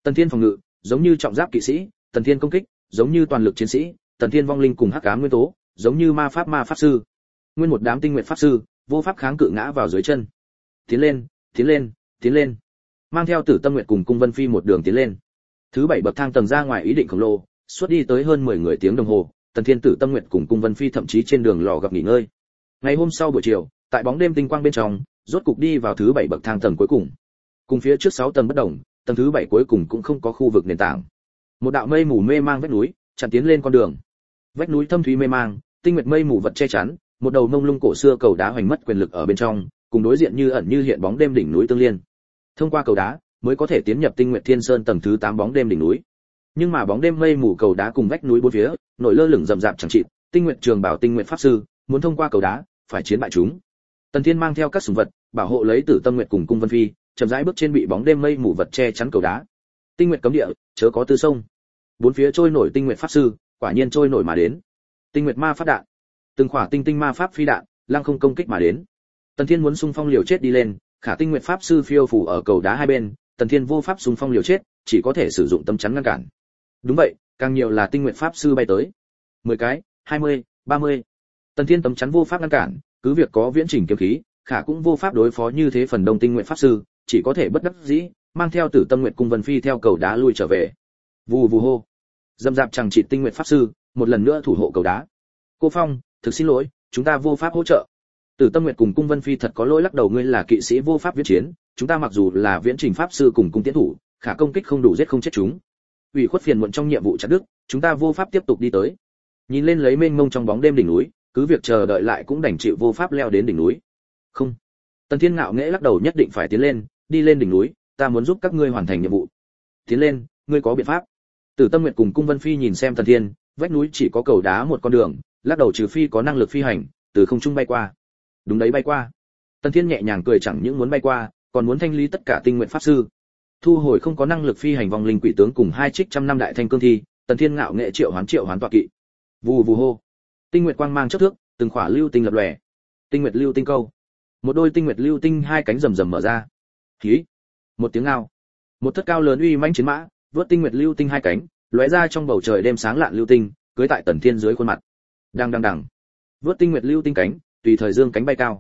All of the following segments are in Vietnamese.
Tần Thiên phòng ngự, giống như trọng giáp kỵ sĩ, Tần Thiên công kích, giống như toàn lực chiến sĩ, Tần Thiên vong linh cùng hắc ám nguyên tố, giống như ma pháp sư. Nguyên một đám tinh nguyện pháp sư, vô pháp kháng cự ngã vào dưới chân. Tiến lên, tiến lên, tiến lên. Mang theo Tử Tâm Nguyệt cùng Cung Vân Phi một đường tiến lên. Thứ 7 bậc thang tầng ra ngoài ý định khổng lồ, suốt đi tới hơn 10 người tiếng đồng hồ, Tần Thiên, Tử Tâm Nguyệt cùng Cung Vân Phi thậm chí trên đường lò gặp nghỉ ngơi. Ngày hôm sau buổi chiều, tại bóng đêm tinh quang bên trong, rốt cục đi vào thứ 7 bậc thang tầng cuối cùng. Cùng phía trước 6 tầng bất động, tầng thứ 7 cuối cùng cũng không có khu vực nền tảng. Một đạo mây mù mê mang vách núi, chặn tiến lên con đường. Vách núi thâm thúy mê mang, tinh nguyệt mây mù vật che chắn, một đầu mông lung cổ xưa cầu đá hoành mất quyền lực ở bên trong, cùng đối diện như ẩn như hiện bóng đêm đỉnh núi tương liên. Thông qua cầu đá, mới có thể tiến nhập Tinh Nguyệt Thiên Sơn tầng thứ 8 bóng đêm đỉnh núi. Nhưng mà bóng đêm mây mù cầu đá cùng vách núi bốn phía, nổi lơ lửng rậm rạp chẳng chịt, Tinh Nguyệt Trường Bảo Tinh Nguyệt Pháp Sư, muốn thông qua cầu đá, phải chiến bại chúng. Tần Thiên mang theo các sủng vật, bảo hộ lấy Tử Tâm Nguyệt cùng Cung Vân Phi, chậm rãi bước trên bị bóng đêm mây mù vật che chắn cầu đá. Tinh Nguyệt cấm địa, chớ có tư sông. Bốn phía trôi nổi Tinh Nguyệt Pháp Sư, quả nhiên trôi nổi mà đến. Tinh Nguyệt Ma Pháp đạn, từng khỏa tinh ma pháp phi đạn, lăng không công kích mà đến. Tần Thiên muốn xung phong liều chết đi lên, khả Tinh Nguyệt Pháp Sư phiêu phù ở cầu đá hai bên, Tần Thiên vô pháp xung phong liều chết, chỉ có thể sử dụng tấm chắn ngăn cản. Đúng vậy, càng nhiều là Tinh Nguyệt Pháp Sư bay tới. 10 cái, 20, 30. Tần Thiên tấm chắn vô pháp ngăn cản, cứ việc có viễn chỉnh kiếm khí, khả cũng vô pháp đối phó như thế phần đông Tinh Nguyệt Pháp Sư, chỉ có thể bất đắc dĩ, mang theo Tử Tâm Nguyệt cùng Vân Phi theo cầu đá lui trở về. Vù vù hô. Dâm dạp chẳng chỉ Tinh Nguyệt Pháp Sư, một lần nữa thủ hộ cầu đá. Cô Phong, thực xin lỗi, chúng ta vô pháp hỗ trợ. Tử Tâm Nguyệt cùng Cung Vân Phi thật có lỗi lắc đầu, ngươi là kỵ sĩ vô pháp viễn chiến, chúng ta mặc dù là viễn trình pháp sư cùng cung tiến thủ, khả công kích không đủ giết không chết chúng. Ủy khuất phiền muộn trong nhiệm vụ chặt đứt, chúng ta vô pháp tiếp tục đi tới. Nhìn lên lấy mênh mông trong bóng đêm đỉnh núi, cứ việc chờ đợi lại cũng đành chịu vô pháp leo đến đỉnh núi. Không. Tần Thiên ngạo nghễ lắc đầu, nhất định phải tiến lên, đi lên đỉnh núi, ta muốn giúp các ngươi hoàn thành nhiệm vụ. Tiến lên, ngươi có biện pháp. Tử Tâm Nguyệt cùng Cung Vân Phi nhìn xem Tần Thiên, vách núi chỉ có cầu đá một con đường, lắc đầu, trừ phi có năng lực phi hành, từ không trung bay qua. Đúng đấy, bay qua. Tần Thiên nhẹ nhàng cười, chẳng những muốn bay qua, còn muốn thanh lý tất cả tinh nguyện pháp sư. Thu hồi không có năng lực phi hành vong linh quỷ tướng cùng 2 trích trăm năm đại thanh cương thi, Tần Thiên ngạo nghệ triệu hoán tọa kỵ. Vù vù hô. Tinh nguyệt quang mang chớp thước, từng khỏa lưu tinh lập lòe. Tinh nguyệt lưu tinh câu. Một đôi tinh nguyệt lưu tinh hai cánh rầm rầm mở ra. Hí. Một tiếng ngao. Một thất cao lớn uy mãnh chiến mã, vớt tinh nguyệt lưu tinh hai cánh, lóe ra trong bầu trời đêm sáng lạn lưu tinh, cưỡi tại Tần Thiên dưới khuôn mặt. Đang đằng đằng. Vớt tinh nguyệt lưu tinh cánh, tùy thời dương cánh bay cao.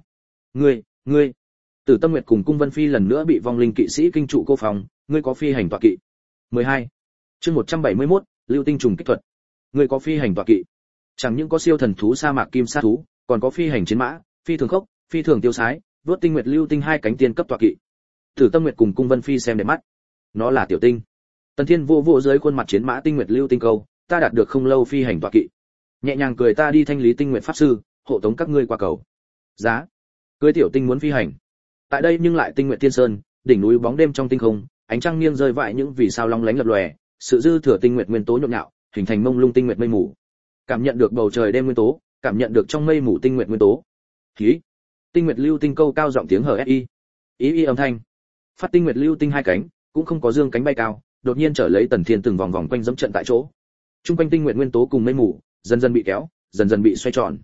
Ngươi. Tử Tâm Nguyệt cùng Cung Vân Phi lần nữa bị vong linh kỵ sĩ kinh trụ cô phòng, ngươi có phi hành tọa kỵ. 12. Chương 171, lưu tinh trùng kích thuật. Ngươi có phi hành tọa kỵ. Chẳng những có siêu thần thú sa mạc kim sa thú, còn có phi hành chiến mã, phi thường khốc, phi thường tiêu sái, vớt tinh nguyệt lưu tinh hai cánh tiên cấp tọa kỵ. Tử Tâm Nguyệt cùng Cung Vân Phi xem đẹp mắt. Nó là tiểu tinh. Tần Thiên vô dưới khuôn mặt chiến mã tinh nguyệt lưu tinh câu, ta đạt được không lâu phi hành tọa kỵ. Nhẹ nhàng cười, ta đi thanh lý tinh nguyệt pháp sư, hộ tống các ngươi qua cầu. Giá. Cưới tiểu tinh muốn phi hành. Tại đây nhưng lại Tinh Nguyệt Thiên Sơn, đỉnh núi bóng đêm trong tinh không, ánh trăng nghiêng rơi vãi những vì sao long lánh lập lòe, sự dư thừa tinh nguyệt nguyên tố nhộn nhạo, hình thành mông lung tinh nguyệt mây mù. Cảm nhận được bầu trời đêm nguyên tố, cảm nhận được trong mây mù tinh nguyệt nguyên tố. Khí. Tinh nguyệt lưu tinh câu cao giọng tiếng hờ i. Ý âm thanh. Phát tinh nguyệt lưu tinh hai cánh, cũng không có dương cánh bay cao, đột nhiên trở lấy Tần Thiên từng vòng vòng quanh dẫm trận tại chỗ. Trung quanh tinh nguyệt nguyên tố cùng mây mù, dần dần bị kéo, dần dần bị xoay tròn.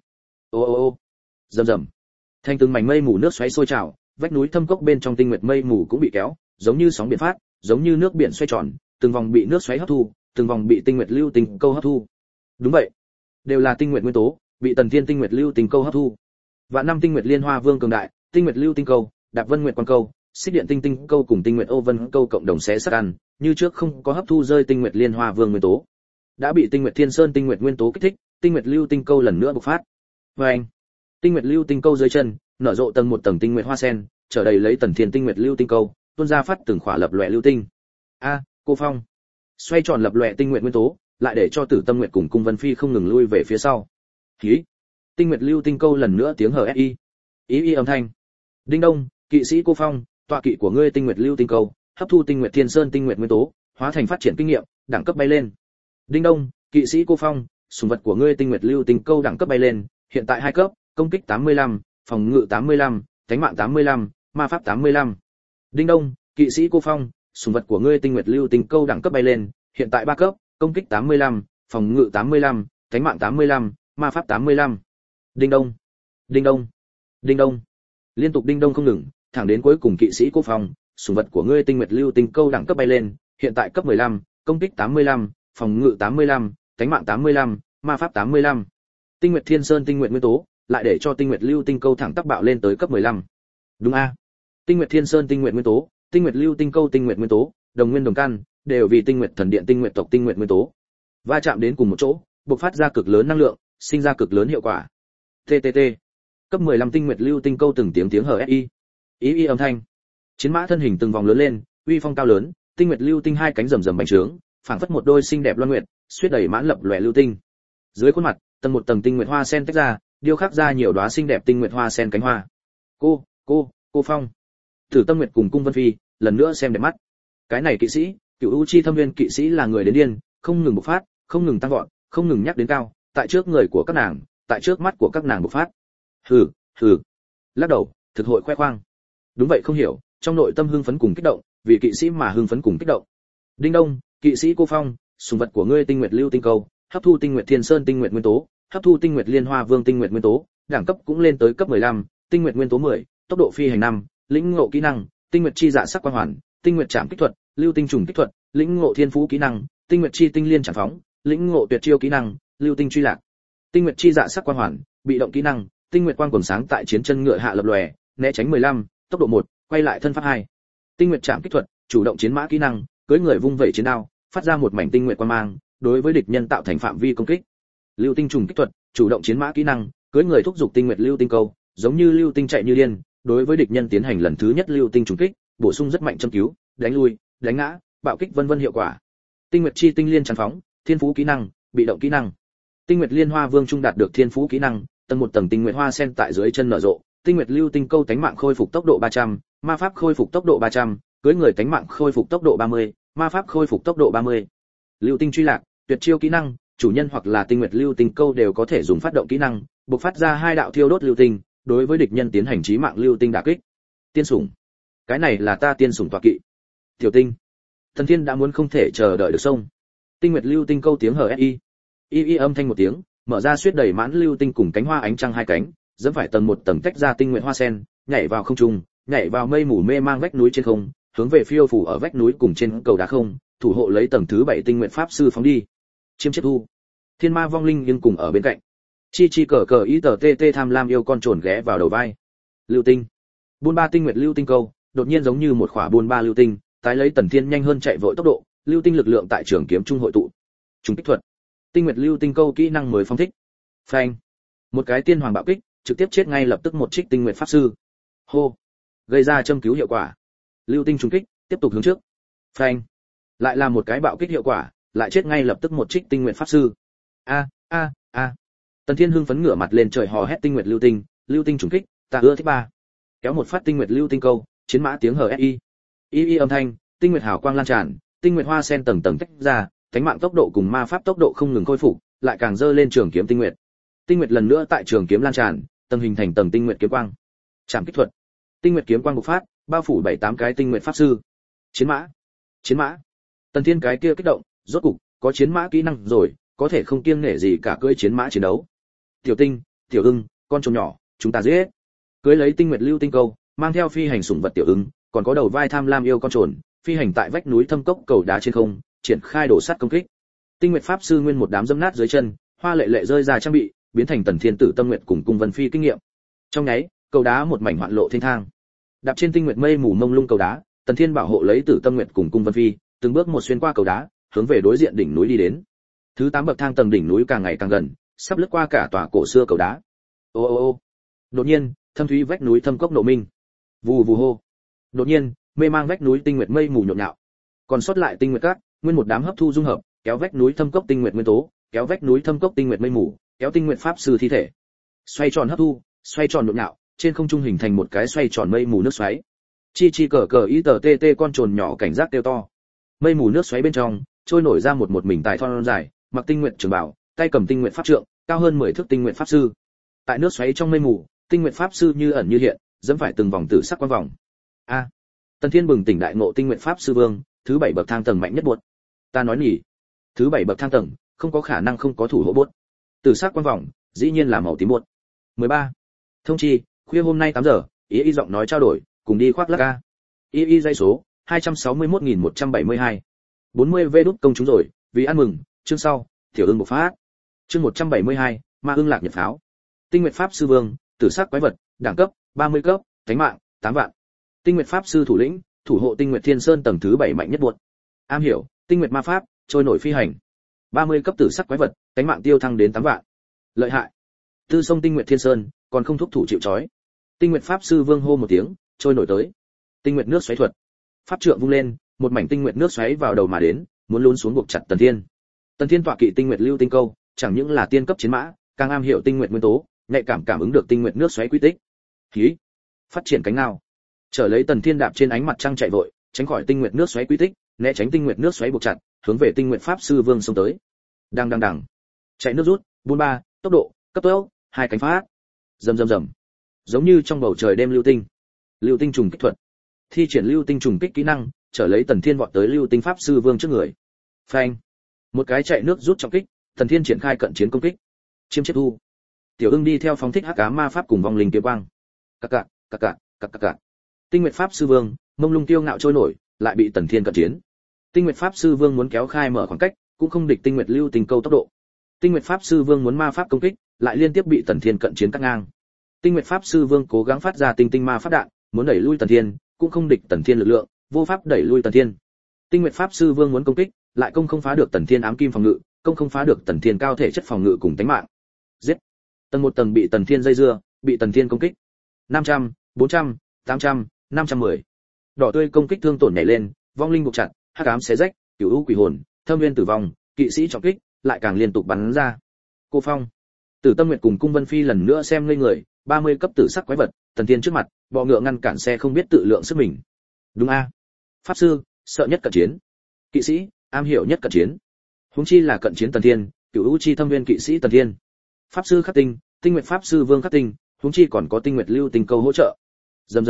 Ô. Rầm rầm. Thành từng mảnh mây mù nước xoáy sôi trào, vách núi thâm cốc bên trong tinh nguyệt mây mù cũng bị kéo, giống như sóng biển phát, giống như nước biển xoay tròn, từng vòng bị nước xoáy hấp thu, từng vòng bị tinh nguyệt lưu tinh câu hấp thu. Đúng vậy, đều là tinh nguyệt nguyên tố, bị Tần Thiên tinh nguyệt lưu tinh câu hấp thu. Vạn năm tinh nguyệt liên hoa vương cường đại, tinh nguyệt lưu tinh câu, đạp vân nguyệt quan câu, xích điện tinh tinh câu cùng tinh nguyệt ô vân câu cộng đồng xé xác ăn, như trước không có hấp thu rơi tinh nguyệt liên hoa vương nguyên tố. Đã bị tinh nguyệt thiên sơn tinh nguyệt nguyên tố kích thích, tinh nguyệt lưu tinh câu lần nữa bộc phát. Vâng, tinh nguyệt lưu tinh câu dưới chân nở rộ tầng một tầng tinh nguyệt hoa sen, trở đầy lấy Tần Thiên tinh nguyệt lưu tinh câu, tuôn ra phát từng khỏa lập lòe lưu tinh. Cô Phong. Xoay tròn lập lòe tinh nguyệt nguyên tố, lại để cho Tử Tâm Nguyệt cùng Cung Vân Phi không ngừng lui về phía sau. Khí. Tinh nguyệt lưu tinh câu lần nữa tiếng hờ i âm thanh. Đinh đông, kỵ sĩ Cô Phong, tọa kỵ của ngươi tinh nguyệt lưu tinh câu, hấp thu tinh nguyệt thiên sơn tinh nguyệt nguyên tố, hóa thành phát triển kinh nghiệm, đẳng cấp bay lên. Đinh đông, kỵ sĩ Cô Phong, sủng vật của ngươi tinh nguyệt lưu tinh câu đẳng cấp bay lên, hiện tại 2 cấp, công kích 85, phòng ngự 85, cánh mạng 85, ma pháp 85. Đinh đông, kỵ sĩ Cô Phong, sủng vật của ngươi tinh nguyệt lưu tinh câu đẳng cấp bay lên, hiện tại 3 cấp, công kích 85, phòng ngự 85, cánh mạng 85, ma pháp 85. Đinh đông, đinh đông, đinh đông. Liên tục đinh đông không ngừng, thẳng đến cuối cùng kỵ sĩ Cô Phong, sủng vật của ngươi tinh nguyệt lưu tinh câu đẳng cấp bay lên, hiện tại cấp 15, công kích 85, phòng ngự 85, cánh mạng 85, ma pháp 85. Tinh Nguyệt Thiên Sơn tinh nguyện nguyên tố, lại để cho Tinh Nguyệt Lưu Tinh Câu thẳng tắp bạo lên tới cấp 15. Đúng a. Tinh Nguyệt Thiên Sơn tinh nguyện nguyên tố, Tinh Nguyệt Lưu Tinh Câu tinh nguyện nguyên tố, đồng nguyên đồng căn, đều vì Tinh Nguyệt Thần Điện tinh nguyện tộc tinh nguyện nguyên tố. Va chạm đến cùng một chỗ, bộc phát ra cực lớn năng lượng, sinh ra cực lớn hiệu quả. TTT. Cấp 15 Tinh Nguyệt Lưu Tinh Câu từng tiếng HSI. Ý âm thanh. Chiến mã thân hình từng vòng lớn lên, uy phong cao lớn, Tinh Nguyệt Lưu Tinh hai cánh rầm rầm bành trướng, phảng phất một đôi xinh đẹp loan nguyệt, xuyết đầy mãn lập lòe lưu tinh. Dưới khuôn mặt, tầng một tầng tinh nguyệt hoa sen tách ra, điêu khắc ra nhiều đóa xinh đẹp tinh nguyệt hoa sen cánh hoa. Cô Phong. Tử Tâm Nguyệt cùng Cung Vân Phi, lần nữa xem đẹp mắt. Cái này kỵ sĩ, Cửu U Chi Thâm Nguyên kỵ sĩ là người đến điên, không ngừng bộc phát, không ngừng tăng vọt, không ngừng nhắc đến cao, tại trước người của các nàng, tại trước mắt của các nàng bộc phát. Hừ. Lắc đầu, thực hội khoe khoang. Đúng vậy không hiểu, trong nội tâm hưng phấn cùng kích động, vì kỵ sĩ mà hưng phấn cùng kích động. Đinh đông, kỵ sĩ cô Phong, sùng vật của ngươi Tinh Nguyệt Lưu Tinh Câu, hấp thu Tinh Nguyệt Thiên Sơn tinh nguyệt nguyên tố, hấp thu Tinh Nguyệt Liên Hoa Vương tinh nguyệt nguyên tố, đẳng cấp cũng lên tới cấp 15, tinh nguyệt nguyên tố 10, tốc độ phi hành 5, lĩnh ngộ kỹ năng, Tinh Nguyệt Chi Dạ Sắc Quang Hoàn, Tinh Nguyệt Trảm kích thuật, Lưu Tinh Trùng kích thuật, lĩnh ngộ Thiên Phú kỹ năng, Tinh Nguyệt Chi Tinh Liên Trảm phóng, lĩnh ngộ Tuyệt Chiêu kỹ năng, Lưu Tinh Truy Lạc. Tinh Nguyệt Chi Dạ Sắc Quang Hoàn, bị động kỹ năng, Tinh Nguyệt Quang quần sáng tại chiến chân ngựa hạ lập lòe, né tránh 15, tốc độ 1, quay lại thân pháp 2. Tinh Nguyệt Trảm kích thuật, chủ động chiến mã kỹ năng, cưỡi người vung vẩy chiến đao, phát ra một mảnh tinh nguyệt quang mang, đối với địch nhân tạo thành phạm vi công kích. Lưu Tinh Trùng kích thuật, chủ động chiến mã kỹ năng, cưỡi người thúc giục Tinh Nguyệt Lưu Tinh Câu, giống như lưu tinh chạy như điên, đối với địch nhân tiến hành lần thứ nhất lưu tinh trùng kích, bổ sung rất mạnh châm cứu, đánh lui, đánh ngã, bạo kích vân vân hiệu quả. Tinh Nguyệt Chi Tinh Liên tràn phóng, thiên phú kỹ năng, bị động kỹ năng. Tinh Nguyệt Liên Hoa Vương trung đạt được thiên phú kỹ năng, tầng một tầng tinh nguyệt hoa sen tại dưới chân nở rộ, Tinh Nguyệt Lưu Tinh Câu tánh mạng khôi phục tốc độ 300, ma pháp khôi phục tốc độ 300, cưỡi người tánh mạng khôi phục tốc độ 30, ma pháp khôi phục tốc độ 30. Lưu Tinh Truy Lạc, tuyệt chiêu kỹ năng, chủ nhân hoặc là Tinh Nguyệt Lưu Tinh Câu đều có thể dùng phát động kỹ năng, bộc phát ra hai đạo thiêu đốt lưu tinh, đối với địch nhân tiến hành chí mạng lưu tinh đả kích. Tiên sủng, cái này là ta tiên sủng tọa kỵ. Tiểu Tinh, Thần Thiên đã muốn không thể chờ đợi được sông. Tinh Nguyệt Lưu Tinh Câu tiếng HSI. Y âm thanh một tiếng, mở ra xuyết đầy mãn lưu tinh cùng cánh hoa ánh trăng hai cánh, dẫm phải tầng một tầng tách ra tinh nguyệt hoa sen, nhảy vào không trung, nhảy vào mây mù mê mang vách núi trên không, hướng về phiêu phủ ở vách núi cùng trên cầu đá không, thủ hộ lấy tầng thứ 7 tinh nguyệt pháp sư phóng đi. Chiêm chiết thu. Thiên ma vong linh nhưng cùng ở bên cạnh. Chi cờ cờ ý tờ tê tê tham lam yêu con trồn ghé vào đầu vai. Lưu tinh. Buôn ba tinh nguyệt lưu tinh câu, đột nhiên giống như một khỏa buôn ba lưu tinh, tái lấy Tần Thiên nhanh hơn chạy vội tốc độ, lưu tinh lực lượng tại trường kiếm trung hội tụ. Trùng kích thuật. Tinh nguyệt lưu tinh câu kỹ năng mới phóng thích. Phanh. Một cái tiên hoàng bạo kích, trực tiếp chết ngay lập tức một trích tinh nguyệt pháp sư. Hô. Gây ra châm cứu hiệu quả. Lưu tinh trùng kích, tiếp tục hướng trước. Phanh. Lại là một cái bạo kích hiệu quả, lại chết ngay lập tức một trích tinh nguyệt pháp sư. A. Tần Thiên hưng phấn ngửa mặt lên trời hò hét tinh nguyệt lưu tinh trùng kích, ta ưa thích ba. Kéo một phát tinh nguyệt lưu tinh câu, chiến mã tiếng HSI. Y âm thanh, tinh nguyệt hào quang lan tràn, tinh nguyệt hoa sen tầng tầng tách ra, cánh mạng tốc độ cùng ma pháp tốc độ không ngừng khôi phục, lại càng dơ lên trường kiếm tinh nguyệt. Tinh nguyệt lần nữa tại trường kiếm lan tràn, tầng hình thành tầng tinh nguyệt kiếm quang. Trảm kích thuật. Tinh nguyệt kiếm quang bộc phát, bao phủ 7-8 cái tinh nguyệt pháp sư. Chiến mã. Tần Thiên cái kia kích động, rốt cục có chiến mã kỹ năng rồi, có thể không kiêng nể gì cả cưỡi chiến mã chiến đấu. Tiểu Tinh, Tiểu Ưng, con trồn nhỏ, chúng ta giết. Cưỡi lấy tinh nguyệt lưu tinh câu, mang theo phi hành sủng vật Tiểu Ưng, còn có đầu vai tham lam yêu con trồn, phi hành tại vách núi thâm cốc cầu đá trên không, triển khai đổ sắt công kích. Tinh nguyệt pháp sư nguyên một đám dẫm nát dưới chân, hoa lệ lệ rơi ra trang bị, biến thành Tần Thiên Tử Tâm Nguyệt cùng Cung Vân Phi kinh nghiệm. Trong nháy, cầu đá một mảnh hoạn lộ thênh thang. Đạp trên tinh nguyệt mây mù mông lung cầu đá, Tần Thiên bảo hộ lấy Tử Tâm Nguyệt cùng Cung Vân Phi, từng bước một xuyên qua cầu đá, hướng về đối diện đỉnh núi đi đến. Thứ 8 bậc thang tầng đỉnh núi càng ngày càng gần, sắp lướt qua cả tòa cổ xưa cầu đá. Ô. Đột nhiên, thâm thúy vách núi thâm cốc nổ minh. Vù vù hô. Đột nhiên, mê mang vách núi tinh nguyệt mây mù nhộn nhạo. Còn sót lại tinh nguyệt cát, nguyên một đám hấp thu dung hợp, kéo vách núi thâm cốc tinh nguyệt nguyên tố, kéo vách núi thâm cốc tinh nguyệt mây mù, kéo tinh nguyệt pháp sư thi thể. Xoay tròn hấp thu, xoay tròn nhộn nhạo, trên không trung hình thành một cái xoay tròn mây mù nước xoáy. Chi cờ cờ ý tờ tê tê con trồn nhỏ cảnh giác kêu to. Mây mù nước xoáy bên trong, trôi nổi ra một mình tài thon dài, mặc tinh nguyệt trường bảo, tay cầm tinh nguyệt pháp trượng, cao hơn 10 thước tinh nguyệt pháp sư. Tại nước xoáy trong mây mù, tinh nguyệt pháp sư như ẩn như hiện, dẫm phải từng vòng tử sắc quang vòng. A. Tần Thiên bừng tỉnh đại ngộ tinh nguyệt pháp sư vương, thứ 7 bậc thang tầng mạnh nhất buột. Ta nói nhỉ, thứ 7 bậc thang tầng, không có khả năng không có thủ hộ buột. Tử sắc quang vòng, dĩ nhiên là màu tím buột. 13. Thông chi, khuya hôm nay 8 giờ, y giọng nói trao đổi, cùng đi khoác lác a. Y dây số 261172. 40V đút công chúng rồi, vì ăn mừng, chương sau, Tiểu Ưng bộc phát. Chương 172, Ma Ưng Lạc Nhật Pháo. Tinh Nguyệt Pháp Sư Vương, tử sắc quái vật, đẳng cấp 30 cấp, thánh mạng 8 vạn. Tinh Nguyệt Pháp Sư thủ lĩnh, thủ hộ Tinh Nguyệt Thiên Sơn tầng thứ 7 mạnh nhất buột. Am hiểu, Tinh Nguyệt Ma Pháp, trôi nổi phi hành. 30 cấp tử sắc quái vật, thánh mạng tiêu thăng đến 8 vạn. Lợi hại. Tư sông Tinh Nguyệt Thiên Sơn, còn không thúc thủ chịu trói. Tinh Nguyệt Pháp Sư Vương hô một tiếng, trôi nổi tới. Tinh Nguyệt nước xoáy thuật. Pháp trượng vung lên, một mảnh tinh nguyệt nước xoáy vào đầu mà đến, muốn lún xuống buộc chặt Tần Thiên. Tần Thiên tọa kỵ Tinh Nguyệt Lưu Tinh Câu, chẳng những là tiên cấp chiến mã, càng am hiểu tinh nguyệt nguyên tố, nhạy cảm ứng được tinh nguyệt nước xoáy quy tích. Khí, phát triển cánh ngao. Trở lấy Tần Thiên đạp trên ánh mặt trăng chạy vội, tránh khỏi tinh nguyệt nước xoáy quy tích, né tránh tinh nguyệt nước xoáy buộc chặt, hướng về Tinh Nguyệt Pháp Sư Vương xông tới. Đằng. Chạy nước rút, buôn ba, tốc độ, cấp tốc, hai cánh phát. Rầm. Giống như trong bầu trời đêm lưu tinh trùng kích thuật. Thi triển lưu tinh trùng kích kỹ năng, trở lấy Tần Thiên vọt tới Lưu Tinh Pháp Sư Vương trước người. Phanh. Một cái chạy nước rút trọng kích, Tần Thiên triển khai cận chiến công kích. Chiêm chiết thu. Tiểu Ưng đi theo phóng thích hắc ám ma pháp cùng vong linh kiếm quang. Cặc cặc. Tinh Nguyệt Pháp Sư Vương, mông lung tiêu ngạo trôi nổi, lại bị Tần Thiên cận chiến. Tinh Nguyệt Pháp Sư Vương muốn kéo khai mở khoảng cách, cũng không địch Tinh Nguyệt Lưu Tinh Câu tốc độ. Tinh Nguyệt Pháp Sư Vương muốn ma pháp công kích, lại liên tiếp bị Tần Thiên cận chiến cắt ngang. Tinh Nguyệt Pháp Sư Vương cố gắng phát ra tinh ma pháp đạn, muốn đẩy lui Tần Thiên, cũng không địch Tần Thiên lực lượng, vô pháp đẩy lui Tần Thiên. Tinh Nguyệt Pháp Sư Vương muốn công kích, lại không phá được Tần Thiên ám kim phòng ngự, không phá được Tần Thiên cao thể chất phòng ngự cùng tính mạng. Giết. Tầng một tầng bị Tần Thiên dây dưa, bị Tần Thiên công kích. 500, 400, 800, 510. Đỏ tươi công kích thương tổn nhảy lên, vong linh buộc chặt, hắc ám xé rách, cửu u quỷ hồn, thâm nguyên tử vong, kỵ sĩ trọng kích, lại càng liên tục bắn ra. Cô Phong, Tử Tâm Nguyệt cùng Cung Vân Phi lần nữa xem ngây người, 30 cấp tử sắc quái vật, Tần Thiên trước mặt, bọ ngựa ngăn cản xe không biết tự lượng sức mình. Đúng a. Pháp sư, sợ nhất cận chiến. Kỵ sĩ, am hiểu nhất cận chiến. Huống chi là cận chiến Tần Thiên, cửu u chi thâm nguyên kỵ sĩ Tần Thiên. Pháp sư khắc tinh, Tinh Nguyệt Pháp Sư Vương khắc tinh, huống chi còn có Tinh Nguyệt Lưu Tinh Câu hỗ trợ. Rầm.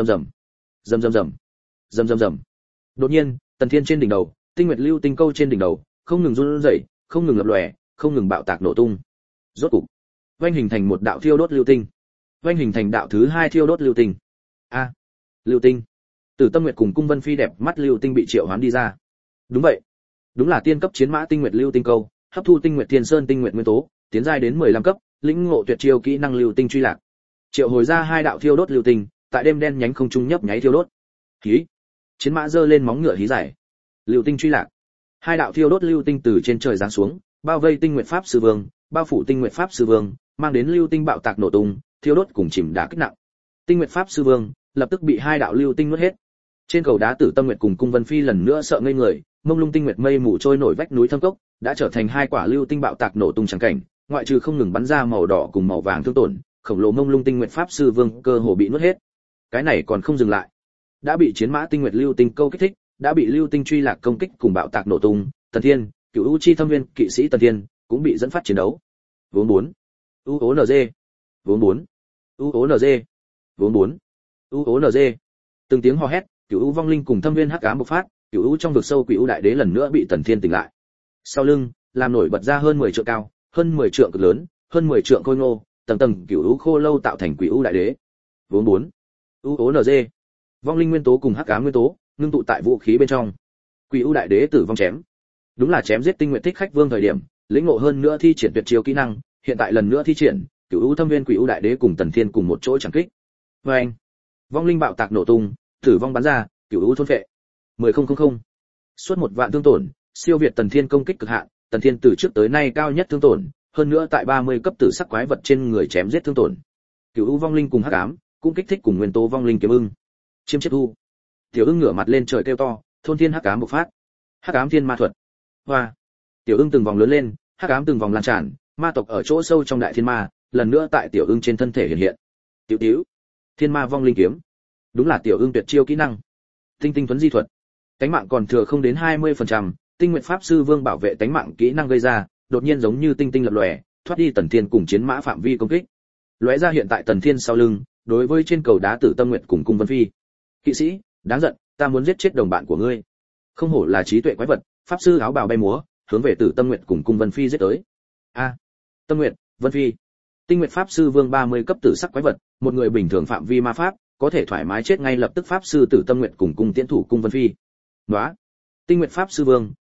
Đột nhiên, Tần Thiên trên đỉnh đầu, Tinh Nguyệt Lưu Tinh Câu trên đỉnh đầu, không ngừng run rẩy, không ngừng lập lòe, không ngừng bạo tạc nổ tung. Rốt cục, vành hình thành một đạo thiêu đốt lưu tinh. Vành hình thành đạo thứ hai thiêu đốt lưu tinh. A, lưu tinh. Tử Tâm Nguyệt cùng Cung Vân Phi đẹp mắt lưu tinh bị triệu hoán đi ra. Đúng vậy, đúng là tiên cấp chiến mã Tinh Nguyệt Lưu Tinh Câu, hấp thu Tinh Nguyệt Thiên Sơn tinh nguyệt nguyên tố, tiến giai đến 15 cấp, lĩnh ngộ tuyệt chiêu kỹ năng lưu tinh truy lạc. Triệu hồi ra hai đạo thiêu đốt lưu tinh, tại đêm đen nhánh không trung nhấp nháy thiêu đốt. Hí. Chiến mã giơ lên móng ngựa hí giải. Lưu tinh truy lạc. Hai đạo thiêu đốt lưu tinh từ trên trời giáng xuống, bao vây Tinh Nguyệt Pháp Sư Vương, bao phủ Tinh Nguyệt Pháp Sư Vương, mang đến lưu tinh bạo tạc nổ tung, thiêu đốt cùng chìm đá kích nặng. Tinh Nguyệt Pháp Sư Vương lập tức bị hai đạo lưu tinh nuốt hết. Trên cầu đá Tử Tâm Nguyệt cùng Cung Vân Phi lần nữa sợ ngây người, mông lung tinh nguyệt mây mù trôi nổi vách núi thâm cốc, đã trở thành hai quả lưu tinh bạo tạc nổ tung chẳng cảnh, ngoại trừ không ngừng bắn ra màu đỏ cùng màu vàng thương tổn, khổng lồ mông lung tinh nguyệt Pháp Sư Vương cơ hồ bị nuốt hết. Cái này còn không dừng lại, đã bị chiến mã Tinh Nguyệt Lưu Tinh Câu kích thích, đã bị lưu tinh truy lạc công kích cùng bạo tạc nổ tung, Tần Thiên, cửu u chi thâm nguyên kỵ sĩ Tần Thiên cũng bị dẫn phát chiến đấu. Vốn 4. UONZ. Vốn 4. UONZ. Vốn 4. UONZ. Từng tiếng hò hét, cửu u vong linh cùng thâm viên hắc ám bộc phát, cửu u trong vực sâu quỷ u đại đế lần nữa bị Tần Thiên tỉnh lại. Sau lưng, làm nổi bật ra hơn 10 trượng cao, hơn 10 trượng cực lớn, hơn 10 trượng khôi ngô, tầng tầng cửu u khô lâu tạo thành quỷ u đại đế. Vốn 4. UONZ. Vong linh nguyên tố cùng hắc ám nguyên tố ngưng tụ tại vũ khí bên trong. Quỷ u đại đế tử vong chém. Đúng là chém giết Tinh Nguyệt Thích Khách Vương thời điểm, lĩnh ngộ hơn nữa thi triển tuyệt chiêu kỹ năng, hiện tại lần nữa thi triển, cửu u thâm viên quỷ u đại đế cùng Tần Thiên cùng một chỗ chẳng kích. Oeng. Vong linh bạo tạc nổ tung, tử vong bắn ra, cửu u thôn phệ. 10.000. Suốt một vạn thương tổn, siêu việt Tần Thiên công kích cực hạn, Tần Thiên từ trước tới nay cao nhất thương tổn, hơn nữa tại 30 cấp tử sắc quái vật trên người chém giết thương tổn. Cửu u vong linh cùng hắc ám, cũng kích thích cùng nguyên tố vong linh kiếm ưng. Chiêm chiết thu. Tiểu ưng ngửa mặt lên trời kêu to, thôn thiên hắc ám bộc phát. Hắc ám thiên ma thuật. Hoa. Tiểu ưng từng vòng lớn lên, hắc ám từng vòng lan tràn, ma tộc ở chỗ sâu trong đại thiên ma, lần nữa tại tiểu ưng trên thân thể hiện hiện. Tiểu tiểu. Thiên ma vong linh kiếm. Đúng là tiểu ưng tuyệt chiêu kỹ năng. Tinh tinh tuấn di thuật. Cánh mạng còn thừa không đến 20%, Tinh Nguyệt Pháp Sư Vương bảo vệ cánh mạng kỹ năng gây ra, đột nhiên giống như tinh tinh lập lòe, thoát đi Tần Thiên cùng chiến mã phạm vi công kích. Lóe ra hiện tại Tần Thiên sau lưng, đối với trên cầu đá Tử Tâm Nguyệt cùng Cung Vân Phi. Kỵ sĩ, đáng giận, ta muốn giết chết đồng bạn của ngươi. Không hổ là trí tuệ quái vật, pháp sư áo bào bay múa, hướng về Tử Tâm Nguyệt cùng Cung Vân Phi giết tới. A, Tâm Nguyệt, Vân Phi. Tinh Nguyệt Pháp Sư Vương 30 cấp tử sắc quái vật, một người bình thường phạm vi ma pháp, có thể thoải mái chết ngay lập tức pháp sư Tử Tâm Nguyệt cùng Cung Tiễn thủ Cung Vân Phi. Nóa. Tinh Nguyệt Pháp Sư Vương,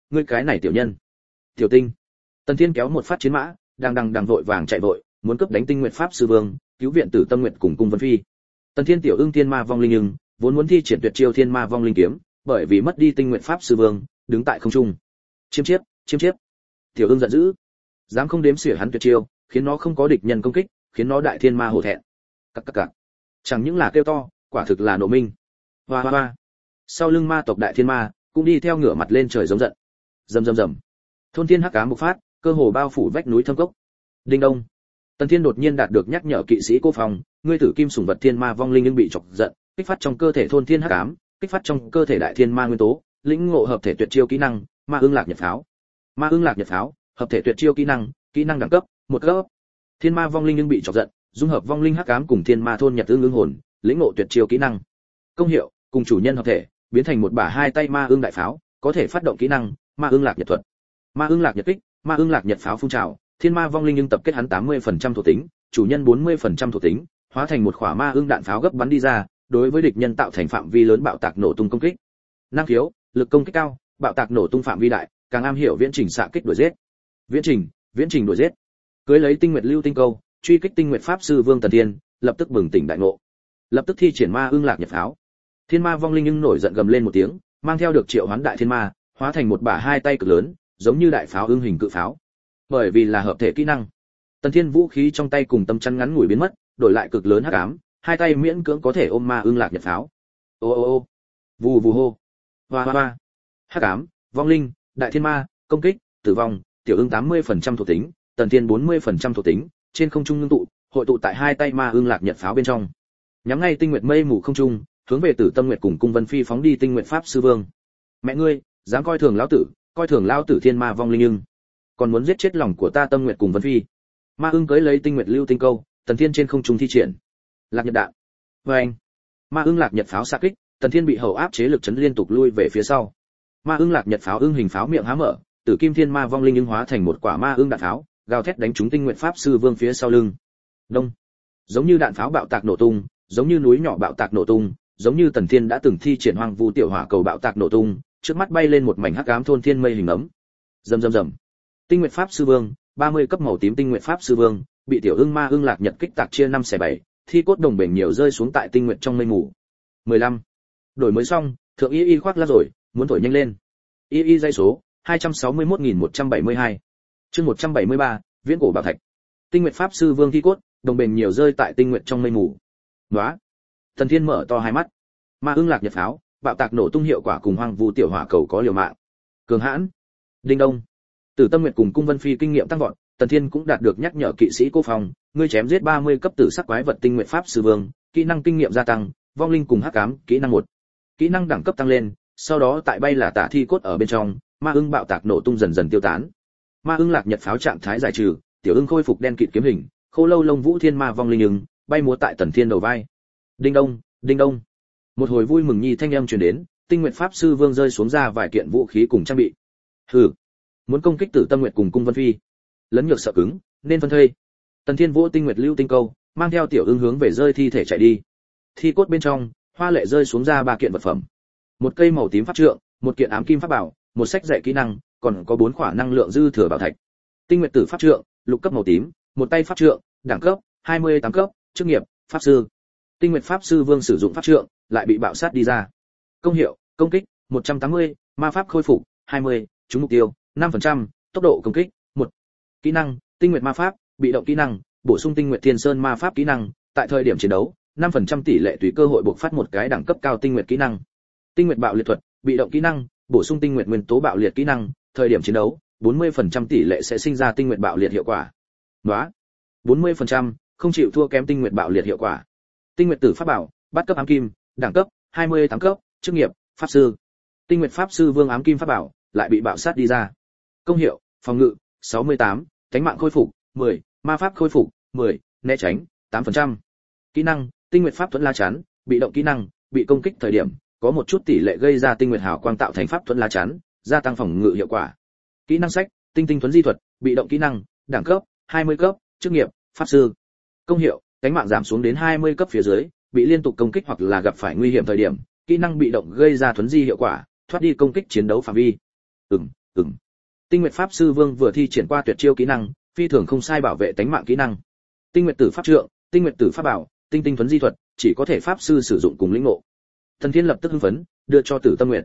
ngươi cái này tiểu nhân. Tiểu Tinh. Tần Thiên kéo một phát chiến mã, đang vội vàng chạy vội, muốn cướp đánh Tinh Nguyệt Pháp sư vương, cứu viện Tử Tâm Nguyệt cùng Cung Vân Phi. Tần Thiên tiểu ưng Thiên Ma Vong Linh nhưng vốn muốn thi triển tuyệt chiêu Thiên Ma Vong Linh kiếm, bởi vì mất đi Tinh Nguyệt Pháp sư vương, đứng tại không trung. Chiêm chiếp. Tiểu ưng giận dữ, dám không đếm xỉa hắn tuyệt chiêu, khiến nó không có địch nhân công kích, khiến nó đại thiên ma hổ thẹn. Cặc. Chẳng những là kêu to, quả thực là nộ minh. Hoa. Sau lưng ma tộc đại thiên ma cũng đi theo ngửa mặt lên trời giống giận. Rầm. Thôn thiên hắc ám bộc phát, cơ hồ bao phủ vách núi thâm cốc. Đinh đông. Tần Thiên đột nhiên đạt được nhắc nhở kỵ sĩ Cô Phòng, ngươi tử kim sủng vật Thiên Ma Vong Linh nhưng bị chọc giận, kích phát trong cơ thể thôn thiên hắc ám, kích phát trong cơ thể đại thiên ma nguyên tố, lĩnh ngộ hợp thể tuyệt chiêu kỹ năng, Ma Ưng Lạc Nhật Pháo. Ma Ưng Lạc Nhật Pháo, hợp thể tuyệt chiêu kỹ năng đẳng cấp, 1 cấp. Thiên Ma Vong Linh nhưng bị chọc giận, dung hợp vong linh hắc ám cùng thiên ma thôn nhật ưng hồn, lĩnh ngộ tuyệt chiêu kỹ năng. Công hiệu, cùng chủ nhân hợp thể, biến thành một bả hai tay Ma Ưng đại pháo, có thể phát động kỹ năng, Ma Ưng Lạc Nhật thuật. Ma Ưng Lạc Nhật kích, Ma Ưng Lạc Nhật pháo phun trào, Thiên Ma Vong Linh nhưng tập kết hắn 80% thuộc tính, chủ nhân 40% thuộc tính, hóa thành một quả Ma Ưng đạn pháo gấp bắn đi ra, đối với địch nhân tạo thành phạm vi lớn bạo tạc nổ tung công kích. Năng khiếu, lực công kích cao, bạo tạc nổ tung phạm vi đại, càng am hiểu viễn trình xạ kích đuổi giết. Viễn trình đuổi giết. Cưới lấy Tinh Nguyệt Lưu Tinh Câu, truy kích Tinh Nguyệt Pháp sư Vương Tần Thiên, lập tức bừng tỉnh đại ngộ. Lập tức thi triển Ma Ưng Lạc Nhật pháo. Thiên Ma Vong Linh nhưng nổi giận gầm lên một tiếng, mang theo được triệu hoán đại thiên ma, hóa thành một bả hai tay cực lớn, giống như đại pháo ưng hình cự pháo. Bởi vì là hợp thể kỹ năng, Tần Thiên vũ khí trong tay cùng tâm chắn ngắn ngủi biến mất, đổi lại cực lớn hắc ám, hai tay miễn cưỡng có thể ôm Ma Ưng Lạc Nhật pháo. Ô, vù hô. Hoa. Hắc ám, vong linh, đại thiên ma, công kích, tử vong, tiểu ưng 80% thuộc tính, Tần Thiên 40% thuộc tính, trên không trung ngưng tụ, hội tụ tại hai tay Ma Ưng Lạc Nhật pháo bên trong. Nhắm ngay Tinh Nguyệt mây mù không trung, hướng về Tử Tâm Nguyệt cùng Cung Vân Phi phóng đi Tinh Nguyệt Pháp sư vương. Mẹ ngươi, dám coi thường lão tử Thiên Ma Vong Linh nhưng còn muốn giết chết lòng của ta Tâm Nguyệt cùng Vân Phi. Ma Ưng cưới lấy Tinh Nguyệt Lưu Tinh Câu, Tần Thiên trên không trung thi triển Lạc Nhật đạn. Oeng! Ma Ưng Lạc Nhật pháo xạ kích, Tần Thiên bị hầu áp chế lực chấn liên tục lui về phía sau. Ma Ưng Lạc Nhật pháo ưng hình pháo miệng há mở, Tử Kim Thiên Ma Vong Linh nhưng hóa thành một quả Ma Ưng đạn pháo, gào thét đánh trúng Tinh Nguyệt Pháp sư vương phía sau lưng. Đông! Giống như đạn pháo bạo tạc nổ tung, giống như núi nhỏ bạo tạc nổ tung, giống như Tần Thiên đã từng thi triển Hoang Vu tiểu hỏa cầu bạo tạc nổ tung, trước mắt bay lên một mảnh hắc ám thôn thiên mây hình ấm. Rầm. Tinh Nguyệt Pháp sư vương, 30 cấp màu tím Tinh Nguyệt Pháp sư vương, bị tiểu ưng Ma Ưng Lạc Nhật kích tạc chia 5/7, thi cốt đồng bền nhiều rơi xuống tại Tinh Nguyệt trong mây mù. 15. Đổi mới xong, thượng y khoác lác rồi, muốn thổi nhanh lên. Y dây số 261172. Chương 173, Viễn cổ bảo thạch. Tinh Nguyệt Pháp sư vương thi cốt, đồng bền nhiều rơi tại Tinh Nguyệt trong mây mù. Nóa. Tần Thiên mở to hai mắt. Ma Ưng Lạc Nhật pháo, bạo tạc nổ tung hiệu quả cùng Hoang Vu tiểu hỏa cầu có liều mạng. Cường hãn. Đinh đông. Tử Tâm Nguyệt cùng Cung Vân Phi kinh nghiệm tăng vọt, Tần Thiên cũng đạt được nhắc nhở kỵ sĩ Cô Phòng, ngươi chém giết 30 cấp tử sắc quái vật Tinh Nguyệt Pháp sư vương, kỹ năng kinh nghiệm gia tăng, vong linh cùng hắc ám, kỹ năng 1. Kỹ năng đẳng cấp tăng lên, sau đó tại bay là tả thi cốt ở bên trong, Ma Ưng bạo tạc nổ tung dần dần tiêu tán. Ma Ưng Lạc Nhật pháo trạng thái giải trừ, tiểu ưng khôi phục đen kịt kiếm hình, khô lâu lông vũ thiên ma vong linh ưng, bay múa tại Tần Thiên đầu vai. Đinh đông. Một hồi vui mừng nhi thanh âm truyền đến, Tinh Nguyệt Pháp sư vương rơi xuống ra vài kiện vũ khí cùng trang bị. Hừ, muốn công kích Tử Tâm Nguyệt cùng Cung Vân Phi, lấn nhược sợ cứng, nên phân thây. Tần Thiên vỗ Tinh Nguyệt Lưu Tinh Câu, mang theo tiểu ưng hướng về rơi thi thể chạy đi. Thi cốt bên trong, hoa lệ rơi xuống ra 3 kiện vật phẩm. Một cây màu tím pháp trượng, một kiện ám kim pháp bảo, một sách dạy kỹ năng, còn có 4 khỏa năng lượng dư thừa bảo thạch. Tinh Nguyệt Tử pháp trượng, lục cấp màu tím, một tay pháp trượng, đẳng cấp 28 cấp, chức nghiệp pháp sư. Tinh Nguyệt Pháp sư vương sử dụng pháp trượng, lại bị bạo sát đi ra. Công hiệu, công kích 180, ma pháp khôi phục 20, trúng mục tiêu 5%, tốc độ công kích 1. Kỹ năng, Tinh Nguyệt ma pháp, bị động kỹ năng, bổ sung Tinh Nguyệt Thiên Sơn ma pháp kỹ năng, tại thời điểm chiến đấu, 5% tỷ lệ tùy cơ hội bộc phát một cái đẳng cấp cao Tinh Nguyệt kỹ năng. Tinh Nguyệt bạo liệt thuật, bị động kỹ năng, bổ sung Tinh Nguyệt nguyên tố bạo liệt kỹ năng, thời điểm chiến đấu, 40% tỷ lệ sẽ sinh ra Tinh Nguyệt bạo liệt hiệu quả. Nóa, 40%, không chịu thua kém Tinh Nguyệt bạo liệt hiệu quả. Tinh Nguyệt Tử pháp bảo, bát cấp ám kim, đẳng cấp 28 cấp, chức nghiệp pháp sư. Tinh Nguyệt Pháp sư vương ám kim pháp bảo lại bị bạo sát đi ra. Công hiệu, phòng ngự 68, cánh mạng khôi phục 10, ma pháp khôi phục 10, né tránh 8%. Kỹ năng, Tinh Nguyệt Pháp thuẫn lá chắn, bị động kỹ năng, bị công kích thời điểm có một chút tỷ lệ gây ra Tinh Nguyệt hào quang tạo thành pháp thuẫn lá chắn, gia tăng phòng ngự hiệu quả. Kỹ năng sách, Tinh thuẫn di thuật, bị động kỹ năng, đẳng cấp 20 cấp, chức nghiệp pháp sư. Công hiệu, cánh mạng giảm xuống đến 20 cấp phía dưới, bị liên tục công kích hoặc là gặp phải nguy hiểm thời điểm, kỹ năng bị động gây ra thuấn di hiệu quả, thoát đi công kích chiến đấu phạm vi. Tinh Nguyệt Pháp Sư Vương vừa thi triển qua tuyệt chiêu kỹ năng, phi thường không sai bảo vệ tính mạng kỹ năng. Tinh Nguyệt Tử Pháp Trượng, Tinh Nguyệt Tử Pháp Bảo, Tinh Tinh Thuấn Di Thuật, chỉ có thể pháp sư sử dụng cùng lĩnh ngộ. Thần Thiên lập tức hưng phấn, đưa cho Tử Tâm Nguyệt.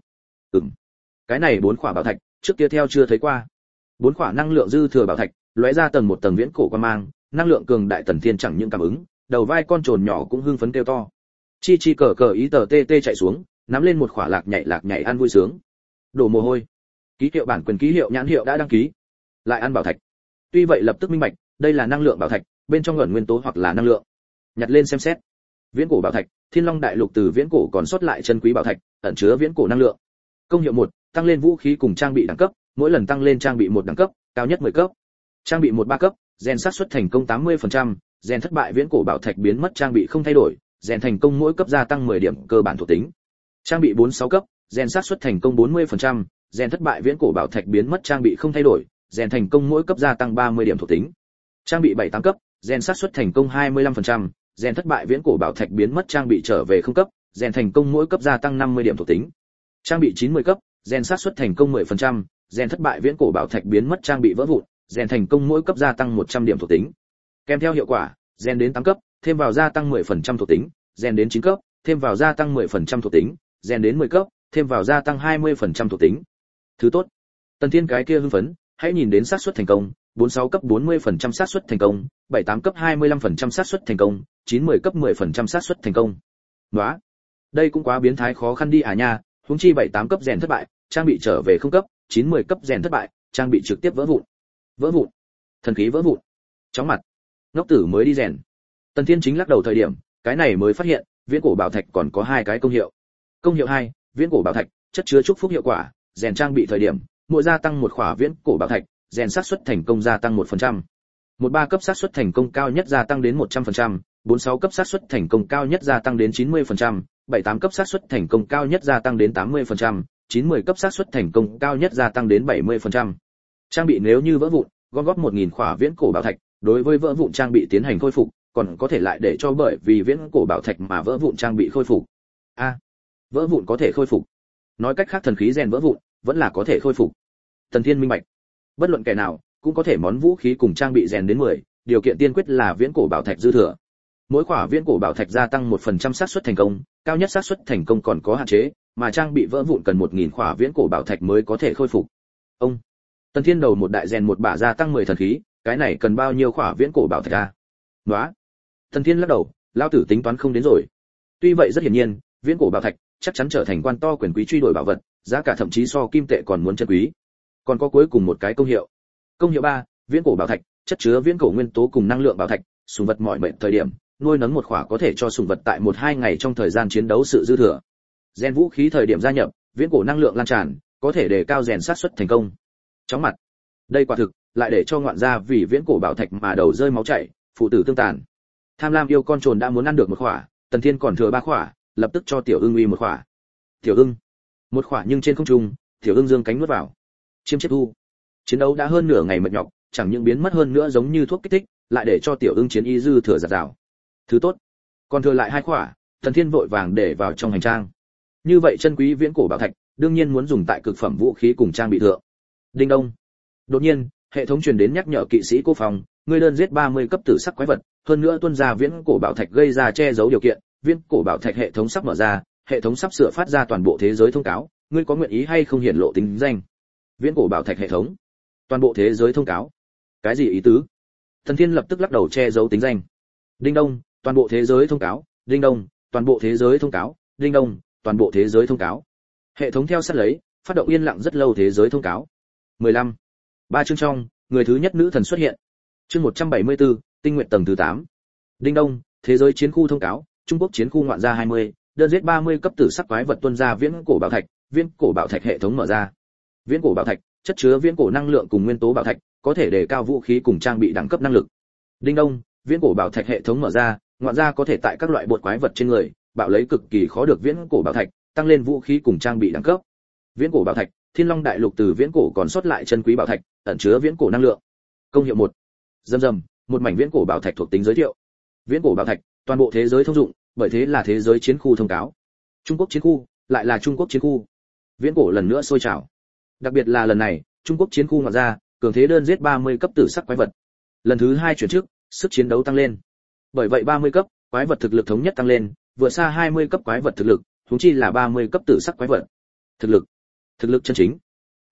Cái này 4 khỏa bảo thạch, trước kia theo chưa thấy qua. 4 khỏa năng lượng dư thừa bảo thạch, lóe ra tầng một tầng viễn cổ quang mang, năng lượng cường đại Tần Thiên chẳng những cảm ứng, đầu vai con trồn nhỏ cũng hưng phấn kêu to. Chi chi cờ cờ ý tờ tê tê chạy xuống, nắm lên một khỏa lạc nhảy ăn vui sướng. Đổ mồ hôi. Ký hiệu bản quyền ký hiệu nhãn hiệu đã đăng ký. Lại ăn bảo thạch. Tuy vậy lập tức minh bạch, đây là năng lượng bảo thạch, bên trong ẩn nguyên tố hoặc là năng lượng. Nhặt lên xem xét. Viễn cổ bảo thạch, Thiên Long đại lục từ viễn cổ còn sót lại chân quý bảo thạch, ẩn chứa viễn cổ năng lượng. Công hiệu 1, tăng lên vũ khí cùng trang bị đẳng cấp, mỗi lần tăng lên trang bị 1 đẳng cấp, cao nhất 10 cấp. Trang bị 1-3 cấp, rèn xác suất thành công 80%, rèn thất bại viễn cổ bảo thạch biến mất trang bị không thay đổi, rèn thành công mỗi cấp gia tăng 10 điểm cơ bản thuộc tính. Trang bị 4-6 cấp, rèn xác suất thành công 40%, rèn thất bại viễn cổ bảo thạch biến mất trang bị không thay đổi, rèn thành công mỗi cấp gia tăng 30 điểm thuộc tính. Trang bị 7-8 cấp, rèn xác suất thành công 25%, rèn thất bại viễn cổ bảo thạch biến mất trang bị trở về không cấp, rèn thành công mỗi cấp gia tăng 50 điểm thuộc tính. Trang bị 9-10 cấp, rèn xác suất thành công 10%, rèn thất bại viễn cổ bảo thạch biến mất trang bị vỡ vụn, rèn thành công mỗi cấp gia tăng 100 điểm thuộc tính. Kèm theo hiệu quả, rèn đến 8 cấp, thêm vào gia tăng 10% thuộc tính, rèn đến 9 cấp, thêm vào gia tăng 10% thuộc tính, rèn đến 10 cấp, thêm vào gia tăng 20% thuộc tính. Thứ tốt. Tần Thiên cái kia hưng phấn, hãy nhìn đến xác suất thành công, 4-6 cấp 40% xác suất thành công, 7-8 cấp 25% xác suất thành công, 9-10 cấp 10% xác suất thành công. Nóa, đây cũng quá biến thái khó khăn đi à nha, huống chi 7-8 cấp rèn thất bại, trang bị trở về không cấp, 9-10 cấp rèn thất bại, trang bị trực tiếp vỡ vụn. Vỡ vụn. Thần khí vỡ vụn. Chóng mặt. Ngốc tử mới đi rèn. Tần Thiên chính lắc đầu thời điểm, cái này mới phát hiện, viễn cổ bảo thạch còn có 2 cái công hiệu. Công hiệu 2, viễn cổ bảo thạch, chất chứa chúc phúc hiệu quả, rèn trang bị thời điểm, mỗi gia tăng 1 khỏa viễn cổ bảo thạch, rèn xác suất thành công gia tăng 1%. 1-3 cấp xác suất thành công cao nhất gia tăng đến 100%, 4-6 cấp xác suất thành công cao nhất gia tăng đến 90%, 7-8 cấp xác suất thành công cao nhất gia tăng đến 80%, 9-10 cấp xác suất thành công cao nhất gia tăng đến 70%. Trang bị nếu như vỡ vụn, gom góp 1000 khỏa viễn cổ bảo thạch, đối với vỡ vụn trang bị tiến hành khôi phục, còn có thể lại để cho bởi vì viễn cổ bảo thạch mà vỡ vụn trang bị khôi phục. Vỡ vụn có thể khôi phục. Nói cách khác thần khí rèn vỡ vụn, vẫn là có thể khôi phục. Tần Thiên minh bạch. Bất luận kẻ nào, cũng có thể món vũ khí cùng trang bị rèn đến 10, điều kiện tiên quyết là viễn cổ bảo thạch dư thừa. Mỗi khỏa viễn cổ bảo thạch gia tăng 1% xác suất thành công, cao nhất xác suất thành công còn có hạn chế, mà trang bị vỡ vụn cần 1000 khỏa viễn cổ bảo thạch mới có thể khôi phục. Tần Thiên đầu một đại rèn một bả gia tăng 10 thần khí, cái này cần bao nhiêu khỏa viễn cổ bảo thạch a? Nóa. Tần Thiên lắc đầu, lão tử tính toán không đến rồi. Tuy vậy rất hiển nhiên, viễn cổ bảo thạch chắc chắn trở thành quan to quyền quý truy đuổi bảo vật, giá cả thậm chí so kim tệ còn muốn chân quý. Còn có cuối cùng một cái công hiệu. Công hiệu 3, viễn cổ bảo thạch, chất chứa viễn cổ nguyên tố cùng năng lượng bảo thạch, sủng vật mọi mệnh thời điểm, nuôi nấng một khỏa có thể cho sủng vật tại 1-2 ngày trong thời gian chiến đấu sự dư thừa. Rèn vũ khí thời điểm gia nhập, viễn cổ năng lượng lan tràn, có thể đề cao rèn xác suất thành công. Chóng mặt. Đây quả thực lại để cho ngoạn gia vì viễn cổ bảo thạch mà đầu rơi máu chảy, phụ tử tương tàn. Tham lam yêu con trồn đã muốn ăn được một khỏa, Tần Thiên còn thừa 3 khỏa, lập tức cho Tiểu Ưng uy một khỏa. Tiểu Ưng, một khỏa nhưng trên không trung, Tiểu Ưng dương cánh nuốt vào. Chiêm chiết thu. Chiến đấu đã hơn nửa ngày mệt nhọc, chẳng những biến mất hơn nữa giống như thuốc kích thích, lại để cho Tiểu Ưng chiến y dư thừa giạt rào. Thứ tốt. Còn thừa lại 2 khỏa, Tần Thiên vội vàng để vào trong hành trang. Như vậy chân quý viễn cổ bảo thạch, đương nhiên muốn dùng tại cực phẩm vũ khí cùng trang bị thượng. Đinh đông. Đột nhiên, hệ thống truyền đến nhắc nhở kỵ sĩ Cố Phong, ngươi đơn giết 30 cấp tử sắc quái vật, hơn nữa tuân ra viễn cổ bảo thạch gây ra che giấu điều kiện, viễn cổ bảo thạch hệ thống sắp mở ra, hệ thống sắp sửa phát ra toàn bộ thế giới thông cáo, ngươi có nguyện ý hay không hiển lộ tính danh? Viễn cổ bảo thạch hệ thống, toàn bộ thế giới thông cáo. Cái gì ý tứ? Thần Thiên lập tức lắc đầu che giấu tính danh. Đinh đông, toàn bộ thế giới thông cáo, đinh đông, toàn bộ thế giới thông cáo, đinh đông, toàn bộ thế giới thông cáo. Hệ thống theo sát lấy, phát động yên lặng rất lâu thế giới thông cáo. 15. 3 chương trong, người thứ nhất nữ thần xuất hiện. Chương 174, tinh nguyện tầng thứ 8. Đinh đông, thế giới chiến khu thông cáo, Trung Quốc chiến khu ngoạn gia 20, đơn giết 30 cấp tử sắc quái vật tuân ra viễn cổ bảo thạch, viễn cổ bảo thạch hệ thống mở ra. Viễn cổ bảo thạch, chất chứa viễn cổ năng lượng cùng nguyên tố bảo thạch, có thể đề cao vũ khí cùng trang bị đẳng cấp năng lực. Đinh đông, viễn cổ bảo thạch hệ thống mở ra, ngoạn gia có thể tại các loại bột quái vật trên người, bạo lấy cực kỳ khó được viễn cổ bảo thạch, tăng lên vũ khí cùng trang bị đẳng cấp. Viễn cổ bảo thạch, Thiên Long đại lục từ viễn cổ còn sót lại chân quý bảo thạch, ẩn chứa viễn cổ năng lượng. Công hiệu 1. Rầm, một mảnh viễn cổ bảo thạch thuộc tính giới thiệu. Viễn cổ bảo thạch, toàn bộ thế giới thông dụng, bởi thế là thế giới chiến khu thông cáo. Trung Quốc chiến khu, lại là Trung Quốc chiến khu. Viễn cổ lần nữa sôi trào. Đặc biệt là lần này, Trung Quốc chiến khu ngoạn ra, cường thế đơn giết 30 cấp tử sắc quái vật. Lần thứ 2 chuyển trước, sức chiến đấu tăng lên. Bởi vậy 30 cấp, quái vật thực lực thống nhất tăng lên, vượt xa 20 cấp quái vật thực lực, huống chi là 30 cấp tử sắc quái vật. Thực lực chân chính.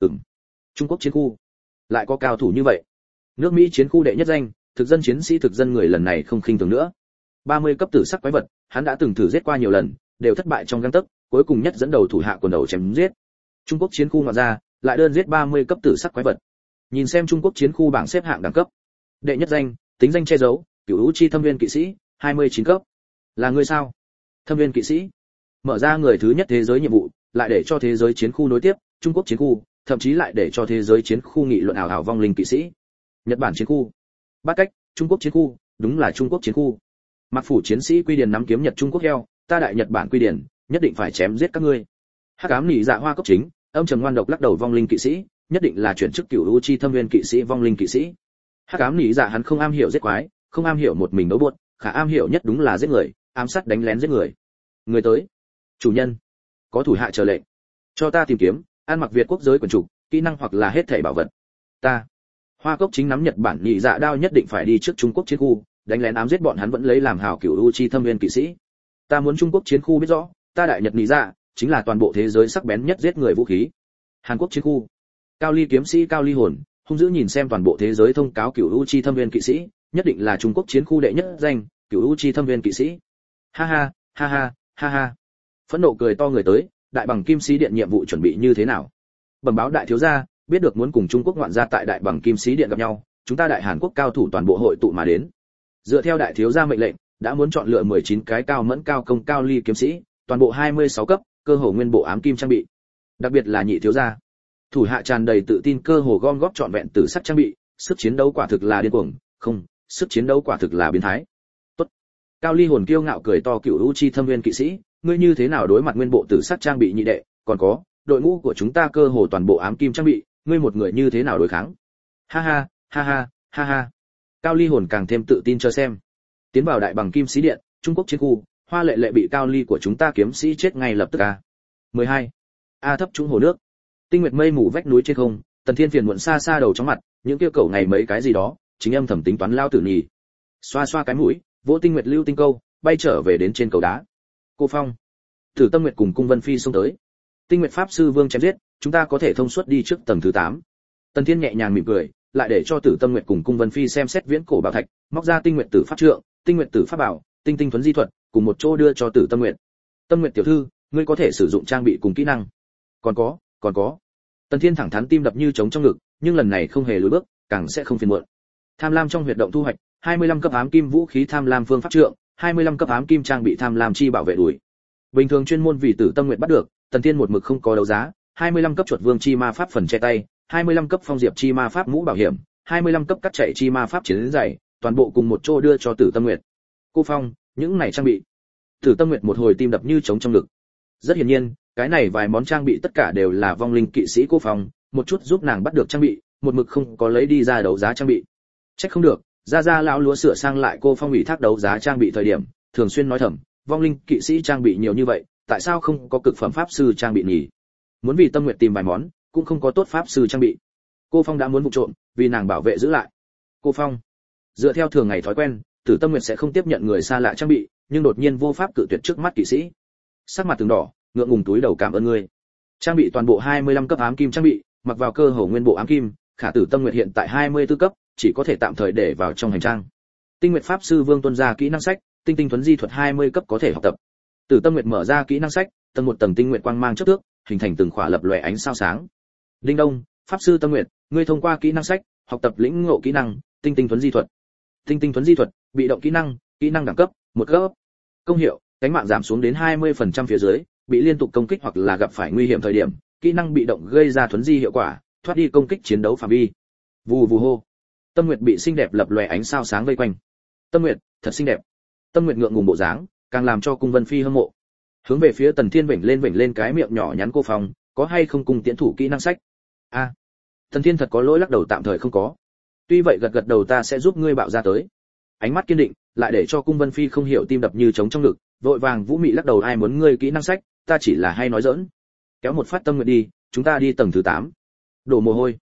Trung Quốc chiến khu lại có cao thủ như vậy. Nước Mỹ chiến khu đệ nhất danh, thực dân chiến sĩ thực dân người lần này không khinh thường nữa. 30 cấp tử sắc quái vật, hắn đã từng thử giết qua nhiều lần, đều thất bại trong gang tấc, cuối cùng nhất dẫn đầu thủ hạ quần đầu chém giết. Trung Quốc chiến khu ngoạn ra, lại đơn giết 30 cấp tử sắc quái vật. Nhìn xem Trung Quốc chiến khu bảng xếp hạng đẳng cấp. Đệ nhất danh, tính danh che giấu, Cửu U Chi Thâm Viên kỵ sĩ, 29 cấp. Là người sao? Thâm Viên kỵ sĩ. Mở ra người thứ nhất thế giới nhiệm vụ, lại để cho thế giới chiến khu nối tiếp, Trung Quốc chiến khu, thậm chí lại để cho thế giới chiến khu nghị luận ảo ảo vong linh kỵ sĩ. Nhật Bản chiến khu. Bát cách, Trung Quốc chiến khu, đúng là Trung Quốc chiến khu. Mặc phủ chiến sĩ Quy Điền nắm kiếm Nhật Trung Quốc heo, ta đại Nhật Bản Quy Điền, nhất định phải chém giết các ngươi. Hắc ám nhị dạ hoa cốc chính, âm trầm ngoan độc lắc đầu vong linh kỵ sĩ, nhất định là chuyển chức Cửu U Chi Thâm Viên kỵ sĩ vong linh kỵ sĩ. Hắc ám nhị dạ hắn không am hiểu giết quái, không am hiểu một mình đấu buốt, khả am hiểu nhất đúng là giết người, ám sát đánh lén giết người. Người tới. Chủ nhân, có thủ hạ chờ lệnh. Cho ta tìm kiếm, ăn mặc Việt quốc giới quần chủ, kỹ năng hoặc là hết thảy bảo vật. Ta. Hoa cốc chính nắm Nhật Bản nhị dạ đao nhất định phải đi trước Trung Quốc chiến khu, đánh lén ám giết bọn hắn vẫn lấy làm hào Cửu U Chi Thâm Viên kỵ sĩ. Ta muốn Trung Quốc chiến khu biết rõ, ta đại Nhật nhị dạ chính là toàn bộ thế giới sắc bén nhất giết người vũ khí. Hàn Quốc chiến khu. Cao Ly kiếm sĩ Cao Ly hồn, hung dữ nhìn xem toàn bộ thế giới thông cáo Cửu U Chi Thâm Viên kỵ sĩ, nhất định là Trung Quốc chiến khu đệ nhất danh, Cửu U Chi Thâm Viên kỵ sĩ. Ha ha, ha ha, ha ha. Phẫn nộ cười to người tới, đại bằng kim sĩ điện nhiệm vụ chuẩn bị như thế nào? Bẩm báo đại thiếu gia, biết được muốn cùng Trung Quốc ngoạn gia tại đại bằng kim sĩ điện gặp nhau, chúng ta đại Hàn Quốc cao thủ toàn bộ hội tụ mà đến. Dựa theo đại thiếu gia mệnh lệnh, đã muốn chọn lựa 19 cái cao mẫn cao công cao ly kiếm sĩ, toàn bộ 26 cấp, cơ hồ nguyên bộ ám kim trang bị. Đặc biệt là nhị thiếu gia, thủ hạ tràn đầy tự tin, cơ hồ gom góp trọn vẹn tử sắc trang bị, sức chiến đấu quả thực là điên cuồng, không, sức chiến đấu quả thực là biến thái. Tốt. Cao Ly hồn kiêu ngạo cười to Cửu U Chi Thâm Viên kỵ sĩ, ngươi như thế nào đối mặt nguyên bộ tử sắc trang bị nhị đệ, còn có, đội ngũ của chúng ta cơ hồ toàn bộ ám kim trang bị, ngươi một người như thế nào đối kháng? Ha ha, ha ha, ha ha. Cao Ly hồn càng thêm tự tin cho xem. Tiến vào đại bằng kim sĩ điện, Trung Quốc chiến khu, Hoa Lệ Lệ bị Cao Ly của chúng ta kiếm sĩ chết ngay lập tức a. 12. A thấp trũng hồ nước. Tinh nguyệt mây mù vách núi trên không, Tần Thiên phiền muộn xa xa đầu chóng mặt, những kia cẩu ngày mấy cái gì đó, chính âm thầm tính toán lao tử nhì. Xoa xoa cái mũi, vỗ tinh nguyệt lưu tinh câu, bay trở về đến trên cầu đá. Cô Phong, Tử Tâm Nguyệt cùng Cung Vân Phi xông tới. Tinh Nguyệt pháp sư vương chém giết, chúng ta có thể thông suốt đi trước tầng thứ 8. Tần Thiên nhẹ nhàng mỉm cười, lại để cho Tử Tâm Nguyệt cùng Cung Vân Phi xem xét viễn cổ bảo thạch, móc ra Tinh Nguyệt tử pháp trượng, Tinh Nguyệt tử pháp bảo, Tinh tinh thuấn di thuật, cùng một chỗ đưa cho Tử Tâm Nguyệt. Tâm Nguyệt tiểu thư, ngươi có thể sử dụng trang bị cùng kỹ năng. Còn có. Tần Thiên thẳng thắn tim đập như trống trong ngực, nhưng lần này không hề lùi bước, càng sẽ không phiền muộn. Tham lam trong huyệt động thu hoạch, 25 cấp ám kim vũ khí tham lam phương pháp trượng, 25 cấp ám kim trang bị tham lam chi bảo vệ đuổi. Bình thường chuyên môn vì Tử Tâm Nguyệt bắt được, Tần Thiên một mực không có đấu giá, 25 cấp chuột vương chi ma pháp phần che tay, 25 cấp phong diệp chi ma pháp mũ bảo hiểm, 25 cấp cắt chạy chi ma pháp chiến giày, toàn bộ cùng một chỗ đưa cho Tử Tâm Nguyệt. Cô Phong, những này trang bị. Tử Tâm Nguyệt một hồi tim đập như trống trong ngực. Rất hiển nhiên, cái này vài món trang bị tất cả đều là vong linh kỵ sĩ Cô Phong, một chút giúp nàng bắt được trang bị, một mực không có lấy đi ra đấu giá trang bị. Trách không được, ra lão lúa sửa sang lại Cô Phong ủy thác đấu giá trang bị thời điểm, thường xuyên nói thầm, vong linh kỵ sĩ trang bị nhiều như vậy, tại sao không có cực phẩm pháp sư trang bị nhỉ? Muốn vì Tâm Nguyệt tìm vài món, cũng không có tốt pháp sư trang bị. Cô Phong đã muốn vụ trộm, vì nàng bảo vệ giữ lại. Cô Phong, dựa theo thường ngày thói quen, Tử Tâm Nguyệt sẽ không tiếp nhận người xa lạ trang bị, nhưng đột nhiên vô pháp cự tuyệt trước mắt kỵ sĩ. Sắc mặt từng đỏ, ngượng ngùng túi đầu cảm ơn ngươi. Trang bị toàn bộ 25 cấp ám kim trang bị, mặc vào cơ hồ nguyên bộ ám kim, khả Tử Tâm Nguyệt hiện tại 24 cấp, chỉ có thể tạm thời để vào trong hành trang. Tinh Nguyệt pháp sư Vương tuân ra kỹ năng sách, Tinh tinh thuấn di thuật 20 cấp có thể học tập. Tử Tâm Nguyệt mở ra kỹ năng sách, tầng một tầng tinh nguyệt quang mang chớp thước, hình thành từng khỏa lập lòe ánh sao sáng. Đinh đông, pháp sư Tâm Nguyệt, ngươi thông qua kỹ năng sách, học tập lĩnh ngộ kỹ năng, Tinh tinh thuấn di thuật. Tinh tinh thuấn di thuật, bị động kỹ năng đẳng cấp, 1 cấp. Công hiệu, cánh mạng giảm xuống đến 20% phía dưới, bị liên tục công kích hoặc là gặp phải nguy hiểm thời điểm, kỹ năng bị động gây ra thuấn di hiệu quả, thoát đi công kích chiến đấu phạm vi. Vù vù hô. Tâm Nguyệt bị xinh đẹp lập lòe ánh sao sáng vây quanh. Tâm Nguyệt, thật xinh đẹp. Tâm Nguyệt ngượng ngùng bộ dáng, càng làm cho Cung Vân Phi hâm mộ. Hướng về phía Tần Thiên vểnh lên cái miệng nhỏ nhắn Cô Phong, có hay không cùng tiến thủ kỹ năng sách? A. Tần Thiên thật có lỗi lắc đầu tạm thời không có. Tuy vậy gật đầu ta sẽ giúp ngươi bạo ra tới. Ánh mắt kiên định, lại để cho Cung Vân Phi không hiểu tim đập như trống trong ngực, vội vàng vũ mị lắc đầu ai muốn ngươi kỹ năng sách, ta chỉ là hay nói giỡn. Kéo một phát Tâm Nguyệt đi, chúng ta đi tầng thứ 8. Đổ mồ hôi.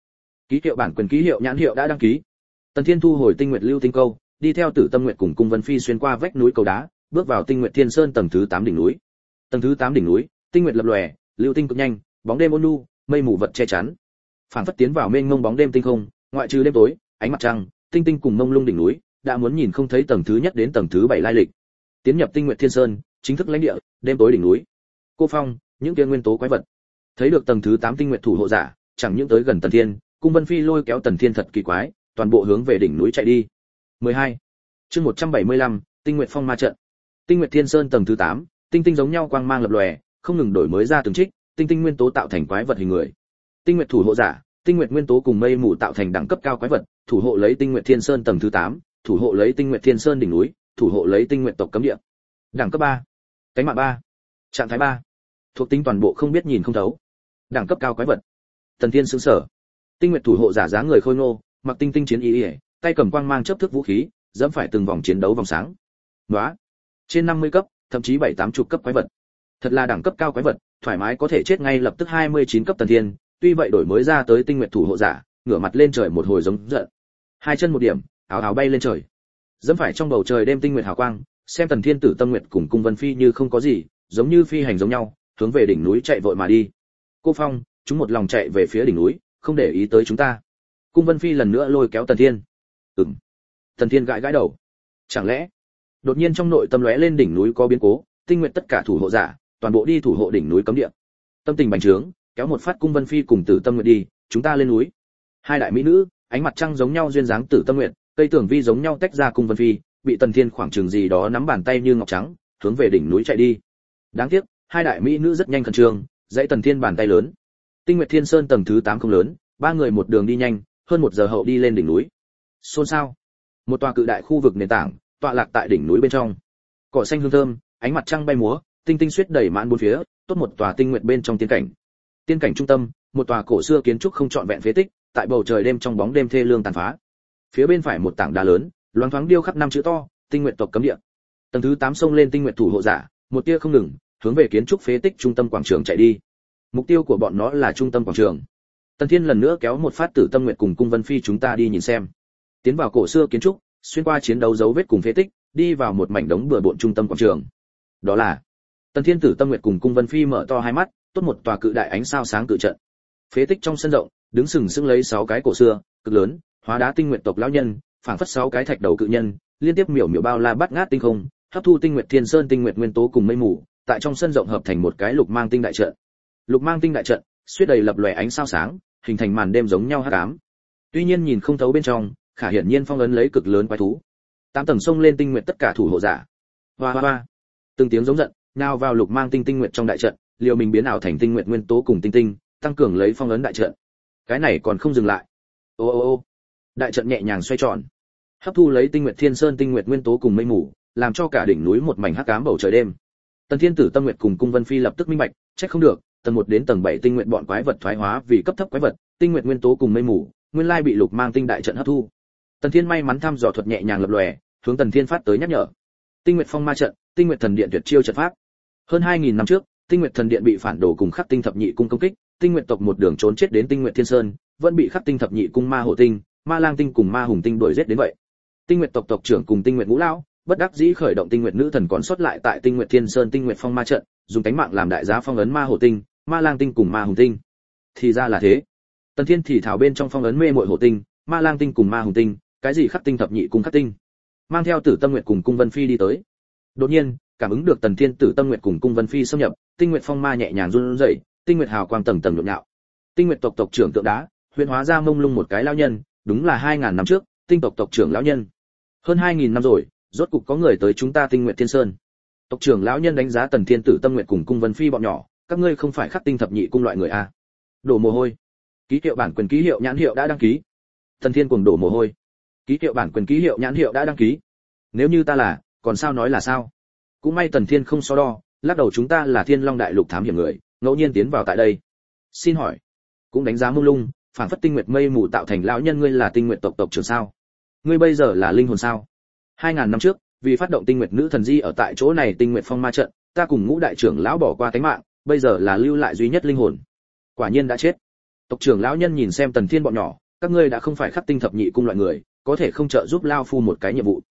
Ký hiệu bản quyền, ký hiệu nhãn hiệu đã đăng ký. Tần Thiên thu hồi Tinh Nguyệt Lưu Tinh Câu, đi theo Tử Tâm Nguyệt cùng Cung Vân Phi xuyên qua vách núi cầu đá, bước vào Tinh Nguyệt Thiên Sơn tầng thứ 8 đỉnh núi. Tầng thứ 8 đỉnh núi, tinh nguyệt lập lòe, lưu tinh cực nhanh, bóng đêm ôn nhu, mây mù vật che chắn. Phản phất tiến vào mênh mông bóng đêm tinh không, ngoại trừ đêm tối, ánh mặt trăng, tinh tinh cùng mông lung đỉnh núi, đã muốn nhìn không thấy tầng thứ nhất đến tầng thứ 7 lai lịch. Tiến nhập Tinh Nguyệt Thiên Sơn, chính thức lãnh địa, đêm tối đỉnh núi. Cô Phong, những kia nguyên tố quái vật. Thấy được tầng thứ 8 tinh nguyệt thủ hộ giả, chẳng những tới gần Tần Thiên, Cung Vân Phi lôi kéo Tần Thiên thật kỳ quái, toàn bộ hướng về đỉnh núi chạy đi. 12. Chương 175, Tinh Nguyệt Phong Ma trận. Tinh Nguyệt Thiên Sơn tầng thứ 8, tinh tinh giống nhau quang mang lập lòe, không ngừng đổi mới ra từng trích, tinh tinh nguyên tố tạo thành quái vật hình người. Tinh Nguyệt thủ hộ giả, tinh nguyệt nguyên tố cùng mây mù tạo thành đẳng cấp cao quái vật, thủ hộ lấy Tinh Nguyệt Thiên Sơn tầng thứ 8, thủ hộ lấy Tinh Nguyệt Thiên Sơn đỉnh núi, thủ hộ lấy Tinh Nguyệt tộc cấm địa. Đẳng cấp 3, cánh mạng 3, trạng thái 3. Thuộc tính toàn bộ không biết nhìn không thấu. Đẳng cấp cao quái vật. Tần Thiên sững sờ. Tinh Nguyệt thủ hộ giả dáng người khôi ngô, mặc tinh tinh chiến y, tay cầm quang mang chớp thức vũ khí, dẫm phải từng vòng chiến đấu vòng sáng. Nóa, trên 50 cấp, thậm chí 7-8 cấp quái vật. Thật là đẳng cấp cao quái vật, thoải mái có thể chết ngay lập tức 29 cấp Tần Thiên, tuy vậy đổi mới ra tới Tinh Nguyệt thủ hộ giả, ngửa mặt lên trời một hồi giống giận. Hai chân một điểm, áo áo bay lên trời. Dẫm phải trong bầu trời đêm tinh nguyệt hào quang, xem Tần Thiên Tử Tâm Nguyệt cùng Cung Vân Phi như không có gì, giống như phi hành giống nhau, hướng về đỉnh núi chạy vội mà đi. Cô Phong, chúng một lòng chạy về phía đỉnh núi, không để ý tới chúng ta. Cung Vân Phi lần nữa lôi kéo Tần Thiên. Tần Thiên gãi gãi đầu. Chẳng lẽ đột nhiên trong nội tâm lóe lên đỉnh núi có biến cố, tinh nguyện tất cả thủ hộ giả toàn bộ đi thủ hộ đỉnh núi cấm địa. Tâm tình bành trướng, kéo một phát Cung Vân Phi cùng Tử Tâm Nguyệt đi, chúng ta lên núi. Hai đại mỹ nữ, ánh mặt trăng giống nhau duyên dáng Tử Tâm Nguyệt, cây tưởng vi giống nhau tách ra Cung Vân Phi, bị Tần Thiên khoảng chừng gì đó nắm bàn tay như ngọc trắng, hướng về đỉnh núi chạy đi. Đáng tiếc, hai đại mỹ nữ rất nhanh khẩn trương, dãy Tần Thiên bàn tay lớn. Tinh Nguyệt Thiên Sơn tầng thứ 8 không lớn, ba người một đường đi nhanh, hơn 1 giờ hậu đi lên đỉnh núi. Xôn xao. Một tòa cự đại khu vực nền tảng, tọa lạc tại đỉnh núi bên trong. Cỏ xanh hương thơm, ánh mặt trăng bay múa, tinh tinh xuyết đầy mãn bốn phía, tốt một tòa tinh nguyệt bên trong tiên cảnh. Tiên cảnh trung tâm, một tòa cổ xưa kiến trúc không trọn vẹn phế tích, tại bầu trời đêm trong bóng đêm thê lương tàn phá. Phía bên phải một tảng đá lớn, loáng thoáng điêu khắc 5 chữ to, Tinh Nguyệt tộc cấm địa. Tầng thứ 8 xông lên Tinh Nguyệt thủ hộ giả, một tia không ngừng, hướng về kiến trúc phế tích trung tâm quảng trường chạy đi. Mục tiêu của bọn nó là trung tâm quảng trường. Tần Thiên lần nữa kéo một phát Tử Tâm Nguyệt cùng Cung Vân Phi chúng ta đi nhìn xem. Tiến vào cổ xưa kiến trúc, xuyên qua chiến đấu dấu vết cùng phế tích, đi vào một mảnh đống bừa bộn trung tâm quảng trường. Đó là Tần Thiên, Tử Tâm Nguyệt cùng Cung Vân Phi mở to hai mắt, tốt một tòa cự đại ánh sao sáng cự trận. Phế tích trong sân rộng, đứng sừng sững lấy 6 cái cổ xưa, cực lớn, hóa đá tinh nguyệt tộc lão nhân, phảng phất 6 cái thạch đầu cự nhân, liên tiếp miểu miểu bao la bắt ngát tinh không, hấp thu Tinh Nguyệt Thiên Sơn tinh nguyệt nguyên tố cùng mây mù, tại trong sân rộng hợp thành một cái lục mang tinh đại trận. Lục mang tinh đại trận, xuyết đầy lập lòe ánh sao sáng, hình thành màn đêm giống nhau hắc ám. Tuy nhiên nhìn không thấu bên trong, khả hiển nhiên phong ấn lấy cực lớn quái thú. 8 tầng sông lên tinh nguyệt tất cả thủ hộ giả. Hoa hoa hoa. Từng tiếng giống giận, nào vào lục mang tinh tinh nguyệt trong đại trận, liều mình biến ảo thành tinh nguyệt nguyên tố cùng tinh tinh, tăng cường lấy phong ấn đại trận. Cái này còn không dừng lại. Ô ô ô. Đại trận nhẹ nhàng xoay tròn, hấp thu lấy Tinh Nguyệt Thiên Sơn tinh nguyệt nguyên tố cùng mây mù, làm cho cả đỉnh núi một mảnh hắc ám bầu trời đêm. Tần Thiên, Tử Tâm Nguyệt cùng Cung Vân Phi lập tức minh bạch, trách không được, tầng 1 đến tầng 7 tinh nguyệt bọn quái vật thoái hóa vì cấp thấp quái vật, tinh nguyệt nguyên tố cùng mây mù, nguyên lai bị lục mang tinh đại trận hấp thu. Tần Thiên may mắn thăm dò thuật nhẹ nhàng lập lòe, hướng Tần Thiên phát tới nhắc nhở. Tinh Nguyệt Phong Ma trận, Tinh Nguyệt Thần Điện tuyệt chiêu trận pháp. Hơn 2000 năm trước, Tinh Nguyệt Thần Điện bị phản đồ cùng Khắc Tinh Thập Nhị cung công kích, Tinh Nguyệt tộc một đường trốn chết đến Tinh Nguyệt Thiên Sơn, vẫn bị Khắc Tinh Thập Nhị cung Ma Hổ Tinh, Ma Lang Tinh cùng Ma Hùng Tinh đuổi giết đến vậy. Tinh Nguyệt tộc tộc trưởng cùng Tinh Nguyệt Ngũ lão, bất đắc dĩ khởi động Tinh Nguyệt nữ thần còn sót lại tại Tinh Nguyệt Thiên Sơn Tinh Nguyệt Phong Ma trận, dùng tánh mạng làm đại giá phong ấn Ma Hổ Tinh, Ma Lang Tinh cùng Ma Hùng Tinh. Thì ra là thế. Tần Thiên thì thảo bên trong phong ấn mê muội Hổ Tinh, Ma Lang Tinh cùng Ma Hùng Tinh, cái gì Khắc Tinh Thập Nhị cung Khắc Tinh. Mang theo Tử Tâm Nguyệt cùng Cung Vân Phi đi tới. Đột nhiên, cảm ứng được Tần Thiên, Tử Tâm Nguyệt cùng Cung Vân Phi xâm nhập, Tinh Nguyệt Phong Ma nhẹ nhàng run rẩy, tinh nguyệt hào quang tầng tầng nhộn nhạo. Tinh Nguyệt tộc tộc trưởng tượng đá, huyễn hóa ra mông lung một cái lão nhân, đúng là 2000 năm trước, Tinh tộc tộc trưởng lão nhân. Hơn 2000 năm rồi, rốt cục có người tới chúng ta Tinh Nguyệt Thiên Sơn. Tộc trưởng lão nhân đánh giá Tần Thiên, Tử Tâm Nguyệt cùng Cung Vân Phi bọn nhỏ, các ngươi không phải Khắc Tinh Thập Nhị cung loại người a? Đổ mồ hôi. Ký hiệu bản quyền, ký hiệu nhãn hiệu đã đăng ký. Tần Thiên cuồng đổ mồ hôi. Ký hiệu bản quyền, ký hiệu nhãn hiệu đã đăng ký. Nếu như ta là, còn sao nói là sao? Cũng may Tần Thiên không so đo, lắc đầu chúng ta là Thiên Long đại lục thám hiểm người, ngẫu nhiên tiến vào tại đây. Xin hỏi, cũng đánh giá mông lung, phản phất tinh nguyệt mây mù tạo thành lão nhân, ngươi là Tinh Nguyệt tộc tộc trưởng sao? Ngươi bây giờ là linh hồn sao? 2000 năm trước, vì phát động Tinh Nguyệt nữ thần di ở tại chỗ này Tinh Nguyệt Phong Ma trận, ta cùng Ngũ đại trưởng lão bỏ qua tánh mạng, bây giờ là lưu lại duy nhất linh hồn. Quả nhiên đã chết. Tộc trưởng lão nhân nhìn xem Tần Thiên bọn nhỏ, các ngươi đã không phải Khắc Tinh thập nhị cung loại người, có thể không trợ giúp lao phu một cái nhiệm vụ.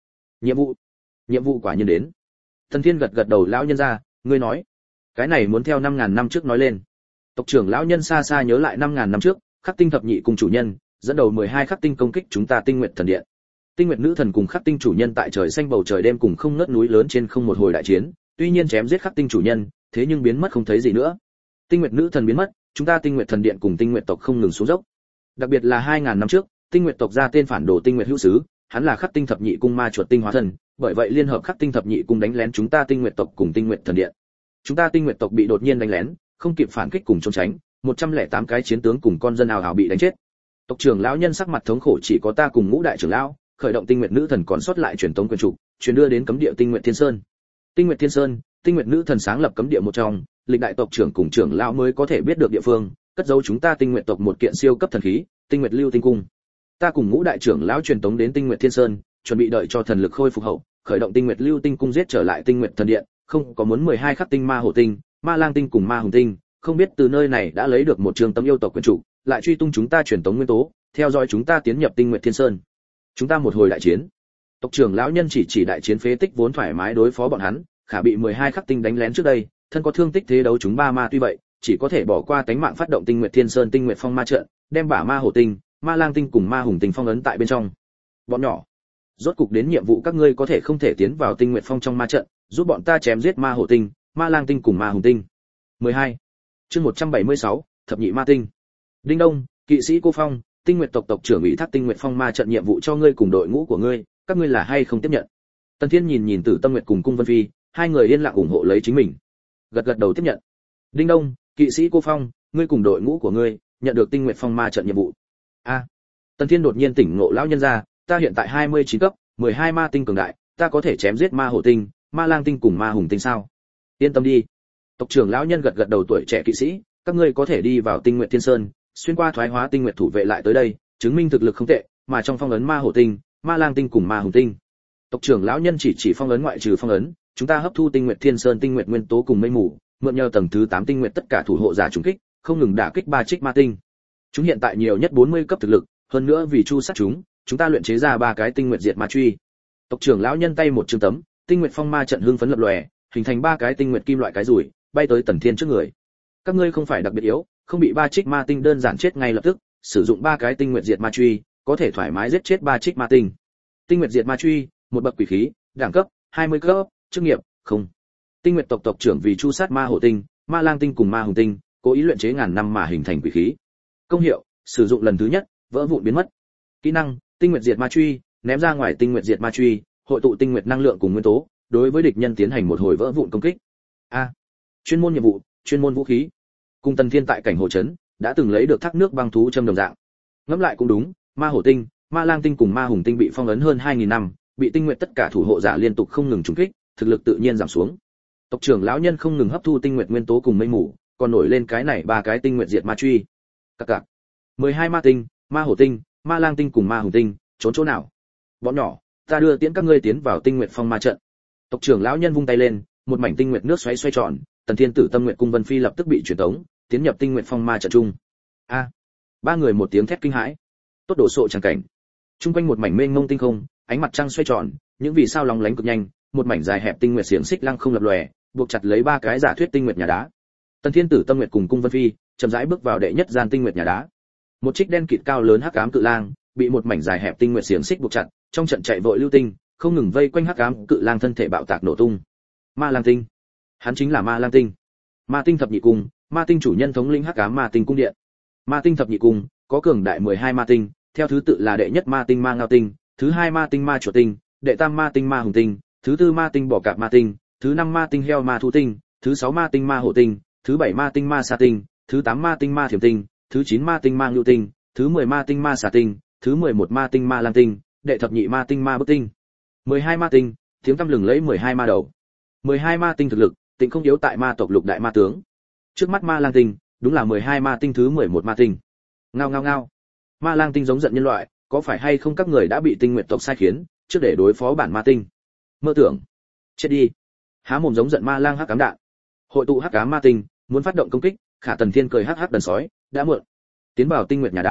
Nhiệm vụ quả nhiên đến. Tần Thiên gật gật đầu, lão nhân gia, ngươi nói, cái này muốn theo 5000 năm trước nói lên. Tộc trưởng lão nhân xa xa nhớ lại 5000 năm trước, Khắc Tinh thập nhị cung chủ nhân dẫn đầu 12 Khắc Tinh công kích chúng ta Tinh Nguyệt thần điện. Tinh Nguyệt nữ thần cùng Khắc Tinh chủ nhân tại trời xanh bầu trời đêm cùng không ngớt núi lớn trên không một hồi đại chiến, tuy nhiên chém giết Khắc Tinh chủ nhân, thế nhưng biến mất không thấy gì nữa. Tinh Nguyệt nữ thần biến mất, chúng ta Tinh Nguyệt thần điện cùng Tinh Nguyệt tộc không ngừng xuống dốc. Đặc biệt là 2000 năm trước, Tinh Nguyệt tộc ra tên phản đồ Tinh Nguyệt hữu sứ, hắn là Khắc Tinh thập nhị cung ma chuột tinh hóa thần, bởi vậy liên hợp Khắc Tinh thập nhị cung đánh lén chúng ta Tinh Nguyệt tộc cùng Tinh Nguyệt thần điện. Chúng ta Tinh Nguyệt tộc bị đột nhiên đánh lén, không kịp phản kích cùng trốn tránh, 108 cái chiến tướng cùng con dân ào ào bị đánh chết. Tộc trưởng lão nhân sắc mặt thống khổ, chỉ có ta cùng ngũ đại trưởng lão khởi động Tinh Nguyệt nữ thần còn sót lại truyền tống quyền trục, truyền đưa đến cấm địa Tinh Nguyệt Thiên Sơn. Tinh Nguyệt Thiên Sơn, Tinh Nguyệt nữ thần sáng lập cấm địa một trong, lịch đại tộc trưởng cùng trưởng lão mới có thể biết được địa phương, cất giấu chúng ta Tinh Nguyệt tộc một kiện siêu cấp thần khí, Tinh Nguyệt Lưu Tinh cung. Ta cùng ngũ đại trưởng lão truyền tống đến Tinh Nguyệt Thiên Sơn, chuẩn bị đợi cho thần lực khôi phục hậu, khởi động Tinh Nguyệt Lưu Tinh cung giết trở lại Tinh Nguyệt thần điện, không có muốn 12 Khắc Tinh ma hổ tinh, ma lang tinh cùng ma hùng tinh, không biết từ nơi này đã lấy được một trường tấm yêu tộc quyền chủ, lại truy tung chúng ta truyền tống nguyên tố, theo dõi chúng ta tiến nhập Tinh Nguyệt Thiên Sơn. Chúng ta một hồi đại chiến. Tộc trưởng lão nhân chỉ đại chiến phế tích vốn thoải mái đối phó bọn hắn, khả bị 12 Khắc Tinh đánh lén trước đây, thân có thương tích thế đấu chúng ba ma, tuy vậy chỉ có thể bỏ qua tánh mạng phát động Tinh Nguyệt Thiên Sơn Tinh Nguyệt Phong ma trận, đem bả ma hổ tinh, ma lang tinh cùng ma hùng tinh phong ấn tại bên trong. Bọn nhỏ, rốt cục đến nhiệm vụ các ngươi có thể không thể tiến vào Tinh Nguyệt Phong trong ma trận, giúp bọn ta chém giết ma hổ tinh, ma lang tinh cùng ma hùng tinh. 12. Chương 176, thập nhị ma tinh. Đinh đông, kỵ sĩ Cô Phong, Tinh Nguyệt tộc tộc trưởng ủy thác Tinh Nguyệt Phong ma trận nhiệm vụ cho ngươi cùng đội ngũ của ngươi, các ngươi là hay không tiếp nhận? Tần Thiên nhìn Tử Tâm Nguyệt cùng Cung Vân Phi, hai người yên lặng ủng hộ lấy chính mình. Gật gật đầu tiếp nhận. Đinh đông, kỵ sĩ Cô Phong, ngươi cùng đội ngũ của ngươi nhận được Tinh Nguyệt Phong ma trận nhiệm vụ. A. Tần Thiên đột nhiên tỉnh ngộ, lão nhân gia, ta hiện tại 29 cấp, 12 ma tinh cường đại, ta có thể chém giết ma hổ tinh, ma lang tinh cùng ma hùng tinh sao? Yên tâm đi. Tộc trưởng lão nhân gật gật đầu, tuổi trẻ kỵ sĩ, các ngươi có thể đi vào Tinh Nguyệt Thiên Sơn, xuyên qua thoái hóa Tinh Nguyệt thủ vệ lại tới đây, chứng minh thực lực không tệ, mà trong phong ấn ma hổ tinh, ma lang tinh cùng ma hùng tinh. Tộc trưởng lão nhân chỉ phong ấn ngoại trừ phong ấn, chúng ta hấp thu Tinh Nguyệt Thiên Sơn Tinh Nguyệt nguyên tố cùng mây mù, mượn nhờ tầng thứ 8 Tinh Nguyệt tất cả thủ hộ giả trùng kích, không ngừng đả kích ba trích ma tinh. Chúng hiện tại nhiều nhất 40 cấp thực lực, hơn nữa vì chu sát chúng ta luyện chế ra 3 cái Tinh Nguyệt diệt ma truy. Tộc trưởng lão nhân tay một chương tấm, Tinh Nguyệt Phong ma trận hưng phấn lập lòe, hình thành 3 cái Tinh Nguyệt kim loại cái rùi, bay tới Tần Thiên trước người. Các ngươi không phải đặc biệt yếu, không bị ba trích ma tinh đơn giản chết ngay lập tức, sử dụng 3 cái Tinh Nguyệt diệt ma truy, có thể thoải mái giết chết 3 trích ma tinh. Tinh Nguyệt diệt ma truy, một bậc quỷ khí, đẳng cấp 20 cấp, chức nghiệp không. Tinh Nguyệt tộc tộc trưởng vì chu sát ma hổ tinh, ma lang tinh cùng ma hùng tinh, cố ý luyện chế ngàn năm mà hình thành quỷ khí. Công hiệu, sử dụng lần thứ nhất, vỡ vụn biến mất. Kỹ năng, Tinh Nguyệt diệt ma truy, ném ra ngoài Tinh Nguyệt diệt ma truy, hội tụ Tinh Nguyệt năng lượng cùng nguyên tố, đối với địch nhân tiến hành một hồi vỡ vụn công kích. A. Chuyên môn nhiệm vụ, chuyên môn vũ khí. Cùng Tần Thiên tại cảnh hồ trấn đã từng lấy được thác nước băng thú châm đồng dạng. Ngẫm lại cũng đúng, ma hổ tinh, ma lang tinh cùng ma hùng tinh bị phong ấn hơn 2000 năm, bị Tinh Nguyệt tất cả thủ hộ giả liên tục không ngừng trúng kích, thực lực tự nhiên giảm xuống. Tộc trưởng lão nhân không ngừng hấp thu Tinh Nguyệt nguyên tố cùng mây mù, còn nổi lên cái này 3 cái Tinh Nguyệt diệt ma truy. Các cạc. 12 ma tinh, ma hổ tinh, ma lang tinh cùng ma hùng tinh, trốn chỗ nào? Bọn nhỏ, ta đưa tiễn các ngươi tiến vào Tinh Nguyệt Phong ma trận. Tộc trưởng lão nhân vung tay lên, một mảnh tinh nguyệt nước xoáy xoay tròn, Tần Thiên Tử Tâm Nguyệt Cung Vân Phi lập tức bị truyền tống, tiến nhập Tinh Nguyệt Phong ma trận trung. A! Ba người một tiếng thét kinh hãi. Tốt đổ sộ chẳng cảnh. Trung quanh một mảnh mênh mông tinh không, ánh mặt trăng xoay tròn, những vì sao lóng lánh cực nhanh, một mảnh dài hẹp tinh nguyệt xiềng xích lăng không lập lòe, buộc chặt lấy 3 cái giả thuyết tinh nguyệt nhà đá. Tần Thiên Tử Tâm Nguyệt cùng Cung Vân Phi chậm rãi bước vào đệ nhất gian tinh nguyệt nhà đá. Một trích đen kịt cao lớn hắc ám cự lang, bị một mảnh dài hẹp tinh nguyệt xiềng xích buộc chặt, trong trận chạy vội lưu tinh, không ngừng vây quanh hắc ám cự lang thân thể bạo tạc nổ tung. Ma lang tinh, hắn chính là ma lang tinh. Ma tinh thập nhị cung, ma tinh chủ nhân thống lĩnh hắc ám ma tinh cung điện. Ma tinh thập nhị cung có cường đại 12 ma tinh, theo thứ tự là đệ nhất ma tinh ma ngao tinh, thứ hai ma tinh ma chuột tinh, đệ tam ma tinh ma hùng tinh, thứ tư ma tinh bò cạp ma tinh, thứ năm ma tinh heo ma thu tinh, thứ 6 ma tinh ma hổ tinh, thứ 7 ma tinh ma sa tinh, thứ 8 ma tinh ma thiểm tinh, thứ 9 ma tinh ma ngưu tinh, thứ 10 ma tinh ma xà tinh, thứ 11 ma tinh ma lang tinh, đệ thập nhị ma tinh ma bức tinh. 12 ma tinh, tiếng tăm lừng lẫy 12 ma đầu. 12 ma tinh thực lực, tịnh không yếu tại ma tộc lục đại ma tướng. Trước mắt ma lang tinh, đúng là 12 ma tinh thứ 11 ma tinh. Ngao ngao ngao. Ma lang tinh giống giận nhân loại, có phải hay không các người đã bị tinh nguyệt tộc sai khiến, trước để đối phó bản ma tinh? Mơ tưởng. Chết đi. Há mồm giống giận ma lang hắc ám đạn. Hội tụ hắc ám ma tinh, muốn phát động công kích, Khả Tần Thiên cười hắc hắc đần sói, đã muộn. Tiến vào tinh nguyệt nhà đá,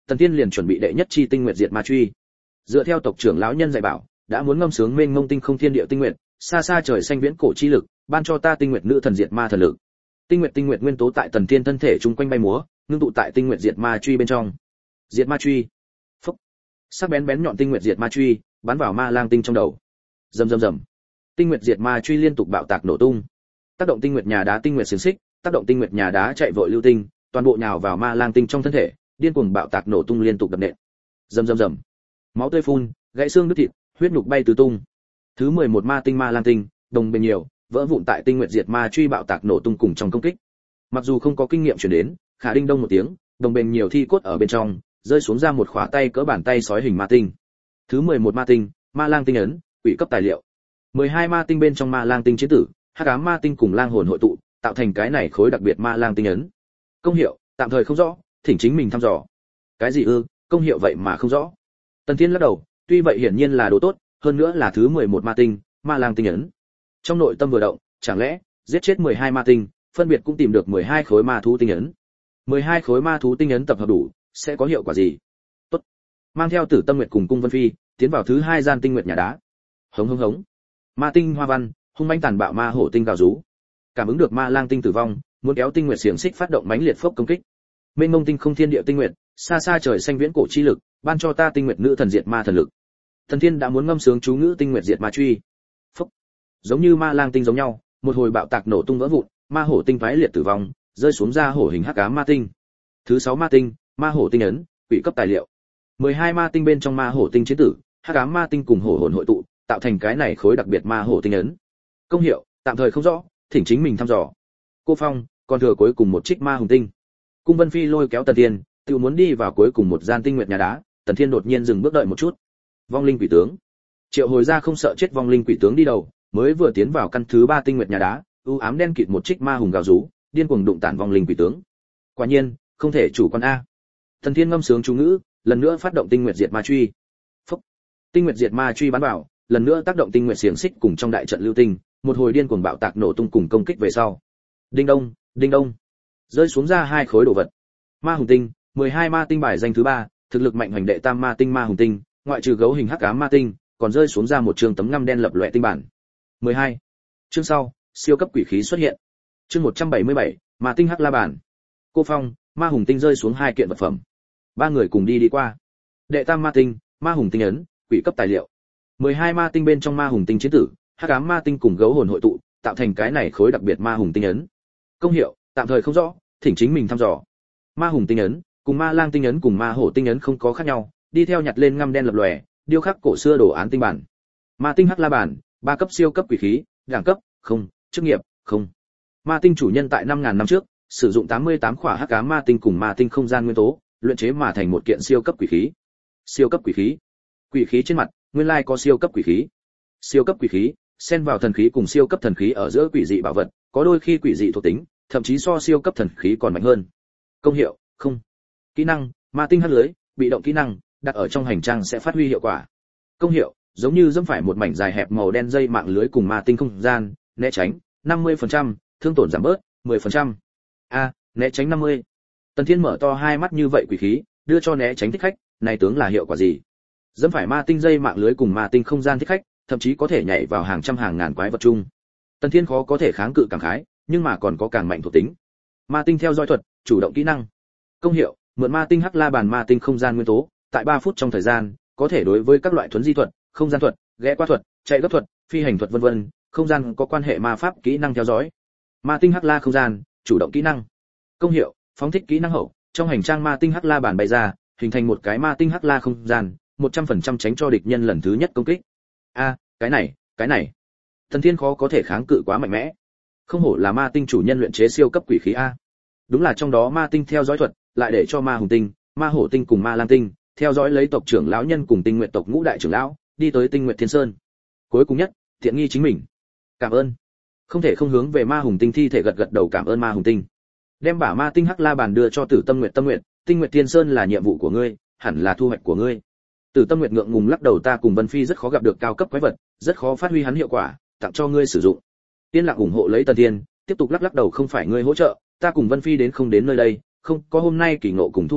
Tần Thiên liền chuẩn bị đệ nhất chi tinh nguyệt diệt ma truy. Dựa theo tộc trưởng lão nhân dạy bảo, đã muốn ngâm sướng mênh mông tinh không thiên địa tinh nguyệt, xa xa trời xanh viễn cổ chi lực, ban cho ta tinh nguyệt nữ thần diệt ma thần lực. Tinh nguyệt nguyên tố tại Tần Thiên thân thể trung quanh bay múa, ngưng tụ tại tinh nguyệt diệt ma truy bên trong. Diệt ma truy. Phốc. Sắc bén bén nhọn tinh nguyệt diệt ma truy bắn vào ma lang tinh trong đầu. Rầm rầm rầm. Tinh nguyệt diệt ma truy liên tục bạo tạc nổ tung. Tác động tinh nguyệt nhà đá tinh nguyệt xiển xích, tác động tinh nguyệt nhà đá chạy vội lưu tinh, toàn bộ nhào vào ma lang tinh trong thân thể, điên cuồng bạo tạc nổ tung liên tục đập nện. Rầm rầm rầm. Máu tươi phun, gãy xương đứt thịt, huyết nhục bay tứ tung. Thứ 11 ma tinh ma lang tinh, đồng bền nhiều, vỡ vụn tại tinh nguyệt diệt ma truy bạo tạc nổ tung cùng trong công kích. Mặc dù không có kinh nghiệm truyền đến, khả đinh đông một tiếng, đồng bền nhiều thi cốt ở bên trong, rơi xuống ra một khỏa tay cỡ bàn tay sói hình ma tinh. Thứ 11 ma tinh, ma lang tinh ấn, quỷ cấp tài liệu. 12 ma tinh bên trong ma lang tinh chiến tử, hắc ám ma tinh cùng lang hồn hội tụ, tạo thành cái này khối đặc biệt ma lang tinh ấn. Công hiệu, tạm thời không rõ, thỉnh chính mình thăm dò. Cái gì ư, công hiệu vậy mà không rõ. Tần Thiên lắc đầu, tuy vậy hiển nhiên là đồ tốt, hơn nữa là thứ 11 ma tinh, ma lang tinh ấn. Trong nội tâm vừa động, chẳng lẽ giết chết 12 ma tinh, phân biệt cũng tìm được 12 khối ma thú tinh ấn. 12 khối ma thú tinh ấn tập hợp đủ, sẽ có hiệu quả gì? Tốt. Mang theo Tử Tâm Nguyệt cùng Cung Vân Phi, tiến vào thứ 2 gian tinh nguyệt nhà đá. Hống hống hống. Ma tinh hoa văn, hung mãnh tàn bạo ma hổ tinh gào rú. Cảm ứng được ma lang tinh tử vong, muốn kéo tinh nguyệt xiềng xích phát động mãnh liệt phốc công kích. Mênh mông tinh không thiên địa tinh nguyệt, xa xa trời xanh viễn cổ chi lực, ban cho ta tinh nguyệt nữ thần diệt ma thần lực. Thần Thiên đã muốn ngâm sướng chú ngữ tinh nguyệt diệt ma truy. Phốc. Giống như ma lang tinh giống nhau, một hồi bạo tạc nổ tung vỡ vụn, ma hổ tinh vãi liệt tử vong, rơi xuống ra hổ hình hắc ám ma tinh. Thứ 6 ma tinh, ma hổ tinh ấn, quỷ cấp tài liệu. 12 ma tinh bên trong ma hổ tinh chiến tử, hắc ám ma tinh cùng hổ hồn hội tụ, tạo thành cái này khối đặc biệt ma hổ tinh ấn. Công hiệu, tạm thời không rõ, thỉnh chính mình thăm dò. Cô Phong, còn thừa cuối cùng một trích ma hùng tinh. Cung Vân Phi lôi kéo Tần Thiên, tự muốn đi vào cuối cùng một gian tinh nguyệt nhà đá, Tần Thiên đột nhiên dừng bước đợi một chút. Vong linh quỷ tướng. Triệu Hồi ra không sợ chết vong linh quỷ tướng đi đầu, mới vừa tiến vào căn thứ 3 tinh nguyệt nhà đá, u ám đen kịt một trích ma hùng gào rú, điên cuồng đụng tản vong linh quỷ tướng. Quả nhiên, không thể chủ quan a. Tần Thiên ngâm sướng chú ngữ, lần nữa phát động tinh nguyệt diệt ma truy. Phốc. Tinh nguyệt diệt ma truy bắn vào, lần nữa tác động tinh nguyệt xiềng xích cùng trong đại trận lưu tinh, một hồi điên cuồng bạo tạc nổ tung cùng công kích về sau. Đinh đông, đinh đông. Rơi xuống ra 2 khối đồ vật. Ma hùng tinh, 12 ma tinh bài danh thứ 3, thực lực mạnh hoành đệ tam ma tinh ma hùng tinh, ngoại trừ gấu hình hắc ám ma tinh, còn rơi xuống ra một trường tấm ngăm đen lập loè tinh bản. 12. Chương sau, siêu cấp quỷ khí xuất hiện. Chương 177, ma tinh hắc la bản. Cô Phong, ma hùng tinh rơi xuống 2 kiện vật phẩm. 3 người cùng đi qua. Đệ tam ma tinh, ma hùng tinh ấn, quỷ cấp tài liệu. 12 ma tinh bên trong ma hùng tinh chiến tử, hắc ám ma tinh cùng gấu hồn hội tụ, tạo thành cái này khối đặc biệt ma hùng tinh ấn. Công hiệu, tạm thời không rõ, thỉnh chính mình thăm dò. Ma hùng tinh ấn cùng ma lang tinh ấn cùng ma hổ tinh ấn không có khác nhau, đi theo nhặt lên ngăm đen lập lòe, điêu khắc cổ xưa đồ án tinh bản. Ma tinh hắc la bản, 3 cấp siêu cấp quỷ khí, đẳng cấp không, chức nghiệp không. Ma tinh chủ nhân tại 5000 năm trước, sử dụng 88 khỏa hắc ám ma tinh cùng ma tinh không gian nguyên tố, luyện chế mà thành một kiện siêu cấp quỷ khí. Siêu cấp quỷ khí. Quỷ khí trên mặt, nguyên lai có siêu cấp quỷ khí. Siêu cấp quỷ khí, xen vào thần khí cùng siêu cấp thần khí ở giữa quỷ dị bảo vật, có đôi khi quỷ dị thuộc tính, thậm chí so siêu cấp thần khí còn mạnh hơn. Công hiệu, không. Kỹ năng, ma tinh hắc lưới, bị động kỹ năng, đặt ở trong hành trang sẽ phát huy hiệu quả. Công hiệu, giống như dẫm phải một mảnh dài hẹp màu đen dây mạng lưới cùng ma tinh không gian, né tránh 50%, thương tổn giảm bớt 10%. A, né tránh 50. Tần Thiên mở to hai mắt như vậy quỷ khí, đưa cho né tránh thích khách, này tướng là hiệu quả gì? Dẫm phải ma tinh dây mạng lưới cùng ma tinh không gian thích khách, thậm chí có thể nhảy vào hàng trăm hàng ngàn quái vật chung. Tần Thiên khó có thể kháng cự cảm khái, nhưng mà còn có càng mạnh thuộc tính. Ma tinh theo dõi thuật, chủ động kỹ năng. Công hiệu, mượn ma tinh hắc la bàn ma tinh không gian nguyên tố, tại 3 phút trong thời gian, có thể đối với các loại thuấn di thuật, không gian thuật, ghé qua thuật, chạy gấp thuật, phi hành thuật vân vân, không gian có quan hệ ma pháp kỹ năng theo dõi. Ma tinh hắc la không gian, chủ động kỹ năng. Công hiệu, phóng thích kỹ năng hậu, trong hành trang ma tinh hắc la bản bày ra, hình thành một cái ma tinh hắc la không gian, 100% tránh cho địch nhân lần thứ nhất công kích. A, cái này. Thần Thiên khó có thể kháng cự quá mạnh mẽ. Không hổ là ma tinh chủ nhân luyện chế siêu cấp quỷ khí a. Đúng là trong đó ma tinh theo dõi thuật, lại để cho ma hùng tinh, ma hổ tinh cùng ma lang tinh theo dõi lấy tộc trưởng lão nhân cùng tinh nguyện tộc ngũ đại trưởng lão, đi tới tinh nguyện thiên sơn. Cuối cùng nhất, thiện nghi chính mình. Cảm ơn. Không thể không hướng về ma hùng tinh thi thể gật gật đầu cảm ơn ma hùng tinh. Đem bả ma tinh hắc la bàn đưa cho Tử Tâm Nguyệt, tinh nguyện thiên sơn là nhiệm vụ của ngươi, hẳn là thu hoạch của ngươi. Tử Tâm Nguyệt ngượng ngùng lắc đầu, ta cùng Vân Phi rất khó gặp được cao cấp quái vật, rất khó phát huy hắn hiệu quả, tặng cho ngươi sử dụng. Tiên Lạc ủng hộ lấy Tần Thiên, tiếp tục lắc đầu, không phải ngươi hỗ trợ, ta cùng Vân Phi đến không đến nơi đây, không có hôm nay kỳ ngộ cùng thu hoạch,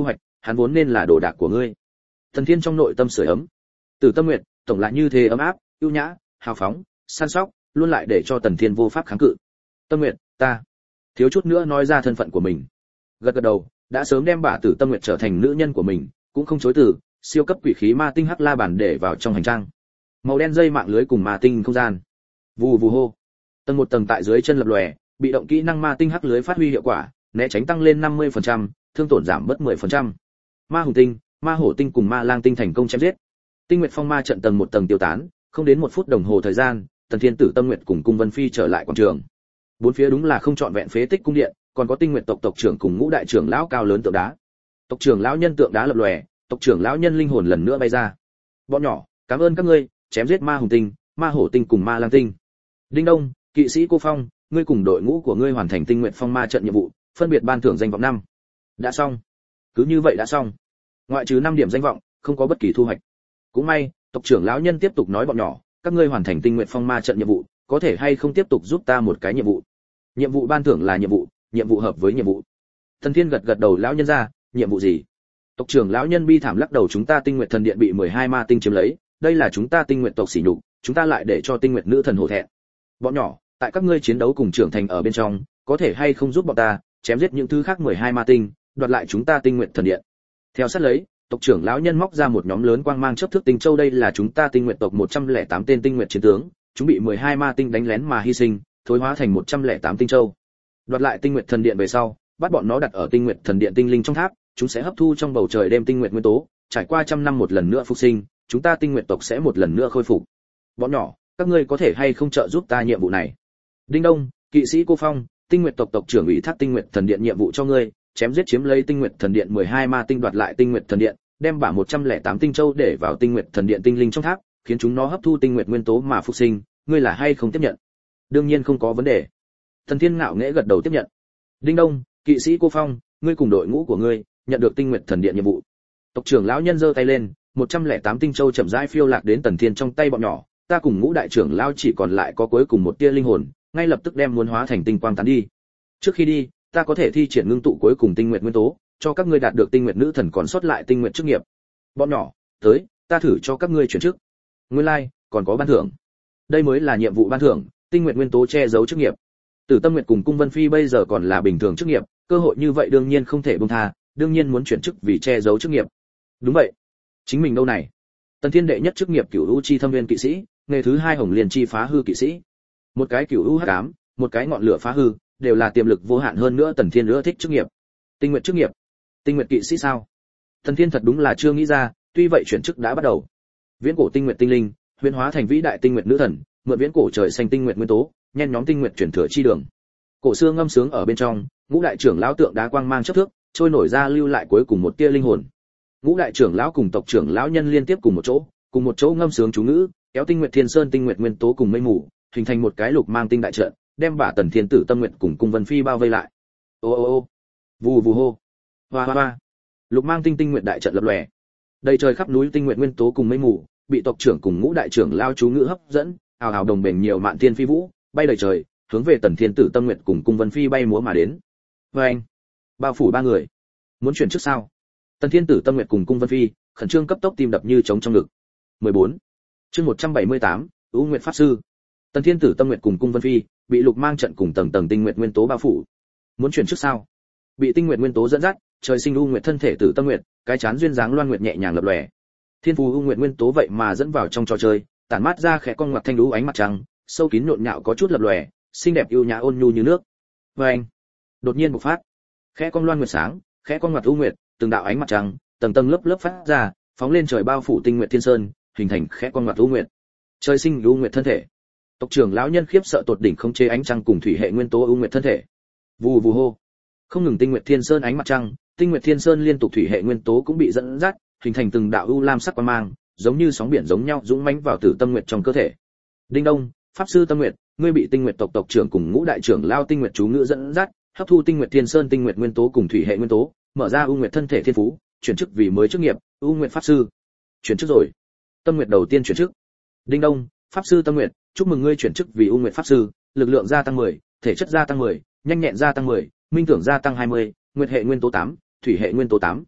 hắn vốn nên là đồ đạc của ngươi. Tần Thiên trong nội tâm sưởi ấm. Tử Tâm Nguyệt, tổng lại như thế ấm áp, ưu nhã, hào phóng, săn sóc, luôn lại để cho Tần Thiên vô pháp kháng cự. Tâm Nguyệt, ta thiếu chút nữa nói ra thân phận của mình. Gật gật đầu, đã sớm đem bà Tử Tâm Nguyệt trở thành nữ nhân của mình, cũng không chối từ, siêu cấp quỷ khí ma tinh hắc la bản để vào trong hành trang. Màu đen dây mạng lưới cùng ma tinh không gian. Vù vù hô. Tầng một tầng tại dưới chân lập lòe, bị động kỹ năng ma tinh hắc lưới phát huy hiệu quả, né tránh tăng lên 50%, thương tổn giảm bớt 10%. Ma hùng tinh, ma hổ tinh cùng ma lang tinh thành công chém giết. Tinh Nguyệt Phong Ma trận tầng một tầng tiêu tán, không đến 1 phút đồng hồ thời gian, Tần Thiên Tử Tâm Nguyệt cùng Cung Vân Phi trở lại quảng trường. Bốn phía đúng là không trọn vẹn phế tích cung điện, còn có Tinh Nguyệt tộc tộc trưởng cùng ngũ đại trưởng lão cao lớn tượng đá. Tộc trưởng lão nhân tượng đá lập lòe, tộc trưởng lão nhân linh hồn lần nữa bay ra. Bọn nhỏ, cảm ơn các ngươi, chém giết ma hùng tinh, ma hổ tinh cùng ma lang tinh. Đinh Đông, kỵ sĩ Cô Phong, ngươi cùng đội ngũ của ngươi hoàn thành Tinh Nguyệt Phong Ma trận nhiệm vụ, phân biệt ban thưởng danh vọng 5. Đã xong. Cứ như vậy đã xong. Ngoại trừ 5 điểm danh vọng, không có bất kỳ thu hoạch. Cũng may, tộc trưởng lão nhân tiếp tục nói bọn nhỏ, các ngươi hoàn thành Tinh Nguyệt Phong Ma trận nhiệm vụ, có thể hay không tiếp tục giúp ta một cái nhiệm vụ. Nhiệm vụ ban thưởng là nhiệm vụ hợp với nhiệm vụ. Thần Thiên gật gật đầu, lão nhân ra, nhiệm vụ gì? Tộc trưởng lão nhân bi thảm lắc đầu, chúng ta Tinh Nguyệt thần điện bị 12 ma tinh chiếm lấy, đây là chúng ta Tinh Nguyệt tộc sỉ nhục, chúng ta lại để cho Tinh Nguyệt nữ thần hổ thẹn. Bọn nhỏ, tại các ngươi chiến đấu cùng trưởng thành ở bên trong, có thể hay không giúp bọn ta chém giết những thứ khác 12 ma tinh, đoạt lại chúng ta Tinh Nguyệt thần điện. Theo sát lấy, tộc trưởng lão nhân móc ra một nhóm lớn quang mang chớp thước tinh châu, đây là chúng ta Tinh Nguyệt tộc 108 tên Tinh Nguyệt chiến tướng, chúng bị 12 ma tinh đánh lén mà hy sinh, thối hóa thành 108 tinh châu. Đoạt lại Tinh Nguyệt thần điện về sau, bắt bọn nó đặt ở Tinh Nguyệt thần điện tinh linh trong tháp, chúng sẽ hấp thu trong bầu trời đêm tinh nguyệt nguyên tố, trải qua trăm năm một lần nữa phục sinh, chúng ta Tinh Nguyệt tộc sẽ một lần nữa khôi phục. Bọn nhỏ, các ngươi có thể hay không trợ giúp ta nhiệm vụ này? Đinh Đông, kỵ sĩ Cô Phong, Tinh Nguyệt tộc tộc trưởng ủy thác Tinh Nguyệt thần điện nhiệm vụ cho ngươi, chém giết chiếm lấy Tinh Nguyệt thần điện 12 ma tinh, đoạt lại Tinh Nguyệt thần điện, đem bả 108 tinh châu để vào Tinh Nguyệt thần điện tinh linh trong tháp, khiến chúng nó hấp thu tinh nguyệt nguyên tố mà phục sinh, ngươi là hay không tiếp nhận? Đương nhiên không có vấn đề. Thần Thiên ngạo nghễ gật đầu tiếp nhận. Đinh Đông, kỵ sĩ Cô Phong, ngươi cùng đội ngũ của ngươi nhận được Tinh Nguyệt thần điện nhiệm vụ. Tộc trưởng lão nhân giơ tay lên, 108 tinh châu chậm rãi phiêu lạc đến Tần Thiên trong tay. Bọn nhỏ, ta cùng ngũ đại trưởng lão chỉ còn lại có cuối cùng một tia linh hồn, ngay lập tức đem muốn hóa thành tinh quang tán đi. Trước khi đi, ta có thể thi triển ngưng tụ cuối cùng tinh nguyệt nguyên tố, cho các ngươi đạt được Tinh Nguyệt nữ thần còn sót lại tinh nguyệt chức nghiệp. Bọn nhỏ, tới, ta thử cho các ngươi chuyển chức. Nguyên lai, còn có ban thưởng. Đây mới là nhiệm vụ ban thưởng, tinh nguyệt nguyên tố che giấu chức nghiệp. Tử Tâm Nguyệt cùng Cung Vân Phi bây giờ còn là bình thường chức nghiệp, cơ hội như vậy đương nhiên không thể buông tha, đương nhiên muốn chuyển chức vì che giấu chức nghiệp. Đúng vậy. Chính mình đâu này? Tần Thiên đệ nhất chức nghiệp Cửu U Chi Thâm Nguyên kỵ sĩ, nghề thứ 2 Hồng Liên Chi Phá Hư kỵ sĩ. Một cái Cửu U hắc ám, một cái ngọn lửa phá hư, đều là tiềm lực vô hạn, hơn nữa Tần Thiên ưa thích chức nghiệp. Tinh nguyệt chức nghiệp, Tinh Nguyệt kỵ sĩ sao? Tần Thiên thật đúng là chưa nghĩ ra, tuy vậy chuyển chức đã bắt đầu. Viễn cổ tinh nguyệt tinh linh, huyễn hóa thành vĩ đại tinh nguyệt nữ thần, mượn viễn cổ trời xanh tinh nguyệt nguyên tố, nhen nhóm tinh nguyệt chuyển thừa chi đường. Cổ xưa ngâm sướng ở bên trong, ngũ đại trưởng lão tượng đá quang mang chớp thước, trôi nổi ra lưu lại cuối cùng một tia linh hồn. Ngũ đại trưởng lão cùng tộc trưởng lão nhân liên tiếp cùng một chỗ ngâm sướng chú ngữ, kéo tinh nguyệt thiên sơn tinh nguyệt nguyên tố cùng mây mù, hình thành một cái lục mang tinh đại trận, đem bả Tần Thiên Tử Tâm Nguyệt cùng Cung Vân Phi bao vây lại. Ô ô ô, vù vù hô, hoa hoa hoa, lục mang tinh tinh nguyệt đại trận lập lòe. Đầy trời khắp núi tinh nguyệt nguyên tố cùng mây mù, bị tộc trưởng cùng ngũ đại trưởng lao chú ngữ hấp dẫn, ào ào đồng bền nhiều mạn thiên phi vũ, bay đầy trời, hướng về Tần Thiên Tử Tâm Nguyệt cùng Cung Vân Phi bay múa mà đến. Anh, bao phủ ba người. Muốn chuyển trước sao? Tần Thiên Tử Tâm Nguyệt cùng Cung Vân Phi khẩn trương cấp tốc tim đập như trống trong ngực. 14. Chương 178, U Nguyệt pháp sư. Tần Thiên Tử Tâm Nguyệt cùng Cung Vân Phi bị lục mang trận cùng tầng tầng tinh nguyệt nguyên tố bao phủ. Muốn chuyển trước sao? Bị tinh nguyệt nguyên tố dẫn dắt, trời sinh U Nguyệt thân thể Tử Tâm Nguyệt, cái chán duyên dáng loan nguyệt nhẹ nhàng lập lòe. Thiên phù U Nguyệt nguyên tố vậy mà dẫn vào trong trò chơi, tản mát ra khẽ con ngoặt thanh lũ ánh mặt trăng, sâu kín nhộn nhạo có chút lập lòe, xinh đẹp yêu nhã ôn nhu như nước. Anh, đột nhiên bộc phát. Khẽ con loan nguyệt sáng, khẽ con ngoặt U Nguyệt, từng đạo ánh mặt trăng, tầng tầng lớp lớp phát ra, phóng lên trời bao phủ tinh nguyệt thiên sơn, hình thành khẽ con ngoặt U Nguyệt. Trời sinh U Nguyệt thân thể. Tộc trưởng lão nhân khiếp sợ tột đỉnh, không chế ánh trăng cùng thủy hệ nguyên tố U Nguyệt thân thể. Vù vù hô. Không ngừng tinh nguyệt thiên sơn ánh mặt trăng, tinh nguyệt thiên sơn liên tục thủy hệ nguyên tố cũng bị dẫn dắt, hình thành từng đạo u lam sắc quang mang, giống như sóng biển giống nhau dũng mãnh vào Tử Tâm Nguyệt trong cơ thể. Đinh Đông, pháp sư Tâm Nguyệt, ngươi bị tinh nguyệt tộc trưởng cùng ngũ đại trưởng lao tinh nguyệt chú ngữ dẫn dắt, hấp thu tinh nguyệt thiên sơn tinh nguyệt nguyên tố cùng thủy hệ nguyên tố, mở ra U Nguyệt thân thể thiên phú, chuyển chức vì mới chức nghiệp, U Nguyệt pháp sư. Chuyển chức rồi. Tâm Nguyệt đầu tiên chuyển chức. Đinh Đông, pháp sư Tâm Nguyệt, chúc mừng ngươi chuyển chức vì U Nguyệt pháp sư, lực lượng gia tăng 10, thể chất gia tăng 10, nhanh nhẹn gia tăng 10, minh tưởng gia tăng 20, nguyệt hệ nguyên tố 8, thủy hệ nguyên tố 8.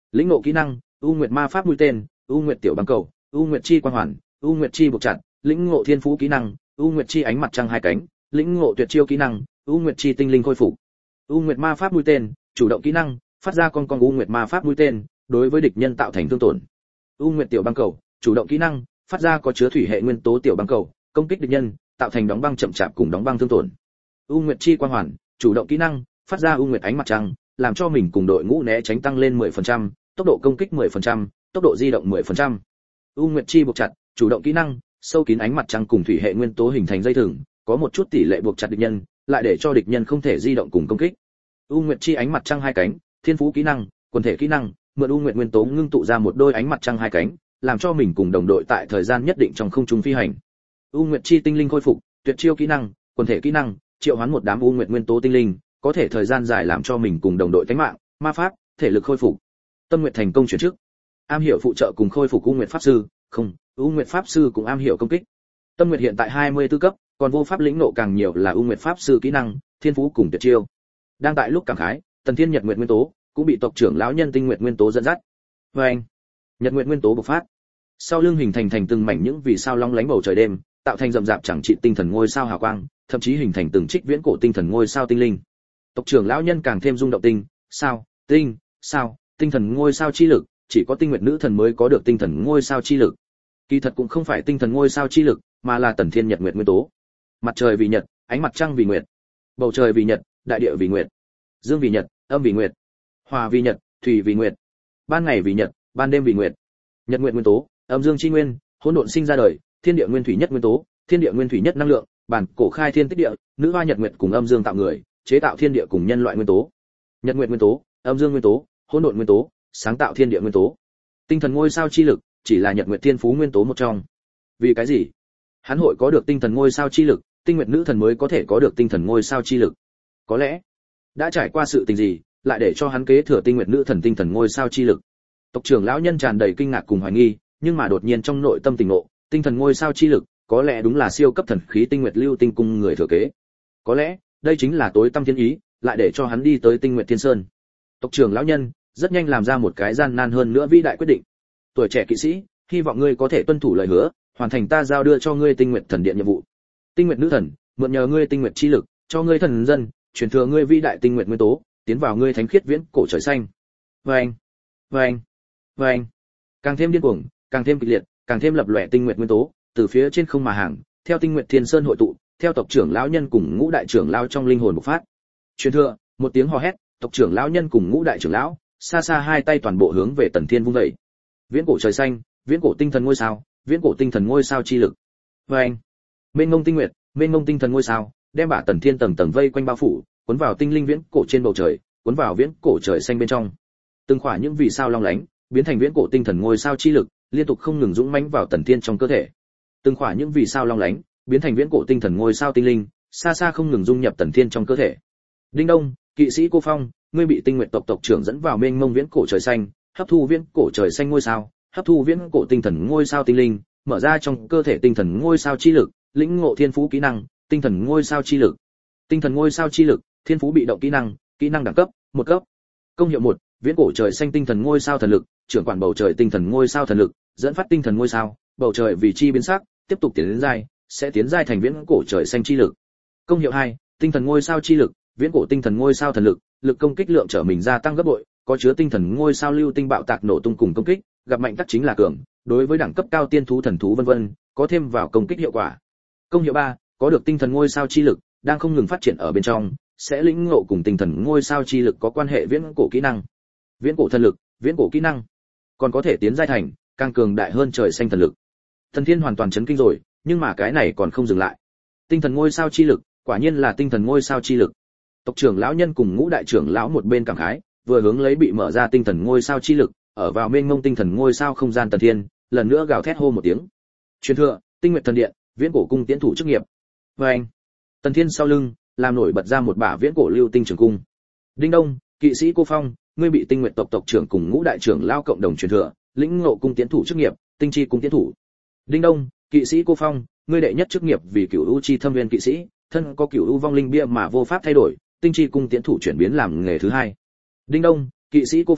Lĩnh ngộ kỹ năng: U Nguyệt ma pháp mũi tên, U Nguyệt tiểu băng cầu, U Nguyệt chi quang hoàn, U Nguyệt chi buộc chặt. Lĩnh ngộ thiên phú kỹ năng: U Nguyệt chi ánh mặt trăng hai cánh. Lĩnh ngộ tuyệt chiêu kỹ năng: U Nguyệt chi tinh linh khôi phục. U Nguyệt ma pháp mũi tên, chủ động kỹ năng: phát ra con U Nguyệt ma pháp mũi tên, đối với địch nhân tạo thành thương tổn. U Nguyệt tiểu băng cầu, chủ động kỹ năng: phát ra có chứa thủy hệ nguyên tố tiểu băng cầu, công kích địch nhân, tạo thành đóng băng chậm chạp cùng đóng băng thương tổn. U Nguyệt chi quang hoàn, chủ động kỹ năng: phát ra U Nguyệt ánh mặt trăng, làm cho mình cùng đội ngũ né tránh tăng lên 10%, tốc độ công kích 10%, tốc độ di động 10%. U Nguyệt chi buộc chặt, chủ động kỹ năng: sâu kín ánh mặt trăng cùng thủy hệ nguyên tố hình thành dây thừng, có một chút tỷ lệ buộc chặt địch nhân, lại để cho địch nhân không thể di động cùng công kích. U Nguyệt chi ánh mặt trăng hai cánh, thiên phú kỹ năng, quần thể kỹ năng, mượn U Nguyệt nguyên tố ngưng tụ ra một đôi ánh mặt trăng hai cánh, làm cho mình cùng đồng đội tại thời gian nhất định trong không trung phi hành. U Nguyệt chi tinh linh khôi phục, tuyệt chiêu kỹ năng, quần thể kỹ năng, triệu hoán một đám U Nguyệt nguyên tố tinh linh, có thể thời gian dài làm cho mình cùng đồng đội tánh mạng, ma pháp, thể lực khôi phục. Tâm Nguyệt thành công chuyển chức. Am hiểu phụ trợ cùng khôi phục U Nguyệt pháp sư, không, U Nguyệt pháp sư cũng am hiểu công kích. Tâm Nguyệt hiện tại 24 cấp, còn vô pháp lĩnh ngộ càng nhiều là U Nguyệt pháp sư kỹ năng, thiên phú cùng tuyệt chiêu. Đang tại lúc cảm khái, Tần Thiên Nhật Nguyệt nguyên tố cũng bị tộc trưởng lão nhân Tinh Nguyệt nguyên tố dẫn dắt. Oeng! Nhật Nguyệt nguyên tố bộc phát. Sau lưng hình thành từng mảnh những vì sao long lánh bầu trời đêm, tạo thành rậm rạp chẳng trị tinh thần ngôi sao hào quang, thậm chí hình thành từng trích viễn cổ tinh thần ngôi sao tinh linh. Tộc trưởng lão nhân càng thêm rung động tinh thần ngôi sao chi lực, chỉ có Tinh Nguyệt nữ thần mới có được tinh thần ngôi sao chi lực. Kỳ thật cũng không phải tinh thần ngôi sao chi lực, mà là Tần Thiên Nhật Nguyệt nguyên tố. Mặt trời vì nhật, ánh mặt trăng vì nguyệt. Bầu trời vì nhật, đại địa vì nguyệt. Dương vì nhật, âm vì nguyệt. Hỏa vì nhật, thủy vì nguyệt. Ban ngày vì nhật, ban đêm vì nguyệt. Nhật nguyệt nguyên tố, âm dương chi nguyên, hỗn độn sinh ra đời, thiên địa nguyên thủy nhất nguyên tố, thiên địa nguyên thủy nhất năng lượng, bản cổ khai thiên tích địa, nữ hoa nhật nguyệt cùng âm dương tạo người, chế tạo thiên địa cùng nhân loại nguyên tố. Nhật nguyệt nguyên tố, âm dương nguyên tố, hỗn độn nguyên tố, sáng tạo thiên địa nguyên tố. Tinh thần ngôi sao chi lực chỉ là nhật nguyệt thiên phú nguyên tố một trong. Vì cái gì? Hắn hội có được tinh thần ngôi sao chi lực, Tinh Nguyệt nữ thần mới có thể có được tinh thần ngôi sao chi lực. Có lẽ đã trải qua sự tình gì, lại để cho hắn kế thừa Tinh Nguyệt nữ thần tinh thần ngôi sao chi lực. Tộc trưởng lão nhân tràn đầy kinh ngạc cùng hoài nghi, nhưng mà đột nhiên trong nội tâm tỉnh ngộ, tinh thần ngôi sao chi lực, có lẽ đúng là siêu cấp thần khí Tinh Nguyệt lưu tinh cung người thừa kế. Có lẽ đây chính là tối tâm thiên ý, lại để cho hắn đi tới Tinh Nguyệt Thiên Sơn. Tộc trưởng lão nhân rất nhanh làm ra một cái gian nan hơn nữa vĩ đại quyết định. Tuổi trẻ kỵ sĩ, hy vọng ngươi có thể tuân thủ lời hứa, hoàn thành ta giao đưa cho ngươi Tinh Nguyệt thần điện nhiệm vụ. Tinh Nguyệt nữ thần, mượn nhờ ngươi tinh nguyệt chi lực, cho ngươi thần dân, truyền thừa ngươi vĩ đại tinh nguyệt nguyên tố, tiến vào ngươi thánh khiết viễn cổ trời xanh. Vâng, vâng, vâng. Càng thêm điên cuồng, càng thêm kịch liệt, càng thêm lập lòe tinh nguyệt nguyên tố, từ phía trên không mà hàng, theo Tinh Nguyệt Thiên Sơn hội tụ, theo tộc trưởng lão nhân cùng ngũ đại trưởng lão trong linh hồn bộc phát. Truyền thừa, một tiếng hò hét, tộc trưởng lão nhân cùng ngũ đại trưởng lão, xa xa hai tay toàn bộ hướng về Tần Thiên vung dậy. Viễn cổ trời xanh, viễn cổ tinh thần ngôi sao, viễn cổ tinh thần ngôi sao chi lực. Vâng. Mênh mông tinh nguyệt, mênh mông tinh thần ngôi sao, đem bả Tần Thiên tầng tầng vây quanh bao phủ, cuốn vào tinh linh viễn cổ trên bầu trời, cuốn vào viễn cổ trời xanh bên trong. Từng khỏa những vì sao long lánh, biến thành viễn cổ tinh thần ngôi sao chi lực, liên tục không ngừng dũng mãnh vào Tần Thiên trong cơ thể. Từng khỏa những vì sao long lánh, biến thành viễn cổ tinh thần ngôi sao tinh linh, xa xa không ngừng dung nhập Tần Thiên trong cơ thể. Đinh đông, kỵ sĩ Cô Phong, ngươi bị Tinh Nguyệt tộc tộc trưởng dẫn vào mênh mông viễn cổ trời xanh, hấp thu viễn cổ trời xanh ngôi sao, hấp thu viễn cổ tinh thần ngôi sao tinh linh, mở ra trong cơ thể tinh thần ngôi sao chi lực, lĩnh ngộ thiên phú kỹ năng, tinh thần ngôi sao chi lực. Tinh thần ngôi sao chi lực, thiên phú bị động kỹ năng đẳng cấp, 1 cấp. Công hiệu 1, viễn cổ trời xanh tinh thần ngôi sao thần lực, trưởng quản bầu trời tinh thần ngôi sao thần lực, dẫn phát tinh thần ngôi sao, bầu trời vì chi biến sắc, tiếp tục tiến đến giai, sẽ tiến giai thành viễn cổ trời xanh chi lực. Công hiệu 2, tinh thần ngôi sao chi lực, viễn cổ tinh thần ngôi sao thần lực, lực công kích lượng trở mình gia tăng gấp bội, có chứa tinh thần ngôi sao lưu tinh bạo tạc nổ tung cùng công kích, gặp mạnh tắc chính là cường, đối với đẳng cấp cao tiên thú thần thú vân vân, có thêm vào công kích hiệu quả. Công hiệu 3, có được tinh thần ngôi sao chi lực, đang không ngừng phát triển ở bên trong, sẽ lĩnh ngộ cùng tinh thần ngôi sao chi lực có quan hệ viễn cổ kỹ năng. Viễn cổ thần lực, viễn cổ kỹ năng, còn có thể tiến giai thành càng cường đại hơn trời xanh thần lực. Thần Thiên hoàn toàn chấn kinh rồi, nhưng mà cái này còn không dừng lại. Tinh thần ngôi sao chi lực, quả nhiên là tinh thần ngôi sao chi lực. Tộc trưởng lão nhân cùng ngũ đại trưởng lão một bên cảm khái, vừa hướng lấy bị mở ra tinh thần ngôi sao chi lực, ở vào mênh mông tinh thần ngôi sao không gian Tần Thiên, lần nữa gào thét hô một tiếng. Truyền thừa, Tinh Nguyệt thần điện, viễn cổ cung tiến thủ chức nghiệp. Và anh, Tần Thiên sau lưng, làm nổi bật ra một bả viễn cổ lưu tinh trường cung. Đinh đông, kỵ sĩ Cô Phong, ngươi bị Tinh Nguyệt tộc tộc trưởng cùng ngũ đại trưởng lão cộng đồng truyền thừa, lĩnh ngộ cung tiến thủ chức nghiệp, tinh chi cung tiến thủ. Đinh đông, kỵ sĩ Cô Phong, ngươi đệ nhất chức nghiệp vì cửu u chi thâm viên kỵ sĩ, thân có cửu u vong linh bia mà vô pháp thay đổi, tinh chi cung tiến thủ chuyển biến làm nghề thứ hai. Đinh đông, kỵ sĩ Cô Phong,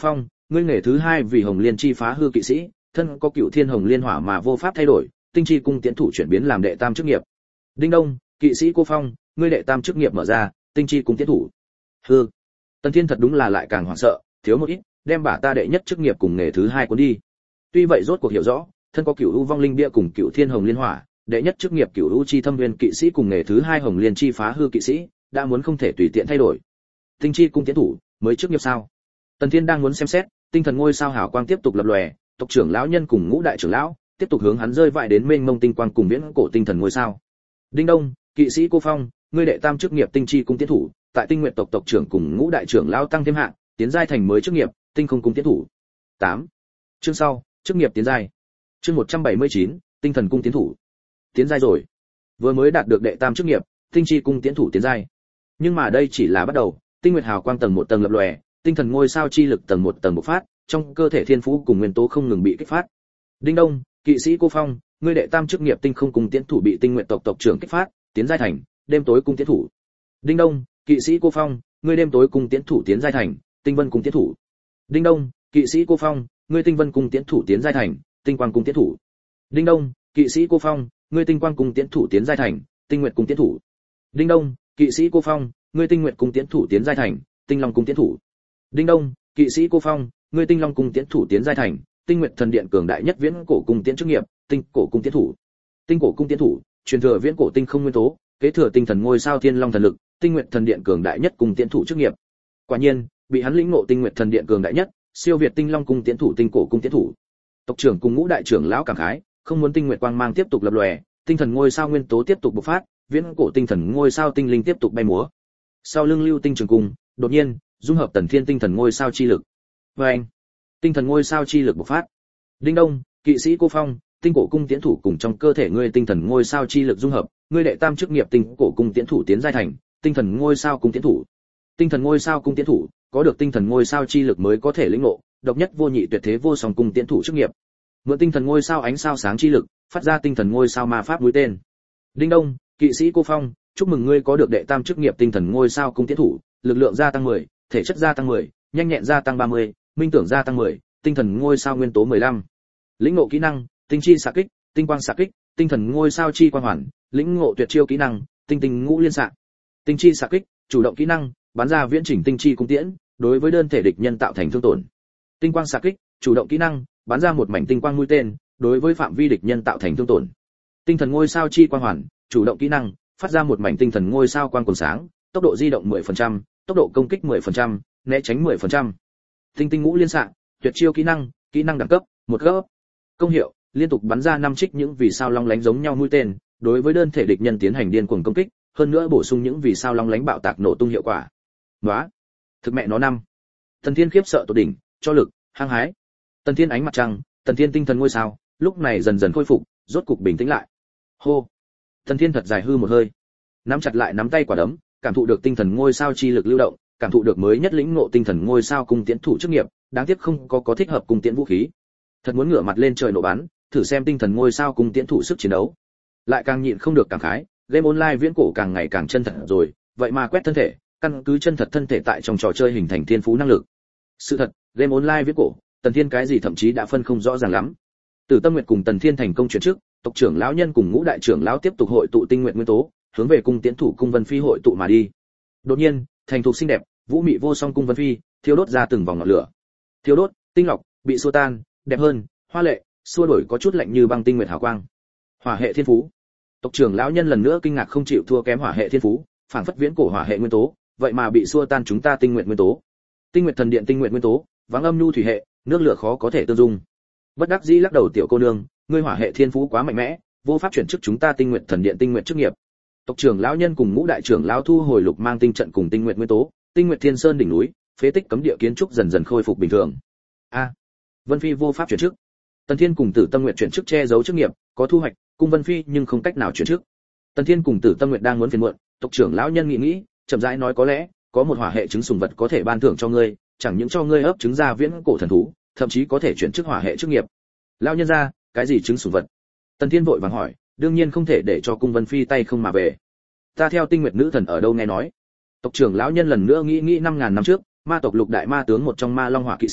ngươi nghề thứ hai vì Hồng Liên chi phá hư kỵ sĩ, thân có Cựu Thiên Hồng Liên hỏa mà vô pháp thay đổi, tinh chi cung tiễn thủ chuyển biến làm đệ tam chức nghiệp. Đinh đông, kỵ sĩ Cô Phong, ngươi đệ tam chức nghiệp mở ra, tinh chi cung tiễn thủ. Hư. Tần Thiên thật đúng là lại càng hoảng sợ, thiếu một ít, đem bả ta đệ nhất chức nghiệp cùng nghề thứ hai cuốn đi. Tuy vậy rốt cuộc hiểu rõ, thân có Cửu U vong linh bia cùng Cựu Thiên Hồng Liên hỏa, đệ nhất chức nghiệp Cửu U chi thâm nguyên kỵ sĩ cùng nghề thứ hai Hồng Liên chi phá hư kỵ sĩ, đã muốn không thể tùy tiện thay đổi. Tinh chi cung tiễn thủ, mới chức nghiệp sao? Tần Thiên đang muốn xem xét, tinh thần ngôi sao hào quang tiếp tục lập lòe, tộc trưởng lão nhân cùng ngũ đại trưởng lão tiếp tục hướng hắn rơi vãi đến mênh mông tinh quang cùng viễn cổ tinh thần ngôi sao. Đinh đông, kỵ sĩ Cô Phong, ngươi đệ tam chức nghiệp tinh chi cung tiễn thủ, tại tinh nguyện tộc tộc trưởng cùng ngũ đại trưởng lão tăng thêm hạng, tiến giai thành mới chức nghiệp, tinh không cung tiễn thủ. 8. Chương sau, chức nghiệp tiến giai. Chương 179, tinh thần cung tiễn thủ. Tiến giai rồi. Vừa mới đạt được đệ tam chức nghiệp, tinh chi cung tiễn thủ tiến giai. Nhưng mà đây chỉ là bắt đầu, tinh nguyệt hào quang tầng một tầng lập lòe, tinh thần ngôi sao chi lực tầng một tầng bộc phát, trong cơ thể thiên phú cùng nguyên tố không ngừng bị kích phát. Đinh đông, kỵ sĩ Cô Phong, ngươi đệ tam chức nghiệp tinh không cung tiễn thủ bị tinh nguyệt tộc tộc trưởng kích phát, tiến giai thành đêm tối cung tiễn thủ. Đinh đông, kỵ sĩ Cô Phong, ngươi đêm tối cung tiễn thủ tiến giai thành tinh vân cung tiễn thủ. Đinh đông, kỵ sĩ Cô Phong, ngươi tinh vân cung tiễn thủ tiến giai thành tinh quang cung tiễn thủ. Đinh đông, kỵ sĩ Cô Phong, ngươi tinh quang cung tiễn thủ tiến giai thành tinh nguyệt cung tiễn thủ. Đinh đông, kỵ sĩ Cô Phong, ngươi tinh nguyệt cung tiễn thủ tiến giai thành tinh long cung tiễn thủ. Đinh đông, kỵ sĩ Cô Phong, ngươi tinh long cung tiễn thủ tiến giai thành tinh nguyệt thần điện cường đại nhất viễn cổ cung tiễn chức nghiệp tinh cổ cung tiễn thủ. Tinh cổ cung tiễn thủ truyền thừa viễn cổ tinh không nguyên tố, kế thừa tinh thần ngôi sao thiên long thần lực, tinh nguyệt thần điện cường đại nhất cung tiễn thủ chức nghiệp. Quả nhiên, bị hắn lĩnh ngộ tinh nguyệt thần điện cường đại nhất, siêu việt tinh long cung tiễn thủ tinh cổ cung tiễn thủ. Tộc trưởng cùng ngũ đại trưởng lão cảm khái, không muốn tinh nguyệt quang mang tiếp tục lập lòe, tinh thần ngôi sao nguyên tố tiếp tục bộc phát, viễn cổ tinh thần ngôi sao tinh linh tiếp tục bay múa. Sau lưng lưu tinh trường cung, đột nhiên dung hợp Tần Thiên tinh thần ngôi sao chi lực. Anh, tinh thần ngôi sao chi lực bộc phát. Đinh đông, kỵ sĩ Cô Phong, tinh cổ cung tiễn thủ cùng trong cơ thể ngươi tinh thần ngôi sao chi lực dung hợp, ngươi đệ tam chức nghiệp tinh cổ cung tiễn thủ tiến giai thành tinh thần ngôi sao cung tiễn thủ. Tinh thần ngôi sao cung tiễn thủ có được tinh thần ngôi sao chi lực mới có thể lĩnh ngộ, độc nhất vô nhị tuyệt thế vô song cung tiễn thủ chức nghiệp. Mượn tinh thần ngôi sao ánh sao sáng chi lực, phát ra tinh thần ngôi sao ma pháp mũi tên. Đinh đông, kỵ sĩ Cô Phong, chúc mừng ngươi có được đệ tam chức nghiệp tinh thần ngôi sao cung tiễn thủ, lực lượng gia tăng 10, thể chất gia tăng 10, nhanh nhẹn gia tăng 30, minh tưởng gia tăng 10, tinh thần ngôi sao nguyên tố 15. Lĩnh ngộ kỹ năng, tinh chi xạ kích, tinh quang xạ kích, tinh thần ngôi sao chi quang hoàn, lĩnh ngộ tuyệt chiêu kỹ năng, tinh tinh ngũ liên xạ. Tinh chi xạ kích, chủ động kỹ năng, bắn ra viễn chỉnh tinh chi cung tiễn, đối với đơn thể địch nhân tạo thành thương tổn. Tinh quang xạ kích, chủ động kỹ năng, bắn ra một mảnh tinh quang mũi tên, đối với phạm vi địch nhân tạo thành thương tổn. Tinh thần ngôi sao chi quang hoàn, chủ động kỹ năng, phát ra một mảnh tinh thần ngôi sao quang quần sáng, tốc độ di động 10%, tốc độ công kích 10%, né tránh 10%. Tinh tinh ngũ liên xạ, tuyệt chiêu kỹ năng đẳng cấp, 1 cấp. Công hiệu, liên tục bắn ra 5 trích những vì sao long lánh giống nhau mũi tên, đối với đơn thể địch nhân tiến hành điên cuồng công kích, hơn nữa bổ sung những vì sao long lánh bạo tạc nổ tung hiệu quả. Nóa, thực mẹ nó năm. Tần Thiên khiếp sợ tột đỉnh, cho lực, hăng hái. Tần Thiên ánh mặt trăng, Tần Thiên tinh thần ngôi sao, lúc này dần dần khôi phục, rốt cục bình tĩnh lại. Hô. Tần Thiên thật dài hư một hơi, nắm chặt lại nắm tay quả đấm, cảm thụ được tinh thần ngôi sao chi lực lưu động, cảm thụ được mới nhất lĩnh ngộ tinh thần ngôi sao cung tiễn thủ chức nghiệp, đáng tiếc không có thích hợp cung tiễn vũ khí. Thật muốn ngửa mặt lên trời nổ bắn, thử xem tinh thần ngôi sao cung tiễn thủ sức chiến đấu. Lại càng nhịn không được cảm khái, game online viễn cổ càng ngày càng chân thật rồi, vậy mà quét thân thể, căn cứ chân thật thân thể tại trong trò chơi hình thành thiên phú năng lực. Sự thật, game online viễn cổ, Tần Thiên cái gì thậm chí đã phân không rõ ràng lắm. Từ Tâm Nguyệt cùng Tần Thiên thành công chuyển chức, tộc trưởng lão nhân cùng ngũ đại trưởng lão tiếp tục hội tụ tinh nguyện nguyên tố, hướng về cung tiễn thủ cung Vân Phi hội tụ mà đi. Đột nhiên, thành thục xinh đẹp, vũ mị vô song cung Vân Phi, thiêu đốt ra từng vòng ngọn lửa. Thiêu đốt, tinh lọc, bị xua tan, đẹp hơn, hoa lệ, xua đổi có chút lạnh như băng tinh nguyệt hào quang. Hỏa hệ thiên phú. Tộc trưởng lão nhân lần nữa kinh ngạc không chịu thua kém hỏa hệ thiên phú, phản phất viễn cổ hỏa hệ nguyên tố, vậy mà bị xua tan chúng ta tinh nguyệt nguyên tố. Tinh nguyệt thần điện tinh nguyệt nguyên tố, vắng âm nhu thủy hệ, nước lửa khó có thể tương dung. Bất đắc dĩ lắc đầu tiểu cô nương, ngươi hỏa hệ thiên phú quá mạnh mẽ, vô pháp chuyển chức chúng ta tinh nguyệt thần điện tinh nguyệt chức nghiệp. Tộc trưởng lão nhân cùng ngũ đại trưởng lão thu hồi lục mang tinh trận cùng tinh nguyệt nguyên tố, tinh nguyệt thiên sơn đỉnh núi, phế tích cấm địa kiến trúc dần dần khôi phục bình thường. A, Vân Phi vô pháp chuyển chức. Tần Thiên cùng Tử Tâm Nguyệt chuyển chức che giấu chức nghiệp, có thu hoạch, cung Vân Phi nhưng không cách nào chuyển chức. Tần Thiên cùng Tử Tâm Nguyệt đang muốn phiền muộn, tộc trưởng lão nhân nghĩ, chậm rãi nói có lẽ có một hỏa hệ trứng sùng vật có thể ban thưởng cho ngươi, chẳng những cho ngươi ấp trứng ra viễn cổ thần thú, thậm chí có thể chuyển chức hỏa hệ chức nghiệp. Lão nhân gia, cái gì trứng sùng vật? Tần Thiên vội vàng hỏi, đương nhiên không thể để cho cung Vân Phi tay không mà về. Ta theo Tinh Nguyệt nữ thần ở đâu nghe nói. Tộc trưởng lão nhân lần nữa nghĩ 5000 năm trước, ma tộc lục đại ma tướng một trong Ma Long Hỏa kỵ sĩ,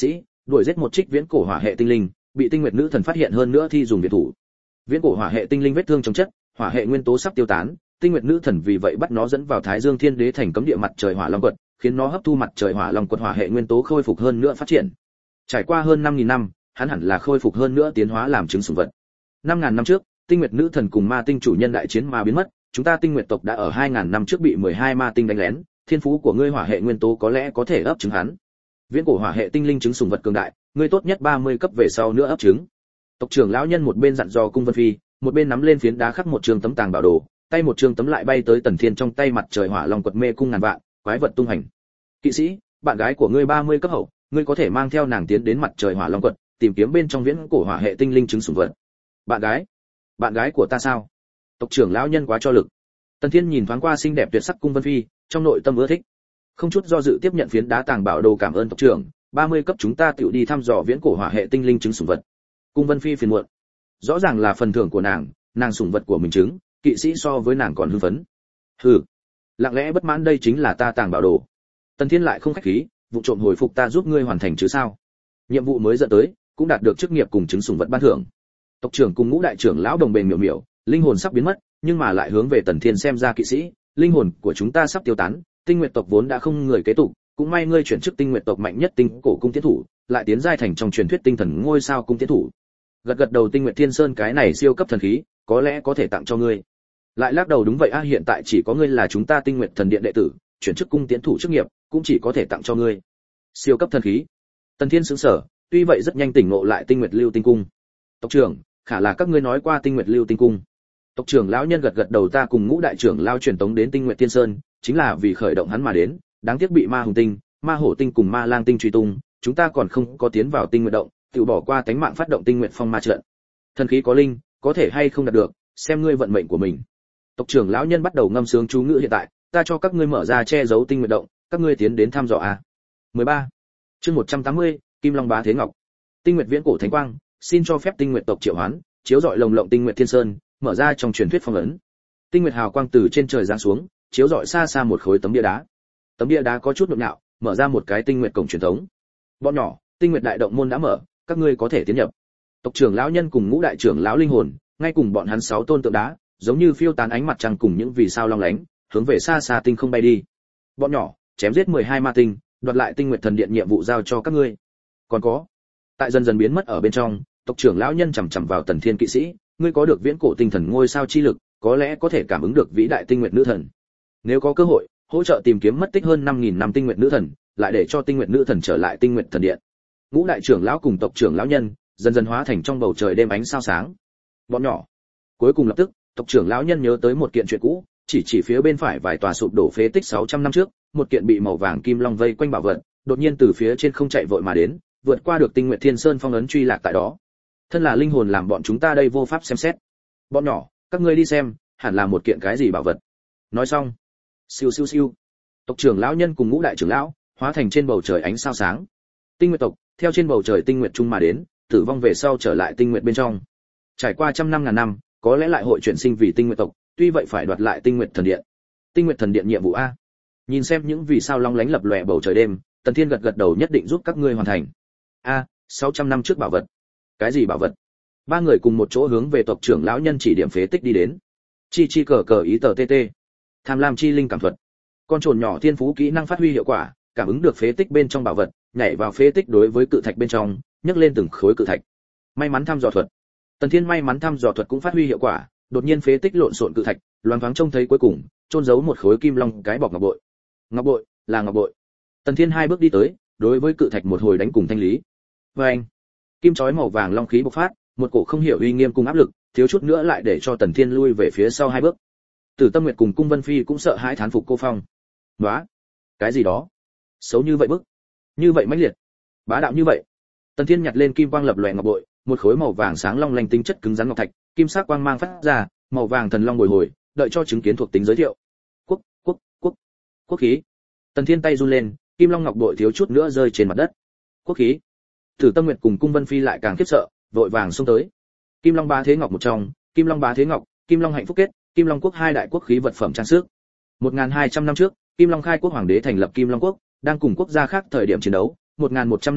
đuổi giết một trích viễn cổ hỏa hệ tinh linh, bị Tinh Nguyệt nữ thần phát hiện hơn nữa thi dùng biệt thủ. Viễn cổ hỏa hệ tinh linh vết thương chống chất, hỏa hệ nguyên tố sắp tiêu tán, Tinh Nguyệt nữ thần vì vậy bắt nó dẫn vào Thái Dương Thiên Đế thành cấm địa mặt trời hỏa long quật, khiến nó hấp thu mặt trời hỏa long quật hỏa hệ nguyên tố khôi phục hơn nữa phát triển. Trải qua hơn 5000 năm, hắn hẳn là khôi phục hơn nữa tiến hóa làm trứng sủng vật. 5000 năm trước, Tinh Nguyệt nữ thần cùng ma tinh chủ nhân đại chiến mà biến mất, chúng ta Tinh Nguyệt tộc đã ở 2000 năm trước bị 12 ma tinh đánh lén, thiên phú của ngươi hỏa hệ nguyên tố có lẽ có thể ấp trứng hắn. Viễn cổ hỏa hệ tinh linh trứng sủng vật cường đại, ngươi tốt nhất 30 cấp về sau nữa ấp trứng. Tộc trưởng lão nhân một bên dặn dò Cung Vân Phi, một bên nắm lên phiến đá khắc một trường tấm tàng bảo đồ, tay một trường tấm lại bay tới Tần Thiên trong tay mặt trời hỏa long quật mê cung ngàn vạn, quái vật tung hành. Kỵ sĩ, bạn gái của ngươi 30 cấp hậu, ngươi có thể mang theo nàng tiến đến mặt trời hỏa long quật, tìm kiếm bên trong viễn cổ hỏa hệ tinh linh trứng sủng vật. Bạn gái của ta sao? Tộc trưởng lão nhân quá cho lực. Tần Thiên nhìn thoáng qua xinh đẹp tuyệt sắc Cung Vân Phi, trong nội tâm ưa thích. Không chút do dự tiếp nhận phiến đá tàng bảo đồ, cảm ơn tộc trưởng, 30 cấp chúng ta tựu đi thăm dò viễn cổ hỏa hệ tinh linh trứng sủng vật. Cung Vân Phi phiền muộn. Rõ ràng là phần thưởng của nàng sủng vật của mình trứng, kỵ sĩ so với nàng còn hưng phấn. Hừ, lặng lẽ bất mãn, đây chính là ta tàng bảo đồ. Tần Thiên lại không khách khí, vụ trộm hồi phục ta giúp ngươi hoàn thành chứ sao? Nhiệm vụ mới dẫn tới, cũng đạt được chức nghiệp cùng trứng sủng vật ban thưởng. Tộc trưởng cùng ngũ đại trưởng lão đồng bền miểu miểu, linh hồn sắp biến mất, nhưng mà lại hướng về Tần Thiên xem ra, kỵ sĩ, linh hồn của chúng ta sắp tiêu tán, Tinh Nguyệt tộc vốn đã không người kế tục, cũng may ngươi chuyển chức Tinh Nguyệt tộc mạnh nhất tinh cổ cung tiến thủ, lại tiến giai thành trong truyền thuyết tinh thần ngôi sao cung tiến thủ. Gật đầu, Tinh Nguyệt Thiên Sơn cái này siêu cấp thần khí, có lẽ có thể tặng cho ngươi. Lại lắc đầu, đúng vậy a, hiện tại chỉ có ngươi là chúng ta Tinh Nguyệt thần điện đệ tử, chuyển chức cung tiến thủ chức nghiệp, cũng chỉ có thể tặng cho ngươi. Siêu cấp thần khí. Tần Thiên sững sờ, tuy vậy rất nhanh tỉnh ngộ lại Tinh Nguyệt Lưu Tinh cung. Tộc trưởng, khả là các ngươi nói qua Tinh Nguyệt Lưu Tinh cung. Tộc trưởng lão nhân gật đầu, ta cùng ngũ đại trưởng lao truyền tống đến Tinh Nguyệt Thiên Sơn, chính là vì khởi động hắn mà đến, đáng tiếc bị ma hùng tinh, ma hổ tinh cùng ma lang tinh truy tung, chúng ta còn không có tiến vào Tinh Nguyệt động, tự bỏ qua tánh mạng phát động Tinh Nguyệt phong ma trận. Thần khí có linh, có thể hay không đạt được, xem ngươi vận mệnh của mình. Tộc trưởng lão nhân bắt đầu ngâm sướng chú ngữ, hiện tại, ta cho các ngươi mở ra che giấu Tinh Nguyệt động, các ngươi tiến đến thăm dò a. 13. Chương 180, Kim Long Bá Thế Ngọc. Tinh Nguyệt viễn cổ thánh quang, xin cho phép Tinh Nguyệt tộc triệu hoán, chiếu rọi lồng lộng Tinh Nguyệt Thiên Sơn, mở ra trong truyền thuyết phong ấn. Tinh Nguyệt hào quang từ trên trời giáng xuống, chiếu rọi xa xa một khối tấm bia đá. Tấm bia đá có chút nhộn nhạo, mở ra một cái Tinh Nguyệt cổng truyền thống. Bọn nhỏ, Tinh Nguyệt đại động môn đã mở, các ngươi có thể tiến nhập. Tộc trưởng lão nhân cùng ngũ đại trưởng lão linh hồn, ngay cùng bọn hắn 6 tôn tượng đá, giống như phiêu tán ánh mặt trăng cùng những vì sao long lánh, hướng về xa xa tinh không bay đi. Bọn nhỏ, chém giết 12 ma tinh, đoạt lại Tinh Nguyệt thần điện nhiệm vụ giao cho các ngươi. Còn có, tại dần dần biến mất ở bên trong, tộc trưởng lão nhân chằm chằm vào Tần Thiên, kỵ sĩ, ngươi có được viễn cổ tinh thần ngôi sao chi lực, có lẽ có thể cảm ứng được vĩ đại Tinh Nguyệt nữ thần. Nếu có cơ hội, hỗ trợ tìm kiếm mất tích hơn 5000 năm Tinh Nguyệt nữ thần, lại để cho Tinh Nguyệt nữ thần trở lại Tinh Nguyệt thần điện. Ngũ đại trưởng lão cùng tộc trưởng lão nhân dần dần hóa thành trong bầu trời đêm ánh sao sáng. Bọn nhỏ, cuối cùng lập tức, tộc trưởng lão nhân nhớ tới một kiện chuyện cũ, chỉ phía bên phải vài tòa sụp đổ phế tích 600 năm trước, một kiện bị màu vàng kim long vây quanh bảo vật, đột nhiên từ phía trên không chạy vội mà đến, vượt qua được Tinh Nguyệt Thiên Sơn phong ấn truy lạc tại đó. Thân là linh hồn làm bọn chúng ta đây vô pháp xem xét. Bọn nhỏ, các ngươi đi xem, hẳn là một kiện cái gì bảo vật. Nói xong, siêu siêu siêu, tộc trưởng lão nhân cùng ngũ đại trưởng lão hóa thành trên bầu trời ánh sao sáng. Tinh Nguyệt tộc theo trên bầu trời Tinh Nguyệt trung mà đến, tử vong về sau trở lại Tinh Nguyệt bên trong. Trải qua trăm năm ngàn năm, có lẽ lại hội chuyển sinh vì Tinh Nguyệt tộc, tuy vậy phải đoạt lại Tinh Nguyệt thần điện. Tinh Nguyệt thần điện nhiệm vụ a. Nhìn xem những vì sao long lánh lập lòe bầu trời đêm, Tần Thiên gật đầu, nhất định giúp các ngươi hoàn thành. A, 600 năm trước bảo vật. Cái gì bảo vật? Ba người cùng một chỗ hướng về tộc trưởng lão nhân chỉ điểm phế tích đi đến. Chi cờ ý tờ tt. Tham lam chi linh cảm thuật. Con trồn nhỏ thiên phú kỹ năng phát huy hiệu quả, cảm ứng được phế tích bên trong bảo vật, nhảy vào phế tích đối với cự thạch bên trong, nhấc lên từng khối cự thạch. May mắn thăm dò thuật. Tần Thiên may mắn thăm dò thuật cũng phát huy hiệu quả, đột nhiên phế tích lộn xộn cự thạch, loáng thoáng trông thấy cuối cùng chôn giấu một khối kim long cái bọc ngọc bội. Ngọc bội, là ngọc bội. Tần Thiên 2 bước đi tới, đối với cự thạch một hồi đánh cùng thanh lý. Oeng! Kim chói màu vàng long khí bộc phát, một cổ không hiểu uy nghiêm cùng áp lực, thiếu chút nữa lại để cho Tần Thiên lui về phía sau 2 bước. Tử Tâm Nguyệt cùng Cung Vân Phi cũng sợ hãi thán phục cô phong. "Nóa, cái gì đó? Xấu như vậy bức, như vậy mãnh liệt, bá đạo như vậy." Tần Thiên nhặt lên kim quang lập lòe ngọc bội, một khối màu vàng sáng long lanh tinh chất cứng rắn ngọc thạch, kim sắc quang mang phát ra, màu vàng thần long bồi hồi, đợi cho chứng kiến thuộc tính giới thiệu. Quốc khí. Tần Thiên tay run lên, kim long ngọc bội thiếu chút nữa rơi trên mặt đất. Quốc khí. Tử Tâm Nguyệt cùng Cung Vân Phi lại càng khiếp sợ, vội vàng xông tới. Kim Long Bá Thế Ngọc một trong, Kim Long Bá Thế Ngọc, Kim Long Hạnh Phúc Kết, Kim Long Quốc 2 đại quốc khí vật phẩm trang sức. 1200 năm trước, Kim Long khai quốc hoàng đế thành lập Kim Long Quốc, đang cùng quốc gia khác thời điểm chiến đấu. 1100 năm trước,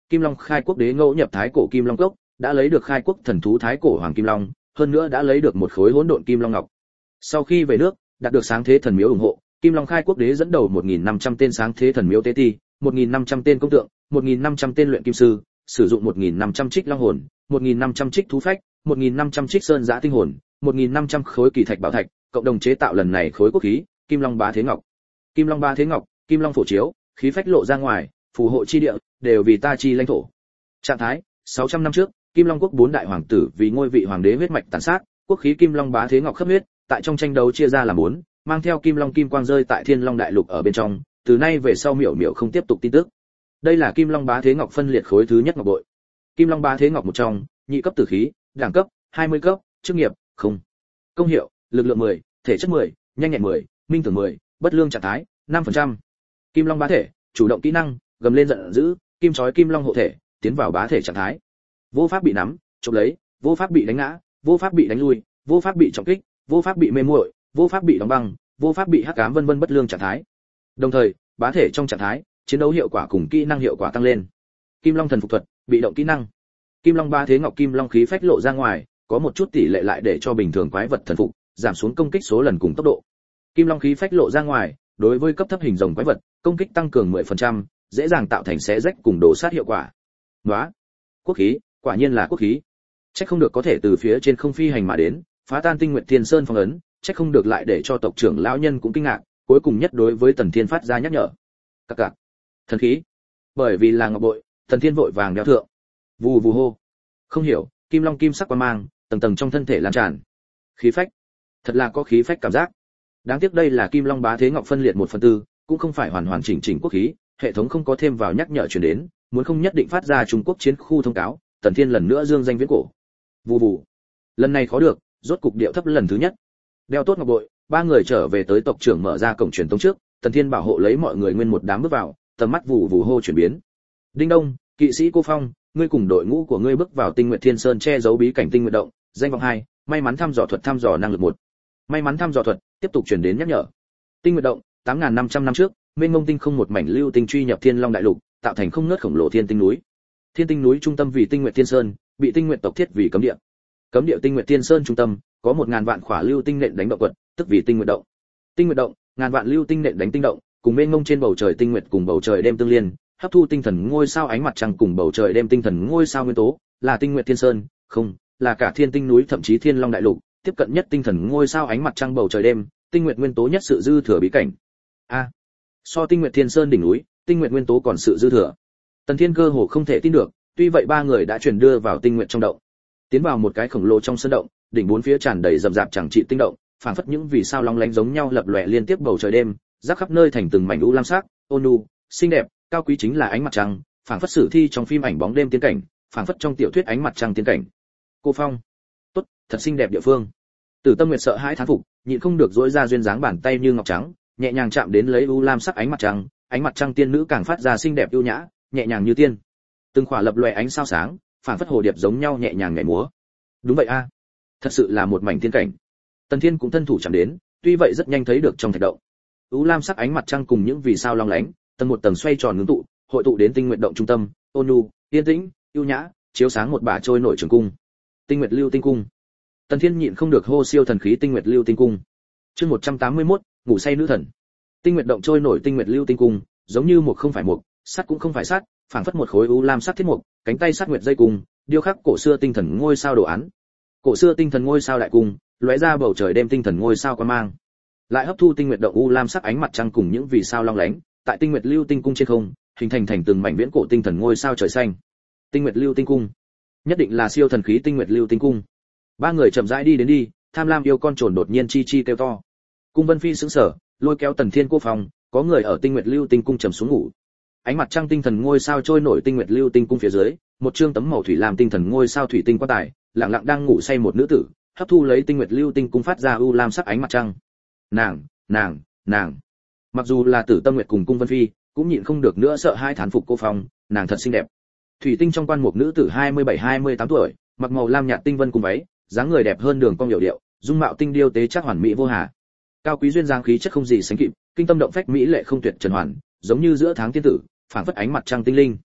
Kim Long khai quốc đế ngẫu nhập thái cổ Kim Long cốc, đã lấy được khai quốc thần thú thái cổ hoàng Kim Long, hơn nữa đã lấy được một khối hỗn độn Kim Long ngọc. Sau khi về nước, đạt được sáng thế thần miếu ủng hộ, Kim Long khai quốc đế dẫn đầu 1.500 tên sáng thế thần miếu tế ti, 1.500 tên công tượng, 1.500 tên luyện kim sư, sử dụng 1.500 trích long hồn, 1.500 trích thú phách, 1.500 trích sơn giã tinh hồn, 1.500 khối kỳ thạch bảo thạch, cộng đồng chế tạo lần này khối quốc khí, Kim Long Bá Thế Ngọc. Kim Long Bá Thế Ngọc, Kim Long phổ chiếu, khí phách lộ ra ngoài, phù hộ chi địa, đều vì ta chi lãnh thổ. Trạng thái, 600 năm trước, Kim Long quốc 4 đại hoàng tử vì ngôi vị hoàng đế huyết mạch tàn sát, quốc khí Kim Long Bá Thế Ngọc khắp huyết, tại trong tranh đấu chia ra làm 4, mang theo Kim Long kim quang rơi tại Thiên Long đại lục ở bên trong, từ nay về sau miểu miểu không tiếp tục tin tức. Đây là Kim Long Bá Thế Ngọc phân liệt khối thứ nhất ngọc bội. Kim Long Bá Thế Ngọc một trong, nhị cấp tử khí, đẳng cấp 20 cấp, chức nghiệp không. Công hiệu, lực lượng 10, thể chất 10, nhanh nhẹn 10, minh tưởng 10, bất lương trạng thái 5%. Kim Long bá thể, chủ động kỹ năng, gầm lên giận dữ, kim chói Kim Long hộ thể, tiến vào bá thể trạng thái. Vô pháp bị nắm, chụp lấy, vô pháp bị đánh ngã, vô pháp bị đánh lui, vô pháp bị trọng kích, vô pháp bị mê muội, vô pháp bị đóng băng, vô pháp bị hắc ám vân vân bất lương trạng thái. Đồng thời, bá thể trong trạng thái, chiến đấu hiệu quả cùng kỹ năng hiệu quả tăng lên. Kim Long thần phục thuật, bị động kỹ năng. Kim Long Bá Thế Ngọc Kim Long khí phách lộ ra ngoài, có một chút tỷ lệ lại để cho bình thường quái vật thần phục, giảm xuống công kích số lần cùng tốc độ. Kim Long khí phách lộ ra ngoài, đối với cấp thấp hình rồng quái vật, công kích tăng cường 10%, dễ dàng tạo thành xé rách cùng đổ sát hiệu quả. Nóa, quốc khí, quả nhiên là quốc khí. Chắc không được có thể từ phía trên không phi hành mà đến, phá tan Tinh Nguyệt Thiên Sơn phong ấn, chắc không được lại để cho tộc trưởng lão nhân cũng kinh ngạc, cuối cùng nhất đối với Tần Thiên phát ra nhắc nhở. Các cạc. Thần khí. Bởi vì là ngọc bội, Tần Thiên vội vàng đeo thượng. Vù vù hô. Không hiểu, Kim Long kim sắc quang mang, tầng tầng trong thân thể lan tràn. Khí phách. Thật là có khí phách cảm giác. Đáng tiếc đây là Kim Long Bá Thế Ngọc phân liệt 1/4, cũng không phải hoàn hoàn chỉnh chỉnh quốc khí, hệ thống không có thêm vào nhắc nhở truyền đến, muốn không nhất định phát ra Trung Quốc chiến khu thông cáo, Tần Thiên lần nữa dương danh viễn cổ. Vù vù. Lần này khó được, rốt cục điệu thấp lần thứ nhất. Đeo tốt ngọc bội, ba người trở về tới tộc trưởng mở ra cổng truyền tống trước, Tần Thiên bảo hộ lấy mọi người nguyên một đám bước vào, tầm mắt vù vù hô chuyển biến. Đinh đông, kỵ sĩ Cô Phong, ngươi cùng đội ngũ của ngươi bước vào Tinh Nguyệt Thiên Sơn che giấu bí cảnh Tinh Nguyệt động, danh vọng 2, may mắn thăm dò thuật thăm dò năng lực 1. May mắn thăm dò thuật, tiếp tục truyền đến nhắc nhở. Tinh Nguyệt động, 8500 năm trước, mênh mông tinh không một mảnh lưu tinh truy nhập Thiên Long đại lục, tạo thành không ngớt khổng lồ Thiên Tinh núi. Thiên Tinh núi trung tâm vì Tinh Nguyệt Thiên Sơn, bị Tinh Nguyệt tộc thiết vì cấm địa. Cấm địa Tinh Nguyệt Thiên Sơn trung tâm, có 1000 vạn khỏa lưu tinh nện đánh động quật, tức vì Tinh Nguyệt động. Tinh Nguyệt động, ngàn vạn lưu tinh nện đánh tinh động, cùng mênh mông trên bầu trời tinh nguyệt cùng bầu trời đêm tương liên, hấp thu tinh thần ngôi sao ánh mặt trăng cùng bầu trời đêm tinh thần ngôi sao nguyên tố, là Tinh Nguyệt Thiên Sơn, không, là cả Thiên Tinh núi thậm chí Thiên Long đại lục, tiếp cận nhất tinh thần ngôi sao ánh mặt trăng bầu trời đêm, tinh nguyệt nguyên tố nhất sự dư thừa bí cảnh. A, so Tinh Nguyệt Thiên Sơn đỉnh núi, tinh nguyệt nguyên tố còn sự dư thừa. Tần Thiên cơ hồ không thể tin được, tuy vậy ba người đã chuyển đưa vào tinh nguyệt trong động. Tiến vào một cái khổng lồ trong sơn động, đỉnh bốn phía tràn đầy rậm rạp chẳng trị tinh động, phảng phất những vì sao long lánh giống nhau lập lòe liên tiếp bầu trời đêm, rắc khắp nơi thành từng mảnh u lam sắc, ôn nhu, xinh đẹp, cao quý chính là ánh mặt trăng, phảng phất sử thi trong phim ảnh bóng đêm tiên cảnh, phảng phất trong tiểu thuyết ánh mặt trăng tiên cảnh. Cô Phong, tốt, thật xinh đẹp địa phương. Tử Tâm Nguyệt sợ hãi thán phục, nhịn không được duỗi ra duyên dáng bàn tay như ngọc trắng, nhẹ nhàng chạm đến lấy u lam sắc ánh mặt trăng tiên nữ càng phát ra xinh đẹp ưu nhã, nhẹ nhàng như tiên. Từng khỏa lập lòe ánh sao sáng, phảng phất hồ điệp giống nhau nhẹ nhàng nhảy múa. Đúng vậy a, thật sự là một mảnh tiên cảnh. Tần Thiên cũng thân thủ chạm đến, tuy vậy rất nhanh thấy được trong thạch động. U lam sắc ánh mặt trăng cùng những vì sao long lánh, tầng một tầng xoay tròn ngưng tụ, hội tụ đến tinh nguyệt động trung tâm, ôn nhu, yên tĩnh, ưu nhã, chiếu sáng một bả trôi nổi trường cung. Tinh Nguyệt Lưu Tinh Cung. Tần Thiên nhịn không được hô siêu thần khí Tinh Nguyệt Lưu Tinh Cung. Chương 181, ngủ say nữ thần. Tinh Nguyệt động trôi nổi Tinh Nguyệt Lưu Tinh Cung, giống như một không phải một, sắt cũng không phải sắt, phảng phất một khối u lam sắt thiết mục, cánh tay sắt nguyệt dây cung, điêu khắc cổ xưa tinh thần ngôi sao đồ án. Cổ xưa tinh thần ngôi sao đại cung, lóe ra bầu trời đêm tinh thần ngôi sao quang mang. Lại hấp thu Tinh Nguyệt động u lam sắc ánh mặt trăng cùng những vì sao long lánh, tại Tinh Nguyệt Lưu Tinh Cung trên không, hình thành từng mảnh viễn cổ tinh thần ngôi sao trời xanh. Tinh Nguyệt Lưu Tinh Cung, nhất định là siêu thần khí Tinh Nguyệt Lưu Tinh Cung. Ba người chậm rãi đi đến đi, tham lam yêu con trồn đột nhiên chi chi kêu to. Cung Vân Phi sững sờ, lôi kéo Tần Thiên Cô Phong, có người ở Tinh Nguyệt Lưu Tinh Cung trầm xuống ngủ. Ánh mặt trăng tinh thần ngôi sao trôi nổi Tinh Nguyệt Lưu Tinh Cung phía dưới, một trương tấm màu thủy lam tinh thần ngôi sao thủy tinh quan tài, lặng lặng đang ngủ say một nữ tử, hấp thu lấy Tinh Nguyệt Lưu Tinh Cung phát ra u lam sắc ánh mặt trăng. Nàng. Mặc dù là Tử Tâm Nguyệt cùng Cung Vân Phi, cũng nhịn không được nữa sợ hai thán phục Cô Phong, nàng thật xinh đẹp. Thủy tinh trong quan một nữ tử 27-28 tuổi, mặc màu lam nhạt tinh vân cùng váy, dáng người đẹp hơn đường cong điệu điệu, dung mạo tinh điêu tế chắc hoàn mỹ vô hà. Cao quý duyên dáng khí chất không gì sánh kịp, kinh tâm động phách mỹ lệ không tuyệt trần hoàn, giống như giữa tháng tiên tử, phảng phất ánh mặt trăng tinh linh.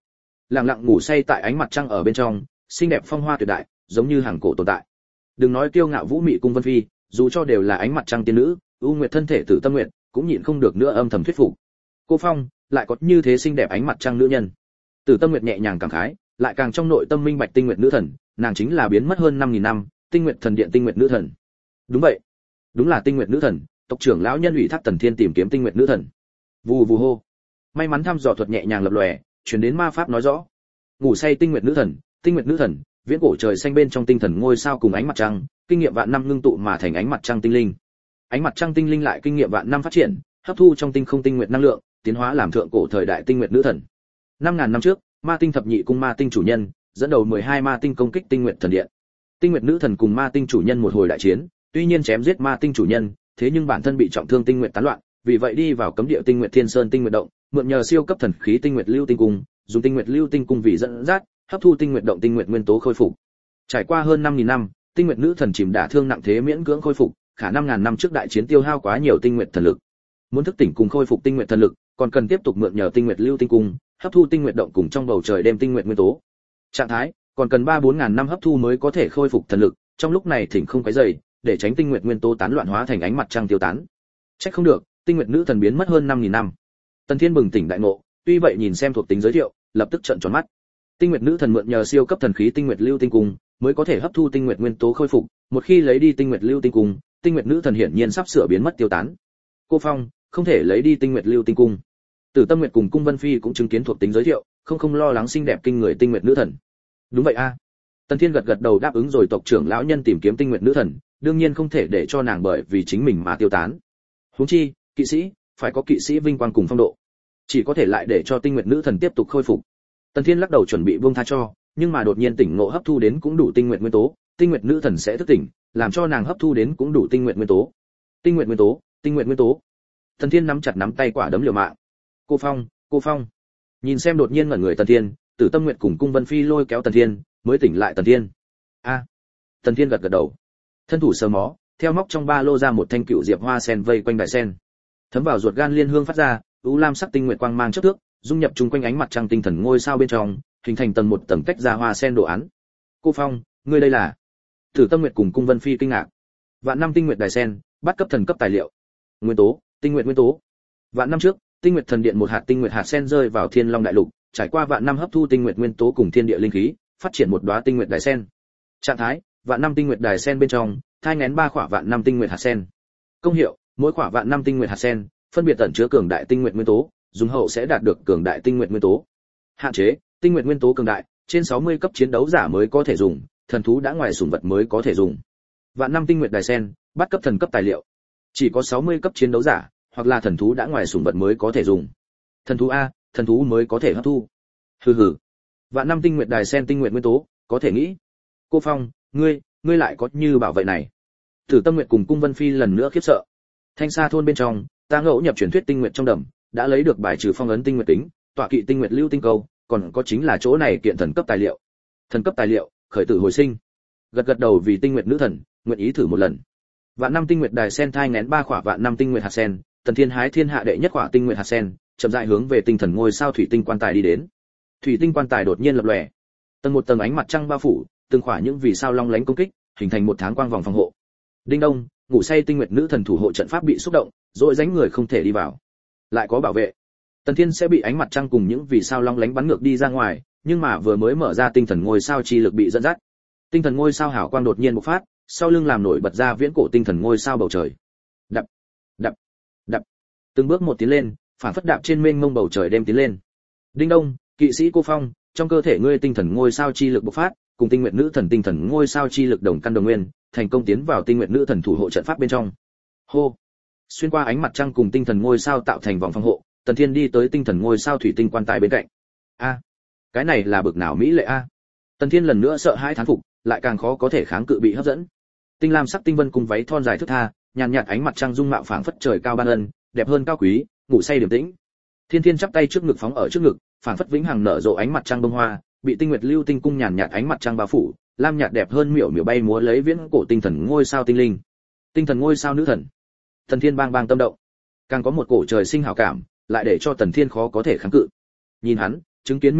lặng lặng ngủ say tại ánh mặt trăng ở bên trong, xinh đẹp phong hoa tuyệt đại, giống như hàng cổ tồn tại. Đừng nói kiêu ngạo vũ mị cung vân phi, dù cho đều là ánh mặt trăng tiên nữ, u nguyệt thân thể Tử Tâm Nguyệt cũng nhịn không được nữa âm thầm thuyết phục. Cô Phong lại có như thế xinh đẹp ánh mặt trăng nữ nhân. Tử Tâm Nguyệt nhẹ nhàng cảm khái, lại càng trong nội tâm minh bạch Tinh Nguyệt nữ thần, nàng chính là biến mất hơn 5000 năm, Tinh Nguyệt thần điện Tinh Nguyệt nữ thần. Đúng vậy, đúng là Tinh Nguyệt nữ thần, tộc trưởng lão nhân ủy thác Tần Thiên tìm kiếm Tinh Nguyệt nữ thần. Vù vù hô. May mắn thăm dò thuật nhẹ nhàng lập lòe, truyền đến ma pháp nói rõ. Ngủ say Tinh Nguyệt nữ thần, viễn cổ trời xanh bên trong tinh thần ngôi sao cùng ánh mặt trăng, kinh nghiệm vạn năm ngưng tụ mà thành ánh mặt trăng tinh linh. Ánh mặt trăng tinh linh lại kinh nghiệm vạn năm phát triển, hấp thu trong tinh không tinh nguyệt năng lượng, tiến hóa làm thượng cổ thời đại Tinh Nguyệt nữ thần. 5000 năm trước, Ma Tinh thập nhị cung Ma Tinh chủ nhân, dẫn đầu 12 Ma Tinh công kích Tinh Nguyệt thần điện. Tinh Nguyệt nữ thần cùng Ma Tinh chủ nhân một hồi đại chiến, tuy nhiên chém giết Ma Tinh chủ nhân, thế nhưng bản thân bị trọng thương Tinh Nguyệt tán loạn, vì vậy đi vào cấm địa Tinh Nguyệt Thiên Sơn Tinh Nguyệt động, mượn nhờ siêu cấp thần khí Tinh Nguyệt Lưu Tinh cung, dùng Tinh Nguyệt Lưu Tinh cung vì dẫn dắt, hấp thu Tinh Nguyệt động tinh nguyệt nguyên tố khôi phục. Trải qua hơn 5000 năm, Tinh Nguyệt nữ thần chìm đả thương nặng thế miễn cưỡng khôi phục, khả 5000 năm trước đại chiến tiêu hao quá nhiều Tinh Nguyệt thần lực. Muốn thức tỉnh cùng khôi phục Tinh Nguyệt thần lực, còn cần tiếp tục mượn nhờ Tinh Nguyệt Lưu Tinh cung, hấp thu Tinh Nguyệt động cùng trong bầu trời đêm Tinh Nguyệt nguyên tố. Trạng thái còn cần 3-4000 năm hấp thu mới có thể khôi phục thần lực, trong lúc này thỉnh không cái dày, để tránh Tinh Nguyệt nguyên tố tán loạn hóa thành ánh mặt trăng tiêu tán. Chắc không được, Tinh Nguyệt nữ thần biến mất hơn 5000 năm. Tần Thiên bừng tỉnh đại ngộ, tuy vậy nhìn xem thuộc tính giới thiệu, lập tức trợn tròn mắt. Tinh Nguyệt nữ thần mượn nhờ siêu cấp thần khí Tinh Nguyệt Lưu Tinh cung, mới có thể hấp thu Tinh Nguyệt nguyên tố khôi phục, một khi lấy đi Tinh Nguyệt Lưu Tinh cung, Tinh Nguyệt nữ thần hiển nhiên sắp sửa biến mất tiêu tán. Cô Phong, không thể lấy đi Tinh Nguyệt Lưu Tinh cung. Tử Tâm Nguyệt cùng Cung Vân Phi cũng chứng kiến thuộc tính giới thiệu, không lo lắng xinh đẹp kinh người Tinh Nguyệt nữ thần. Đúng vậy a. Tần Thiên gật gật đầu đáp ứng rồi, tộc trưởng lão nhân tìm kiếm Tinh Nguyệt nữ thần, đương nhiên không thể để cho nàng bởi vì chính mình mà tiêu tán. Huống chi, kỵ sĩ phải có kỵ sĩ vinh quang cùng phong độ, chỉ có thể lại để cho Tinh Nguyệt nữ thần tiếp tục khôi phục. Tần Thiên lắc đầu chuẩn bị buông tha cho, nhưng mà đột nhiên tỉnh ngộ hấp thu đến cũng đủ Tinh Nguyệt nguyên tố, Tinh Nguyệt nữ thần sẽ thức tỉnh, làm cho nàng hấp thu đến cũng đủ Tinh Nguyệt nguyên tố. Tinh Nguyệt nguyên tố, Tinh Nguyệt nguyên tố. Tần Thiên nắm chặt nắm tay quả đấm liều mạng. Cô Phong. Nhìn xem đột nhiên ngẩn người Tần Thiên, Tử Tâm Nguyệt cùng Cung Vân Phi lôi kéo Tần Thiên, mới tỉnh lại Tần Thiên. A. Tần Thiên gật gật đầu. Thân thủ sờ mó, theo móc trong ba lô ra một thanh cựu diệp hoa sen vây quanh đại sen. Thấm vào ruột gan liên hương phát ra, u lam sắc tinh nguyệt quang mang chớp thước, dung nhập chung quanh ánh mặt trăng tinh thần ngôi sao bên trong, hình thành tầng một tầng tách ra hoa sen đồ án. Cô Phong, ngươi đây là? Tử Tâm Nguyệt cùng Cung Vân Phi kinh ngạc. Vạn năm tinh nguyệt đài sen, bắt cấp thần cấp tài liệu. Nguyên tố, tinh nguyệt nguyên tố. Vạn năm trước, Tinh Nguyệt thần điện một hạt tinh nguyệt hạt sen rơi vào Thiên Long đại lục, trải qua vạn năm hấp thu tinh nguyệt nguyên tố cùng thiên địa linh khí, phát triển một đóa tinh nguyệt đài sen. Trạng thái, vạn năm tinh nguyệt đài sen bên trong, thai nghén 3 khỏa vạn năm tinh nguyệt hạt sen. Công hiệu, mỗi khỏa vạn năm tinh nguyệt hạt sen, phân biệt ẩn chứa cường đại tinh nguyệt nguyên tố, dùng hậu sẽ đạt được cường đại tinh nguyệt nguyên tố. Hạn chế, tinh nguyệt nguyên tố cường đại, trên 60 cấp chiến đấu giả mới có thể dùng, thần thú đã ngoài sủng vật mới có thể dùng. Vạn năm tinh nguyệt đài sen, bắt cấp thần cấp tài liệu. Chỉ có 60 cấp chiến đấu giả, hoặc là thần thú đã ngoài sủng vật mới có thể dùng. Thần thú a, thần thú mới có thể hấp thu. Hừ. Vạn năm tinh nguyệt đài sen tinh nguyệt nguyên tố, có thể nghĩ. Cô Phong, ngươi lại có như bảo vệ này. Tử Tâm Nguyệt cùng Cung Vân Phi lần nữa khiếp sợ. Thanh Sa thôn bên trong, ta ngẫu nhập truyền thuyết tinh nguyệt trong đầm, đã lấy được bài trừ phong ấn tinh nguyệt tính, tọa kỵ tinh nguyệt lưu tinh câu, còn có chính là chỗ này kiện thần cấp tài liệu. Thần cấp tài liệu, khởi tử hồi sinh. Gật đầu vì Tinh Nguyệt nữ thần, nguyện ý thử một lần. Vạn năm tinh nguyệt đài sen thai nghén 3 khỏa vạn năm tinh nguyệt hạt sen, Tần Thiên hái thiên hạ đệ nhất khỏa tinh nguyệt hạt sen, chậm rãi hướng về tinh thần ngôi sao thủy tinh quan tài đi đến. Thủy tinh quan tài đột nhiên lập lòe, tầng một tầng ánh mặt trăng bao phủ, từng khỏa những vì sao long lánh công kích, hình thành một tháng quang vòng phòng hộ. Đinh đông, ngủ say Tinh Nguyệt nữ thần thủ hộ trận pháp bị xúc động, rồi rãnh người không thể đi vào. Lại có bảo vệ. Tần Thiên sẽ bị ánh mặt trăng cùng những vì sao long lánh bắn ngược đi ra ngoài, nhưng mà vừa mới mở ra tinh thần ngôi sao chi lực bị dẫn dắt. Tinh thần ngôi sao hào quang đột nhiên bộc phát, sau lưng làm nổi bật ra viễn cổ tinh thần ngôi sao bầu trời. Đập, đập, đập. Từng bước một tiến lên, phản phất đạp trên mênh mông bầu trời đêm tiến lên. Đinh đông, kỵ sĩ Cô Phong, trong cơ thể ngươi tinh thần ngôi sao chi lực bộc phát, cùng Tinh Nguyệt nữ thần tinh thần ngôi sao chi lực đồng căn đồng nguyên, thành công tiến vào Tinh Nguyệt nữ thần thủ hộ trận pháp bên trong. Hô. Xuyên qua ánh mặt trăng cùng tinh thần ngôi sao tạo thành vòng phòng hộ, Tần Thiên đi tới tinh thần ngôi sao thủy tinh quan tài bên cạnh. A, cái này là bực nào mỹ lệ a. Tần Thiên lần nữa sợ hãi thán phục, lại càng khó có thể kháng cự bị hấp dẫn. Tinh lam sắc tinh vân cùng váy thon dài thướt tha, nhàn nhạt ánh mặt trăng dung mạo phảng phất trời cao ban ân, đẹp hơn cao quý, ngủ say điềm tĩnh. Thiên Thiên chắp tay trước ngực phóng ở trước ngực, phảng phất vĩnh hằng nở rộ ánh mặt trăng bông hoa, bị Tinh Nguyệt lưu tinh cung nhàn nhạt ánh mặt trăng bao phủ, lam nhạt đẹp hơn miểu miểu bay múa lấy viễn cổ tinh thần ngôi sao tinh linh. Tinh thần ngôi sao nữ thần. Tần Thiên bang bang tâm động, càng có một cổ trời sinh hảo cảm, lại để cho Tần Thiên khó có thể kháng cự. Nhìn hắn, chứng kiến mỹ nữ,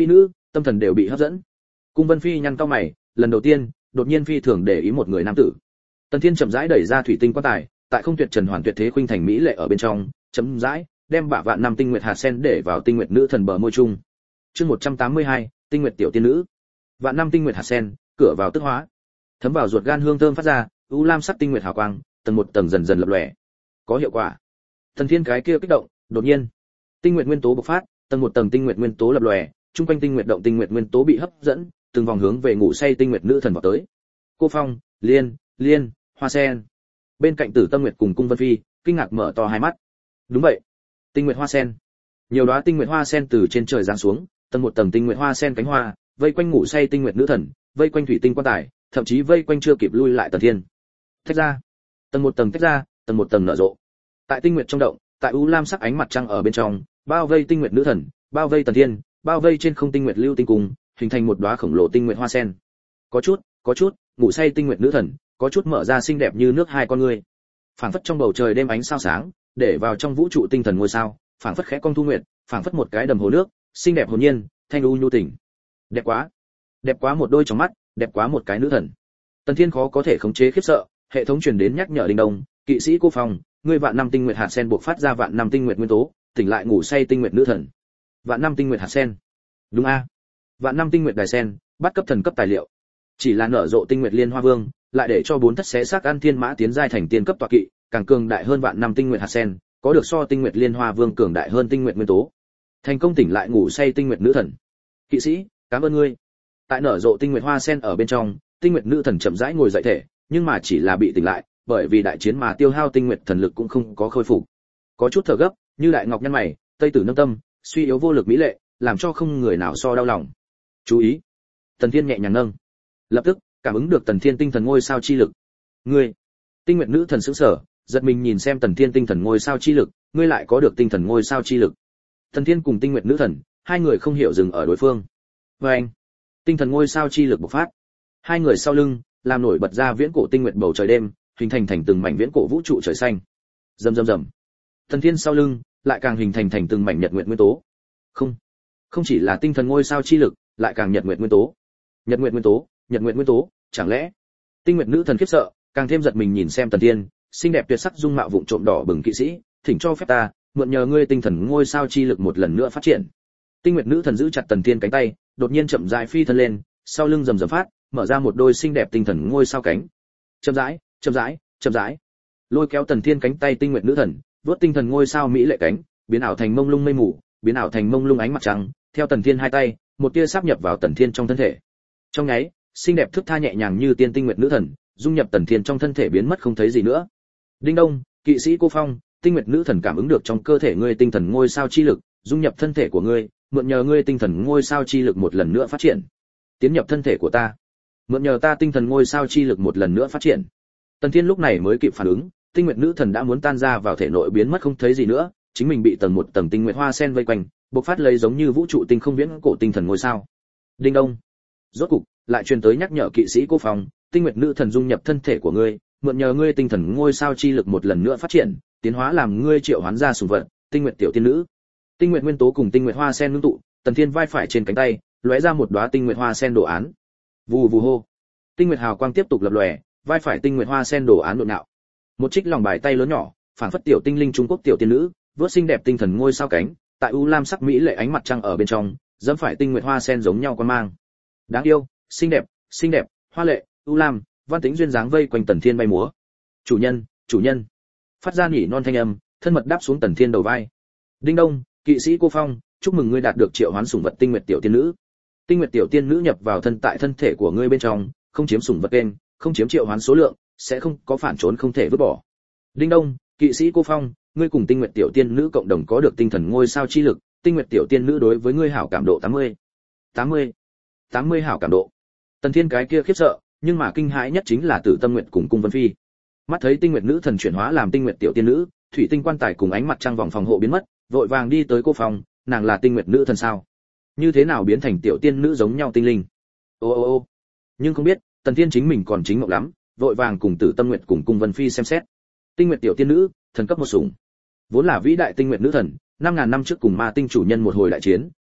tâm thần đều bị hấp dẫn. Cung Vân Phi nhăn cau mày, lần đầu tiên, đột nhiên phi thường để ý một người nam tử. Tần Thiên chậm rãi đẩy ra thủy tinh quan tài, tại không tuyệt trần hoàn tuyệt thế khuynh thành mỹ lệ ở bên trong, chậm rãi đem bả vạn năm tinh nguyệt hạt sen để vào tinh nguyệt nữ thần bờ môi chung. Chương 182, tinh nguyệt tiểu tiên nữ. Vạn năm tinh nguyệt hạt sen, cửa vào tức hóa. Thấm vào ruột gan hương thơm phát ra, u lam sắc tinh nguyệt hào quang, tầng một tầng dần dần lập lòe. Có hiệu quả. Tần Thiên cái kia kích động, đột nhiên, tinh nguyệt nguyên tố bộc phát, tầng một tầng tinh nguyệt nguyên tố lập lòe, trung quanh tinh nguyệt động tinh nguyệt nguyên tố bị hấp dẫn, từng vòng hướng về ngủ say tinh nguyệt nữ thần vào tới. Cô Phong, Liên, Hoa Sen. Bên cạnh Tử Tâm Nguyệt cùng Cung Vân Phi, kinh ngạc mở to hai mắt. Đúng vậy, tinh nguyệt hoa sen. Nhiều đóa tinh nguyệt hoa sen từ trên trời giáng xuống, tầng một tầng tinh nguyệt hoa sen cánh hoa, vây quanh ngủ say tinh nguyệt nữ thần, vây quanh thủy tinh quan tài, thậm chí vây quanh chưa kịp lui lại Tần Thiên. Tách ra, tầng một tầng tách ra, tầng một tầng nở rộ. Tại tinh nguyệt trong động, tại u lam sắc ánh mặt trăng ở bên trong, bao vây tinh nguyệt nữ thần, bao vây Tần Thiên, bao vây trên không tinh nguyệt lưu tinh cùng, hình thành một đóa khổng lồ tinh nguyệt hoa sen. Có chút, ngủ say tinh nguyệt nữ thần, có chút mở ra xinh đẹp như nước hai con ngươi. Phảng phất trong bầu trời đêm ánh sao sáng, để vào trong vũ trụ tinh thần ngôi sao, phảng phất khẽ cong thu nguyệt, phảng phất một cái đầm hồ nước, xinh đẹp hồn nhiên, thanh u nhu tình. Đẹp quá một đôi trong mắt, đẹp quá một cái nữ thần. Tần Thiên khó có thể khống chế khiếp sợ, hệ thống truyền đến nhắc nhở Đinh Đông, kỵ sĩ Cô Phong, ngươi vạn năm tinh nguyệt hạt sen buộc phát ra vạn năm tinh nguyệt nguyên tố, tỉnh lại ngủ say tinh nguyệt nữ thần. Vạn năm tinh nguyệt hạt sen. Đúng a. Vạn năm tinh nguyệt đài sen, bắt cấp thần cấp tài liệu. Chỉ là nở rộ tinh nguyệt liên hoa vương, lại để cho bốn thất xé xác ăn thiên mã tiến giai thành tiên cấp tọa kỵ, càng cường đại hơn vạn năm tinh nguyệt hạt sen, có được so tinh nguyệt liên hoa vương cường đại hơn tinh nguyệt nguyên tố. Thành công tỉnh lại ngủ say tinh nguyệt nữ thần. Kỵ sĩ, cảm ơn ngươi. Tại nở rộ tinh nguyệt hoa sen ở bên trong, tinh nguyệt nữ thần chậm rãi ngồi dậy thể, nhưng mà chỉ là bị tỉnh lại, bởi vì đại chiến mà tiêu hao tinh nguyệt thần lực cũng không có khôi phục. Có chút thở gấp, như đại ngọc nhăn mày, tây tử nâng tâm, suy yếu vô lực mỹ lệ, làm cho không người nào so đau lòng. Chú ý. Tần Thiên nhẹ nhàng nâng. Lập tức, cảm ứng được Tần Thiên tinh thần ngôi sao chi lực. Ngươi, tinh nguyệt nữ thần sững sờ, giật mình nhìn xem Tần Thiên tinh thần ngôi sao chi lực, ngươi lại có được tinh thần ngôi sao chi lực. Tần Thiên cùng tinh nguyệt nữ thần, hai người không hiểu dừng ở đối phương. Và anh, tinh thần ngôi sao chi lực bộc phát. Hai người sau lưng, làm nổi bật ra viễn cổ tinh nguyệt bầu trời đêm, hình thành thành từng mảnh viễn cổ vũ trụ trời xanh. Rầm rầm rầm. Tần Thiên sau lưng, lại càng hình thành thành từng mảnh nhật nguyệt nguyên tố. Không chỉ là tinh thần ngôi sao chi lực, lại càng nhật nguyệt nguyên tố. Nhật nguyệt nguyên tố, chẳng lẽ? Tinh nguyệt nữ thần khiếp sợ, càng thêm giật mình nhìn xem Tần Thiên, xinh đẹp tuyệt sắc dung mạo vụng trộm đỏ bừng kỵ sĩ, thỉnh cho phép ta mượn nhờ ngươi tinh thần ngôi sao chi lực một lần nữa phát triển. Tinh nguyệt nữ thần giữ chặt Tần Thiên cánh tay, đột nhiên chậm rãi phi thân lên, sau lưng rầm rầm phát, mở ra một đôi xinh đẹp tinh thần ngôi sao cánh. Chậm rãi, lôi kéo Tần Thiên cánh tay tinh nguyệt nữ thần, vớt tinh thần ngôi sao mỹ lệ cánh, biến ảo thành mông lung mây mù, biến ảo thành mông lung ánh mặt trăng, theo Tần Thiên hai tay, một tia sáp nhập vào Tần Thiên trong thân thể. Trong nháy, xinh đẹp thức tha nhẹ nhàng như tiên tinh nguyệt nữ thần, dung nhập Tần Thiên trong thân thể biến mất không thấy gì nữa. Đinh Đông, kỵ sĩ Cô Phong, tinh nguyệt nữ thần cảm ứng được trong cơ thể ngươi tinh thần ngôi sao chi lực, dung nhập thân thể của ngươi, mượn nhờ ngươi tinh thần ngôi sao chi lực một lần nữa phát triển. Tiến nhập thân thể của ta, mượn nhờ ta tinh thần ngôi sao chi lực một lần nữa phát triển. Tần Thiên lúc này mới kịp phản ứng, tinh nguyệt nữ thần đã muốn tan ra vào thể nội biến mất không thấy gì nữa, chính mình bị tầng một tầng tinh nguyệt hoa sen vây quanh, bộc phát lấy giống như vũ trụ tinh không viễn cổ tinh thần ngôi sao. Đinh Đông, rốt cục lại truyền tới nhắc nhở kỵ sĩ Cô Phong, tinh nguyệt nữ thần dung nhập thân thể của ngươi, mượn nhờ ngươi tinh thần ngôi sao chi lực một lần nữa phát triển, tiến hóa làm ngươi triệu hoán ra sủng vật, tinh nguyệt tiểu tiên nữ. Tinh nguyệt nguyên tố cùng tinh nguyệt hoa sen ngưng tụ, Tần Thiên vai phải trên cánh tay, lóe ra một đóa tinh nguyệt hoa sen đồ án. Vù vù hô. Tinh nguyệt hào quang tiếp tục lập lòe, vai phải tinh nguyệt hoa sen đồ án độn nạo. Một trích lòng bài tay lớn nhỏ, phảng phất tiểu tinh linh Trung Quốc tiểu tiên nữ, vớt xinh đẹp tinh thần ngôi sao cánh, tại u lam sắc mỹ lệ ánh mặt trăng ở bên trong, dẫm phải tinh nguyệt hoa sen giống nhau quan mang. Đáng yêu, xinh đẹp, hoa lệ, u lam, văn tính duyên dáng vây quanh Tần Thiên bay múa. Chủ nhân. Phát ra nhỉ non thanh âm, thân mật đáp xuống Tần Thiên đầu vai. Đinh Đông, kỵ sĩ Cô Phong, chúc mừng ngươi đạt được triệu hoán sủng vật tinh nguyệt tiểu tiên nữ. Tinh nguyệt tiểu tiên nữ nhập vào tại thân thể của ngươi bên trong, không chiếm sủng vật kênh, không chiếm triệu hoán số lượng, sẽ không có phản trốn không thể vứt bỏ. Đinh Đông, kỵ sĩ Cô Phong, ngươi cùng tinh nguyệt tiểu tiên nữ cộng đồng có được tinh thần ngôi sao chi lực, tinh nguyệt tiểu tiên nữ đối với ngươi hảo cảm độ 80 hảo cảm độ. Tần Thiên cái kia khiếp sợ, nhưng mà kinh hãi nhất chính là Tử Tâm Nguyệt cùng Cung Vân Phi. Mắt thấy tinh nguyệt nữ thần chuyển hóa làm tinh nguyệt tiểu tiên nữ, thủy tinh quan tài cùng ánh mặt trăng vòng phòng hộ biến mất, vội vàng đi tới Cô Phong, nàng là tinh nguyệt nữ thần sao? Như thế nào biến thành tiểu tiên nữ giống nhau tinh linh? Ô. Nhưng không biết, Tần Thiên chính mình còn chính ngộ lắm, vội vàng cùng Tử Tâm Nguyệt cùng Cung Vân Phi xem xét. Tinh nguyệt tiểu tiên nữ, thần cấp một sủng. Vốn là vĩ đại tinh nguyệt nữ thần, 5000 năm trước cùng ma tinh chủ nhân một hồi đại chiến,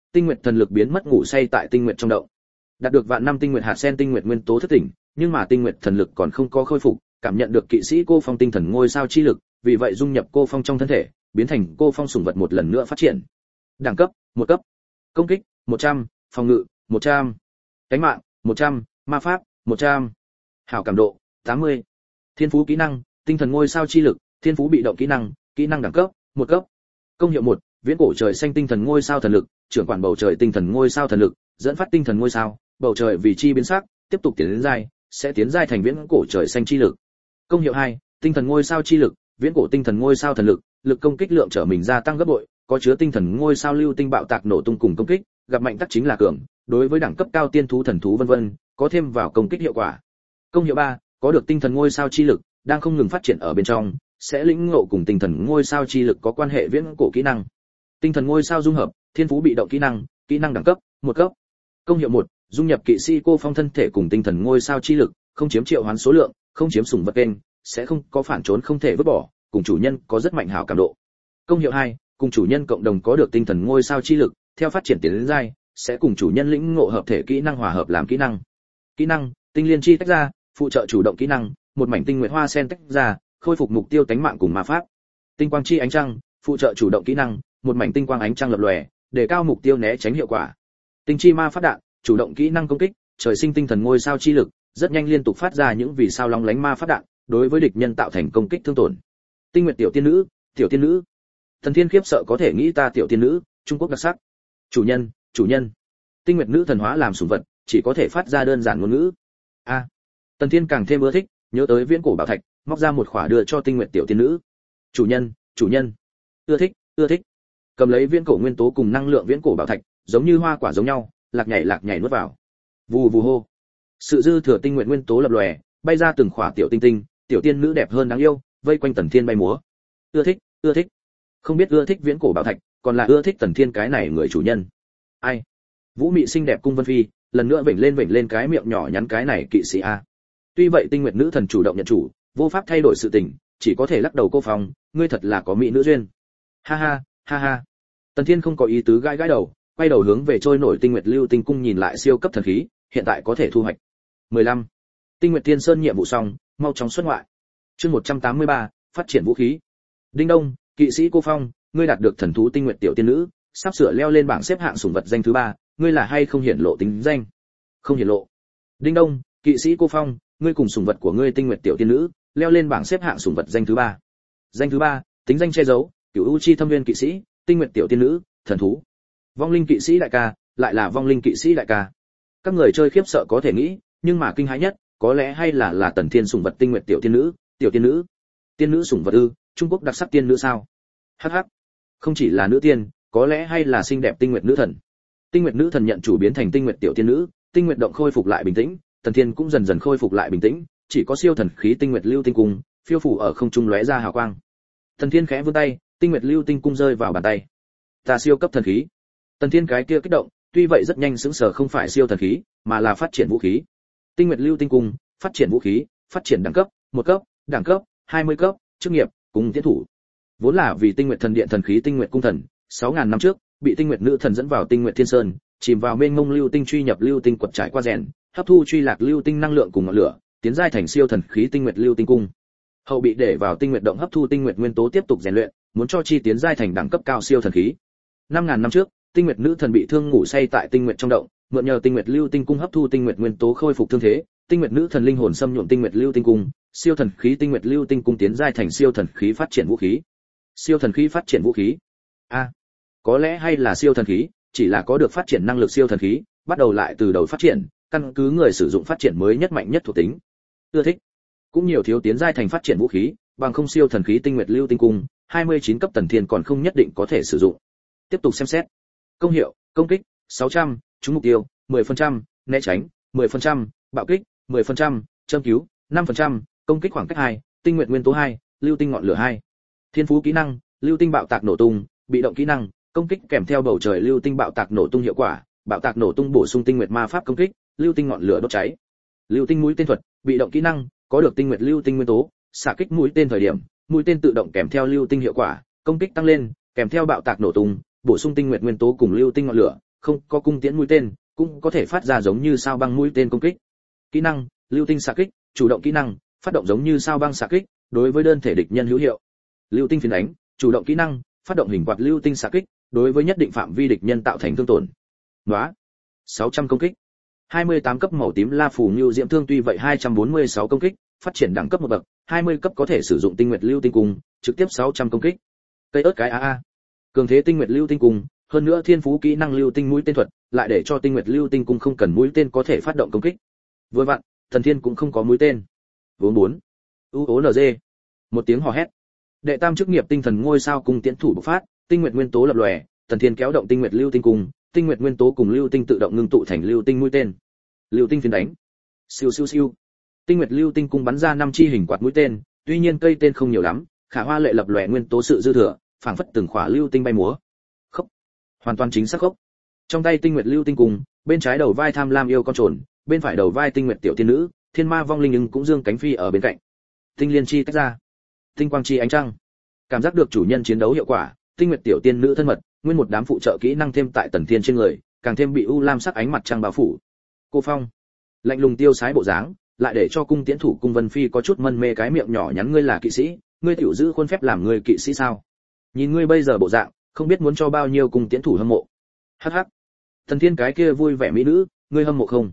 tinh nguyệt thần lực biến mất ngủ say tại tinh nguyệt trong động. Đạt được vạn năm tinh nguyệt hạt sen tinh nguyệt nguyên tố thức tỉnh, nhưng mà tinh nguyệt thần lực còn không có khôi phục, cảm nhận được kỵ sĩ cô phong tinh thần ngôi sao chi lực, vì vậy dung nhập cô phong trong thân thể, biến thành cô phong sủng vật một lần nữa phát triển. Đẳng cấp, 1 cấp. Công kích, 100, phòng ngự, 100. Cánh mạng, 100, ma pháp, 100. Hảo cảm độ, 80. Thiên phú kỹ năng, tinh thần ngôi sao chi lực, thiên phú bị động kỹ năng đẳng cấp, 1 cấp. Công hiệu 1, viễn cổ trời xanh tinh thần ngôi sao thần lực, trưởng quản bầu trời tinh thần ngôi sao thần lực, dẫn phát tinh thần ngôi sao, bầu trời vì chi biến sắc, tiếp tục tiến đến giai, sẽ tiến giai thành viễn cổ trời xanh chi lực. Công hiệu 2, tinh thần ngôi sao chi lực, viễn cổ tinh thần ngôi sao thần lực, lực công kích lượng trở mình gia tăng gấp bội, có chứa tinh thần ngôi sao lưu tinh bạo tạc nổ tung cùng công kích, gặp mạnh tắc chính là cường, đối với đẳng cấp cao tiên thú thần thú vân vân, có thêm vào công kích hiệu quả. Công hiệu 3, có được tinh thần ngôi sao chi lực, đang không ngừng phát triển ở bên trong, sẽ lĩnh ngộ cùng tinh thần ngôi sao chi lực có quan hệ viễn cổ kỹ năng. Tinh thần ngôi sao dung hợp, thiên phú bị động kỹ năng đẳng cấp, 1 cấp. Công hiệu 1, dung nhập kỵ sĩ cô phong thân thể cùng tinh thần ngôi sao chi lực, không chiếm triệu hoán số lượng, không chiếm sủng vật kênh, sẽ không có phản trốn không thể vứt bỏ, cùng chủ nhân có rất mạnh hảo cảm độ. Công hiệu 2, cùng chủ nhân cộng đồng có được tinh thần ngôi sao chi lực, theo phát triển tiến đến giai, sẽ cùng chủ nhân lĩnh ngộ hợp thể kỹ năng hòa hợp làm kỹ năng. Kỹ năng, tinh liên chi tách ra, phụ trợ chủ động kỹ năng, một mảnh tinh nguyệt hoa sen tách ra, khôi phục mục tiêu tánh mạng cùng ma pháp. Tinh quang chi ánh trăng, phụ trợ chủ động kỹ năng, một mảnh tinh quang ánh trăng lập lòe, để cao mục tiêu né tránh hiệu quả. Tinh chi ma pháp đạn, chủ động kỹ năng công kích, trời sinh tinh thần ngôi sao chi lực, rất nhanh liên tục phát ra những vì sao long lánh ma pháp đạn, đối với địch nhân tạo thành công kích thương tổn. Tinh nguyệt tiểu tiên nữ. Thần Thiên khiếp sợ có thể nghĩ ta tiểu tiên nữ, Trung Quốc đặc sắc. Chủ nhân. Tinh nguyệt nữ thần hóa làm sủng vật, chỉ có thể phát ra đơn giản ngôn ngữ. A. Tần Thiên càng thêm ưa thích, nhớ tới viễn cổ bảo thạch, móc ra một khỏa đưa cho tinh nguyệt tiểu tiên nữ. Chủ nhân. Ưa thích. Cầm lấy viễn cổ nguyên tố cùng năng lượng viễn cổ bảo thạch, giống như hoa quả giống nhau, lạc nhảy nuốt vào. Vù vù hô. Sự dư thừa tinh nguyện nguyên tố lập lòe, bay ra từng khỏa tiểu tinh tinh, tiểu tiên nữ đẹp hơn đáng yêu, vây quanh Tần Thiên bay múa. Ưa thích. Không biết ưa thích viễn cổ bảo thạch, còn là ưa thích Tần Thiên cái này người chủ nhân. Ai? Vũ mị xinh đẹp cung Vân Phi, lần nữa vểnh lên cái miệng nhỏ nhắn cái này kỵ sĩ a. Tuy vậy tinh nguyệt nữ thần chủ động nhận chủ, vô pháp thay đổi sự tình, chỉ có thể lắc đầu cô phòng, ngươi thật là có mỹ nữ duyên. Ha ha. Tần Thiên không có ý tứ gãi đầu, quay đầu hướng về trôi nổi tinh nguyệt lưu tinh cung nhìn lại siêu cấp thần khí, hiện tại có thể thu hoạch. 15. Tinh nguyệt thiên sơn nhiệm vụ xong, mau chóng xuất ngoại. Chương 183, phát triển vũ khí. Đinh đông, kỵ sĩ cô phong, ngươi đạt được thần thú tinh nguyệt tiểu tiên nữ, sắp sửa leo lên bảng xếp hạng sủng vật danh thứ 3, ngươi là hay không hiển lộ tính danh? Không hiển lộ. Đinh đông, kỵ sĩ cô phong, ngươi cùng sủng vật của ngươi tinh nguyệt tiểu tiên nữ, leo lên bảng xếp hạng sủng vật danh thứ 3. Danh thứ 3, tính danh che giấu, Cửu U Chi Thâm Nguyên kỵ sĩ, tinh nguyệt tiểu tiên nữ, thần thú. Vong linh kỵ sĩ đại ca, lại là vong linh kỵ sĩ đại ca. Các người chơi khiếp sợ có thể nghĩ, nhưng mà kinh hãi nhất, có lẽ hay là Tần Thiên sủng vật tinh nguyệt tiểu tiên nữ. Tiên nữ sủng vật ư? Trung Quốc đặc sắc tiên nữ sao? Hắc hắc. Không chỉ là nữ tiên, có lẽ hay là xinh đẹp tinh nguyệt nữ thần. Tinh nguyệt nữ thần nhận chủ biến thành tinh nguyệt tiểu tiên nữ, tinh nguyệt động khôi phục lại bình tĩnh, Tần Thiên cũng dần dần khôi phục lại bình tĩnh, chỉ có siêu thần khí tinh nguyệt lưu tinh cung, phiêu phù ở không trung lóe ra hào quang. Tần Thiên khẽ vươn tay, tinh nguyệt lưu tinh cung rơi vào bàn tay. Ta siêu cấp thần khí. Tần Thiên cái kia kích động, tuy vậy rất nhanh sững sờ không phải siêu thần khí, mà là phát triển vũ khí. Tinh nguyệt lưu tinh cung, phát triển vũ khí, phát triển đẳng cấp, 1 cấp, đẳng cấp, 20 cấp, chức nghiệp, cung tiến thủ. Vốn là vì tinh nguyệt thần điện thần khí tinh nguyệt cung thần, 6000 năm trước, bị tinh nguyệt nữ thần dẫn vào tinh nguyệt thiên sơn, chìm vào mênh mông lưu tinh truy nhập lưu tinh quật trải qua rèn, hấp thu truy lạc lưu tinh năng lượng cùng ngọn lửa, tiến giai thành siêu thần khí tinh nguyệt lưu tinh cung. Hậu bị để vào tinh nguyệt động hấp thu tinh nguyệt nguyên tố tiếp tục rèn luyện, muốn cho chi tiến giai thành đẳng cấp cao siêu thần khí. 5000 năm trước, tinh nguyệt nữ thần bị thương ngủ say tại tinh nguyệt trong động, mượn nhờ tinh nguyệt lưu tinh cung hấp thu tinh nguyệt nguyên tố khôi phục thương thế, tinh nguyệt nữ thần linh hồn xâm nhuộm tinh nguyệt lưu tinh cung, siêu thần khí tinh nguyệt lưu tinh cung tiến giai thành siêu thần khí phát triển vũ khí. Siêu thần khí phát triển vũ khí. A, có lẽ hay là siêu thần khí, chỉ là có được phát triển năng lực siêu thần khí, bắt đầu lại từ đầu phát triển, căn cứ người sử dụng phát triển mới nhất mạnh nhất thuộc tính. Ưa thích. Cũng nhiều thiếu tiến giai thành phát triển vũ khí, bằng không siêu thần khí tinh nguyệt lưu tinh cung, 29 cấp Tần Thiên còn không nhất định có thể sử dụng. Tiếp tục xem xét. Công hiệu, công kích 600, trúng mục tiêu 10%, né tránh 10%, bạo kích 10%, châm cứu 5%, công kích khoảng cách 2, tinh nguyệt nguyên tố 2, lưu tinh ngọn lửa 2. Thiên phú kỹ năng, lưu tinh bạo tạc nổ tung, bị động kỹ năng, công kích kèm theo bầu trời lưu tinh bạo tạc nổ tung hiệu quả, bạo tạc nổ tung bổ sung tinh nguyệt ma pháp công kích, lưu tinh ngọn lửa đốt cháy. Lưu tinh mũi tên thuật, bị động kỹ năng, có được tinh nguyệt lưu tinh nguyên tố, xạ kích mũi tên thời điểm, mũi tên tự động kèm theo lưu tinh hiệu quả, công kích tăng lên, kèm theo bạo tạc nổ tung, bổ sung tinh nguyệt nguyên tố cùng lưu tinh ngọn lửa, không có cung tiễn mũi tên, cũng có thể phát ra giống như sao băng mũi tên công kích. Kỹ năng: Lưu tinh xạ kích, chủ động kỹ năng, phát động giống như sao băng xạ kích, đối với đơn thể địch nhân hữu hiệu. Lưu tinh phiến đánh, chủ động kỹ năng, phát động hình quạt lưu tinh xạ kích, đối với nhất định phạm vi địch nhân tạo thành thương tổn. Nóa. 600 công kích. 28 cấp màu tím La Phù Nưu Diễm Thương tuy vậy 246 công kích, phát triển đẳng cấp một bậc, 20 cấp có thể sử dụng Tinh Nguyệt Lưu Tinh Cung, trực tiếp 600 công kích. Cây ớt cái a. Cường thế Tinh Nguyệt Lưu Tinh Cung, hơn nữa thiên phú kỹ năng Lưu Tinh mũi tên thuật, lại để cho Tinh Nguyệt Lưu Tinh Cung không cần mũi tên có thể phát động công kích. Vừa vặn, Thần Thiên cũng không có mũi tên. Vốn 4. UONG. Một tiếng hò hét. Đệ tam chức nghiệp tinh thần ngôi sao cung tiễn thủ bộc phát, tinh nguyệt nguyên tố lập lòe, Thần Thiên kéo động Tinh Nguyệt Lưu Tinh Cung, tinh nguyệt nguyên tố cùng lưu tinh tự động ngưng tụ thành lưu tinh mũi tên. Lưu tinh phiến đánh. Siêu siêu siêu. Tinh Nguyệt Lưu Tinh Cung bắn ra 5 chi hình quạt mũi tên, tuy nhiên cây tên không nhiều lắm, khả hoa lệ lập lòe nguyên tố sự dư thừa, phảng phất từng khỏa lưu tinh bay múa. Khốc. Hoàn toàn chính xác khốc. Trong tay Tinh Nguyệt Lưu Tinh Cung, bên trái đầu vai tham lam yêu con trồn, bên phải đầu vai Tinh Nguyệt tiểu tiên nữ, thiên ma vong linh nhưng cũng dương cánh phi ở bên cạnh. Tinh liên chi tách ra. Tinh quang chi ánh trăng. Cảm giác được chủ nhân chiến đấu hiệu quả, Tinh Nguyệt tiểu tiên nữ thân mật, nguyên một đám phụ trợ kỹ năng thêm tại Tần Thiên trên người, càng thêm bị u lam sắc ánh mặt trăng bao phủ. Cô Phong, lạnh lùng tiêu sái bộ dáng, lại để cho cung tiễn thủ Cung Vân Phi có chút mân mê cái miệng nhỏ nhắn, ngươi là kỵ sĩ, ngươi tiểu giữ khuôn phép làm người kỵ sĩ sao? Nhìn ngươi bây giờ bộ dạng, không biết muốn cho bao nhiêu cung tiễn thủ hâm mộ. Hắc hắc. Tần Thiên cái kia vui vẻ mỹ nữ, ngươi hâm mộ không?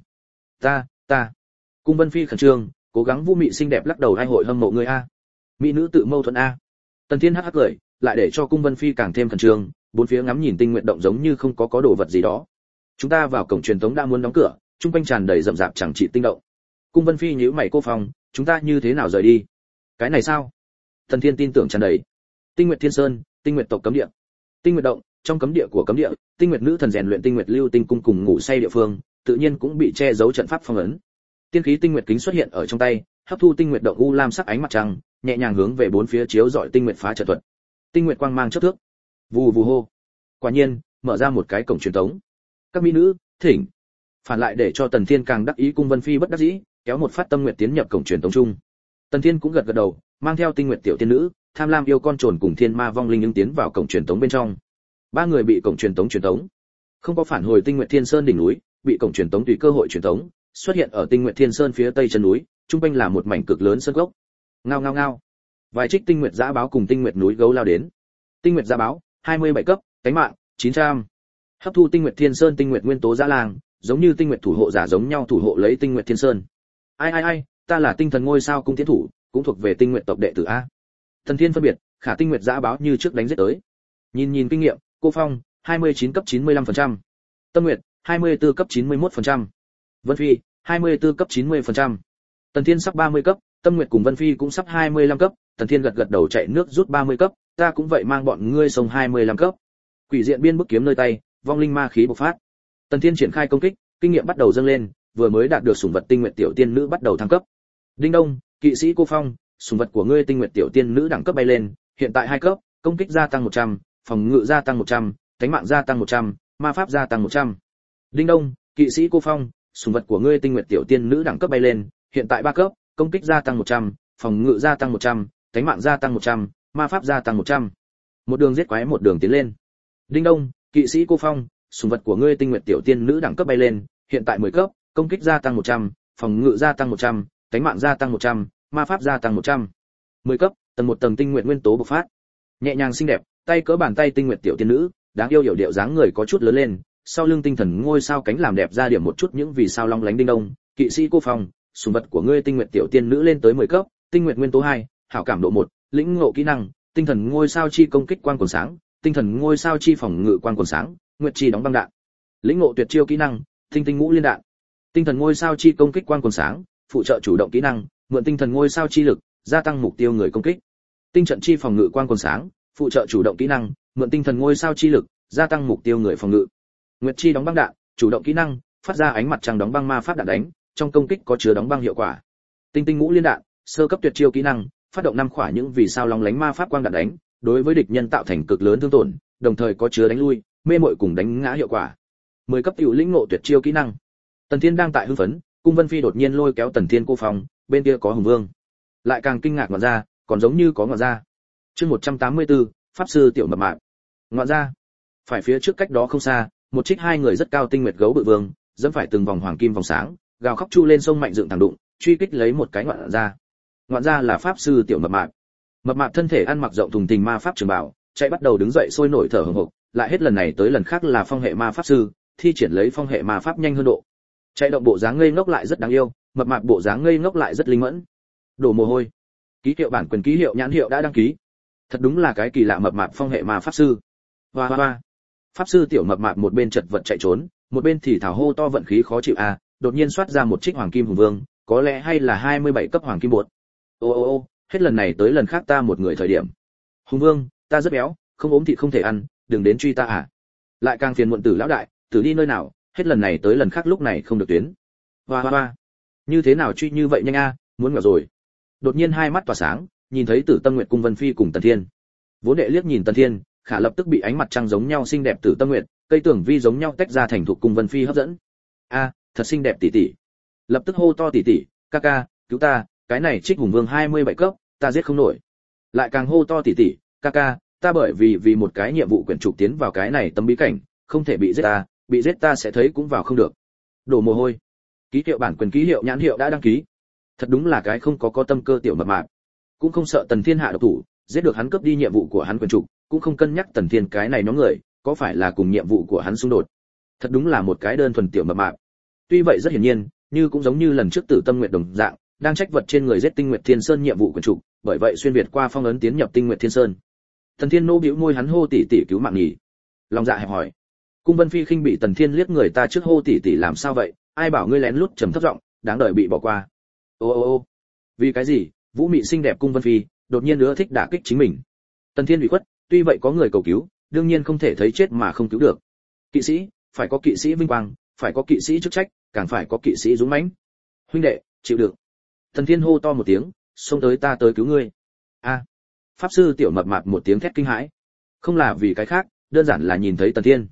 Ta. Cung Vân Phi khẩn trương, cố gắng vũ mị xinh đẹp lắc đầu, ai hội hâm mộ ngươi a? Mỹ nữ tự mâu thuẫn a. Tần Thiên hắc hắc cười, lại để cho Cung Vân Phi càng thêm khẩn trương, bốn phía ngắm nhìn tinh nguyện động giống như không có đồ vật gì đó. Chúng ta vào cổng truyền tống đã muốn đóng cửa, trung quanh tràn đầy rậm rạp chẳng trị tinh động. Cung Vân Phi nhíu mày, cô Phong, chúng ta như thế nào rời đi? Cái này sao? Tần Thiên tin tưởng tràn đầy. Tinh Nguyệt Thiên Sơn, Tinh Nguyệt tộc cấm địa. Tinh Nguyệt động, trong cấm địa của cấm địa, Tinh Nguyệt nữ thần rèn luyện Tinh Nguyệt Lưu Tinh Cung cùng ngủ say địa phương, tự nhiên cũng bị che giấu trận pháp phong ấn. Tiên khí Tinh Nguyệt kính xuất hiện ở trong tay, hấp thu Tinh Nguyệt động u lam sắc ánh mặt trăng, nhẹ nhàng hướng về bốn phía chiếu rọi Tinh Nguyệt phá trận thuật. Tinh Nguyệt quang mang chớp thước. Vù vù hô. Quả nhiên, mở ra một cái cổng truyền tống. Các mỹ nữ, thỉnh. Phản lại để cho Tần Thiên càng đắc ý, Cung Vân Phi bất đắc dĩ, kéo một phát tâm nguyện tiến nhập cổng truyền tống chung. Tần Thiên cũng gật gật đầu, mang theo Tinh Nguyệt tiểu tiên nữ, tham lam yêu con trồn cùng thiên ma vong linh ứng tiến vào cổng truyền tống bên trong. Ba người bị cổng truyền tống, không có phản hồi Tinh Nguyệt Thiên Sơn đỉnh núi, bị cổng truyền tống tùy cơ hội truyền tống, xuất hiện ở Tinh Nguyệt Thiên Sơn phía tây chân núi, trung quanh là một mảnh cực lớn sơn cốc. Ngao ngao ngao. Vài trích Tinh Nguyệt dã báo cùng Tinh Nguyệt núi gấu lao đến. Tinh Nguyệt dã báo, 27 cấp, cánh mạng, 900. Hấp thu Tinh Nguyệt Thiên Sơn Tinh Nguyệt nguyên tố dã lang, giống như Tinh Nguyệt thủ hộ giả giống nhau thủ hộ lấy Tinh Nguyệt Thiên Sơn. Ai, ta là tinh thần ngôi sao cung tiến thủ, cũng thuộc về Tinh Nguyệt tộc đệ tử a. Thần Thiên phân biệt, khả Tinh Nguyệt dã báo như trước đánh giết tới. Nhìn kinh nghiệm, cô Phong, 29 cấp 95%. Tâm Nguyệt, 24 cấp 91%. Vân Phi, 24 cấp 90%. Tần Thiên sắp 30 cấp, Tâm Nguyệt cùng Vân Phi cũng sắp 25 cấp, Tần Thiên gật đầu chạy nước rút 30 cấp, ta cũng vậy mang bọn ngươi sông 25 cấp. Quỷ diện biên bức kiếm nơi tay, vong linh ma khí bộc phát. Tần Thiên triển khai công kích, kinh nghiệm bắt đầu dâng lên, vừa mới đạt được sủng vật Tinh Nguyệt tiểu tiên nữ bắt đầu thăng cấp. Đinh đông, kỵ sĩ cô Phong, sủng vật của ngươi Tinh Nguyệt tiểu tiên nữ đẳng cấp bay lên, hiện tại 2 cấp, công kích gia tăng 100, phòng ngự gia tăng 100, cánh mạng gia tăng 100, ma pháp gia tăng 100. Đinh đông, kỵ sĩ cô Phong, sủng vật của ngươi Tinh Nguyệt tiểu tiên nữ đẳng cấp bay lên, hiện tại 3 cấp, công kích gia tăng 100, phòng ngự gia tăng 100, cánh mạng gia tăng 100, ma pháp gia tăng 100. Một đường giết quái một đường tiến lên. Đinh đông, kỵ sĩ cô Phong, sủng vật của ngươi Tinh Nguyệt tiểu tiên nữ đẳng cấp bay lên, hiện tại 10 cấp, công kích gia tăng 100, phòng ngự gia tăng 100, cánh mạng gia tăng 100, ma pháp gia tăng 100. 10 cấp, tầng 1 tầng Tinh Nguyệt nguyên tố bộc phát. Nhẹ nhàng xinh đẹp, tay cỡ bàn tay Tinh Nguyệt tiểu tiên nữ, đáng yêu hiểu điệu dáng người có chút lớn lên, sau lưng tinh thần ngôi sao cánh làm đẹp ra điểm một chút những vì sao long lánh. Đinh đông, kỵ sĩ cô Phong, sủng vật của ngươi Tinh Nguyệt tiểu tiên nữ lên tới 10 cấp, Tinh Nguyệt nguyên tố 2, hảo cảm độ 1, lĩnh ngộ kỹ năng, tinh thần ngôi sao chi công kích quang quần sáng, tinh thần ngôi sao chi phòng ngự quang quần sáng, nguyệt chi đóng băng đạn. Lĩnh ngộ tuyệt chiêu kỹ năng, tinh tinh ngũ liên đạn. Tinh thần ngôi sao chi công kích quang quần sáng, phụ trợ chủ động kỹ năng, mượn tinh thần ngôi sao chi lực, gia tăng mục tiêu người công kích. Tinh trận chi phòng ngự quang quần sáng, phụ trợ chủ động kỹ năng, mượn tinh thần ngôi sao chi lực, gia tăng mục tiêu người phòng ngự. Nguyệt chi đóng băng đạn, chủ động kỹ năng, phát ra ánh mặt trăng đóng băng ma pháp đạn đánh, trong công kích có chứa đóng băng hiệu quả. Tinh tinh ngũ liên đạn, sơ cấp tuyệt chiêu kỹ năng, phát động 5 khỏa những vì sao long lánh ma pháp quang đạn đánh, đối với địch nhân tạo thành cực lớn thương tổn, đồng thời có chứa đánh lui, mê muội cùng đánh ngã hiệu quả. 10 cấp tiểu lĩnh ngộ tuyệt chiêu kỹ năng. Tần Thiên đang tại hưng phấn, Cung Vân Phi đột nhiên lôi kéo Tần Thiên cô Phong, bên kia có Hùng Vương. Lại càng kinh ngạc ngọn ra, còn giống như có ngọn ra. Chương 184, pháp sư tiểu mập mạp. Ngọn ra. Phải phía trước cách đó không xa, một trích hai người rất cao tinh nguyệt gấu bự vương dẫm phải từng vòng hoàng kim vòng sáng, gào khóc chu lên sông mạnh dựng thẳng đụng, truy kích lấy một cái ngoạn ra. Ngoạn ra là pháp sư tiểu mập mạp. Mập mạp thân thể ăn mặc rộng thùng thình ma pháp trường bào, chạy bắt đầu đứng dậy sôi nổi thở hổn hộc, lại hết lần này tới lần khác là phong hệ ma pháp sư, thi triển lấy phong hệ ma pháp nhanh hơn độ. Chạy động bộ dáng ngây ngốc lại rất đáng yêu, mập mạp bộ dáng ngây ngốc lại rất linh mẫn. Đổ mồ hôi. Ký hiệu bản quyền ký hiệu nhãn hiệu đã đăng ký. Thật đúng là cái kỳ lạ mập mạp phong hệ ma pháp sư. Hoa hoa hoa. Pháp sư tiểu mập mạp một bên chật vật chạy trốn, một bên thì thảo hô to vận khí khó chịu a, đột nhiên xoát ra một trích hoàng kim hùng vương, có lẽ hay là 27 cấp hoàng kim bột. Ô ô ô, hết lần này tới lần khác ta một người thời điểm. Hùng vương, ta rất béo, không ốm thịt không thể ăn, đừng đến truy ta à. Lại càng phiền muộn Tử lão đại, Tử đi nơi nào, hết lần này tới lần khác lúc này không được tuyến. Hoa hoa hoa. Như thế nào truy như vậy nhanh a, muốn ngờ rồi. Đột nhiên hai mắt tỏa sáng, nhìn thấy Tử Tâm Nguyệt cùng Vân Phi cùng Tần Thiên. Vốn đệ liếc nhìn Tần Thiên, khả lập tức bị ánh mặt trăng giống nhau xinh đẹp Tử Tâm Nguyệt, cây tưởng vi giống nhau tách ra thành thuộc cùng Vân Phi hấp dẫn. A, thật xinh đẹp tỷ tỷ. Lập tức hô to tỷ tỷ, ca ca, cứu ta, cái này trích hùng vương 27 cấp, ta giết không nổi. Lại càng hô to tỷ tỷ, ca ca, ta bởi vì một cái nhiệm vụ quyển trục tiến vào cái này tấm bí cảnh, không thể bị giết ta sẽ thấy cũng vào không được. Đổ mồ hôi. Ký hiệu bản quyền ký hiệu nhãn hiệu đã đăng ký. Thật đúng là cái không có tâm cơ tiểu mập mạp. Cũng không sợ Tần Thiên hạ độc thủ, giết được hắn cướp đi nhiệm vụ của hắn quyển trục, cũng không cân nhắc Tần Thiên cái này nhóm người, có phải là cùng nhiệm vụ của hắn xung đột. Thật đúng là một cái đơn thuần tiểu mập mạp. Tuy vậy rất hiển nhiên, như cũng giống như lần trước Tử Tâm Nguyệt đồng dạng, đang trách vật trên người giết Tinh Nguyệt Thiên Sơn nhiệm vụ quyển trục, bởi vậy xuyên việt qua phong ấn tiến nhập Tinh Nguyệt Thiên Sơn. Tần Thiên nô bĩu môi hắn hô tỷ tỷ cứu mạng nhỉ. Lòng dạ hẹp hỏi. Cung Vân Phi khinh bị Tần Thiên liếc người ta trước hô tỷ tỷ làm sao vậy, ai bảo ngươi lén lút trầm thấp giọng, đáng đời bị bỏ qua. Ô ô ô. Vì cái gì? Vũ mị xinh đẹp Cung Vân Phi, đột nhiên nữa thích đả kích chính mình. Tần Thiên ủy khuất, tuy vậy có người cầu cứu, đương nhiên không thể thấy chết mà không cứu được. Kỵ sĩ, phải có kỵ sĩ vinh quang, phải có kỵ sĩ chức trách, càng phải có kỵ sĩ dũng mãnh. Huynh đệ, chịu đựng. Tần Thiên hô to một tiếng, xông tới ta tới cứu ngươi. A. Pháp sư tiểu mập mạp một tiếng thét kinh hãi. Không là vì cái khác, đơn giản là nhìn thấy Tần Thiên.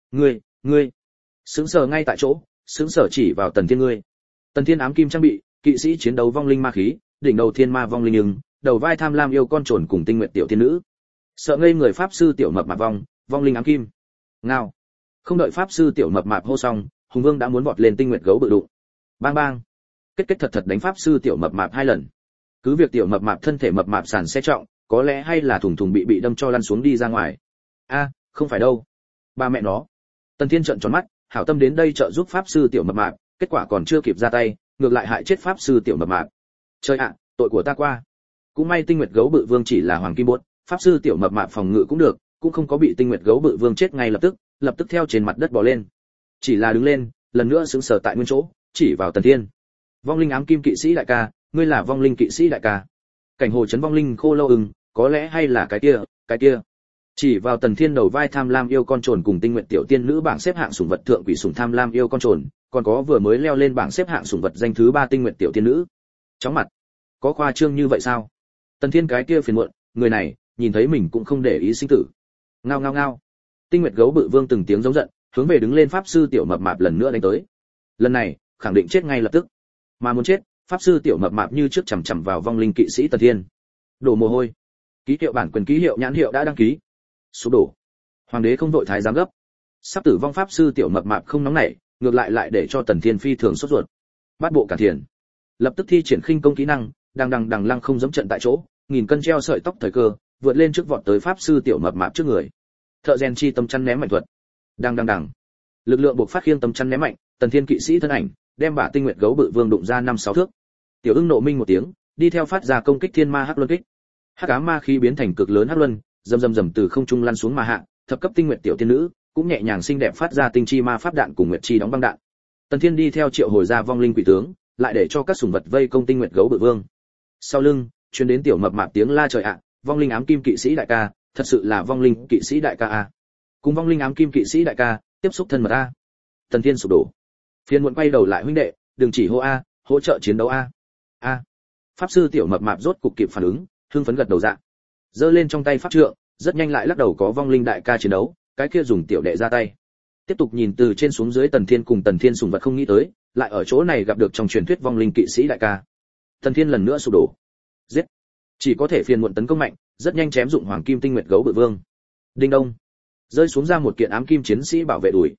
Ngươi. Sững sờ ngay tại chỗ, sững sờ chỉ vào Tần Thiên ngươi. Tần Thiên ám kim trang bị, kỵ sĩ chiến đấu vong linh ma khí, đỉnh đầu thiên ma vong linh nhưng, đầu vai tham lam yêu con trồn cùng tinh nguyệt tiểu thiên nữ. Sợ ngây người pháp sư tiểu mập mạp vong linh ám kim. Ngao. Không đợi pháp sư tiểu mập mạp hô xong, hùng vương đã muốn vọt lên tinh nguyệt gấu bự đụng. Bang bang. Kết thật đánh pháp sư tiểu mập mạp 2 lần. Cứ việc tiểu mập mạp thân thể mập mạp sàn xe trọng, có lẽ hay là thùng bị đâm cho lăn xuống đi ra ngoài. A, không phải đâu. Ba mẹ nó. Tần Thiên trợn tròn mắt, hảo tâm đến đây trợ giúp pháp sư tiểu mập mạp, kết quả còn chưa kịp ra tay, ngược lại hại chết pháp sư tiểu mập mạp. Trời ạ, tội của ta qua. Cũng may tinh nguyệt gấu bự vương chỉ là hoàng kim bột, pháp sư tiểu mập mạp phòng ngự cũng được, cũng không có bị tinh nguyệt gấu bự vương chết ngay lập tức theo trên mặt đất bò lên. Chỉ là đứng lên, lần nữa sững sờ tại nguyên chỗ, chỉ vào Tần Thiên. Vong linh ám kim kỵ sĩ đại ca, ngươi là vong linh kỵ sĩ đại ca. Cảnh hồ trấn vong linh khô lâu ưng, có lẽ hay là cái kia. Chỉ vào Tần Thiên đầu vai tham lam yêu con trồn cùng tinh nguyện tiểu tiên nữ bảng xếp hạng sủng vật thượng quỷ sủng tham lam yêu con trồn, còn có vừa mới leo lên bảng xếp hạng sủng vật danh thứ 3 tinh nguyện tiểu tiên nữ. Chóng mặt, có khoa trương như vậy sao? Tần Thiên cái kia phiền muộn, người này, nhìn thấy mình cũng không để ý sinh tử. Ngao. Tinh nguyệt gấu bự vương từng tiếng giống giận, hướng về đứng lên pháp sư tiểu mập mạp lần nữa đánh tới. Lần này, khẳng định chết ngay lập tức. Mà muốn chết, pháp sư tiểu mập mạp như trước chằm vào vong linh kỵ sĩ Tần Thiên. Đổ mồ hôi. Ký hiệu bản quyền ký hiệu nhãn hiệu đã đăng ký. Sụp đổ. Hoàng đế không đội thái giám gấp. Sắp tử vong pháp sư tiểu mập mạp không nóng nảy, ngược lại để cho Tần Thiên phi thường sốt ruột. Bát bộ cản thiền. Lập tức thi triển khinh công kỹ năng, đằng lăng không giẫm trận tại chỗ, nghìn cân treo sợi tóc thời cơ, vượt lên trước vọt tới pháp sư tiểu mập mạp trước người. Thợ rèn chi tâm chắn ném mạnh thuật. Đằng. Lực lượng buộc phát khiêng tâm chắn ném mạnh, Tần Thiên kỵ sĩ thân ảnh, đem bả tinh nguyệt gấu bự vương đụng ra 5-6 thước. Tiểu ưng nộ minh một tiếng, đi theo phát ra công kích thiên ma hắc luân kích. Hắc ám ma khí biến thành cực lớn hắc luân, rầm từ không trung lăn xuống mà hạ, thập cấp tinh nguyệt tiểu tiên nữ, cũng nhẹ nhàng xinh đẹp phát ra tinh chi ma pháp đạn cùng nguyệt chi đóng băng đạn. Tần Thiên đi theo triệu hồi ra vong linh quỷ tướng, lại để cho các sủng vật vây công tinh nguyệt gấu bự vương. Sau lưng, truyền đến tiểu mập mạp tiếng la trời ạ, vong linh ám kim kỵ sĩ đại ca, thật sự là vong linh kỵ sĩ đại ca a. Cùng vong linh ám kim kỵ sĩ đại ca, tiếp xúc thân mật a. Tần Thiên sụp đổ. Phiền muộn quay đầu lại huynh đệ, đừng chỉ hô a, hỗ trợ chiến đấu a. A. Pháp sư tiểu mập mạp rốt cục kịp phản ứng, hưng phấn gật đầu dạ. Giơ lên trong tay pháp trượng, rất nhanh lại lắc đầu có vong linh đại ca chiến đấu, cái kia dùng tiểu đệ ra tay. Tiếp tục nhìn từ trên xuống dưới Tần Thiên cùng Tần Thiên sủng vật không nghĩ tới, lại ở chỗ này gặp được trong truyền thuyết vong linh kỵ sĩ đại ca. Tần Thiên lần nữa sụp đổ. Giết. Chỉ có thể phiền muộn tấn công mạnh, rất nhanh chém dụng hoàng kim tinh nguyệt gấu bự vương. Đinh đông. Rơi xuống ra một kiện ám kim chiến sĩ bảo vệ đuổi,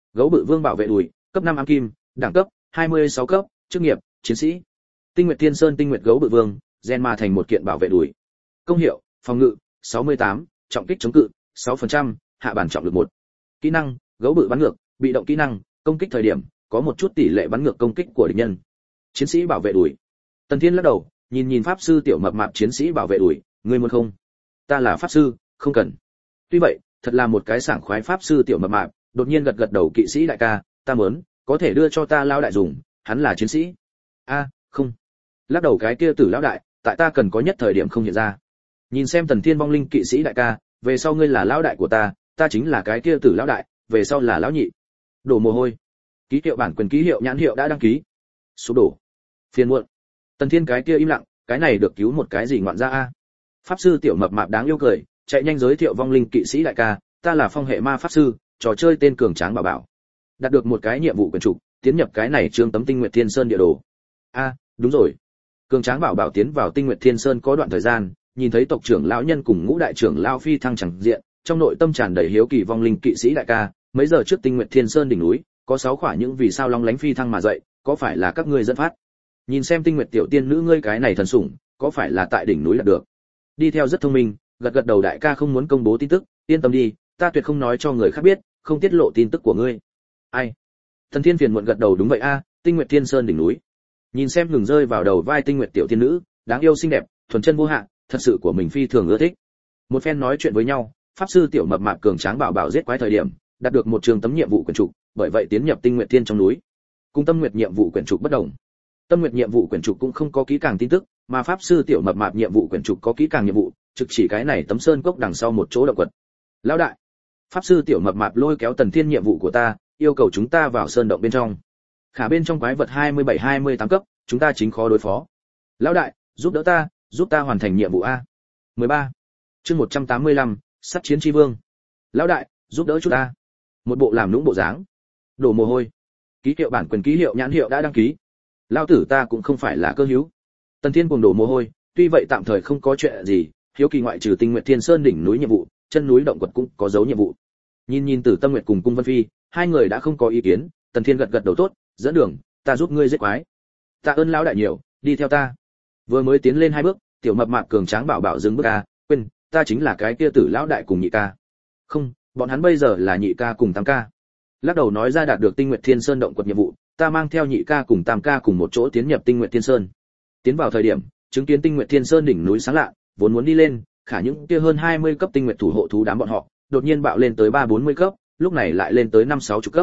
Gấu bự vương bảo vệ đùi, cấp 5 ám kim, đẳng cấp 26 cấp, chức nghiệp chiến sĩ. Tinh Nguyệt Thiên Sơn Tinh Nguyệt gấu bự vương, gen ma thành một kiện bảo vệ đùi. Công hiệu: phòng ngự 68, trọng kích chống cự 6%, hạ bản trọng lực 1. Kỹ năng: gấu bự bắn ngược, bị động kỹ năng, công kích thời điểm có một chút tỷ lệ bắn ngược công kích của địch nhân. Chiến sĩ bảo vệ đùi. Tần Thiên lắc đầu, nhìn pháp sư tiểu mập mạp chiến sĩ bảo vệ đùi, ngươi muốn không? Ta là pháp sư, không cần. Tuy vậy, thật là một cái sảng khoái pháp sư tiểu mập mạp, đột nhiên gật đầu, kỵ sĩ đại ca, ta muốn, có thể đưa cho ta lao đại dùng, hắn là chiến sĩ. Không. Lắc đầu cái kia tử lão đại, tại ta cần có nhất thời điểm không hiện ra. Nhìn xem Tần Thiên vong linh kỵ sĩ đại ca, về sau ngươi là lão đại của ta chính là cái kia tử lão đại, về sau là lão nhị. Đổ mồ hôi. Ký hiệu bản quyền ký hiệu nhãn hiệu đã đăng ký. Sụp đổ. Phiền muộn. Tần Thiên cái kia im lặng, cái này được cứu một cái gì ngoạn ra a? Pháp sư tiểu mập mạp đáng yêu cười, chạy nhanh giới thiệu vong linh kỵ sĩ đại ca, ta là phong hệ ma pháp sư, trò chơi tên cường tráng bảo bảo. Đạt được một cái nhiệm vụ quyền trục, tiến nhập cái này trương tấm Tinh Nguyệt Thiên Sơn địa đồ. Đúng rồi. Cường tráng bảo bảo tiến vào Tinh Nguyệt Thiên Sơn có đoạn thời gian, nhìn thấy tộc trưởng lão nhân cùng ngũ đại trưởng lão phi thăng chẳng diện, trong nội tâm tràn đầy hiếu kỳ vong linh kỵ sĩ đại ca, mấy giờ trước Tinh Nguyệt Thiên Sơn đỉnh núi, có 6 khỏa những vì sao long lánh phi thăng mà dậy, có phải là các ngươi dẫn phát? Nhìn xem Tinh Nguyệt tiểu tiên nữ ngươi cái này thần sủng, có phải là tại đỉnh núi là được? Đi theo rất thông minh, gật đầu đại ca không muốn công bố tin tức, yên tâm đi, ta tuyệt không nói cho người khác biết, không tiết lộ tin tức của ngươi. Ai? Thần Thiên phiền muộn gật đầu đúng vậy Tinh Nguyệt Thiên Sơn đỉnh núi. Nhìn xem ngừng rơi vào đầu vai Tinh Nguyệt tiểu tiên nữ, đáng yêu xinh đẹp, thuần chân vô hạn, thật sự của mình phi thường ưa thích. Một phen nói chuyện với nhau, pháp sư tiểu mập mạp cường tráng bảo bảo giết quái thời điểm, đạt được một trường tấm nhiệm vụ quyển trục, bởi vậy tiến nhập Tinh Nguyệt Thiên trong núi. Cùng Tâm Nguyệt nhiệm vụ quyển trục bất đồng. Tâm Nguyệt nhiệm vụ quyển trục cũng không có kỹ càng tin tức, mà pháp sư tiểu mập mạp nhiệm vụ quyển trục có kỹ càng nhiệm vụ, trực chỉ cái này tấm sơn cốc đằng sau một chỗ động quật. Lão đại, pháp sư tiểu mập mạp lôi kéo Tần Thiên nhiệm vụ của ta, yêu cầu chúng ta vào sơn động bên trong. Khả bên trong quái vật 27-28 cấp, chúng ta chính khó đối phó. Lão đại, giúp đỡ ta, giúp ta hoàn thành nhiệm vụ a. 13. Chương 185, sắt chiến chi vương. Lão đại, giúp đỡ chúng ta. Một bộ làm nũng bộ dáng. Đổ mồ hôi. Ký hiệu bản quyền ký hiệu nhãn hiệu đã đăng ký. Lão tử ta cũng không phải là cơ hữu. Tần Thiên cuồng đổ mồ hôi, tuy vậy tạm thời không có chuyện gì, hiếu kỳ ngoại trừ Tinh Nguyệt Thiên Sơn đỉnh núi nhiệm vụ, chân núi động quật cũng có dấu nhiệm vụ. Nhìn Tử Tâm Nguyệt cùng Cung Vân Phi, hai người đã không có ý kiến, Tần Thiên gật đầu tốt, dẫn đường, ta giúp ngươi giết quái. Tạ ơn lão đại nhiều, đi theo ta. Vừa mới tiến lên 2 bước, tiểu mập mạp cường tráng bảo bảo dừng bước quên, ta chính là cái kia tử lão đại cùng nhị ca. Không, bọn hắn bây giờ là nhị ca cùng tam ca. Lắc đầu nói ra đạt được Tinh Nguyệt Thiên Sơn động quật nhiệm vụ, ta mang theo nhị ca cùng tam ca cùng một chỗ tiến nhập Tinh Nguyệt Thiên Sơn. Tiến vào thời điểm, chứng kiến Tinh Nguyệt Thiên Sơn đỉnh núi sáng lạ, vốn muốn đi lên, khả những kia hơn 20 cấp tinh nguyệt thủ hộ thú đám bọn họ, đột nhiên bạo lên tới 3-40 cấp, lúc này lại lên tới 5-6 chục cấp.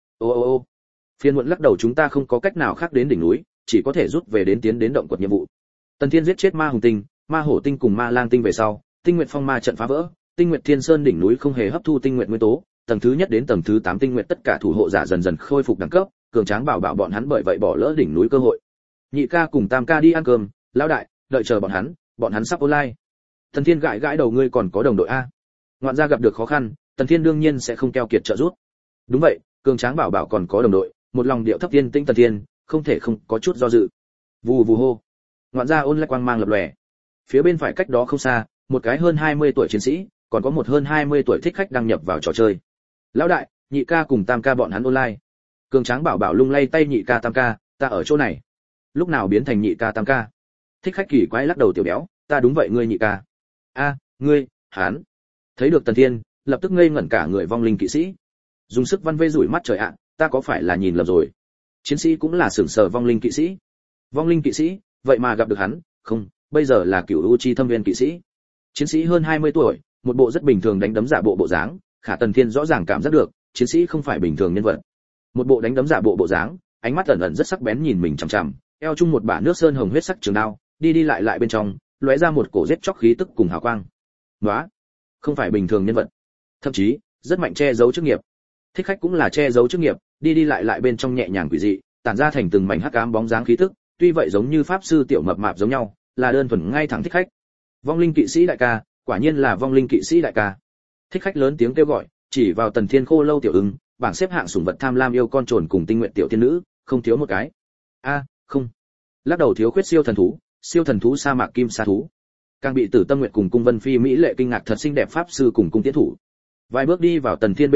Ô. Phiên muộn lắc đầu chúng ta không có cách nào khác đến đỉnh núi, chỉ có thể rút về đến tiến đến động quật nhiệm vụ. Tần Thiên giết chết ma hùng tinh, ma hổ tinh cùng ma lang tinh về sau, Tinh Nguyệt phong ma trận phá vỡ, Tinh Nguyệt Thiên Sơn đỉnh núi không hề hấp thu tinh nguyệt nguyên tố, tầng thứ nhất đến tầng thứ 8 tinh nguyệt tất cả thủ hộ giả dần dần khôi phục đẳng cấp, cường tráng bảo bọn hắn bởi vậy bỏ lỡ đỉnh núi cơ hội. Nhị ca cùng tam ca đi ăn cơm, lão đại, đợi chờ bọn hắn sắp online. Tần Thiên gãi đầu ngươi còn có đồng đội a? Ngoạn gia gặp được khó khăn, Tần Thiên đương nhiên sẽ không keo kiệt trợ giúp. Đúng vậy, cường tráng bảo còn có đồng đội, một lòng điệu thấp tiên tinh Tần Thiên, không thể không có chút do dự. Vù hô. Ngoạn gia ôn lại quang mang lập lòe. Phía bên phải cách đó không xa, một cái hơn 20 tuổi chiến sĩ, còn có một hơn 20 tuổi thích khách đăng nhập vào trò chơi. Lão đại, nhị ca cùng tam ca bọn hắn online. Cường tráng bảo lung lay tay nhị ca tam ca, ta ở chỗ này. Lúc nào biến thành nhị ca tam ca? Thích khách kỳ quái lắc đầu tiểu béo, ta đúng vậy ngươi nhị ca. Ngươi, hắn. Thấy được Tần Thiên, lập tức ngây ngẩn cả người vong linh kỵ sĩ. Dùng sức văn vê rủi mắt trời ạ, ta có phải là nhìn lầm rồi? Chiến sĩ cũng là sửng sờ vong linh kỵ sĩ. Vong linh kỵ sĩ, vậy mà gặp được hắn, không, bây giờ là Cửu U Chi Thâm Viên kỵ sĩ. Chiến sĩ hơn 20 tuổi, một bộ rất bình thường đánh đấm giả bộ dáng, khả Tần Thiên rõ ràng cảm giác được, chiến sĩ không phải bình thường nhân vật. Một bộ đánh đấm giả bộ dáng, ánh mắt ẩn rất sắc bén nhìn mình chằm chằm, eo chung một bả nước sơn hồng huyết sắc trường đao, đi lại bên trong, lóe ra một cổ giết chóc khí tức cùng hào quang. Nóa, không phải bình thường nhân vật, thậm chí rất mạnh che giấu chức nghiệp. Thích khách cũng là che giấu chức nghiệp, đi lại bên trong nhẹ nhàng quỷ dị, tản ra thành từng mảnh hắc ám bóng dáng khí tức, tuy vậy giống như pháp sư tiểu mập mạp giống nhau, là đơn thuần ngay thẳng thích khách. Vong linh kỵ sĩ đại ca, quả nhiên là vong linh kỵ sĩ đại ca. Thích khách lớn tiếng kêu gọi, chỉ vào Tần Thiên khô lâu tiểu ưng, bảng xếp hạng sủng vật tham lam yêu con trồn cùng tinh nguyện tiểu thiên nữ, không thiếu một cái. Không. Lắc đầu thiếu khuyết siêu thần thú sa mạc kim sa thú. Càng bị Tử Tâm Nguyệt cùng Cung Vân Phi mỹ lệ kinh ngạc thật xinh đẹp pháp sư cùng cung tiến thủ. Vài bước đi vào Tần Thiên bên cạnh,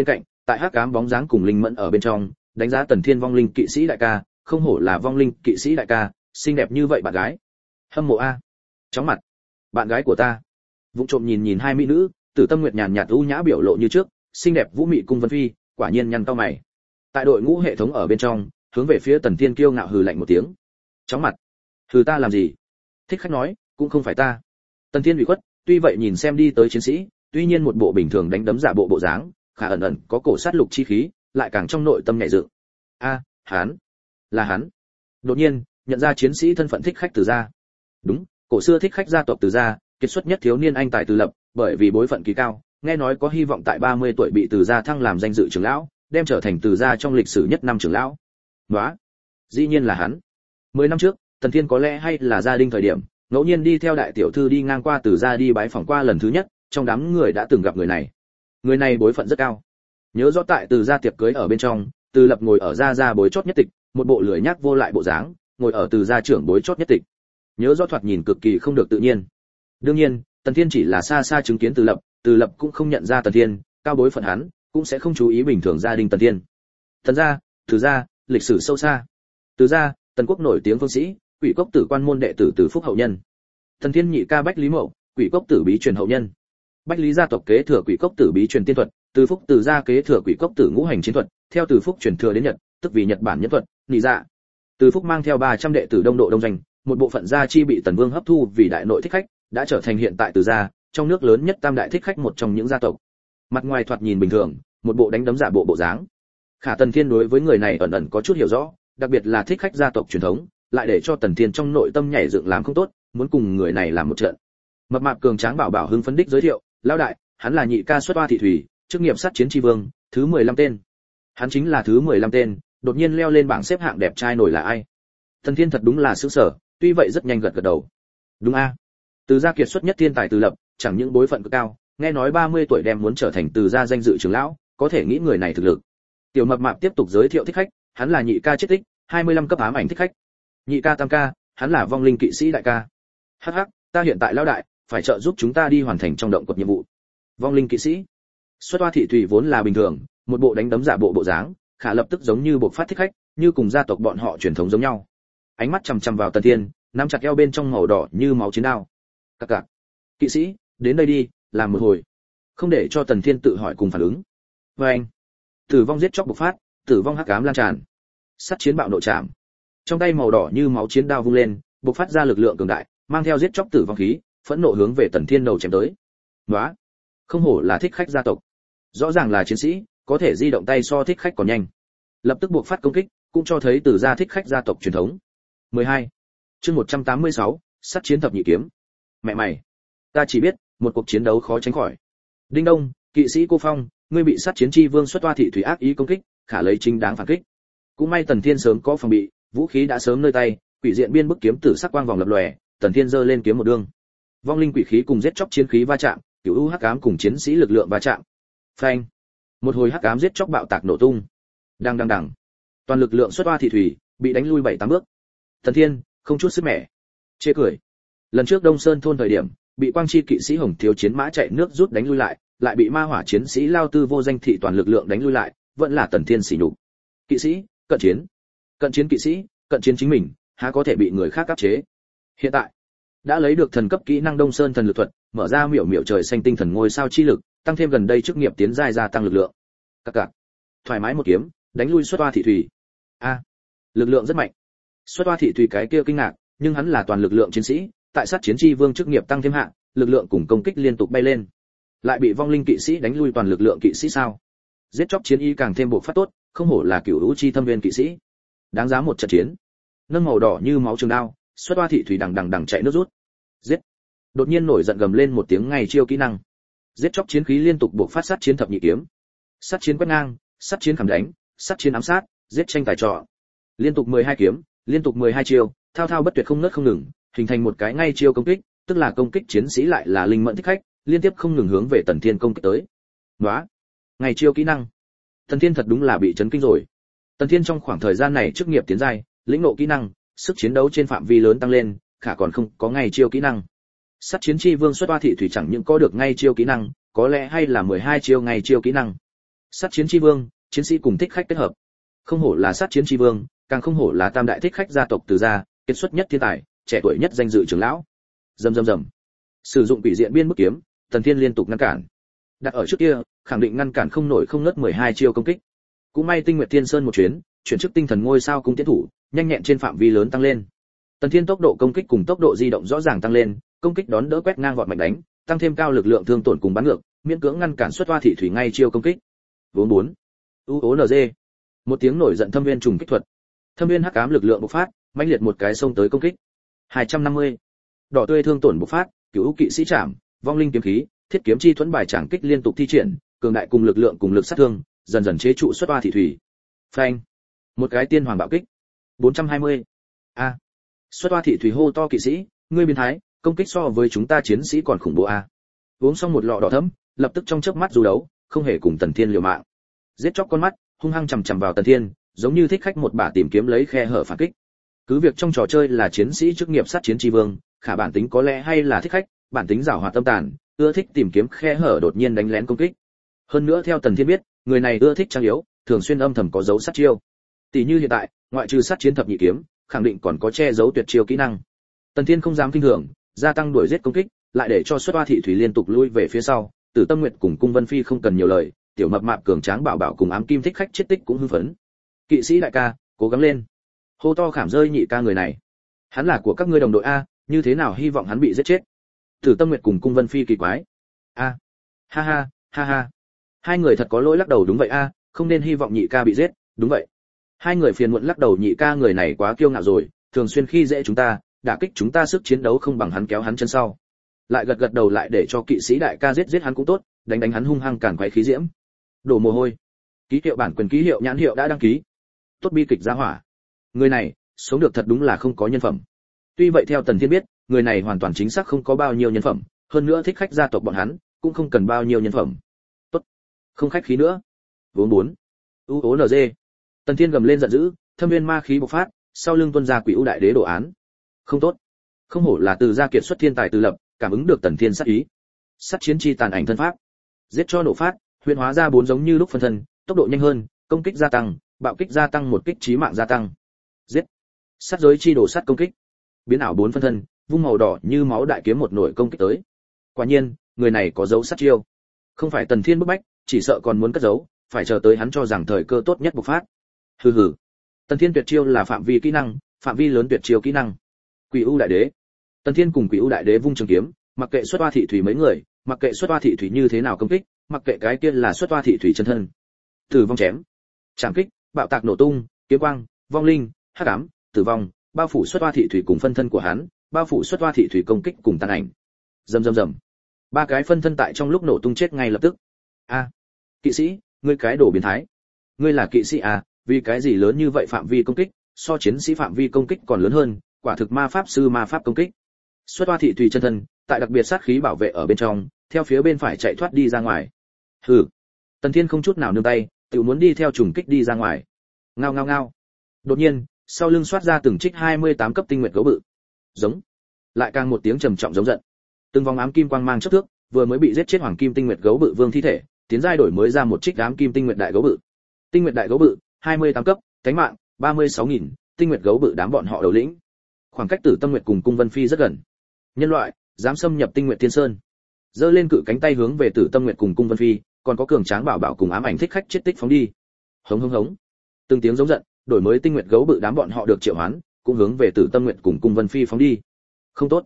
Tại hắc ám bóng dáng cùng linh mẫn ở bên trong, đánh giá Tần Thiên vong linh kỵ sĩ đại ca, không hổ là vong linh kỵ sĩ đại ca, xinh đẹp như vậy bạn gái. Hâm mộ a. Chóng mặt. Bạn gái của ta. Vụng trộm nhìn nhìn hai mỹ nữ, Tử Tâm Nguyệt nhàn nhạt u nhã biểu lộ như trước, xinh đẹp vũ mị cung vân phi, quả nhiên nhăn cau mày. Tại đội ngũ hệ thống ở bên trong, hướng về phía Tần Thiên kiêu ngạo hừ lạnh một tiếng. Chóng mặt. Hừ ta làm gì? Thích khách nói, cũng không phải ta. Tần Thiên ủy khuất, tuy vậy nhìn xem đi tới chiến sĩ, tuy nhiên một bộ bình thường đánh đấm giả bộ bộ dáng, khả ẩn ẩn có cổ sát lục chi khí, lại càng trong nội tâm nhẹ dựng. A, hắn, là hắn. Đột nhiên, nhận ra chiến sĩ thân phận thích khách Từ gia. Đúng, cổ xưa thích khách gia tộc Từ gia, kiệt xuất nhất thiếu niên anh tài Từ Lập, bởi vì bối phận kỳ cao, nghe nói có hy vọng tại 30 tuổi bị Từ gia thăng làm danh dự trưởng lão, đem trở thành Từ gia trong lịch sử nhất năm trưởng lão. Đó, dĩ nhiên là hắn. 10 năm trước, Tần Thiên có lẽ hay là gia đình thời điểm, ngẫu nhiên đi theo đại tiểu thư đi ngang qua Từ gia đi bái phỏng qua lần thứ nhất, trong đám người đã từng gặp người này. Người này bối phận rất cao. Nhớ rõ tại Từ gia tiệc cưới ở bên trong, Từ Lập ngồi ở gia bối chót nhất tịch, một bộ lười nhác vô lại bộ dáng, ngồi ở Từ gia trưởng bối chót nhất tịch. Nhớ rõ thoạt nhìn cực kỳ không được tự nhiên. Đương nhiên, Tần Thiên chỉ là xa xa chứng kiến Từ Lập cũng không nhận ra Tần Thiên, cao bối phận hắn, cũng sẽ không chú ý bình thường gia đình Tần Thiên. Tần gia, Từ gia, lịch sử sâu xa. Từ gia, Tần quốc nổi tiếng phương sĩ, Quỷ Cốc Tử quan môn đệ tử Từ Phúc hậu nhân. Tần Thiên nhị ca Bách Lý Mậu, Quỷ Cốc Tử bí truyền hậu nhân. Bách Lý gia tộc kế thừa Quỷ Cốc Tử bí truyền tiên thuật, Từ Phúc Từ gia kế thừa Quỷ Cốc Tử ngũ hành chiến thuật, theo Từ Phúc truyền thừa đến Nhật, tức vì Nhật Bản nhân thuật, nhị dạ. Từ Phúc mang theo 300 đệ tử đông độ đông doanh, một bộ phận gia chi bị Tần Vương hấp thu vì đại nội thích khách, đã trở thành hiện tại Từ gia, trong nước lớn nhất tam đại thích khách một trong những gia tộc. Mặt ngoài thoạt nhìn bình thường, một bộ đánh đấm giả bộ bộ dáng. Khả Tần Thiên đối với người này ẩn ẩn có chút hiểu rõ, đặc biệt là thích khách gia tộc truyền thống, lại để cho Tần Thiên trong nội tâm nhảy dựng làm không tốt, muốn cùng người này làm một trận. Mập mạp cường tráng bảo hưng phấn đích giới thiệu, lão đại, hắn là nhị ca xuất hoa thị thủy, chức nghiệp sát chiến tri vương, thứ 15 tên. Hắn chính là thứ 15 tên, đột nhiên leo lên bảng xếp hạng đẹp trai nổi là ai? Tần Thiên thật đúng là sửng sở, tuy vậy rất nhanh gật gật đầu. Đúng a. Từ gia kiệt xuất nhất thiên tài Từ Lập, chẳng những bối phận cực cao, nghe nói 30 tuổi đem muốn trở thành Từ gia danh dự trưởng lão, có thể nghĩ người này thực lực. Tiểu mập mạp tiếp tục giới thiệu thích khách, hắn là nhị ca chết tích, 25 cấp ám ảnh thích khách. Nhị ca tam ca, hắn là vong linh kỵ sĩ đại ca. Hắc hắc, ta hiện tại lão đại, phải trợ giúp chúng ta đi hoàn thành trong động quật nhiệm vụ. Vong linh kỵ sĩ. Xuất hoa thị thủy vốn là bình thường, một bộ đánh đấm giả bộ bộ dáng, khả lập tức giống như bộ phát thích khách, như cùng gia tộc bọn họ truyền thống giống nhau. Ánh mắt chằm chằm vào Tần Thiên, nắm chặt eo bên trong màu đỏ như máu chiến đao. Các cạc. Kỵ sĩ, đến đây đi, làm một hồi. Không để cho Tần Thiên tự hỏi cùng phản ứng. Và anh. Tử vong giết chóc bộc phát, tử vong hắc ám lan tràn. Sát chiến bạo nội trảm. Trong tay màu đỏ như máu chiến đao vung lên, bộc phát ra lực lượng cường đại, mang theo giết chóc tử vong khí, phẫn nộ hướng về Tần Thiên đầu chém tới. Nóa, không hổ là thích khách gia tộc, rõ ràng là chiến sĩ, có thể di động tay so thích khách còn nhanh. Lập tức buộc phát công kích, cũng cho thấy Từ gia thích khách gia tộc truyền thống. 12. Chương 186, sát chiến thập nhị kiếm. Mẹ mày, ta chỉ biết, một cuộc chiến đấu khó tránh khỏi. Đinh đông, kỵ sĩ Cô Phong, ngươi bị sát chiến chi vương xuất toa thị thủy ác ý công kích, khả lấy chính đáng phản kích. Cũng may Tần Thiên sớm có phòng bị, vũ khí đã sớm nơi tay, quỷ diện biên bức kiếm tử sắc quang vòng lập lòe, Tần Thiên giơ lên kiếm một đường. Vong linh quỷ khí cùng giết chóc chiến khí va chạm, cửu u hắc ám cùng chiến sĩ lực lượng va chạm. Phanh! Một hồi hắc ám giết chóc bạo tạc nổ tung. Đang đằng đằng. Toàn lực lượng xuất toa thị thủy, bị đánh lui 7-8 bước. Tần Thiên, không chút sức mẻ. Chê cười. Lần trước Đông Sơn thôn thời điểm, bị quang chi kỵ sĩ Hồng Thiếu chiến mã chạy nước rút đánh lui lại bị ma hỏa chiến sĩ Lao Tư vô danh thị toàn lực lượng đánh lui lại, vẫn là Tần Thiên sỉ nhục. Kỵ sĩ, cận chiến kỵ sĩ, cận chiến chính mình, há có thể bị người khác áp chế. Hiện tại, đã lấy được thần cấp kỹ năng Đông Sơn thần lực thuật, mở ra miểu miểu trời xanh tinh thần ngôi sao chi lực, tăng thêm gần đây chức nghiệp tiến giai gia tăng lực lượng. Các cạc. Thoải mái một kiếm, đánh lui xuất toa thị thủy. A, lực lượng rất mạnh. Xuất toa thị thủy cái kia kinh ngạc, nhưng hắn là toàn lực lượng chiến sĩ, tại sát chiến chi vương chức nghiệp tăng thêm hạng, lực lượng cùng công kích liên tục bay lên. Lại bị vong linh kỵ sĩ đánh lui toàn lực lượng kỵ sĩ sao? Giết chóc chiến y càng thêm bộc phát tốt, không hổ là cửu u chi thâm viên kỵ sĩ. Đáng giá một trận chiến. Nâng màu đỏ như máu trường đao, xuất toa thị thủy đằng chạy nước rút. Giết. Đột nhiên nổi giận gầm lên một tiếng ngay chiêu kỹ năng. Giết chóc chiến khí liên tục bộc phát sát chiến thập nhị kiếm. Sát chiến quét ngang, sát chiến khảm đánh, sát chiến ám sát, giết tranh tài trò. Liên tục 12 kiếm, liên tục 12 chiêu, thao bất tuyệt không ngớt không ngừng, hình thành một cái ngay chiêu công kích, tức là công kích chiến sĩ lại là linh mẫn thích khách, liên tiếp không ngừng hướng về Tần Thiên công kích tới. Nóa, ngay chiêu kỹ năng. Tần Thiên thật đúng là bị chấn kinh rồi. Tần Thiên trong khoảng thời gian này chức nghiệp tiến giai, lĩnh ngộ kỹ năng, sức chiến đấu trên phạm vi lớn tăng lên, khả còn không có ngay chiêu kỹ năng. Sát chiến chi vương xuất toa thị thủy chẳng những có được ngay chiêu kỹ năng, có lẽ hay là 12 chiêu ngay chiêu kỹ năng. Sát chiến chi vương, chiến sĩ cùng thích khách kết hợp. Không hổ là sát chiến chi vương, càng không hổ là tam đại thích khách gia tộc từ gia, kiệt xuất nhất thiên tài, trẻ tuổi nhất danh dự trưởng lão. Rầm rầm rầm. Sử dụng quỷ diện biên bức kiếm, Tần Thiên liên tục ngăn cản. Đặt ở trước kia, khẳng định ngăn cản không nổi không ngớt 12 chiêu công kích. Cũng may Tinh Nguyệt Thiên Sơn một chuyến, chuyển chức tinh thần ngôi sao cung tiến thủ, nhanh nhẹn trên phạm vi lớn tăng lên. Tần Thiên tốc độ công kích cùng tốc độ di động rõ ràng tăng lên, công kích đón đỡ quét ngang vọt mạnh đánh, tăng thêm cao lực lượng thương tổn cùng bắn ngược, miễn cưỡng ngăn cản xuất hoa thị thủy ngay chiêu công kích. 44. UONZ. Một tiếng nổi giận thâm viên trùng kích thuật. Thâm viên hắc ám lực lượng bộc phát, mãnh liệt một cái xông tới công kích. 250. Đỏ tươi thương tổn bộc phát, cửu kỵ sĩ trảm, vong linh kiếm khí, thiết kiếm chi thuẫn bài trảm kích liên tục thi triển, cường đại cùng lực lượng cùng lực sát thương, dần dần chế trụ xuất hoa thị thủy. Phanh. Một cái tiên hoàng bạo kích. 420. A. Xuất hoa thị thủy hô to kỵ sĩ, ngươi biến thái, công kích so với chúng ta chiến sĩ còn khủng bố a. Uống xong một lọ đỏ thẫm, lập tức trong chớp mắt du đấu, không hề cùng Tần Thiên liều mạng. Giết chóc con mắt, hung hăng chằm chằm vào Tần Thiên, giống như thích khách một bả tìm kiếm lấy khe hở phản kích. Cứ việc trong trò chơi là chiến sĩ chức nghiệp sát chiến tri vương, khả bản tính có lẽ hay là thích khách, bản tính giảo hoạt tâm tàn, ưa thích tìm kiếm khe hở đột nhiên đánh lén công kích. Hơn nữa theo Tần Thiên biết, người này ưa thích trang yếu, thường xuyên âm thầm có dấu sát chiêu. Tỷ như hiện tại, ngoại trừ sát chiến thập nhị kiếm, khẳng định còn có che giấu tuyệt chiêu kỹ năng. Tần Thiên không dám kinh thường, gia tăng đuổi giết công kích, lại để cho xuất hoa thị thủy liên tục lui về phía sau. Tử Tâm Nguyệt cùng Cung Vân Phi không cần nhiều lời, tiểu mập mạp cường tráng bảo bảo cùng ám kim thích khách chết tích cũng hưng phấn. Kỵ sĩ đại ca, cố gắng lên. Hô to khảm rơi nhị ca người này. Hắn là của các ngươi đồng đội a, như thế nào hy vọng hắn bị giết chết. Tử Tâm Nguyệt cùng Cung Vân Phi kỳ quái. A. Ha ha, ha ha. Hai người thật có lỗi lắc đầu đúng vậy a, không nên hy vọng nhị ca bị giết, đúng vậy. Hai người phiền muộn lắc đầu nhị ca người này quá kiêu ngạo rồi, thường xuyên khi dễ chúng ta, đả kích chúng ta sức chiến đấu không bằng hắn kéo hắn chân sau. Lại gật gật đầu lại để cho kỵ sĩ đại ca giết hắn cũng tốt, đánh hắn hung hăng cản quấy khí diễm. Đổ mồ hôi. Ký hiệu bản quyền ký hiệu nhãn hiệu đã đăng ký. Tốt bi kịch ra hỏa. Người này, sống được thật đúng là không có nhân phẩm. Tuy vậy theo Tần Thiên biết, người này hoàn toàn chính xác không có bao nhiêu nhân phẩm, hơn nữa thích khách gia tộc bọn hắn, cũng không cần bao nhiêu nhân phẩm. Tốt, không khách khí nữa. Vốn 4. UONZ. Tần Thiên gầm lên giận dữ, thâm viên ma khí bộc phát, sau lưng tuôn ra quỷ u đại đế đồ án. Không tốt, không hổ là từ gia kiệt xuất thiên tài từ lập, cảm ứng được Tần Thiên sát ý. Sát chiến chi tàn ảnh thân pháp, giết cho nổ phát, huyễn hóa ra bốn giống như lúc phân thân, tốc độ nhanh hơn, công kích gia tăng, bạo kích gia tăng, một kích chí mạng gia tăng. Giết. Sát giới chi đổ sát công kích. Biến ảo bốn phân thân, vung màu đỏ như máu đại kiếm một nổi công kích tới. Quả nhiên, người này có dấu sát chiêu. Không phải Tần Thiên bức bách, chỉ sợ còn muốn cất giấu, phải chờ tới hắn cho rằng thời cơ tốt nhất bộc phát. Hừ hừ. Tần Thiên tuyệt chiêu là phạm vi kỹ năng, phạm vi lớn tuyệt chiêu kỹ năng. Quỷ u đại đế. Tần Thiên cùng Quỷ u đại đế vung trường kiếm, mặc kệ xuất hoa thị thủy mấy người, mặc kệ xuất hoa thị thủy như thế nào công kích, mặc kệ cái kia là xuất hoa thị thủy chân thân. Tử vong chém, trảm kích, bạo tạc nổ tung, kiếm quang, vong linh, hắc ám, tử vong, bao phủ xuất hoa thị thủy cùng phân thân của hắn, bao phủ xuất hoa thị thủy công kích cùng tàn ảnh. Rầm rầm rầm. Ba cái phân thân tại trong lúc nổ tung chết ngay lập tức. A, kỵ sĩ, ngươi cái đồ biến thái. Ngươi là kỵ sĩ à, vì cái gì lớn như vậy phạm vi công kích, so chiến sĩ phạm vi công kích còn lớn hơn, quả thực ma pháp sư ma pháp công kích. Xuất hoa thị thủy chân thân, tại đặc biệt sát khí bảo vệ ở bên trong, theo phía bên phải chạy thoát đi ra ngoài. Hừ. Tần Thiên không chút nào nương tay, tự muốn đi theo trùng kích đi ra ngoài. Ngao ngao ngao. Đột nhiên, sau lưng xoát ra từng trích 28 cấp tinh nguyệt gấu bự. Giống. Lại càng một tiếng trầm trọng giống giận. Từng vòng ám kim quang mang chớp thước, vừa mới bị giết chết hoàng kim tinh nguyệt gấu bự vương thi thể, tiến giai đổi mới ra một trích ám kim tinh nguyệt đại gấu bự. Tinh nguyệt đại gấu bự, 28 cấp, cánh mạng 36.000, tinh nguyệt gấu bự đám bọn họ đầu lĩnh. Khoảng cách Tử Tâm Nguyệt cùng Cung Vân Phi rất gần. Nhân loại, dám xâm nhập Tinh Nguyệt Thiên Sơn. Giơ lên cự cánh tay hướng về Tử Tâm Nguyệt cùng Cung Vân Phi, còn có cường tráng bảo bảo cùng ám ảnh thích khách chết tích phóng đi. Hống hống hống. Từng tiếng giống giận, đổi mới tinh nguyệt gấu bự đám bọn họ được triệu hoán, cũng hướng về Tử Tâm Nguyệt cùng Cung Vân Phi phóng đi. Không tốt.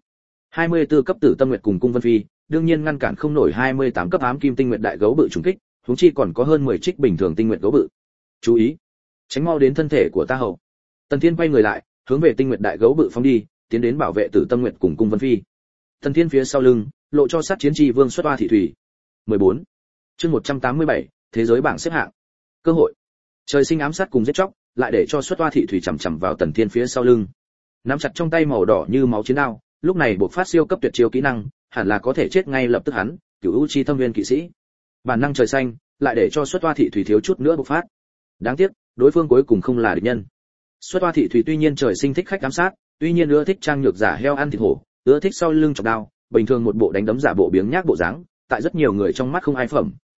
24 cấp Tử Tâm Nguyệt cùng Cung Vân Phi, đương nhiên ngăn cản không nổi 28 cấp ám kim tinh nguyệt đại gấu bự trùng kích, huống chi còn có hơn 10 trích bình thường tinh nguyệt gấu bự. Chú ý, tránh mau đến thân thể của ta hậu. Tần Thiên quay người lại, hướng về tinh nguyệt đại gấu bự phóng đi, tiến đến bảo vệ Tử Tâm Nguyệt cùng Cung Vân Phi. Tần Thiên phía sau lưng, lộ cho sát chiến chi vương xuất hoa thị thủy. 14. Chương 187, thế giới bảng xếp hạng. Cơ hội. Trời sinh ám sát cùng giết chóc, lại để cho xuất hoa thị thủy chằm chằm vào Tần Thiên phía sau lưng. Nắm chặt trong tay màu đỏ như máu chiến đao, lúc này buộc phát siêu cấp tuyệt chiêu kỹ năng, hẳn là có thể chết ngay lập tức hắn, Cửu U Chi Thâm Viên kỵ sĩ. Bản năng trời xanh, lại để cho xuất hoa thị thủy thiếu chút nữa bộc phát. Đáng tiếc, đối phương cuối cùng không là địch nhân. Xuất hoa thị thủy tuy nhiên trời sinh thích khách ám sát, tuy nhiên ưa thích trang nhược giả heo ăn thịt hổ, ưa thích sau lưng chọc đao, bình thường một bộ đánh đấm giả bộ biếng nhác bộ dáng, tại rất nhiều người trong mắt không ai phẩm,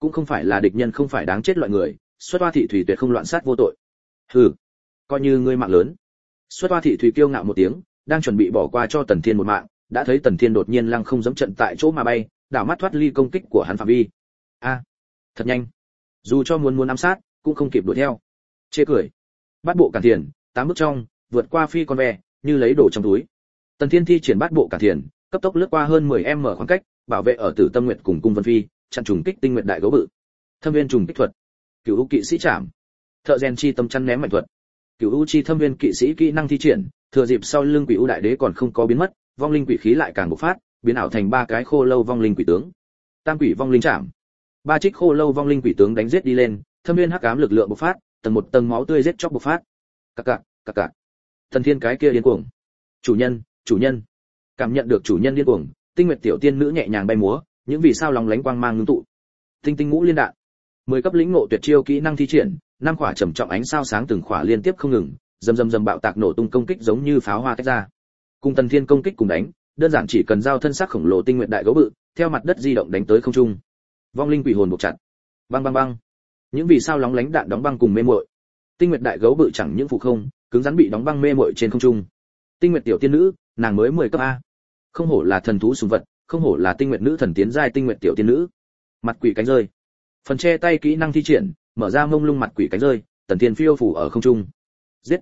cũng không phải là địch nhân, không phải đáng chết loại người, Xuất Hoa Thị Thủy tuyệt không loạn sát vô tội. Hừ, coi như ngươi mạng lớn. Xuất Hoa Thị Thủy kiêu ngạo một tiếng, đang chuẩn bị bỏ qua cho Tần Thiên một mạng, đã thấy Tần Thiên đột nhiên lăng không giẫm trận tại chỗ mà bay, đảo mắt thoát ly công kích của hắn phạm vi. A, thật nhanh. Dù cho muốn ám sát, cũng không kịp đuổi theo. Chê cười. Bát bộ cản thiền, 8 bước trong, vượt qua phi con ve, như lấy đồ trong túi. Tần Thiên thi triển bát bộ cản thiền, cấp tốc lướt qua hơn 10m khoảng cách, bảo vệ ở Tử Tâm Nguyệt cùng Cung Vân Phi, chặn trùng kích Tinh Nguyệt đại gấu bự. Thâm viên trùng kích thuật, Cửu U kỵ sĩ trảm, Thợ rèn chi tâm chăn ném mạnh thuật. Cửu U chi thâm viên kỵ sĩ kỹ năng thi triển, thừa dịp sau lưng Quỷ U đại đế còn không có biến mất, vong linh quỷ khí lại càng bộc phát, biến ảo thành 3 cái khô lâu vong linh quỷ tướng. Tam quỷ vong linh trảm. 3 trích khô lâu vong linh quỷ tướng đánh giết đi lên, thâm viên hắc ám lực lượng bộc phát, tầng một tầng máu tươi giết chóc bộc phát. Cặc cặc. Tần Thiên cái kia điên cuồng. Chủ nhân. Cảm nhận được chủ nhân điên cuồng, Tinh Nguyệt tiểu tiên nữ nhẹ nhàng bay múa, những vì sao lóng lánh quang mang ngưng tụ. Tinh tinh ngũ liên đạn. 10 cấp lĩnh ngộ tuyệt chiêu kỹ năng thi triển, 5 quả trầm trọng ánh sao sáng từng quả liên tiếp không ngừng, rầm bạo tạc nổ tung công kích giống như pháo hoa tách ra. Cùng Tần Thiên công kích cùng đánh, đơn giản chỉ cần giao thân sắc khổng lồ Tinh Nguyệt đại gấu bự, theo mặt đất di động đánh tới không trung. Vong linh quỷ hồn buộc chặt. Bang. Những vì sao lóng lánh đạn đóng băng cùng mê muội. Tinh Nguyệt đại gấu bự chẳng những phụ không, cứng rắn bị đóng băng mê muội trên không trung. Tinh Nguyệt tiểu tiên nữ, nàng mới 10 cấp a. Không hổ là thần thú sùng vật, không hổ là Tinh Nguyệt nữ thần tiến giai Tinh Nguyệt tiểu tiên nữ. Mặt quỷ cánh rơi. Phần che tay kỹ năng thi triển, mở ra mông lung mặt quỷ cánh rơi, Tần Thiên phiêu phủ ở không trung. Giết.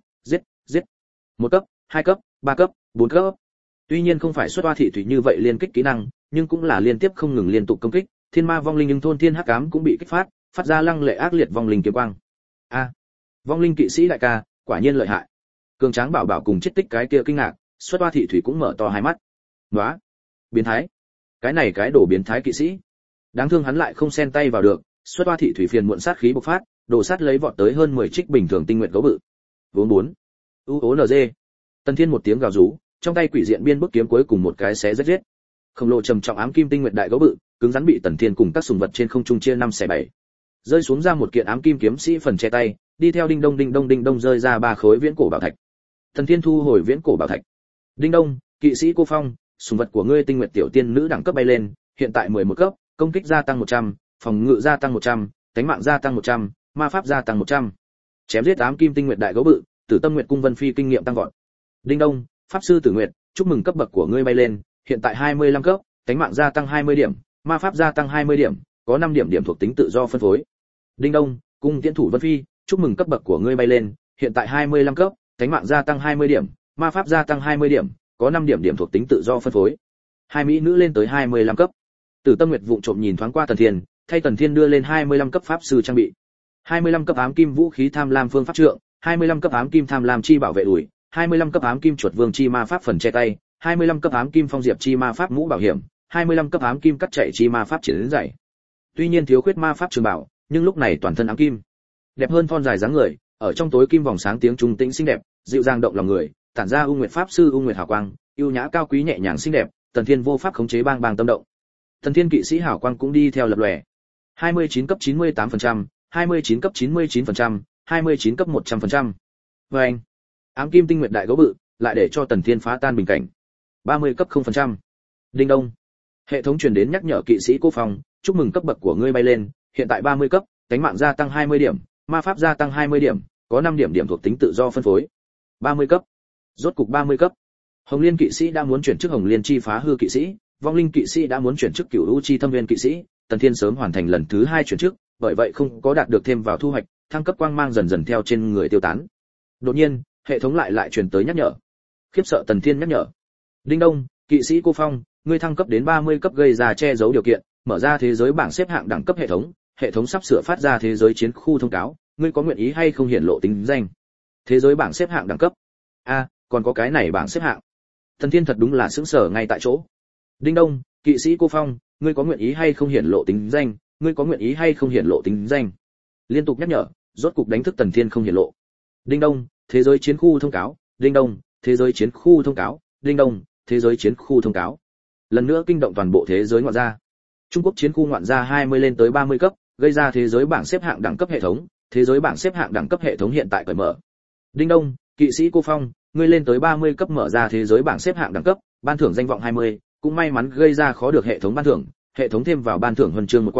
1 cấp, 2 cấp, 3 cấp, 4 cấp. Tuy nhiên không phải Xuất Hoa Thị Thủy như vậy liên kích kỹ năng, nhưng cũng là liên tiếp không ngừng liên tục công kích, thiên ma vong linh nhưng thôn thiên hắc ám cũng bị kích phát ra lăng lệ ác liệt vong linh kiếm quang. A, vong linh kỵ sĩ đại ca, quả nhiên lợi hại. Cường tráng bảo bảo cùng chết tích cái kia kinh ngạc, Xuất Hoa Thị Thủy cũng mở to hai mắt. Nóa, biến thái. Cái này cái đổ biến thái kỵ sĩ. Đáng thương hắn lại không xen tay vào được, Xuất Hoa Thị Thủy phiền muộn sát khí bộc phát, đổ sát lấy vọt tới hơn 10 trích bình thường tinh nguyện gấu bự. Vốn 4. UONG. Tần Thiên một tiếng gào rú, trong tay quỷ diện biên bức kiếm cuối cùng một cái xé rách giết. Khổng lồ trầm trọng ám kim tinh nguyệt đại gấu bự, cứng rắn bị Tần Thiên cùng các sùng vật trên không trung chia 5 xẻ 7. Rơi xuống ra một kiện ám kim kiếm sĩ phần che tay, đi theo đinh đông rơi ra 3 khối viễn cổ bảo thạch. Tần Thiên thu hồi viễn cổ bảo thạch. Đinh đông, kỵ sĩ cô phong, sùng vật của ngươi tinh nguyệt tiểu tiên nữ đẳng cấp bay lên, hiện tại 11 cấp, công kích gia tăng 100, phòng ngự gia tăng 100, cánh mạng gia tăng 100, ma pháp gia tăng 100. Chém giết ám kim tinh nguyệt đại gấu bự, Tử Tâm Nguyệt cung Vân Phi kinh nghiệm tăng vọt. Đinh đông, pháp sư Tử Nguyệt, chúc mừng cấp bậc của ngươi bay lên, hiện tại 25 cấp, cánh mạng gia tăng 20 điểm, ma pháp gia tăng 20 điểm, có 5 điểm thuộc tính tự do phân phối. Đinh đông, cung tiễn thủ Vân Phi, chúc mừng cấp bậc của ngươi bay lên, hiện tại 25 cấp, cánh mạng gia tăng 20 điểm, ma pháp gia tăng 20 điểm, có 5 điểm thuộc tính tự do phân phối. Hai mỹ nữ lên tới 25 cấp. Tử Tâm Nguyệt vụng trộm nhìn thoáng qua Tần Thiên, thay Tần Thiên đưa lên 25 cấp pháp sư trang bị. 25 cấp ám kim vũ khí tham lam phương pháp trượng, 25 cấp ám kim tham lam chi bảo vệ đùi, 25 cấp ám kim chuột vương chi ma pháp phần che tay, 25 cấp ám kim phong diệp chi ma pháp mũ bảo hiểm, 25 cấp ám kim cắt chạy chi ma pháp triển giày. Tuy nhiên thiếu khuyết ma pháp trường bảo, nhưng lúc này toàn thân ám kim. Đẹp hơn thon dài dáng người, ở trong tối kim vòng sáng tiếng trung tĩnh xinh đẹp, dịu dàng động lòng người, tản ra ưu nguyệt pháp sư ưu nguyệt hào quang, ưu nhã cao quý nhẹ nhàng xinh đẹp, Tần Thiên vô pháp khống chế bang tâm động. Tần Thiên kỵ sĩ hào quang cũng đi theo lập lòe. 29 cấp 98%, 29 cấp 99%, 29 cấp 100%. Vâng. Ám kim tinh nguyệt đại gấu bự, lại để cho Tần Thiên phá tan bình cảnh. 30 cấp 0%. Đinh đông. Hệ thống truyền đến nhắc nhở kỵ sĩ Cố Phong, chúc mừng cấp bậc của ngươi bay lên, hiện tại 30 cấp, cánh mạng gia tăng 20 điểm, ma pháp gia tăng 20 điểm, có 5 điểm thuộc tính tự do phân phối. 30 cấp. Rốt cục 30 cấp. Hồng Liên kỵ sĩ đã muốn chuyển chức Hồng Liên chi phá hư kỵ sĩ, Vong Linh kỵ sĩ đã muốn chuyển chức Cửu U chi thâm viên kỵ sĩ, Tần Thiên sớm hoàn thành lần thứ 2 chuyển chức, bởi vậy không có đạt được thêm vào thu hoạch, thăng cấp quang mang dần dần theo trên người tiêu tán. Đột nhiên, hệ thống lại truyền tới nhắc nhở. Khiếp sợ Tần Thiên nhắc nhở. Đinh đông, kỵ sĩ Cô Phong, ngươi thăng cấp đến 30 cấp gây ra che giấu điều kiện, mở ra thế giới bảng xếp hạng đẳng cấp hệ thống sắp sửa phát ra thế giới chiến khu thông cáo, ngươi có nguyện ý hay không hiển lộ tính danh. Thế giới bảng xếp hạng đẳng cấp. Còn có cái này bảng xếp hạng. Tần Thiên thật đúng là sững sờ ngay tại chỗ. Đinh đông, kỵ sĩ Cô Phong, ngươi có nguyện ý hay không hiển lộ tính danh, ngươi có nguyện ý hay không hiển lộ tính danh. Liên tục nhắc nhở, rốt cục đánh thức Tần Thiên không hiển lộ. Đinh đông, thế giới chiến khu thông cáo, đinh đông, thế giới chiến khu thông cáo, đinh đông, thế giới chiến khu thông cáo. Lần nữa kinh động toàn bộ thế giới ngoạn gia. Trung Quốc chiến khu ngoạn gia 20 lên tới 30 cấp, gây ra thế giới bảng xếp hạng đẳng cấp hệ thống, thế giới bảng xếp hạng đẳng cấp hệ thống hiện tại cởi mở. Đinh đông, kỵ sĩ Cô Phong, ngươi lên tới 30 cấp mở ra thế giới bảng xếp hạng đẳng cấp, ban thưởng danh vọng 20, cũng may mắn gây ra khó được hệ thống ban thưởng, hệ thống thêm vào ban thưởng huân chương một quả,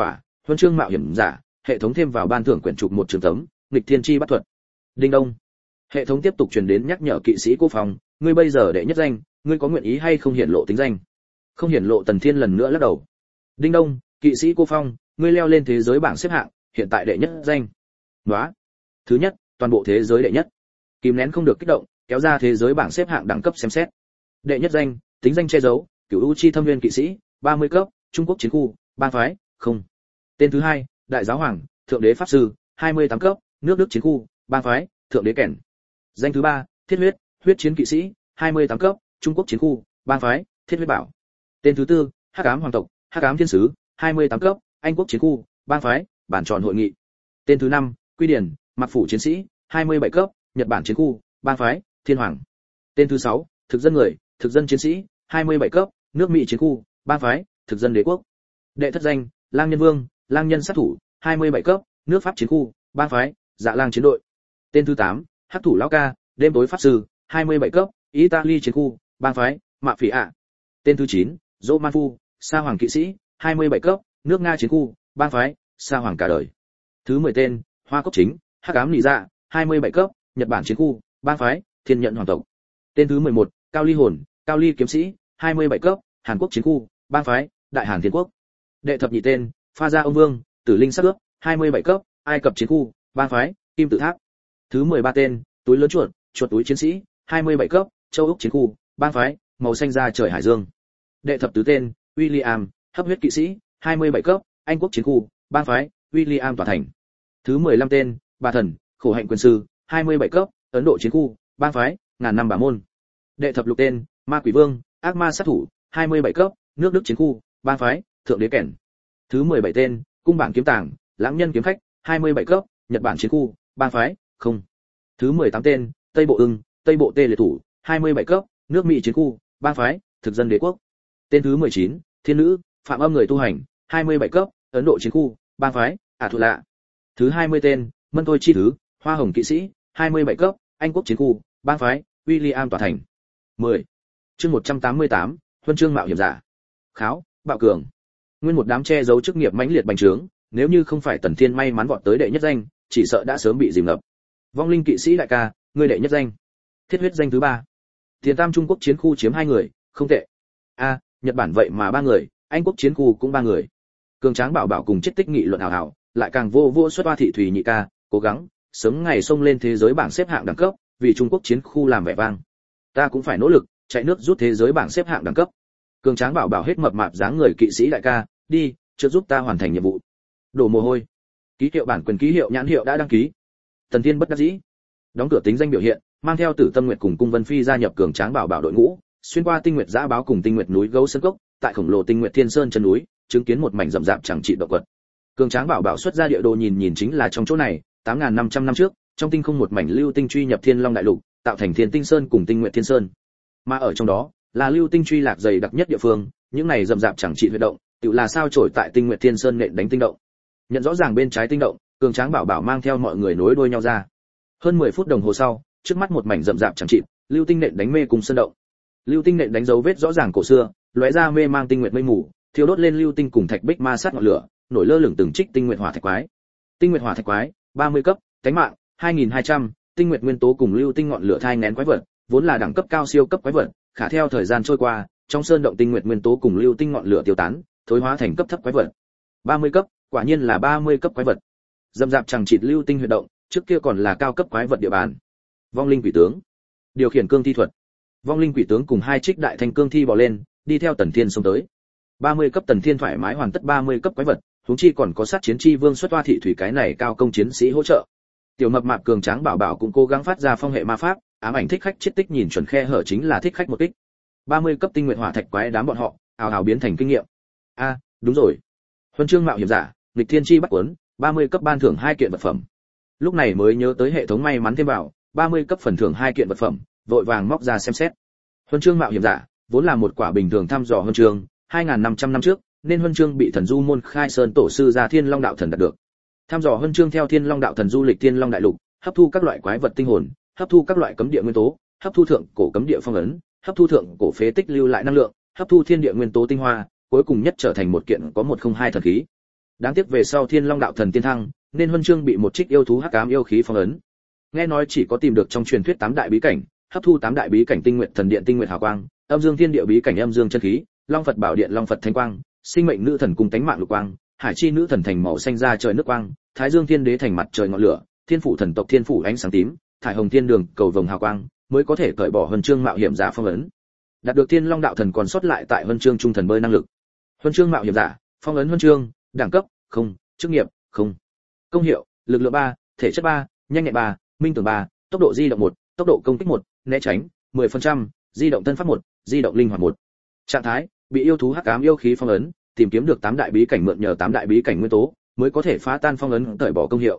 huân chương mạo hiểm giả, hệ thống thêm vào ban thưởng quyển trục một trường tấm, nghịch thiên chi bắt thuật. Đinh đông. Hệ thống tiếp tục truyền đến nhắc nhở kỵ sĩ Cô Phong, ngươi bây giờ đệ nhất danh, ngươi có nguyện ý hay không hiển lộ tính danh? Không hiển lộ. Tần Thiên lần nữa lắc đầu. Đinh đông, kỵ sĩ Cô Phong, ngươi leo lên thế giới bảng xếp hạng, hiện tại đệ nhất danh. Nóa. Thứ nhất, toàn bộ thế giới đệ nhất. Kìm nén không được kích động, kéo ra thế giới bảng xếp hạng đẳng cấp xem xét. Đệ nhất danh, tính danh che giấu, Cửu U Chi Thâm Viên kỵ sĩ, 30 cấp, Trung Quốc chiến khu, bang phái, không. Tên thứ hai, Đại giáo hoàng, Thượng đế pháp sư, 28 cấp, nước Đức chiến khu, bang phái, Thượng đế kèn. Danh thứ ba, Thiết huyết, huyết chiến kỵ sĩ, 28 cấp, Trung Quốc chiến khu, bang phái, Thiết huyết bảo. Tên thứ tư, Hắc ám hoàng tộc, Hắc ám thiên sứ, 28 cấp, Anh quốc chiến khu, bang phái, bản tròn hội nghị. Tên thứ năm, Quy điển, Mặc phủ chiến sĩ, 27 cấp, Nhật Bản chiến khu, bang phái, Thiên hoàng. Tên thứ sáu, Thực dân người, Thực dân chiến sĩ, 27 cấp, nước Mỹ chiến khu, bang phái, Thực dân đế quốc. Đệ thất danh, Lang nhân vương, Lang nhân sát thủ, 27 cấp, nước Pháp chiến khu, bang phái, Dạ Lang chiến đội. Tên thứ 8, Hắc thủ lão ca, đêm tối pháp sư, 27 cấp, Italy chiến khu, bang phái, Mạ Phỉ ạ. Tên thứ 9, Dỗ Man Phu, Sa hoàng kỵ sĩ, 27 cấp, nước Nga chiến khu, bang phái, Sa hoàng cả đời. Thứ 10 tên, Hoa cốc chính, Hắc ám nị dạ, 27 cấp, Nhật Bản chiến khu, bang phái, Thiên nhận hoàng tộc. Tên thứ 11, Cao ly hồn, Cao ly kiếm sĩ, 27 cấp, Hàn Quốc chiến khu, bang phái, Đại Hàn Thiên quốc. Đệ thập nhị tên, Pha gia ông vương, Tử linh sắc ướp, 27 cấp, Ai Cập chiến khu, bang phái, Kim tự tháp. Thứ 13 tên, Túi lớn chuột, chuột túi chiến sĩ, 27 cấp, Châu Úc chiến khu, bang phái, màu xanh da trời hải dương. Đệ thập tứ tên, William, hấp huyết kỵ sĩ, 27 cấp, Anh quốc chiến khu, bang phái, William tòa thành. Thứ 15 tên, Bà thần, khổ hạnh quyền sư, 27 cấp, Ấn Độ chiến khu, bang phái, ngàn năm bà môn. Đệ thập lục tên, Ma quỷ vương, ác ma sát thủ, 27 cấp, nước Đức chiến khu, bang phái, Thượng đế kèn. Thứ 17 tên, Cung bảng kiếm tàng, lãng nhân kiếm khách, 27 cấp, Nhật Bản chiến khu, bang phái, không. Thứ 18 tên, Tây bộ ưng, Tây bộ tê liệt thủ, 27 cấp, nước Mỹ chiến khu, bang phái, Thực dân đế quốc. Tên thứ 19, Thiên nữ, phạm âm người tu hành, 27 cấp, Ấn Độ chiến khu, bang phái, Ả Thụ Lạ. Thứ 20 tên, Mân Tôi chi thứ, Hoa hồng kỵ sĩ, 27 cấp, Anh quốc chiến khu, bang phái, William tòa thành. 10. Chương 188, huân chương mạo hiểm giả. Kháo, bạo cường. Nguyên một đám che giấu chức nghiệp mãnh liệt bành trướng, nếu như không phải Tần Thiên may mắn vọt tới đệ nhất danh, chỉ sợ đã sớm bị dìm ngập. Vong linh kỵ sĩ đại ca, ngươi đệ nhất danh. Thiết huyết danh thứ 3. Tiền Tam Trung Quốc chiến khu chiếm 2 người, không tệ. A, Nhật Bản vậy mà 3 người, Anh quốc chiến khu cũng 3 người. Cường Tráng bảo bảo cùng chết tích nghị luận hào hào, lại càng vô xuất hoa thị thủy nhị ca, cố gắng sớm ngày xông lên thế giới bảng xếp hạng đẳng cấp, vì Trung Quốc chiến khu làm vẻ vang. Ta cũng phải nỗ lực, chạy nước rút thế giới bảng xếp hạng đẳng cấp. Cường Tráng bảo bảo hết mập mạp dáng người kỵ sĩ đại ca, đi, chưa giúp ta hoàn thành nhiệm vụ. Đổ mồ hôi. Ký hiệu bản quyền ký hiệu nhãn hiệu đã đăng ký. Tần Thiên bất đắc dĩ. Đóng cửa tính danh biểu hiện, mang theo Tử Tâm Nguyệt cùng Cung Vân Phi gia nhập Cường Tráng bảo bảo đội ngũ, xuyên qua Tinh Nguyệt Dã Báo cùng Tinh Nguyệt núi Gấu Sơn Cốc, tại khổng lồ Tinh Nguyệt Thiên Sơn chân núi, chứng kiến một mảnh rậm rạp chẳng trị động vật. Cường Tráng bảo bảo xuất ra địa đồ nhìn chính là trong chỗ này, 8500 năm trước, trong tinh không một mảnh lưu tinh truy nhập Thiên Long đại lục, tạo thành Thiên Tinh Sơn cùng Tinh Nguyệt Thiên Sơn. Mà ở trong đó, là lưu tinh truy lạc dày đặc nhất địa phương, những này rậm rạp chẳng trị huy động, tự là sao chổi tại Tinh Nguyệt Thiên Sơn nện đánh tinh động. Nhận rõ ràng bên trái tinh động, Cường Tráng bảo bảo mang theo mọi người nối đuôi nhau ra. Hơn 10 phút đồng hồ sau, trước mắt một mảnh rậm rạp chẳng trị, lưu tinh nện đánh mê cùng sơn động. Lưu tinh nện đánh dấu vết rõ ràng cổ xưa, lóe ra mê mang tinh nguyệt mây mù, thiêu đốt lên lưu tinh cùng thạch bích ma sát ngọn lửa, nổi lơ lửng từng trích tinh nguyệt hỏa thạch quái. Tinh nguyệt hỏa thạch quái, 30 cấp, cánh mạng, 2200, tinh nguyệt nguyên tố cùng lưu tinh ngọn lửa thai nghén quái vật, vốn là đẳng cấp cao siêu cấp quái vật, khả theo thời gian trôi qua, trong sơn động tinh nguyệt nguyên tố cùng lưu tinh ngọn lửa tiêu tán, thối hóa thành cấp thấp quái vật. 30 cấp, quả nhiên là 30 cấp quái vật. Dâm dạp chẳng chịt lưu tinh huy động, trước kia còn là cao cấp quái vật địa bàn. Vong linh quỷ tướng, điều khiển cương thi thuật. Vong linh quỷ tướng cùng hai trích đại thanh cương thi bò lên, đi theo Tần Thiên xông tới. 30 cấp Tần Thiên thoải mái hoàn tất 30 cấp quái vật, huống chi còn có sát chiến chi vương xuất hoa thị thủy cái này cao công chiến sĩ hỗ trợ. Tiểu mập mạp Cường Tráng bảo bảo cũng cố gắng phát ra phong hệ ma pháp, ám ảnh thích khách chết tích nhìn chuẩn khe hở chính là thích khách một kích. 30 cấp tinh nguyệt hỏa thạch quái đám bọn họ, ào ào biến thành kinh nghiệm. A, đúng rồi. Huân chương mạo hiểm giả, nghịch thiên chi bắt cuốn, 30 cấp ban thưởng 2 kiện vật phẩm. Lúc này mới nhớ tới hệ thống may mắn thêm vào, 30 cấp phần thưởng 2 kiện vật phẩm, vội vàng móc ra xem xét. Huân chương mạo hiểm giả, vốn là một quả bình thường thăm dò huân chương, 2500 năm trước, nên huân chương bị thần du môn Khai Sơn tổ sư Gia Thiên Long đạo thần đạt được. Thăm dò huân chương theo Thiên Long đạo thần du lịch Thiên Long đại lục, hấp thu các loại quái vật tinh hồn, hấp thu các loại cấm địa nguyên tố, hấp thu thượng cổ cấm địa phong ấn, hấp thu thượng cổ phế tích lưu lại năng lượng, hấp thu thiên địa nguyên tố tinh hoa, cuối cùng nhất trở thành một kiện có 102 thần khí. Đáng tiếc về sau Thiên Long đạo thần tiên thăng, nên huân chương bị một trích yêu thú hắc ám yêu khí phong ấn. Nghe nói chỉ có tìm được trong truyền thuyết 8 đại bí cảnh, hấp thu 8 đại bí cảnh tinh nguyệt thần điện tinh nguyệt hào quang, âm dương thiên địa bí cảnh âm dương chân khí, long Phật bảo điện long Phật thánh quang, sinh mệnh nữ thần cung tánh mạng lục quang, hải chi nữ thần thành màu xanh da trời nước quang, thái dương thiên đế thành mặt trời ngọn lửa, thiên phủ thần tộc thiên phủ ánh sáng tím, thải hồng thiên đường cầu vồng hào quang, mới có thể cởi bỏ huân chương mạo hiểm giả phong ấn. Đạt được Thiên Long đạo thần còn sót lại tại huân chương trung thần bơi năng lực. Huân chương mạo hiểm giả, phong ấn huân chương, đẳng cấp không, chức nghiệp không, công hiệu lực lượng 3, thể chất 3, nhanh nhẹn 3, minh tưởng 3, tốc độ di động 1, tốc độ công kích 1, né tránh 10%, di động thân pháp 1, di động linh hoạt 1. Trạng thái bị yêu thú hắc ám yêu khí phong ấn, tìm kiếm được 8 đại bí cảnh, mượn nhờ 8 đại bí cảnh nguyên tố mới có thể phá tan phong ấn, cởi bỏ công hiệu.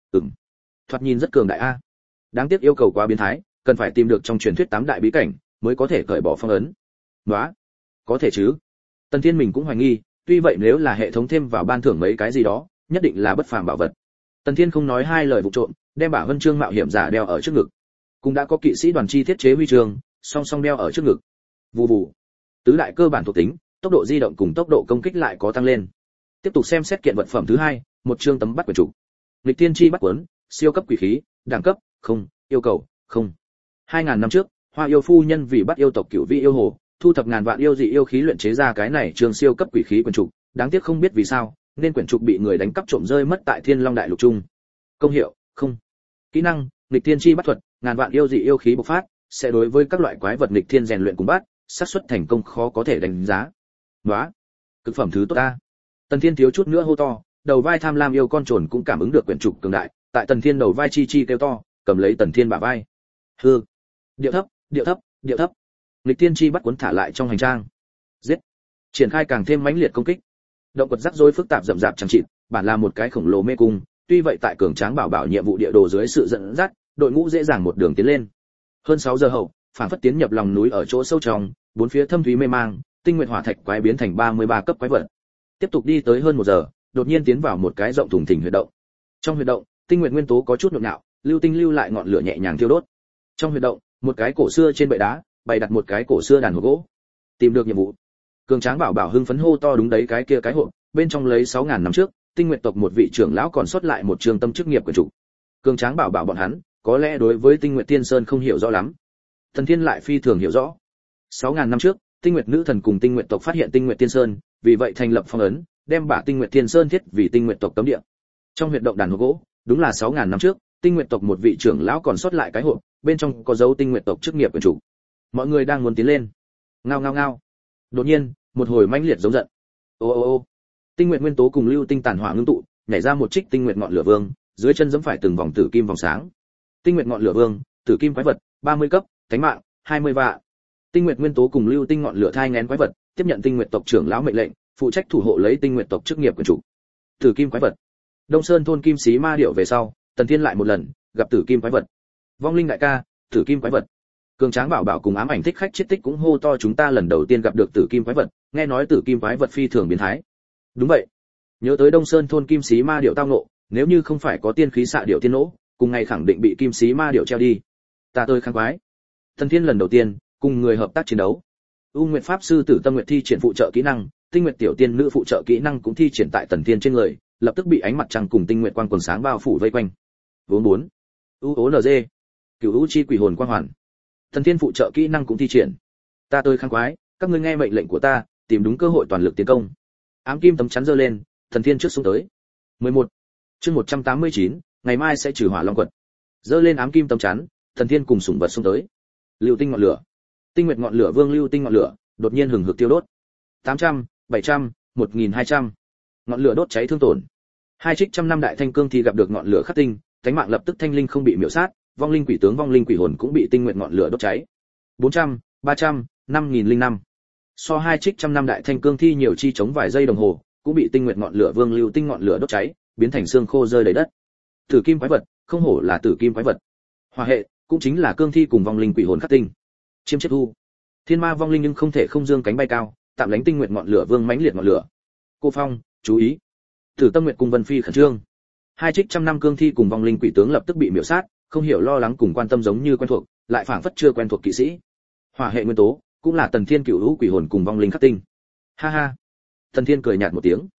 Thoạt nhìn rất cường đại a. Đáng tiếc yêu cầu quá biến thái, cần phải tìm được trong truyền thuyết 8 đại bí cảnh mới có thể cởi bỏ phong ấn. Nóa, có thể chứ? Tần Thiên mình cũng hoài nghi, tuy vậy nếu là hệ thống thêm vào ban thưởng mấy cái gì đó, nhất định là bất phàm bảo vật. Tần Thiên không nói hai lời vụ trộm, đem bả huân chương mạo hiểm giả đeo ở trước ngực. Cũng đã có kỵ sĩ đoàn chi thiết chế huy chương, song song đeo ở trước ngực. Vù vù. Tứ đại cơ bản thuộc tính, tốc độ di động cùng tốc độ công kích lại có tăng lên. Tiếp tục xem xét kiện vật phẩm thứ hai, một chương tấm bắt quyển trục. Lịch tiên chi bắt cuốn, siêu cấp quỷ khí, đẳng cấp không, yêu cầu không. 2000 năm trước, Hoa yêu phu nhân vì bắt yêu tộc Cửu Vĩ yêu hồ, thu thập ngàn vạn yêu dị yêu khí luyện chế ra cái này trường siêu cấp quỷ khí quyển trục, đáng tiếc không biết vì sao, nên quyển trục bị người đánh cắp trộm rơi mất tại Thiên Long đại lục trung. Công hiệu không. Kỹ năng nghịch thiên chi bắt thuật, ngàn vạn yêu dị yêu khí bộc phát, sẽ đối với các loại quái vật nghịch thiên rèn luyện cùng bắt, xác suất thành công khó có thể đánh giá. Nóa, cực phẩm thứ tốt ta. Tần Thiên thiếu chút nữa hô to, đầu vai tham lam yêu con trồn cũng cảm ứng được quyển trục cường đại, tại Tần Thiên đầu vai chi chi kêu to, cầm lấy Tần Thiên bả vai. Hư. Điệu thấp, điệu thấp, điệu thấp. Lịch tiên chi bắt cuốn thả lại trong hành trang. Giết. Triển khai càng thêm mãnh liệt công kích. Động quật rắc rối phức tạp rậm rạp chẳng chịt, bản là một cái khổng lồ mê cung, tuy vậy tại cường tráng bảo bảo nhiệm vụ địa đồ dưới sự dẫn dắt, đội ngũ dễ dàng một đường tiến lên. Hơn 6 giờ hậu, phản phất tiến nhập lòng núi ở chỗ sâu trong, bốn phía thâm thúy mê mang, tinh nguyệt hỏa thạch quái biến thành 33 cấp quái vật. Tiếp tục đi tới hơn 1 giờ, đột nhiên tiến vào một cái rộng thùng thình huyệt động. Trong huyệt động, tinh nguyệt nguyên tố có chút nhộn nhạo, lưu tinh lưu lại ngọn lửa nhẹ nhàng thiêu đốt. Trong huyệt động, một cái cổ xưa trên bệ đá, bày đặt một cái cổ xưa đàn hộp gỗ. Tìm được nhiệm vụ. Cường tráng bảo bảo hưng phấn hô to, đúng đấy, cái kia cái hộp, bên trong lấy 6000 năm trước, tinh nguyệt tộc một vị trưởng lão còn sót lại một trường tâm chức nghiệp của chủ. Cường tráng bảo bảo bọn hắn, có lẽ đối với Tinh Nguyệt Tiên Sơn không hiểu rõ lắm. Thần Thiên lại phi thường hiểu rõ. 6000 năm trước, Tinh Nguyệt nữ thần cùng Tinh Nguyệt tộc phát hiện Tinh Nguyệt Tiên Sơn, vì vậy thành lập phong ấn, đem bả Tinh Nguyệt Tiên Sơn thiết vì Tinh Nguyệt tộc cấm địa. Trong huyệt động đàn hộp gỗ, đúng là 6000 năm trước, Tinh Nguyệt tộc một vị trưởng lão còn sót lại cái hộp, bên trong có dấu Tinh Nguyệt tộc chức nghiệp của chủ. Mọi người đang muốn tiến lên. Ngao ngao ngao. Đột nhiên, một hồi mãnh liệt giống giận. Ô ô ô. Tinh Nguyệt nguyên tố cùng lưu tinh tàn hỏa ngưng tụ, nhảy ra một trích Tinh Nguyệt ngọn lửa vương, dưới chân giẫm phải từng vòng tử kim vòng sáng. Tinh Nguyệt ngọn lửa vương, tử kim quái vật, 30 cấp, thánh mạng, 20 vạ. Tinh Nguyệt nguyên tố cùng lưu tinh ngọn lửa thai nghén quái vật, tiếp nhận Tinh Nguyệt tộc trưởng lão mệnh lệnh, phụ trách thủ hộ lấy Tinh Nguyệt tộc chức nghiệp của chủ. Tử kim quái vật. Đông Sơn thôn kim sĩ ma điệu về sau, Tần Thiên lại một lần gặp tử kim quái vật. Vong linh đại ca, tử kim quái vật. Cường tráng bảo bảo cùng ám ảnh thích khách chết tích cũng hô to, chúng ta lần đầu tiên gặp được tử kim quái vật, nghe nói tử kim quái vật phi thường biến thái. Đúng vậy. Nhớ tới Đông Sơn thôn kim sĩ ma điệu tao ngộ, nếu như không phải có tiên khí xạ điệu tiên nỗ, cùng ngày khẳng định bị kim sĩ ma điệu treo đi. Ta tôi kháng quái. Thần Thiên lần đầu tiên cùng người hợp tác chiến đấu. U Nguyệt pháp sư Tử Tâm Nguyệt thi triển phụ trợ kỹ năng, Tinh Nguyệt tiểu tiên nữ phụ trợ kỹ năng cũng thi triển tại Tần Thiên trên người, lập tức bị ánh mặt trăng cùng tinh nguyệt quang quần sáng bao phủ vây quanh. Vốn 4. UONG. Cửu U chi quỷ hồn quang hoàn. Thần Thiên phụ trợ kỹ năng cũng thi triển. Ta tôi kháng quái, các ngươi nghe mệnh lệnh của ta, tìm đúng cơ hội toàn lực tiến công. Ám kim tấm chắn giơ lên, Thần Thiên trước xuống tới. 11. Chương 189, ngày mai sẽ trừ hỏa long quật. Giơ lên ám kim tấm chắn, Thần Thiên cùng sủng vật xuống tới. Lưu tinh ngọn lửa. Tinh nguyệt ngọn lửa vương lưu tinh ngọn lửa, đột nhiên hừng hực tiêu đốt. 800, 700, 1200. Ngọn lửa đốt cháy thương tổn. Hai trích trăm năm đại thanh cương thì gặp được ngọn lửa khắc tinh, cánh mạng lập tức thanh linh không bị miểu sát, vong linh quỷ tướng vong linh quỷ hồn cũng bị tinh nguyệt ngọn lửa đốt cháy. 400, 300, 5005. So hai trích trăm năm đại thanh cương thi nhiều chi chống vài giây đồng hồ, cũng bị tinh nguyệt ngọn lửa vương lưu tinh ngọn lửa đốt cháy, biến thành xương khô rơi đầy đất. Tử kim quái vật, không hổ là tử kim quái vật. Hỏa hệ, cũng chính là cương thi cùng vong linh quỷ hồn khắc tinh. Chiêm chết thu. Thiên ma vong linh nhưng không thể không dương cánh bay cao, tạm lánh tinh nguyệt ngọn lửa vương mãnh liệt ngọn lửa. Cô Phong, chú ý. Tử Tâm Nguyệt cùng Vân Phi khẩn trương. Hai trích trăm năm cương thi cùng vong linh quỷ tướng lập tức bị miểu sát, không hiểu lo lắng cùng quan tâm giống như quen thuộc, lại phảng phất chưa quen thuộc kỵ sĩ. Hỏa hệ nguyên tố, cũng là Tần Thiên cửu hữu quỷ hồn cùng vong linh khắc tinh. Ha ha. Tần Thiên cười nhạt một tiếng.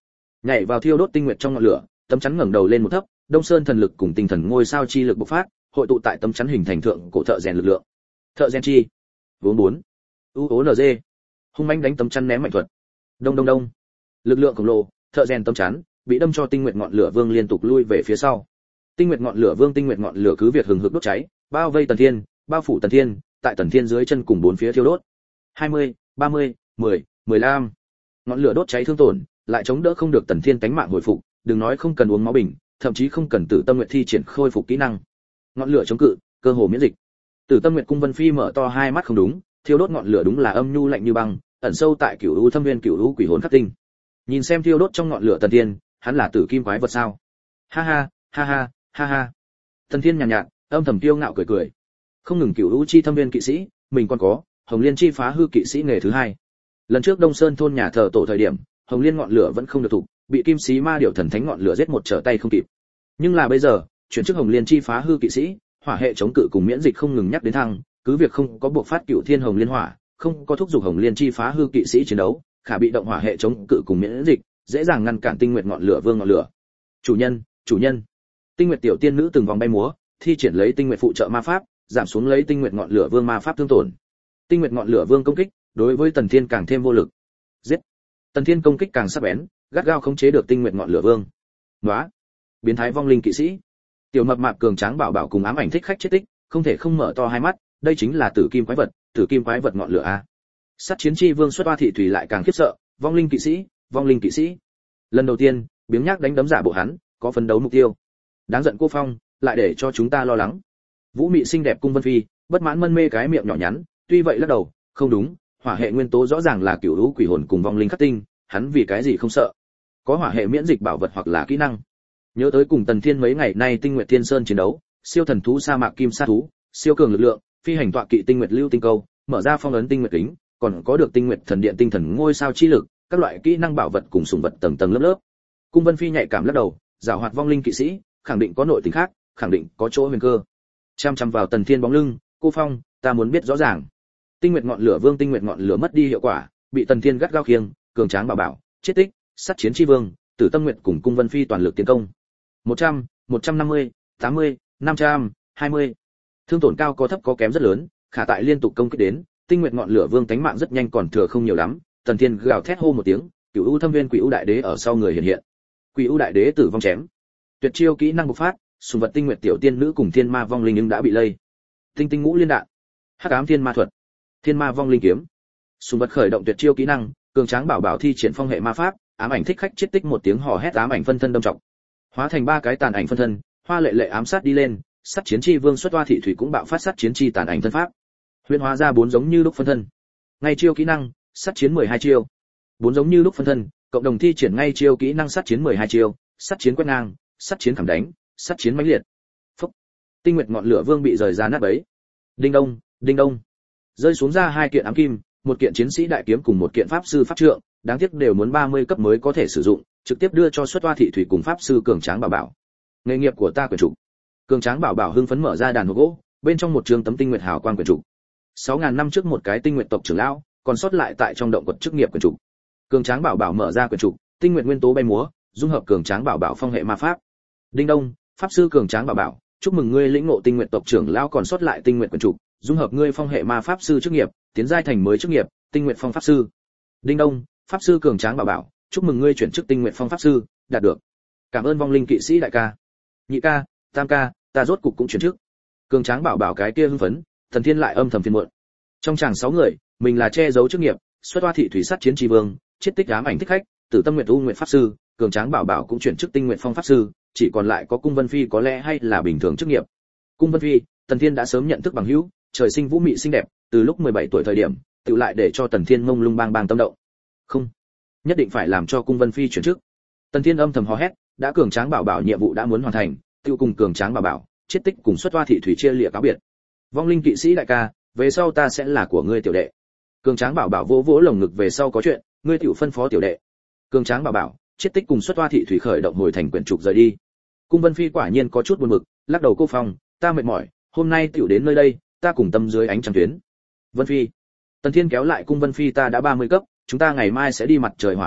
Nhảy vào thiêu đốt tinh nguyệt trong ngọn lửa, tấm chắn ngẩng đầu lên một thấp, Đông Sơn thần lực cùng tinh thần ngôi sao chi lực bộc phát, hội tụ tại tấm chắn hình thành thượng cổ thợ rèn lực lượng. Thợ rèn chi. Vốn 4. UONG. Hung mãnh đánh tấm chắn ném mạnh thuật. Đông đông đông. Lực lượng khổng lồ, thợ rèn tấm chắn bị đâm cho tinh nguyệt ngọn lửa vương liên tục lui về phía sau. Tinh nguyệt ngọn lửa vương tinh nguyệt ngọn lửa cứ việc hừng hực đốt cháy, bao vây Tần Thiên, bao phủ Tần Thiên, tại Tần Thiên dưới chân cùng bốn phía thiêu đốt. 20, 30, 10, 15. Ngọn lửa đốt cháy thương tổn, lại chống đỡ không được Tần Thiên tánh mạng hồi phục, đừng nói không cần uống máu bình, thậm chí không cần Tử Tâm Nguyệt thi triển khôi phục kỹ năng. Ngọn lửa chống cự, cơ hồ miễn dịch. Tử Tâm Nguyệt Cung Vân Phi mở to hai mắt không đúng, thiêu đốt ngọn lửa đúng là âm nhu lạnh như băng, ẩn sâu tại Cửu U Thâm Nguyên Cửu U Quỷ Hồn Khắc Tinh. Nhìn xem thiêu đốt trong ngọn lửa Tần Thiên, hắn là tử kim quái vật sao? Ha ha, ha ha, ha ha. Tần Thiên nhàn nhạt, âm thầm kiêu ngạo cười cười. Không ngừng Cửu U chi Thâm Nguyên kỵ sĩ, mình còn có Hồng Liên chi phá hư kỵ sĩ nghề thứ hai. Lần trước Đông Sơn thôn nhà thờ tổ thời điểm, Hồng Liên ngọn lửa vẫn không được thủ, bị Kim Sĩ Ma Điểu thần thánh ngọn lửa giết một trở tay không kịp. Nhưng là bây giờ, chuyển chức Hồng Liên chi phá hư kỵ sĩ, hỏa hệ chống cự cùng miễn dịch không ngừng nhắc đến thăng, cứ việc không có buộc phát Cửu Thiên Hồng Liên hỏa, không có thúc giục Hồng Liên chi phá hư kỵ sĩ chiến đấu, khả bị động hỏa hệ chống cự cùng miễn dịch, dễ dàng ngăn cản Tinh Nguyệt ngọn lửa vương ngọn lửa. Chủ nhân, chủ nhân. Tinh Nguyệt tiểu tiên nữ từng vòng bay múa, thi triển lấy Tinh Nguyệt phụ trợ ma pháp, giảm xuống lấy Tinh Nguyệt ngọn lửa vương ma pháp thương tổn. Tinh Nguyệt ngọn lửa vương công kích, đối với Tần Thiên càng thêm vô lực. Giết. Tần Thiên công kích càng sắc bén, gắt gao khống chế được Tinh Nguyệt ngọn lửa vương. Nóa. Biến thái vong linh kỵ sĩ. Tiểu mập mạp cường tráng bảo bảo cùng ám ảnh thích khách chết tích, không thể không mở to hai mắt, đây chính là tử kim quái vật ngọn lửa a. Sát chiến chi vương xuất oa thị thủy lại càng khiếp sợ, vong linh kỵ sĩ. Lần đầu tiên, biếng nhác đánh đấm giả bộ hắn, có phấn đấu mục tiêu. Đáng giận cô Phong, lại để cho chúng ta lo lắng. Vũ mị xinh đẹp cung Vân Phi, bất mãn mân mê cái miệng nhỏ nhắn, tuy vậy lắc đầu, không đúng, hỏa hệ nguyên tố rõ ràng là Cửu U Quỷ Hồn cùng vong linh khắc tinh, hắn vì cái gì không sợ? Có hỏa hệ miễn dịch bảo vật hoặc là kỹ năng. Nhớ tới cùng Tần Thiên mấy ngày nay Tinh Nguyệt Thiên Sơn chiến đấu, siêu thần thú sa mạc kim sa thú, siêu cường lực lượng, phi hành tọa kỵ Tinh Nguyệt lưu tinh câu, mở ra phong ấn Tinh Nguyệt kính, còn có được Tinh Nguyệt thần điện tinh thần ngôi sao chi lực, các loại kỹ năng bảo vật cùng sủng vật tầng tầng lớp lớp. Cung Vân Phi nhạy cảm lắc đầu, giảo hoạt vong linh kỵ sĩ, khẳng định có nội tình khác, khẳng định có chỗ huyền cơ. Chăm chăm vào Tần Thiên bóng lưng, cô Phong, ta muốn biết rõ ràng. Tinh Nguyệt ngọn lửa vương Tinh Nguyệt ngọn lửa mất đi hiệu quả, bị Tần Thiên gắt gao khiêng, cường tráng bảo bảo, chết tích, sát chiến chi vương, Tử Tâm Nguyệt cùng Cung Vân Phi toàn lực tiến công. 100, 150, 80, 500, 20. Thương tổn cao có thấp có kém rất lớn, khả tại liên tục công kích đến, Tinh Nguyệt ngọn lửa vương tánh mạng rất nhanh còn thừa không nhiều lắm. Tần Thiên gào thét hô một tiếng, Cửu U Thâm Nguyên Quỷ U Đại Đế ở sau người hiện hiện. Quỷ U Đại Đế tử vong chém. Tuyệt chiêu kỹ năng bộc phát, sùng vật Tinh Nguyệt tiểu tiên nữ cùng thiên ma vong linh nhưng đã bị lây. Tinh tinh ngũ liên đạn. Hắc ám thiên ma thuật. Thiên ma vong linh kiếm. Sùng vật khởi động tuyệt chiêu kỹ năng, cường tráng bảo bảo thi triển phong hệ ma pháp, ám ảnh thích khách chết tích một tiếng hò hét ám ảnh phân thân đâm trọng. Hóa thành ba cái tàn ảnh phân thân, hoa lệ lệ ám sát đi lên, sát chiến chi vương xuất hoa thị thủy cũng bạo phát sát chiến chi tàn ảnh thân pháp. Huyễn hóa ra bốn giống như lúc phân thân. Ngay chiêu kỹ năng, sát chiến 12 chiêu. Bốn giống như lúc phân thân, cộng đồng thi triển ngay chiêu kỹ năng sát chiến 12 chiêu, sát chiến quét ngang, sát chiến khảm đánh, sát chiến mãnh liệt. Phốc. Tinh Nguyệt ngọn lửa vương bị rời ra nát bấy. Đinh đông, đinh đông. Rơi xuống ra hai kiện ám kim, một kiện chiến sĩ đại kiếm cùng một kiện pháp sư pháp trượng, đáng tiếc đều muốn 30 cấp mới có thể sử dụng, trực tiếp đưa cho xuất hoa thị thủy cùng pháp sư cường tráng bảo bảo. Nghề nghiệp của ta quyền chủ. Cường tráng bảo bảo hưng phấn mở ra đàn hộp gỗ, bên trong một trường tấm tinh nguyệt hào quang quyền chủ. 6000 năm trước một cái tinh nguyệt tộc trưởng lão, còn sót lại tại trong động quật chức nghiệp quyền chủ. Cường tráng bảo bảo mở ra quyền chủ, tinh nguyệt nguyên tố bay múa, dung hợp cường tráng bảo bảo phong hệ ma pháp. Đinh đông, pháp sư cường tráng bảo bảo, chúc mừng ngươi lĩnh ngộ tinh nguyệt tộc trưởng lão còn sót lại tinh nguyệt quyền chủ, dung hợp ngươi phong hệ ma pháp sư chức nghiệp, tiến giai thành mới chức nghiệp, tinh nguyệt phong pháp sư. Đinh đông, pháp sư cường tráng bảo bảo, chúc mừng ngươi chuyển chức tinh nguyệt phong pháp sư, đạt được. Cảm ơn vong linh kỵ sĩ đại ca. Nhị ca, tam ca, ta rốt cục cũng chuyển chức. Cường tráng bảo bảo cái kia hưng phấn, Thần Thiên lại âm thầm phiền muộn. Trong chàng 6 người, mình là che giấu chức nghiệp, xuất hoa thị thủy sát chiến tri vương, chết tích ám ảnh thích khách, Tử Tâm Nguyệt U Nguyệt pháp sư, cường tráng bảo bảo cũng chuyển chức tinh nguyệt phong pháp sư, chỉ còn lại có Cung Vân Phi có lẽ hay là bình thường chức nghiệp. Cung Vân Phi, Tần Thiên đã sớm nhận thức bằng hữu, trời sinh vũ mị xinh đẹp, từ lúc 17 tuổi thời điểm, tự lại để cho Tần Thiên mông lung bang bang tâm động. Không, nhất định phải làm cho Cung Vân Phi chuyển chức. Tần Thiên âm thầm hò hét, đã cường tráng bảo bảo nhiệm vụ đã muốn hoàn thành, tiêu cùng cường tráng bảo bảo, chết tích cùng xuất hoa thị thủy chia lìa cáo biệt. Vong linh kỵ sĩ đại ca, về sau ta sẽ là của ngươi tiểu đệ. Cường tráng bảo bảo vỗ vỗ lồng ngực về sau có chuyện, ngươi tiểu phân phó tiểu đệ. Cường tráng bảo bảo, chết tích cùng xuất hoa thị thủy khởi động hồi thành quyển trục rời đi. Cung Vân Phi quả nhiên có chút buồn bực, lắc đầu cô Phong, ta mệt mỏi, hôm nay tiểu đến nơi đây, ta cùng tâm dưới ánh trăng tuyến. Vân Phi. Tần Thiên kéo lại Cung Vân Phi, ta đã 30 cấp, chúng ta ngày mai sẽ đi mặt trời hỏa long quật,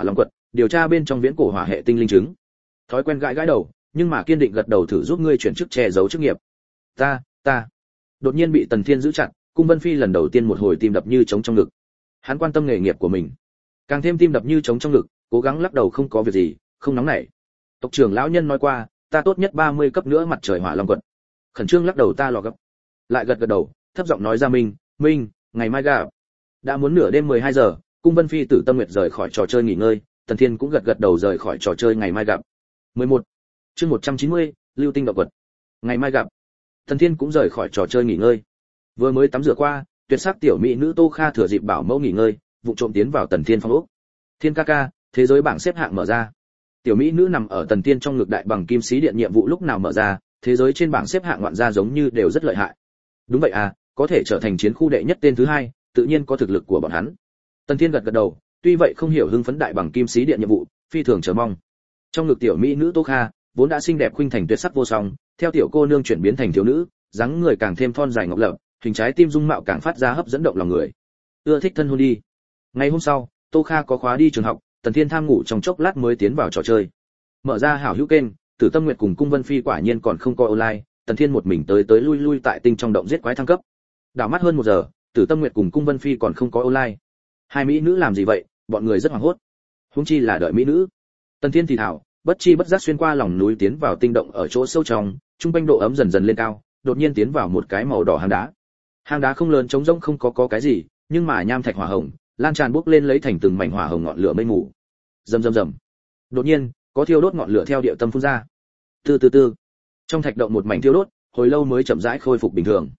điều tra bên trong viễn cổ hỏa hệ tinh linh chứng. Thói quen gãi đầu, nhưng mà kiên định gật đầu thử giúp ngươi chuyển chức che giấu chức nghiệp. Ta. Đột nhiên bị Tần Thiên giữ chặt, Cung Vân Phi lần đầu tiên một hồi tim đập như trống trong ngực. Hắn quan tâm nghề nghiệp của mình, càng thêm tim đập như trống trong ngực, cố gắng lắc đầu không có việc gì, không nóng nảy. Tộc trưởng lão nhân nói qua, ta tốt nhất 30 cấp nữa mặt trời hỏa long quật. Khẩn trương lắc đầu ta lò gấp. Lại gật đầu, thấp giọng nói ra Minh, ngày mai gặp. Đã muốn nửa đêm 12 giờ, Cung Vân Phi Tử Tâm Nguyệt rời khỏi trò chơi nghỉ ngơi, Tần Thiên cũng gật đầu rời khỏi trò chơi ngày mai gặp. 11. Chương 190, Lưu Tinh động quật. Ngày mai gặp. Tần Thiên cũng rời khỏi trò chơi nghỉ ngơi. Vừa mới tắm rửa qua, tuyệt sắc tiểu mỹ nữ Tô Kha thừa dịp bảo mẫu nghỉ ngơi, vụ trộm tiến vào Tần Thiên phòng ốc. Thiên ca ca, thế giới bảng xếp hạng mở ra. Tiểu mỹ nữ nằm ở Tần Thiên trong ngực đại bằng kim sĩ điện nhiệm vụ lúc nào mở ra, thế giới trên bảng xếp hạng ngoạn gia giống như đều rất lợi hại. Đúng vậy à, có thể trở thành chiến khu đệ nhất tên thứ hai, tự nhiên có thực lực của bọn hắn. Tần Thiên gật đầu, tuy vậy không hiểu hưng phấn đại bằng kim sĩ điện nhiệm vụ, phi thường chờ mong. Trong ngực tiểu mỹ nữ Tô Kha, vốn đã xinh đẹp khuynh thành tuyệt sắc vô song, theo tiểu cô nương chuyển biến thành thiếu nữ, dáng người càng thêm thon dài ngọc lập, hình trái tim dung mạo càng phát ra hấp dẫn động lòng người. Ưa thích thân hôn đi. Ngày hôm sau, Tô Kha có khóa đi trường học, Tần Thiên tham ngủ trong chốc lát mới tiến vào trò chơi. Mở ra hảo hữu kênh, Tử Tâm Nguyệt cùng Cung Vân Phi quả nhiên còn không có online, Tần Thiên một mình tới lui tại tinh trong động giết quái thăng cấp. Đảo mắt hơn 1 giờ, Tử Tâm Nguyệt cùng Cung Vân Phi còn không có online. Hai mỹ nữ làm gì vậy? Bọn người rất hoảng hốt. Huống chi là đợi mỹ nữ. Tần Thiên thì thảo, bất chi bất giác xuyên qua lòng núi tiến vào tinh động ở chỗ sâu trong, trung quanh độ ấm dần dần lên cao, đột nhiên tiến vào một cái màu đỏ hang đá. Hang đá không lớn trống rỗng không có cái gì, nhưng mà nham thạch hỏa hồng, lan tràn bốc lên lấy thành từng mảnh hỏa hồng ngọn lửa mây mù. Rầm. Đột nhiên, có thiêu đốt ngọn lửa theo địa tâm phun ra. Từ từ. Trong thạch động một mảnh thiêu đốt, hồi lâu mới chậm rãi khôi phục bình thường.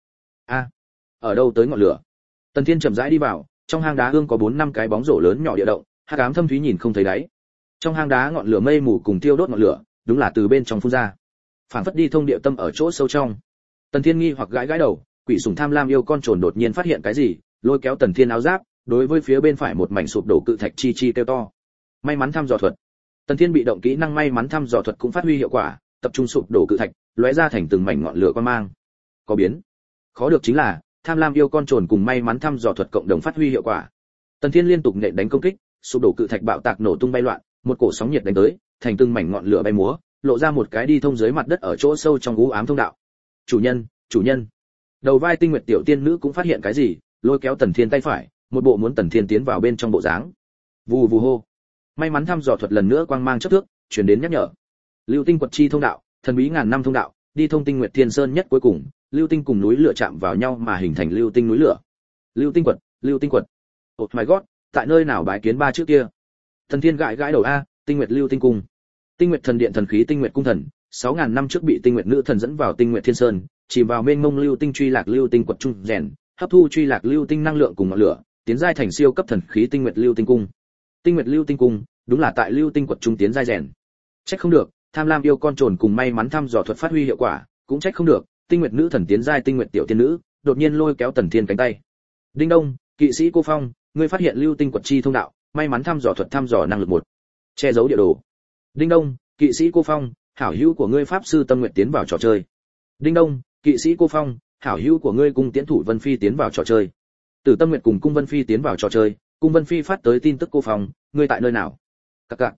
Ở đâu tới ngọn lửa? Tần Thiên chậm rãi đi vào, trong hang đá hương có 4-5 cái bóng rổ lớn nhỏ địa động, hắc ám thâm thúy nhìn không thấy đáy. Trong hang đá ngọn lửa mây mù cùng thiêu đốt ngọn lửa, đúng là từ bên trong phun ra. Phản phất đi thông địa tâm ở chỗ sâu trong. Tần Thiên nghi hoặc gãi đầu, quỷ sủng tham lam yêu con trồn đột nhiên phát hiện cái gì, lôi kéo Tần Thiên áo giáp, đối với phía bên phải một mảnh sụp đổ cự thạch chi kêu to. May mắn thăm dò thuật. Tần Thiên bị động kỹ năng may mắn thăm dò thuật cũng phát huy hiệu quả, tập trung sụp đổ cự thạch, lóe ra thành từng mảnh ngọn lửa quang mang. Có biến. Khó được chính là, tham lam yêu con trồn cùng may mắn thăm dò thuật cộng đồng phát huy hiệu quả. Tần Thiên liên tục nện đánh công kích, sụp đổ cự thạch bạo tạc nổ tung bay loạn, một cổ sóng nhiệt đánh tới, thành từng mảnh ngọn lửa bay múa, lộ ra một cái đi thông dưới mặt đất ở chỗ sâu trong u ám thông đạo. Chủ nhân. Đầu vai Tinh Nguyệt tiểu tiên nữ cũng phát hiện cái gì, lôi kéo Tần Thiên tay phải, một bộ muốn Tần Thiên tiến vào bên trong bộ dáng. Vù hô. May mắn thăm dò thuật lần nữa quang mang chớp thước, truyền đến nhắc nhở. Lưu Tinh quật chi thông đạo, thần bí ngàn năm thông đạo, đi thông Tinh Nguyệt Thiên Sơn nhất cuối cùng, lưu tinh cùng núi lửa chạm vào nhau mà hình thành lưu tinh núi lửa. Lưu tinh quật. Oh my god, tại nơi nào bái kiến ba chữ kia? Tần Thiên gãi đầu a, Tinh Nguyệt lưu tinh cung. Tinh Nguyệt thần điện thần khí Tinh Nguyệt cung thần, 6000 năm trước bị Tinh Nguyệt nữ thần dẫn vào Tinh Nguyệt Thiên Sơn, chìm vào mênh mông lưu tinh truy lạc lưu tinh quật trung rèn, hấp thu truy lạc lưu tinh năng lượng cùng ngọn lửa, tiến giai thành siêu cấp thần khí Tinh Nguyệt lưu tinh cung. Tinh Nguyệt lưu tinh cung, đúng là tại lưu tinh quật trung tiến giai rèn. Trách không được, tham lam yêu con trồn cùng may mắn thăm dò thuật phát huy hiệu quả, cũng trách không được, Tinh Nguyệt nữ thần tiến giai Tinh Nguyệt tiểu tiên nữ, đột nhiên lôi kéo Tần Thiên cánh tay. Đinh đông, kỵ sĩ cô Phong, ngươi phát hiện lưu tinh quật chi thông đạo, may mắn thăm dò thuật thăm dò năng lực 1. Che giấu địa đồ. Đinh đông, kỵ sĩ cô Phong, hảo hữu của ngươi pháp sư Tâm Nguyệt tiến vào trò chơi. Đinh đông, kỵ sĩ cô Phong, hảo hữu của ngươi cung tiễn thủ Vân Phi tiến vào trò chơi. Tử Tâm Nguyệt cùng cung Vân Phi tiến vào trò chơi, cung Vân Phi phát tới tin tức cô Phong, ngươi tại nơi nào? Cặc.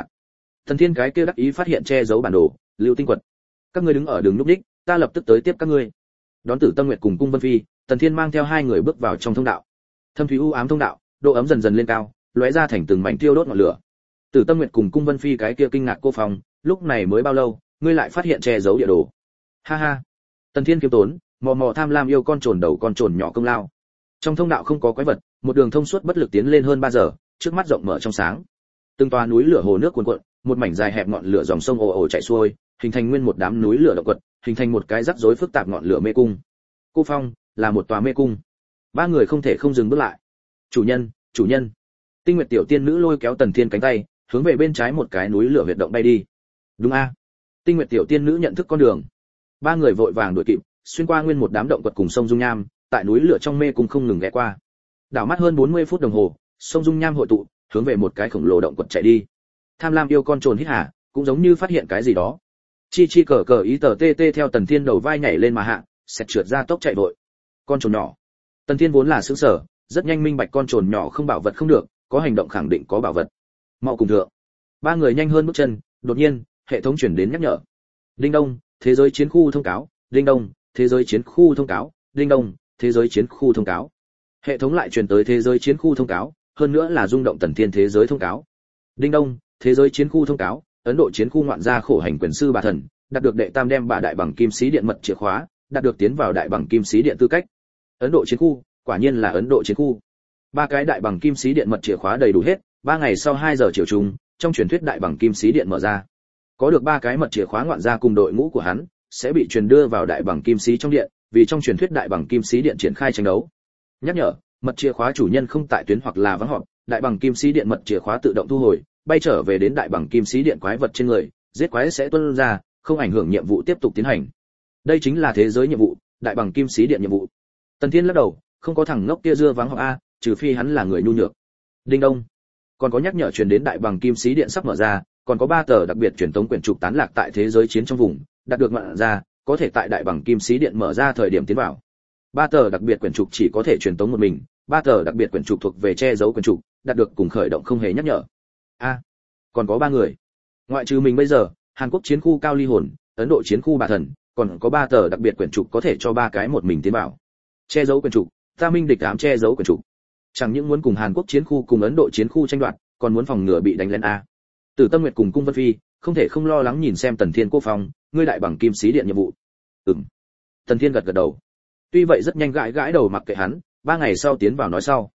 Thần Thiên cái kia đắc ý phát hiện che giấu bản đồ, lưu tinh quật. Các ngươi đứng ở đường núp đích, ta lập tức tới tiếp các ngươi. Đón Tử Tâm Nguyệt cùng cung Vân Phi, Tần Thiên mang theo hai người bước vào trong thông đạo. Thâm thúy u ám thông đạo, độ ấm dần dần lên cao, lóe ra thành từng mảnh thiêu đốt ngọn lửa. Tử Tâm Nguyệt cùng cung Vân Phi cái kia kinh ngạc cô Phong, lúc này mới bao lâu, ngươi lại phát hiện che giấu địa đồ. Ha. Tần Thiên kiêm tốn, mò tham lam yêu con trồn đầu con trồn nhỏ công lao. Trong thông đạo không có quái vật, một đường thông suốt bất lực tiến lên hơn 3 giờ, trước mắt rộng mở trong sáng. Từng tòa núi lửa hồ nước cuồn cuộn, một mảnh dài hẹp ngọn lửa dòng sông ồ chảy xuôi, hình thành nguyên một đám núi lửa động quật, hình thành một cái rắc rối phức tạp ngọn lửa mê cung. Cô Phong là một tòa mê cung. Ba người không thể không dừng bước lại. Chủ nhân. Tinh Nguyệt tiểu tiên nữ lôi kéo Tần Thiên cánh tay, hướng về bên trái một cái núi lửa huyệt động bay đi. Đúng a. Tinh Nguyệt tiểu tiên nữ nhận thức con đường. Ba người vội vàng đuổi kịp, xuyên qua nguyên một đám động quật cùng sông dung nham, tại núi lửa trong mê cung không ngừng ghé qua. Đảo mắt hơn 40 phút đồng hồ, sông dung nham hội tụ, hướng về một cái khổng lồ động quật chạy đi. Tham lam yêu con trồn hít hà, cũng giống như phát hiện cái gì đó. Chi cờ ý tờ tê theo Tần Thiên đầu vai nhảy lên mà hạ, sẹt trượt ra tốc chạy vội. Con trồn nhỏ. Tần Thiên vốn là sững sờ, rất nhanh minh bạch con trồn nhỏ không bảo vật không được, có hành động khẳng định có bảo vật. Mau cùng thượng. Ba người nhanh hơn bước chân, đột nhiên, hệ thống chuyển đến nhắc nhở. Đinh đông, thế giới chiến khu thông cáo, đinh đông, thế giới chiến khu thông cáo, đinh đông, thế giới chiến khu thông cáo. Hệ thống lại truyền tới thế giới chiến khu thông cáo, hơn nữa là rung động Tần Thiên thế giới thông cáo. Đinh đông, thế giới chiến khu thông cáo, Ấn Độ chiến khu ngoạn gia khổ hành quyền sư bà thần, đạt được đệ tam đem bà đại bằng kim sĩ điện mật chìa khóa, đạt được tiến vào đại bằng kim sĩ điện tư cách. Ấn Độ chiến khu, quả nhiên là Ấn Độ chiến khu. Ba cái đại bằng kim sĩ điện mật chìa khóa đầy đủ hết, 3 ngày sau 2 giờ chiều trùng, trong truyền thuyết đại bằng kim sĩ điện mở ra. Có được 3 cái mật chìa khóa ngoạn gia cùng đội ngũ của hắn, sẽ bị truyền đưa vào đại bằng kim sĩ trong điện, vì trong truyền thuyết đại bằng kim sĩ điện triển khai tranh đấu. Nhắc nhở, mật chìa khóa chủ nhân không tại tuyến hoặc là vắng họp, đại bằng kim sĩ điện mật chìa khóa tự động thu hồi, bay trở về đến đại bằng kim sĩ điện quái vật trên người, giết quái sẽ tuôn ra, không ảnh hưởng nhiệm vụ tiếp tục tiến hành. Đây chính là thế giới nhiệm vụ, đại bằng kim sĩ điện nhiệm vụ. Tần Thiên lắc đầu, không có thằng ngốc kia dưa vắng họp a, trừ phi hắn là người nhu nhược. Đinh đông, còn có nhắc nhở truyền đến đại bằng kim sĩ điện sắp mở ra, còn có 3 tờ đặc biệt truyền tống quyển trục tán lạc tại thế giới chiến trong vùng, đạt được ngoạn ra, có thể tại đại bằng kim sĩ điện mở ra thời điểm tiến vào. 3 tờ đặc biệt quyển trục chỉ có thể truyền tống một mình, 3 tờ đặc biệt quyển trục thuộc về che giấu quyển trục, đạt được cùng khởi động không hề nhắc nhở. A, còn có 3 người. Ngoại trừ mình bây giờ, Hàn Quốc chiến khu cao ly hồn, Ấn Độ chiến khu bà thần, còn có 3 tờ đặc biệt quyển trục có thể cho 3 cái một mình tiến vào. Che giấu quyển trục, ta minh địch ám che giấu quyển trục. Chẳng những muốn cùng Hàn Quốc chiến khu cùng Ấn Độ chiến khu tranh đoạt, còn muốn phòng ngừa bị đánh lên a. Tử Tâm Nguyệt cùng Cung Vân Phi, không thể không lo lắng nhìn xem Tần Thiên Cô Phong, ngươi đại bằng kim sĩ điện nhiệm vụ. Tần Thiên gật gật đầu. Tuy vậy rất nhanh gãi gãi đầu mặc kệ hắn, 3 ngày sau tiến vào nói sau.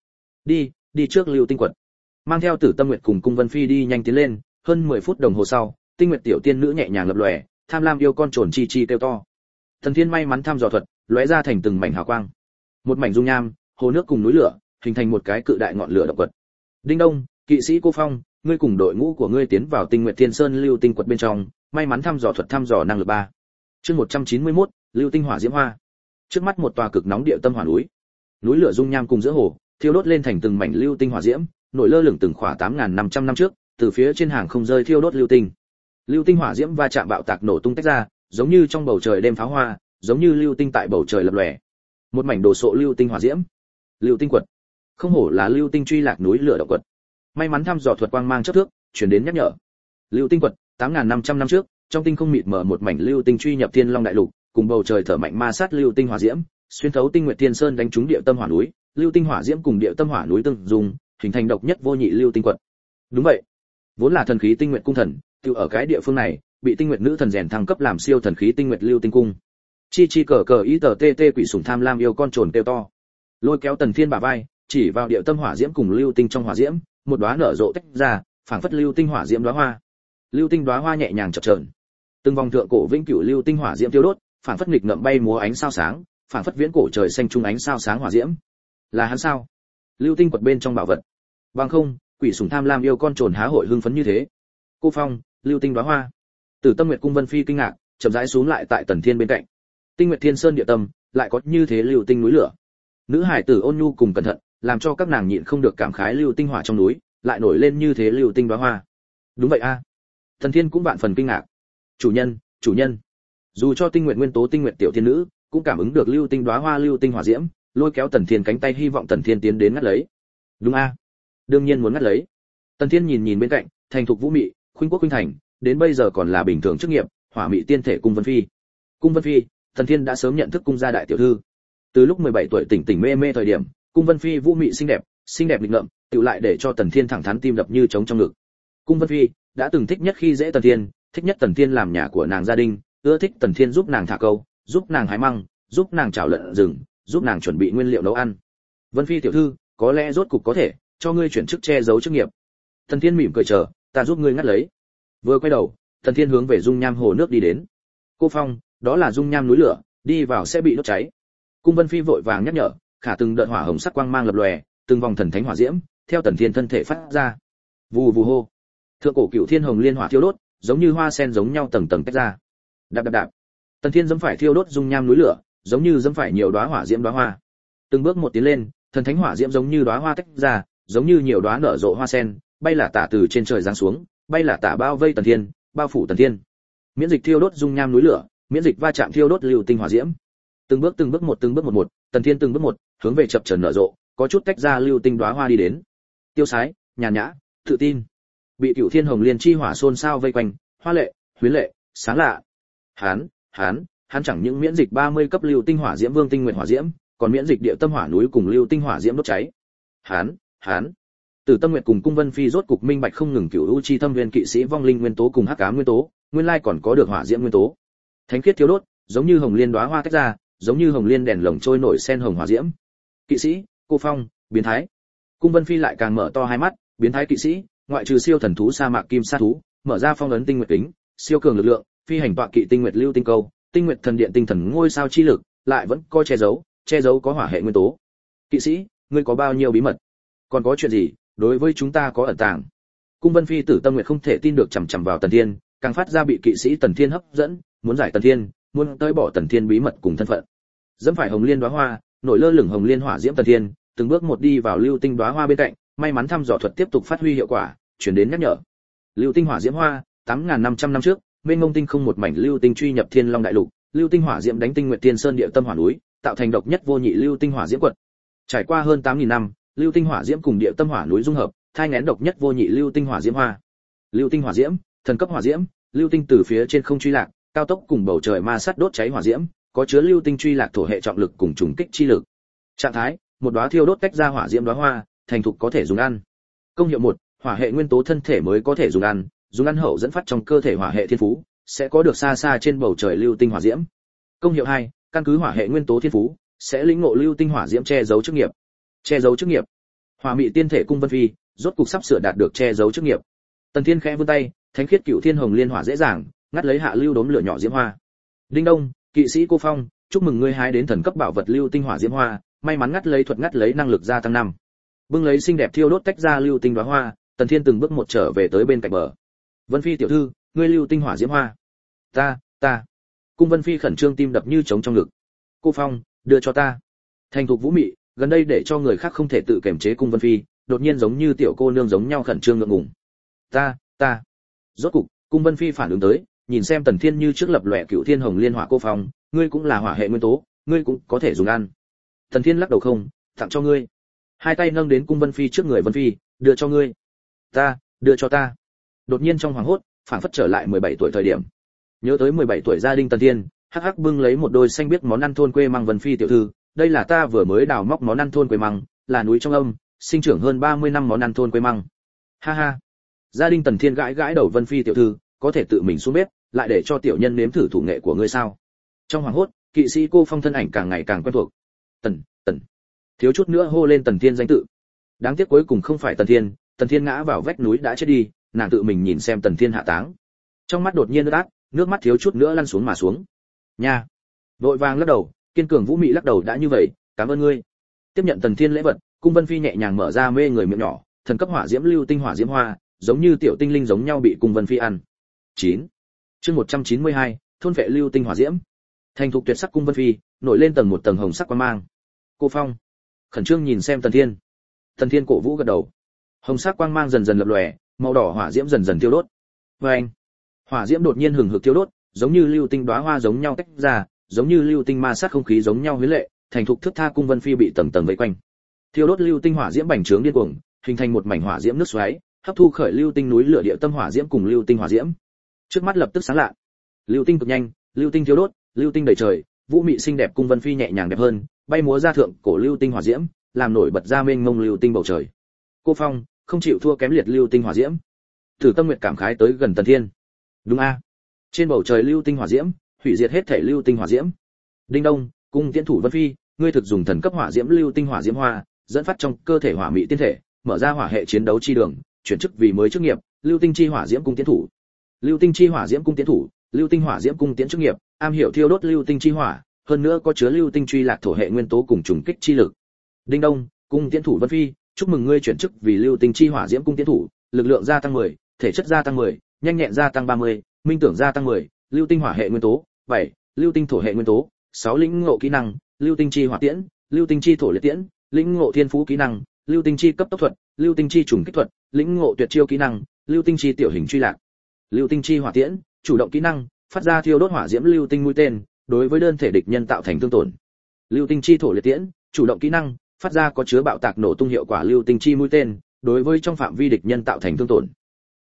Đi trước Lưu Tinh Quật. Mang theo Tử Tâm Nguyệt cùng Cung Vân Phi đi nhanh tiến lên, hơn 10 phút đồng hồ sau, Tinh Nguyệt tiểu tiên nữ nhẹ nhàng lập lòe, tham lam yêu con trồn chi chi kêu to. Tần Thiên may mắn thăm dò thuật, lóe ra thành từng mảnh hào quang. Một mảnh dung nham, hồ nước cùng núi lửa, hình thành một cái cự đại ngọn lửa động quật. Đinh đông, kỵ sĩ Cô Phong, ngươi cùng đội ngũ của ngươi tiến vào Tinh Nguyệt Thiên Sơn Lưu Tinh Quật bên trong, may mắn thăm dò thuật thăm dò năng lực 3. Chương 191, Lưu Tinh Hỏa Diễm Hoa. Trước mắt một tòa cực nóng địa tâm hỏa núi. Núi lửa dung nham cùng giữa hồ, thiêu đốt lên thành từng mảnh lưu tinh hỏa diễm, nổi lơ lửng từng khỏa 8500 năm trước, từ phía trên hàng không rơi thiêu đốt lưu tinh. Lưu tinh hỏa diễm va chạm bạo tạc nổ tung tách ra, giống như trong bầu trời đêm pháo hoa, giống như lưu tinh tại bầu trời lập lòe. Một mảnh đồ sộ lưu tinh hỏa diễm. Lưu Tinh Quật. Không hổ là lưu tinh truy lạc núi lửa động quật. May mắn thăm dò thuật quang mang chớp thước, truyền đến nhắc nhở. Lưu Tinh Quật, 8500 năm trước, trong tinh không mịt mờ một mảnh lưu tinh truy nhập Thiên Long đại lục, cùng bầu trời thở mạnh ma sát lưu tinh hỏa diễm, xuyên thấu Tinh Nguyệt Thiên Sơn đánh trúng địa tâm hỏa núi, lưu tinh hỏa diễm cùng địa tâm hỏa núi tương dung, hình thành độc nhất vô nhị lưu tinh quật. Đúng vậy, vốn là thần khí Tinh Nguyệt cung thần, tự ở cái địa phương này, bị Tinh Nguyệt nữ thần rèn thăng cấp làm siêu thần khí Tinh Nguyệt lưu tinh cung. Chi chi cờ cờ ý tờ tê tê quỷ sủng tham lam yêu con trồn kêu to, lôi kéo Tần Thiên bả vai, chỉ vào địa tâm hỏa diễm cùng lưu tinh trong hỏa diễm, một đóa nở rộ tách ra, phảng phất lưu tinh hỏa diễm đóa hoa. Lưu tinh đóa hoa nhẹ nhàng chập chờn, từng vòng thượng cổ vĩnh cửu lưu tinh hỏa diễm tiêu đốt, phảng phất nghịch ngợm bay múa ánh sao sáng, phảng phất viễn cổ trời xanh trung ánh sao sáng hỏa diễm. Là hắn sao? Lưu tinh quật bên trong bảo vật. Bằng không, quỷ sủng tham lam yêu con trồn há hội hưng phấn như thế. Cô Phong, lưu tinh đóa hoa. Tử Tâm Nguyệt cung Vân Phi kinh ngạc, chậm rãi xuống lại tại Tần Thiên bên cạnh. Tinh Nguyệt Thiên Sơn địa tâm, lại có như thế lưu tinh núi lửa. Nữ hải tử ôn nhu cùng cẩn thận, làm cho các nàng nhịn không được cảm khái lưu tinh hỏa trong núi, lại nổi lên như thế lưu tinh đóa hoa. Đúng vậy a. Tần Thiên cũng vạn phần kinh ngạc. Chủ nhân. Dù cho Tinh Nguyệt nguyên tố Tinh Nguyệt tiểu thiên nữ, cũng cảm ứng được lưu tinh đóa hoa lưu tinh hỏa diễm, lôi kéo Tần Thiên cánh tay hy vọng Tần Thiên tiến đến ngắt lấy. Đúng a. Đương nhiên muốn ngắt lấy. Tần Thiên nhìn bên cạnh, thành thục vũ mị, khuynh quốc khuynh thành, đến bây giờ còn là bình thường chức nghiệp, hỏa mị tiên thể cung Vân Phi. Cung Vân Phi, Tần Thiên đã sớm nhận thức cung gia đại tiểu thư. Từ lúc 17 tuổi tỉnh tỉnh mê mê thời điểm, cung Vân Phi vũ mị xinh đẹp nghịch ngợm, tự lại để cho Tần Thiên thẳng thắn tim đập như trống trong ngực. Cung Vân Phi đã từng thích nhất khi dễ Tần Thiên, thích nhất Tần Thiên làm nhà của nàng gia đình, ưa thích Tần Thiên giúp nàng thả câu, giúp nàng hái măng, giúp nàng chảo lợn rừng, giúp nàng chuẩn bị nguyên liệu nấu ăn. Vân Phi tiểu thư, có lẽ rốt cục có thể cho ngươi chuyển chức che giấu chức nghiệp. Tần Thiên mỉm cười chờ, ta giúp ngươi ngắt lấy. Vừa quay đầu, Tần Thiên hướng về dung nham hồ nước đi đến. Cô Phong, đó là dung nham núi lửa, đi vào sẽ bị đốt cháy. Cung Vân Phi vội vàng nhắc nhở, khả từng đợt hỏa hồng sắc quang mang lập lòe, từng vòng thần thánh hỏa diễm theo Tần Thiên thân thể phát ra. Vù vù hô, thượng cổ cửu thiên hồng liên hỏa thiêu đốt, giống như hoa sen giống nhau tầng tầng tách ra. Đạp. Tần Thiên giẫm phải thiêu đốt dung nham núi lửa, giống như giẫm phải nhiều đóa hỏa diễm đóa hoa. Từng bước một tiến lên, thần thánh hỏa diễm giống như đóa hoa tách ra, giống như nhiều đóa nở rộ hoa sen, bay là tả từ trên trời giáng xuống, bay là tả bao vây Tần Thiên, bao phủ Tần Thiên. Miễn dịch thiêu đốt dung nham núi lửa, miễn dịch va chạm thiêu đốt lưu tinh hỏa diễm. Từng bước một, Tần Thiên từng bước một, hướng về chập chờn nở rộ, có chút tách ra lưu tinh đóa hoa đi đến. Tiêu sái, nhàn nhã, tự tin. bị Cửu Thiên Hồng Liên chi hỏa xôn xao vây quanh, hoa lệ, huyến lệ, sáng lạ. Hắn chẳng những miễn dịch 30 cấp lưu tinh hỏa diễm vương tinh nguyệt hỏa diễm, còn miễn dịch địa tâm hỏa núi cùng lưu tinh hỏa diễm đốt cháy. Hắn. Tử Tâm Nguyệt cùng Cung Vân Phi rốt cục minh bạch không ngừng Cửu U chi thâm viên kỵ sĩ vong linh nguyên tố cùng hắc ám nguyên tố, nguyên lai còn có được hỏa diễm nguyên tố. Thánh khiết thiếu đốt, giống như hồng liên đóa hoa tách ra, giống như hồng liên đèn lồng trôi nổi sen hồng hỏa diễm. Kỵ sĩ, cô phong, biến thái. Cung Vân Phi lại càng mở to hai mắt, biến thái kỵ sĩ, ngoại trừ siêu thần thú sa mạc kim sa thú, mở ra phong ấn tinh nguyệt kính, siêu cường lực lượng, phi hành tọa kỵ tinh nguyệt lưu tinh câu, tinh nguyệt thần điện tinh thần ngôi sao chi lực, lại vẫn coi che giấu có hỏa hệ nguyên tố. Kỵ sĩ, ngươi có bao nhiêu bí mật? Còn có chuyện gì đối với chúng ta có ẩn tàng? Cung Vân Phi Tử Tâm Nguyệt không thể tin được chằm chằm vào Tần Thiên, càng phát ra bị kỵ sĩ Tần Thiên hấp dẫn, muốn giải Tần Thiên, muốn tới bỏ Tần Thiên bí mật cùng thân phận. Dẫm phải hồng liên đóa hoa, nổi lơ lửng hồng liên hỏa diễm Tần Thiên, từng bước một đi vào lưu tinh đóa hoa bên cạnh, may mắn thăm dò thuật tiếp tục phát huy hiệu quả, truyền đến nhắc nhở. Lưu tinh hỏa diễm hoa, 8500 năm trước, mênh mông tinh không một mảnh lưu tinh truy nhập Thiên Long đại lục, lưu tinh hỏa diễm đánh tinh nguyệt tiên sơn địa tâm hỏa núi, tạo thành độc nhất vô nhị lưu tinh hỏa diễm quật. Trải qua hơn 8000 năm, lưu tinh hỏa diễm cùng địa tâm hỏa núi dung hợp, thai nghén độc nhất vô nhị lưu tinh hỏa diễm hoa. Lưu tinh hỏa diễm, thần cấp hỏa diễm, lưu tinh từ phía trên không truy lạc, cao tốc cùng bầu trời ma sát đốt cháy hỏa diễm, có chứa lưu tinh truy lạc thổ hệ trọng lực cùng trùng kích chi lực. Trạng thái, một đóa thiêu đốt tách ra hỏa diễm đóa hoa, thành thục có thể dùng ăn. Công hiệu 1, hỏa hệ nguyên tố thân thể mới có thể dùng ăn hậu dẫn phát trong cơ thể hỏa hệ thiên phú, sẽ có được xa xa trên bầu trời lưu tinh hỏa diễm. Công hiệu 2, căn cứ hỏa hệ nguyên tố thiên phú, sẽ lĩnh ngộ lưu tinh hỏa diễm che giấu chức nghiệp. Che giấu chức nghiệp. Hỏa mị tiên thể Cung Vân Phi, rốt cục sắp sửa đạt được che giấu chức nghiệp. Tần Thiên khẽ vươn tay, thánh khiết Cửu Thiên Hồng Liên hỏa dễ dàng ngắt lấy hạ lưu đốm lửa nhỏ diễm hoa. Đinh đông, kỵ sĩ Cô Phong, chúc mừng ngươi hái đến thần cấp bảo vật lưu tinh hỏa diễm hoa, may mắn ngắt lấy năng lực gia tăng 5. Bưng lấy xinh đẹp thiêu đốt tách ra lưu tinh đóa hoa, Tần Thiên từng bước một trở về tới bên cạnh bờ. Vân Phi tiểu thư, ngươi lưu tinh hỏa diễm hoa. Ta. Cung Vân Phi khẩn trương tim đập như trống trong ngực. Cô Phong, đưa cho ta. Thành thục vũ mị, gần đây để cho người khác không thể tự kiềm chế Cung Vân Phi, đột nhiên giống như tiểu cô nương giống nhau khẩn trương ngượng ngùng. Ta. Rốt cục, Cung Vân Phi phản ứng tới, nhìn xem Tần Thiên như trước lập lòe Cửu Thiên Hồng Liên hỏa cô phong, ngươi cũng là hỏa hệ nguyên tố, ngươi cũng có thể dùng ăn. Tần Thiên lắc đầu không, tặng cho ngươi. Hai tay nâng đến Cung Vân Phi trước người Vân Phi, đưa cho ngươi. Đưa cho ta. Đột nhiên trong hoàng hốt, phảng phất trở lại 17 tuổi thời điểm. Nhớ tới 17 tuổi gia đình Tần Thiên, hắc hắc bưng lấy một đôi xanh biếc món ăn thôn quê măng. Vân Phi tiểu thư, đây là ta vừa mới đào móc món ăn thôn quê măng, là núi trong âm, sinh trưởng hơn 30 năm món ăn thôn quê măng. Ha ha. Gia đình Tần Thiên gãi gãi đầu. Vân Phi tiểu thư, có thể tự mình xuống bếp, lại để cho tiểu nhân nếm thử thủ nghệ của ngươi sao? Trong hoàng hốt, kỵ sĩ Cô Phong thân ảnh càng ngày càng quen thuộc. Tần, thiếu chút nữa hô lên Tần Thiên danh tự. Đáng tiếc cuối cùng không phải Tần Thiên ngã vào vách núi đã chết đi, nàng tự mình nhìn xem Tần Thiên hạ táng. Trong mắt đột nhiên ướt át, nước mắt thiếu chút nữa lăn xuống mà xuống. Nha. Vội vàng lắc đầu, kiên cường vũ mị lắc đầu. Đã như vậy, cảm ơn ngươi. Tiếp nhận Tần Thiên lễ vật, Cung Vân Phi nhẹ nhàng mở ra mê người miệng nhỏ, thần cấp hỏa diễm lưu tinh hỏa diễm hoa, giống như tiểu tinh linh giống nhau bị Cung Vân Phi ăn. 9. Chương 192, thôn vệ lưu tinh hỏa diễm. Thành thục tuyệt sắc Cung Vân Phi, nổi lên tầng một tầng hồng sắc quang mang. Cô Phong, khẩn trương nhìn xem Tần Thiên. Tần Thiên cổ vũ gật đầu. Hồng sắc quang mang dần dần lập lòe, màu đỏ hỏa diễm dần dần thiêu đốt. Oeng! Hỏa diễm đột nhiên hừng hực thiêu đốt, giống như lưu tinh đóa hoa giống nhau tách ra, giống như lưu tinh ma sát không khí giống nhau huyễn lệ, thành thục thước tha Cung Vân Phi bị tầng tầng vây quanh. Thiêu đốt lưu tinh hỏa diễm bành trướng điên cuồng, hình thành một mảnh hỏa diễm nước xoáy, hấp thu khởi lưu tinh núi lửa địa tâm hỏa diễm cùng lưu tinh hỏa diễm. Trước mắt lập tức sáng lạ. Lưu tinh cực nhanh, lưu tinh thiêu đốt, lưu tinh đầy trời, vũ mị xinh đẹp Cung Vân Phi nhẹ nhàng đẹp hơn, bay múa ra thượng cổ lưu tinh hỏa diễm, làm nổi bật ra mênh mông lưu tinh bầu trời. Cô Phong, không chịu thua kém liệt lưu tinh hỏa diễm. Tử Tâm Nguyệt cảm khái tới gần Tần Thiên. Đúng a. Trên bầu trời lưu tinh hỏa diễm, hủy diệt hết thể lưu tinh hỏa diễm. Đinh đông, cung tiễn thủ Vân Phi, ngươi thực dùng thần cấp hỏa diễm lưu tinh hỏa diễm hoa, dẫn phát trong cơ thể hỏa mị tiên thể, mở ra hỏa hệ chiến đấu chi đường, chuyển chức vì mới chức nghiệp, lưu tinh chi hỏa diễm cung tiễn thủ. Lưu tinh chi hỏa diễm cung tiễn thủ, lưu tinh hỏa diễm cung tiễn chức nghiệp, am hiểu thiêu đốt lưu tinh chi hỏa, hơn nữa có chứa lưu tinh truy lạc thổ hệ nguyên tố cùng trùng kích chi lực. Đinh đông, cung tiễn thủ Vân Phi, chúc mừng ngươi chuyển chức vì lưu tinh chi hỏa diễm cung tiễn thủ, lực lượng gia tăng 10, thể chất gia tăng 10, nhanh nhẹn gia tăng 30, minh tưởng gia tăng 10, lưu tinh hỏa hệ nguyên tố 7, lưu tinh thổ hệ nguyên tố 6 lĩnh ngộ kỹ năng, lưu tinh chi hỏa tiễn, lưu tinh chi thổ liệt tiễn, lĩnh ngộ thiên phú kỹ năng, lưu tinh chi cấp tốc thuật, lưu tinh chi trùng kích thuật, lĩnh ngộ tuyệt chiêu kỹ năng, lưu tinh chi tiểu hình truy lạc. Lưu tinh chi hỏa tiễn, chủ động kỹ năng, phát ra thiêu đốt hỏa diễm lưu tinh mũi tên, đối với đơn thể địch nhân tạo thành thương tổn. Lưu tinh chi thổ liệt tiễn, chủ động kỹ năng, phát ra có chứa bạo tạc nổ tung hiệu quả lưu tinh chi mũi tên, đối với trong phạm vi địch nhân tạo thành thương tổn.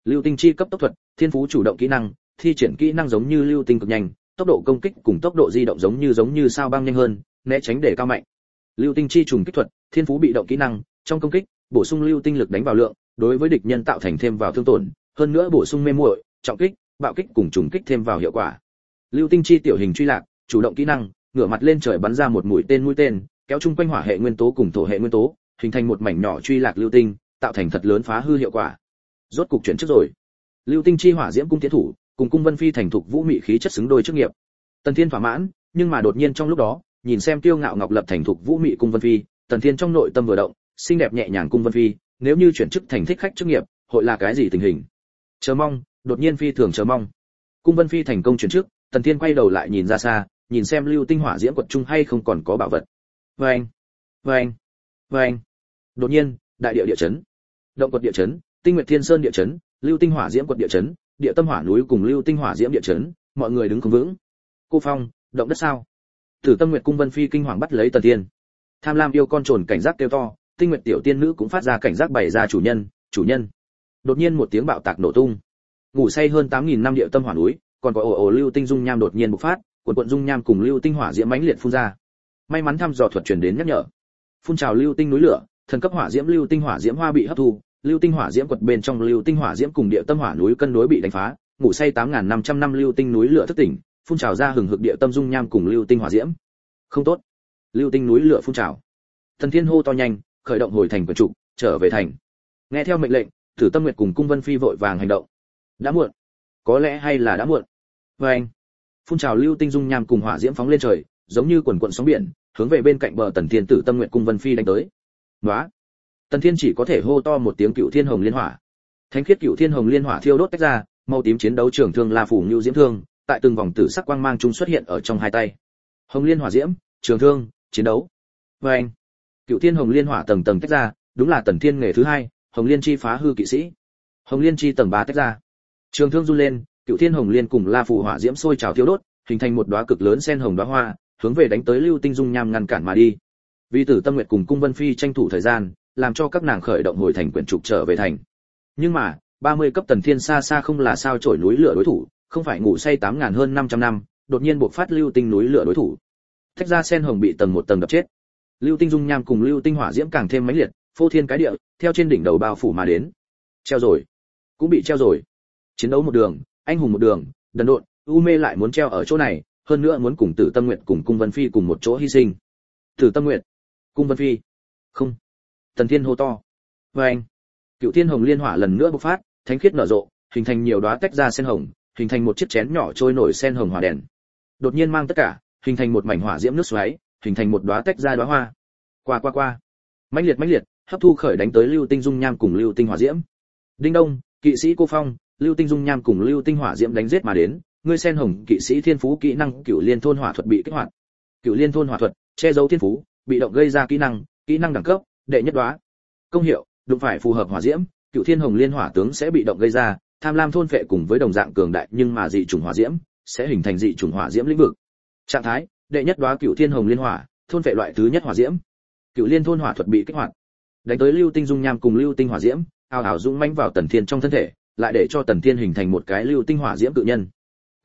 Lưu tinh chi cấp tốc thuật, thiên phú chủ động kỹ năng, thi triển kỹ năng giống như lưu tinh cực nhanh, tốc độ công kích cùng tốc độ di động giống như sao băng nhanh hơn, né tránh để cao mạnh. Lưu tinh chi trùng kích thuật, thiên phú bị động kỹ năng, trong công kích, bổ sung lưu tinh lực đánh vào lượng, đối với địch nhân tạo thành thêm vào thương tổn, hơn nữa bổ sung mê muội, trọng kích, bạo kích cùng trùng kích thêm vào hiệu quả. Lưu tinh chi tiểu hình truy lạc, chủ động kỹ năng, ngửa mặt lên trời bắn ra một mũi tên, kéo chung quanh hỏa hệ nguyên tố cùng thổ hệ nguyên tố, hình thành một mảnh nhỏ truy lạc lưu tinh, tạo thành thật lớn phá hư hiệu quả. Rốt cục chuyển chức rồi. Lưu tinh chi hỏa diễm cung tiến thủ, cùng cung Vân Phi thành thục vũ mị khí chất xứng đôi chức nghiệp. Tần Thiên thỏa mãn, nhưng mà đột nhiên trong lúc đó, nhìn xem Tiêu Ngạo Ngọc lập thành thục vũ mị cung Vân Phi, Tần Thiên trong nội tâm vừa động, xinh đẹp nhẹ nhàng cung Vân Phi, nếu như chuyển chức thành thích khách chức nghiệp, hội là cái gì tình hình? Chờ mong, đột nhiên phi thường chờ mong. Cung Vân Phi thành công chuyển chức, Tần Thiên quay đầu lại nhìn ra xa, nhìn xem lưu tinh hỏa diễm quật trung hay không còn có bảo vật. Vâng, vâng, vâng. Đột nhiên, đại địa địa chấn. Động quật địa chấn, Tinh Nguyệt Thiên Sơn địa chấn, lưu tinh hỏa diễm quật địa chấn, địa tâm hỏa núi cùng lưu tinh hỏa diễm địa chấn, mọi người đứng không vững. Cô Phong, động đất sao? Tử Tâm Nguyệt cung Vân Phi kinh hoàng bắt lấy Tần Thiên. Tham lam yêu con trồn cảnh giác kêu to, Tinh Nguyệt tiểu tiên nữ cũng phát ra cảnh giác bày ra chủ nhân, chủ nhân. Đột nhiên một tiếng bạo tạc nổ tung. Ngủ say hơn 8000 năm địa tâm hỏa núi, còn có ồ lưu tinh dung nham đột nhiên bộc phát, cuộn dung nham cùng lưu tinh hỏa diễm mãnh liệt phun ra. May mắn thăm dò thuật truyền đến nhắc nhở. Phun trào lưu tinh núi lửa, thần cấp hỏa diễm lưu tinh hỏa diễm hoa bị hấp thu, lưu tinh hỏa diễm quật bên trong lưu tinh hỏa diễm cùng địa tâm hỏa núi cân đối bị đánh phá, ngủ say 8500 năm lưu tinh núi lửa thức tỉnh, phun trào ra hừng hực địa tâm dung nham cùng lưu tinh hỏa diễm. Không tốt. Lưu tinh núi lửa phun trào. Thần Thiên hô to nhanh, khởi động hồi thành quyền trụ, trở về thành. Nghe theo mệnh lệnh, Tử Tâm Nguyệt cùng cung Vân Phi vội vàng hành động. Đã muộn. Có lẽ hay là đã muộn. Vâng. Phun trào lưu tinh dung nham cùng hỏa diễm phóng lên trời, giống như quần quần sóng biển, hướng về bên cạnh bờ Tần Thiên Tử Tâm Nguyệt cung Vân Phi đánh tới. Nóa. Tần Thiên chỉ có thể hô to một tiếng Cựu Thiên Hồng Liên Hỏa. Thánh khiết Cựu Thiên Hồng Liên Hỏa thiêu đốt tách ra, màu tím chiến đấu trường thương La Phủ Nưu Diễm Thương, tại từng vòng tử sắc quang mang trung xuất hiện ở trong hai tay. Hồng Liên Hỏa Diễm, trường thương, chiến đấu. Vâng. Cựu Thiên Hồng Liên Hỏa tầng tầng tách ra, đúng là Tần Thiên nghề thứ hai, Hồng Liên chi phá hư kỵ sĩ. Hồng Liên chi tầng 3 tách ra. Trường thương run lên, Cựu Thiên Hồng Liên cùng La Phủ hỏa diễm sôi trào thiêu đốt, hình thành một đóa cực lớn sen hồng đóa hoa, hướng về đánh tới lưu tinh dung nham ngăn cản mà đi. Vì Tử Tâm Nguyệt cùng cung Vân Phi tranh thủ thời gian, làm cho các nàng khởi động hồi thành quyển trục trở về thành. Nhưng mà, 30 cấp Tần Thiên xa xa không là sao chổi núi lửa đối thủ, không phải ngủ say 8000 hơn 500 năm, đột nhiên bộc phát lưu tinh núi lửa đối thủ. Thách ra sen hồng bị tầng một tầng đập chết. Lưu tinh dung nham cùng lưu tinh hỏa diễm càng thêm mãnh liệt, phô thiên cái địa, theo trên đỉnh đầu bao phủ mà đến. Treo rồi, cũng bị treo rồi. Chiến đấu một đường, anh hùng một đường, đần độn, u mê lại muốn treo ở chỗ này, hơn nữa muốn cùng Tử Tâm Nguyệt cùng cung Vân Phi cùng một chỗ hy sinh. Tử Tâm Nguyệt, cung Vân Phi. Không. Tần Thiên hô to. Và anh. Cựu Thiên Hồng Liên Hỏa lần nữa bộc phát, thánh khiết nở rộ, hình thành nhiều đóa tách ra sen hồng, hình thành một chiếc chén nhỏ trôi nổi sen hồng hỏa đèn. Đột nhiên mang tất cả, hình thành một mảnh hỏa diễm nước xoáy, hình thành một đóa tách ra đóa hoa. Qua. Mãnh liệt, hấp thu khởi đánh tới lưu tinh dung nham cùng lưu tinh hỏa diễm. Đinh đông, kỵ sĩ Cô Phong, lưu tinh dung nham cùng lưu tinh hỏa diễm đánh giết mà đến, ngươi sen hồng kỵ sĩ thiên phú kỹ năng Cửu Liên thôn hỏa thuật bị kích hoạt. Cửu Liên thôn hỏa thuật, che giấu thiên phú, bị động gây ra kỹ năng đẳng cấp, đệ nhất đóa. Công hiệu, đụng phải phù hợp hỏa diễm, Cửu Thiên Hồng Liên Hỏa tướng sẽ bị động gây ra, tham lam thôn phệ cùng với đồng dạng cường đại nhưng mà dị chủng hỏa diễm, sẽ hình thành dị chủng hỏa diễm lĩnh vực. Trạng thái, đệ nhất đóa Cửu Thiên Hồng Liên Hỏa, thôn phệ loại thứ nhất hỏa diễm. Cửu Liên thôn hỏa thuật bị kích hoạt. Đánh tới lưu tinh dung nham cùng lưu tinh hỏa diễm, ào ào dũng mãnh vào Tần Thiên trong thân thể, lại để cho Tần Thiên hình thành một cái lưu tinh hỏa diễm cự nhân.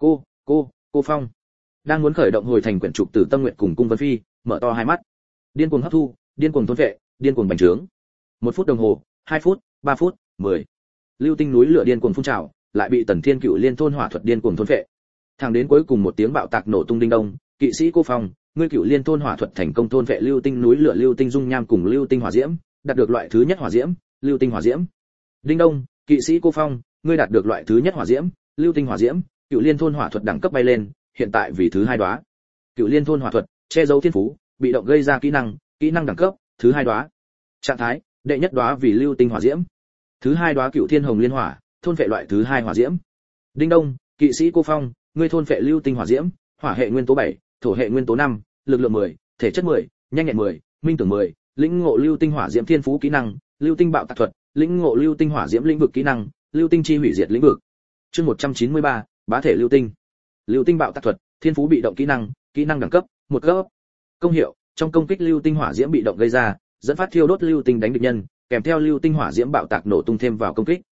Cô Phong đang muốn khởi động hồi thành quyển trục Tử Tâm Nguyệt cùng cung Vân Phi, mở to hai mắt, điên cuồng hấp thu, điên cuồng thôn phệ, điên cuồng bành trướng. 1 phút đồng hồ, 2 phút, 3 phút, 10. Lưu tinh núi lửa điên cuồng phun trào, lại bị Tần Thiên Cựu Liên thôn hỏa thuật điên cuồng thôn phệ. Thẳng đến cuối cùng một tiếng bạo tạc nổ tung đinh đông, kỵ sĩ Cô Phong, ngươi Cựu Liên thôn hỏa thuật thành công thôn phệ lưu tinh núi lửa lưu tinh dung nham cùng lưu tinh hỏa diễm, đạt được loại thứ nhất hỏa diễm, lưu tinh hỏa diễm. Đinh đông, kỵ sĩ Cô Phong, ngươi đạt được loại thứ nhất hỏa diễm, lưu tinh hỏa diễm, Cựu Liên thôn hỏa thuật đẳng cấp bay lên, hiện tại vì thứ hai đóa. Cựu Liên thôn hỏa thuật, che giấu thiên phú, bị động gây ra kỹ năng đẳng cấp, thứ hai đóa. Trạng thái, đệ nhất đóa vì lưu tinh hỏa diễm. Thứ hai đóa Cựu Thiên Hồng Liên Hỏa, thôn phệ loại thứ hai hỏa diễm. Đinh đông, kỵ sĩ Cô Phong, ngươi thôn phệ lưu tinh hỏa diễm, hỏa hệ nguyên tố 7, thổ hệ nguyên tố 5, lực lượng 10, thể chất 10, nhanh nhẹn 10, minh tưởng 10, lĩnh ngộ lưu tinh hỏa diễm thiên phú kỹ năng, lưu tinh bạo tạc thuật, lĩnh ngộ lưu tinh hỏa diễm lĩnh vực kỹ năng, lưu tinh chi hủy diệt lĩnh vực. Chương 193, bá thể lưu tinh. Lưu tinh bạo tạc thuật, thiên phú bị động kỹ năng đẳng cấp, 1 cấp. Công hiệu, trong công kích lưu tinh hỏa diễm bị động gây ra, dẫn phát thiêu đốt lưu tinh đánh địch nhân, kèm theo lưu tinh hỏa diễm bạo tạc nổ tung thêm vào công kích.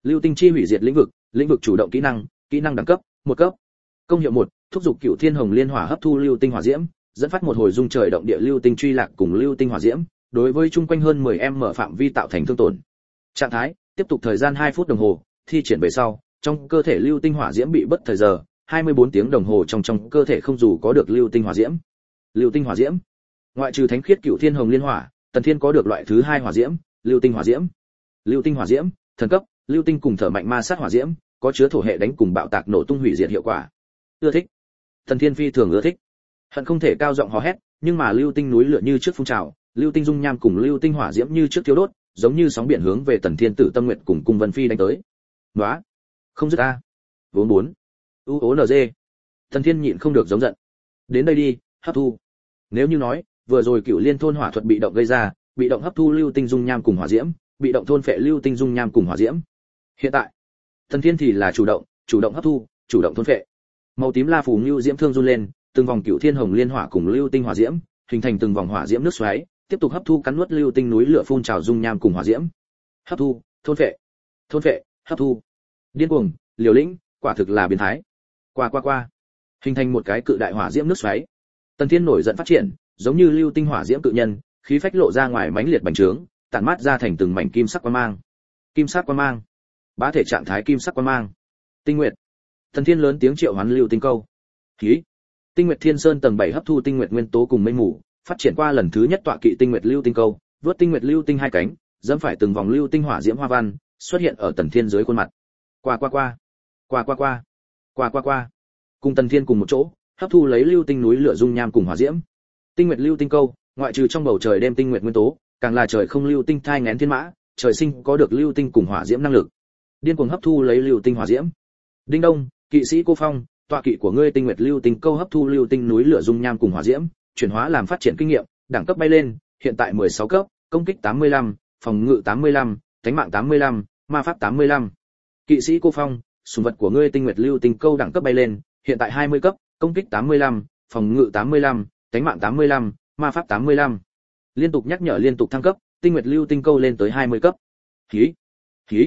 Lưu tinh chi hủy diệt lĩnh vực chủ động kỹ năng đẳng cấp, 1 cấp. Công hiệu 1, thúc giục Cửu Thiên Hồng Liên Hỏa hấp thu lưu tinh hỏa diễm, dẫn phát một hồi rung trời động địa lưu tinh truy lạc cùng lưu tinh hỏa diễm, đối với chung quanh hơn 10m phạm vi tạo thành thương tổn. Trạng thái, tiếp tục thời gian 2 phút đồng hồ, thi triển về sau, trong cơ thể lưu tinh hỏa diễm bị bất thời giờ, 24 tiếng đồng hồ trong cơ thể không dù có được lưu tinh hỏa diễm. Lưu tinh hỏa diễm. Ngoại trừ thánh khiết Cửu Thiên Hồng Liên Hỏa, Tần Thiên có được loại thứ 2 hỏa diễm, lưu tinh hỏa diễm. Lưu tinh hỏa diễm, thần cấp, lưu tinh cùng thở mạnh ma sát hỏa diễm, có chứa thổ hệ đánh cùng bạo tạc nổ tung hủy diệt hiệu quả. Ưa thích. Tần Thiên phi thường ưa thích. Hận không thể cao giọng hò hét, nhưng mà lưu tinh núi lửa như trước phun trào, lưu tinh dung nham cùng lưu tinh hỏa diễm như trước thiêu đốt, giống như sóng biển hướng về Tần Thiên Tử Tâm Nguyệt cùng Cung Vân Phi đánh tới. Nóa, không dứt a. Vốn 4. UONG. Tần Thiên nhịn không được giống giận. Đến đây đi, hấp thu. Nếu như nói, vừa rồi Cửu Liên thôn hỏa thuật bị động gây ra, bị động hấp thu lưu tinh dung nham cùng hỏa diễm, bị động thôn phệ lưu tinh dung nham cùng hỏa diễm. Hiện tại, Tần Thiên thì là chủ động hấp thu, chủ động thôn phệ. Màu tím la phù lưu diễm thương run lên, từng vòng Cửu Thiên Hồng Liên Hỏa cùng lưu tinh hỏa diễm, hình thành từng vòng hỏa diễm nước xoáy, tiếp tục hấp thu cắn nuốt lưu tinh núi lửa phun trào dung nham cùng hỏa diễm. Hấp thu, thôn phệ, hấp thu. Điên cuồng, liều lĩnh, quả thực là biến thái. Qua. Hình thành một cái cự đại hỏa diễm nước xoáy. Tần Thiên nổi giận phát triển, giống như lưu tinh hỏa diễm cự nhân, khí phách lộ ra ngoài mãnh liệt bành trướng, tản mát ra thành từng mảnh kim sắc quang mang. Kim sắc quang mang. Bá thể trạng thái kim sắc quang mang. Tinh Nguyệt. Tần Thiên lớn tiếng triệu hoán lưu tinh câu. Khí. Tinh Nguyệt Thiên Sơn tầng 7 hấp thu tinh nguyệt nguyên tố cùng mây mù, phát triển qua lần thứ nhất tọa kỵ tinh nguyệt lưu tinh câu, vớt tinh nguyệt lưu tinh hai cánh, dẫm phải từng vòng lưu tinh hỏa diễm hoa văn, xuất hiện ở Tần Thiên dưới khuôn mặt. Qua. Cùng Tần Thiên cùng một chỗ, hấp thu lấy lưu tinh núi lửa dung nham cùng hỏa diễm. Tinh nguyệt lưu tinh câu, ngoại trừ trong bầu trời đêm tinh nguyệt nguyên tố, càng là trời không lưu tinh thai nghén thiên mã, trời sinh có được lưu tinh cùng hỏa diễm năng lực. Điên cuồng hấp thu lấy lưu tinh hỏa diễm. Đinh đông, kỵ sĩ Cô Phong, tọa kỵ của ngươi tinh nguyệt lưu tinh câu hấp thu lưu tinh núi lửa dung nham cùng hỏa diễm, chuyển hóa làm phát triển kinh nghiệm, đẳng cấp bay lên, hiện tại 16 cấp, công kích 85, phòng ngự 85, cánh mạng 85, ma pháp 85. Kỵ sĩ Cô Phong, sủng vật của ngươi tinh nguyệt lưu tinh câu đẳng cấp bay lên, hiện tại 20 cấp, công kích 85, phòng ngự 85, cánh mạng 85, ma pháp 85. Liên tục nhắc nhở liên tục thăng cấp, tinh nguyệt lưu tinh câu lên tới 20 cấp. Hí.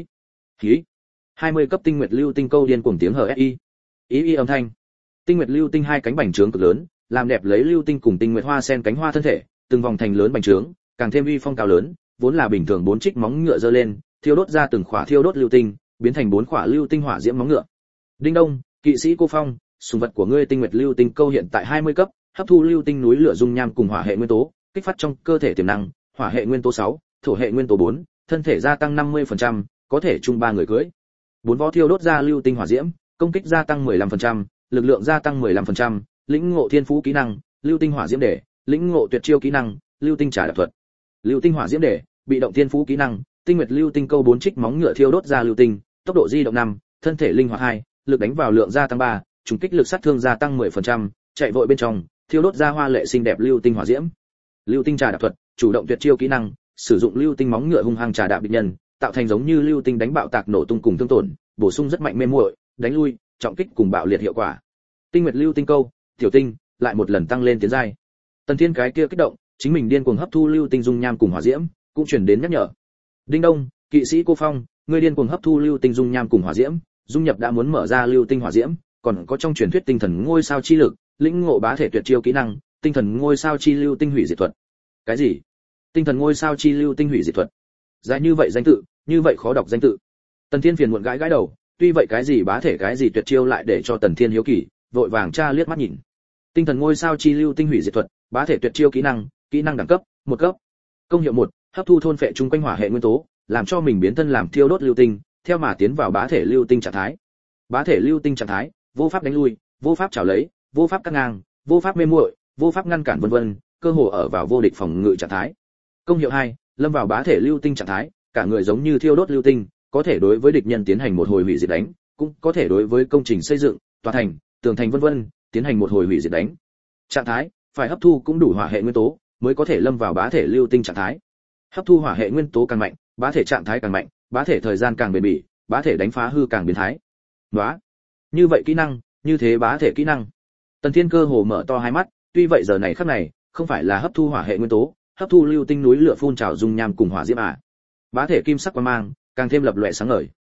20 cấp tinh nguyệt lưu tinh câu điên cuồng tiếng HSI. Ý âm thanh. Tinh nguyệt lưu tinh hai cánh bành trướng cực lớn, làm đẹp lấy lưu tinh cùng tinh nguyệt hoa sen cánh hoa thân thể, từng vòng thành lớn bành trướng, càng thêm uy phong cao lớn, vốn là bình thường 4 trích móng ngựa giơ lên, thiêu đốt ra từng khỏa thiêu đốt lưu tinh, biến thành 4 khỏa lưu tinh hỏa diễm móng ngựa. Đinh đông, kỵ sĩ Cô Phong, sủng vật của ngươi tinh nguyệt lưu tinh câu hiện tại 20 cấp, hấp thu lưu tinh núi lửa dung nham cùng hỏa hệ nguyên tố, kích phát trong cơ thể tiềm năng, hỏa hệ nguyên tố 6, thổ hệ nguyên tố 4, thân thể gia tăng 50%, có thể chung 3 người cưỡi. 4 vó thiêu đốt ra lưu tinh hỏa diễm, công kích gia tăng 15%, lực lượng gia tăng 15%, lĩnh ngộ thiên phú kỹ năng, lưu tinh hỏa diễm để, lĩnh ngộ tuyệt chiêu kỹ năng, lưu tinh trả đạp thuật. Lưu tinh hỏa diễm để, bị động thiên phú kỹ năng, tinh nguyệt lưu tinh câu 4 trích móng ngựa thiêu đốt ra lưu tinh, tốc độ di động 5, thân thể linh hoạt 2, lực đánh vào lượng gia tăng 3, trùng kích lực sát thương gia tăng 10%, chạy vội bên trong, thiêu đốt ra hoa lệ xinh đẹp lưu tinh hỏa diễm. Lưu tinh trà đạp thuật, chủ động tuyệt chiêu kỹ năng, sử dụng lưu tinh móng ngựa hung hăng trà đạp địch nhân, tạo thành giống như lưu tinh đánh bạo tạc nổ tung cùng thương tổn, bổ sung rất mạnh mê muội, đánh lui, trọng kích cùng bạo liệt hiệu quả. Tinh nguyệt lưu tinh câu, tiểu tinh, lại một lần tăng lên tiến giai. Tần Thiên cái kia kích động, chính mình điên cuồng hấp thu lưu tinh dung nham cùng hỏa diễm, cũng truyền đến nhắc nhở. Đinh đông, kỵ sĩ Cô Phong, ngươi điên cuồng hấp thu lưu tinh dung nham cùng hỏa diễm, dung nhập đã muốn mở ra lưu tinh hỏa diễm, còn có trong truyền thuyết tinh thần ngôi sao chi lực, lĩnh ngộ bá thể tuyệt chiêu kỹ năng, tinh thần ngôi sao chi lưu tinh hủy diệt thuật. Cái gì? Tinh thần ngôi sao chi lưu tinh hủy diệt thuật? Dài như vậy danh tự, như vậy khó đọc danh tự. Tần Thiên phiền muộn gãi gãi đầu, tuy vậy cái gì bá thể cái gì tuyệt chiêu lại để cho Tần Thiên hiếu kỳ, vội vàng tra liếc mắt nhìn. Tinh thần ngôi sao chi lưu tinh hủy diệt thuật, bá thể tuyệt chiêu kỹ năng đẳng cấp, 1 cấp. Công hiệu 1, hấp thu thôn phệ chung quanh hỏa hệ nguyên tố, làm cho mình biến thân làm thiêu đốt lưu tinh, theo mà tiến vào bá thể lưu tinh trạng thái. Bá thể lưu tinh trạng thái, vô pháp đánh lui, vô pháp chảo lấy, vô pháp cắt ngang, vô pháp mê muội, vô pháp ngăn cản vân vân, cơ hồ ở vào vô địch phòng ngự trạng thái. Công hiệu 2, lâm vào bá thể lưu tinh trạng thái, cả người giống như thiêu đốt lưu tinh, có thể đối với địch nhân tiến hành một hồi hủy diệt đánh, cũng có thể đối với công trình xây dựng, tòa thành, tường thành vân vân, tiến hành một hồi hủy diệt đánh. Trạng thái, phải hấp thu cũng đủ hỏa hệ nguyên tố, mới có thể lâm vào bá thể lưu tinh trạng thái. Hấp thu hỏa hệ nguyên tố càng mạnh, bá thể trạng thái càng mạnh, bá thể thời gian càng bền bỉ, bá thể đánh phá hư càng biến thái. Nóa. Như vậy kỹ năng, như thế bá thể kỹ năng. Tần Thiên cơ hồ mở to hai mắt, tuy vậy giờ này khắc này, không phải là hấp thu hỏa hệ nguyên tố, hấp thu lưu tinh núi lửa phun trào dung nham cùng hỏa diễm à. Bá thể kim sắc quang mang, càng thêm lập lòe sáng ngời.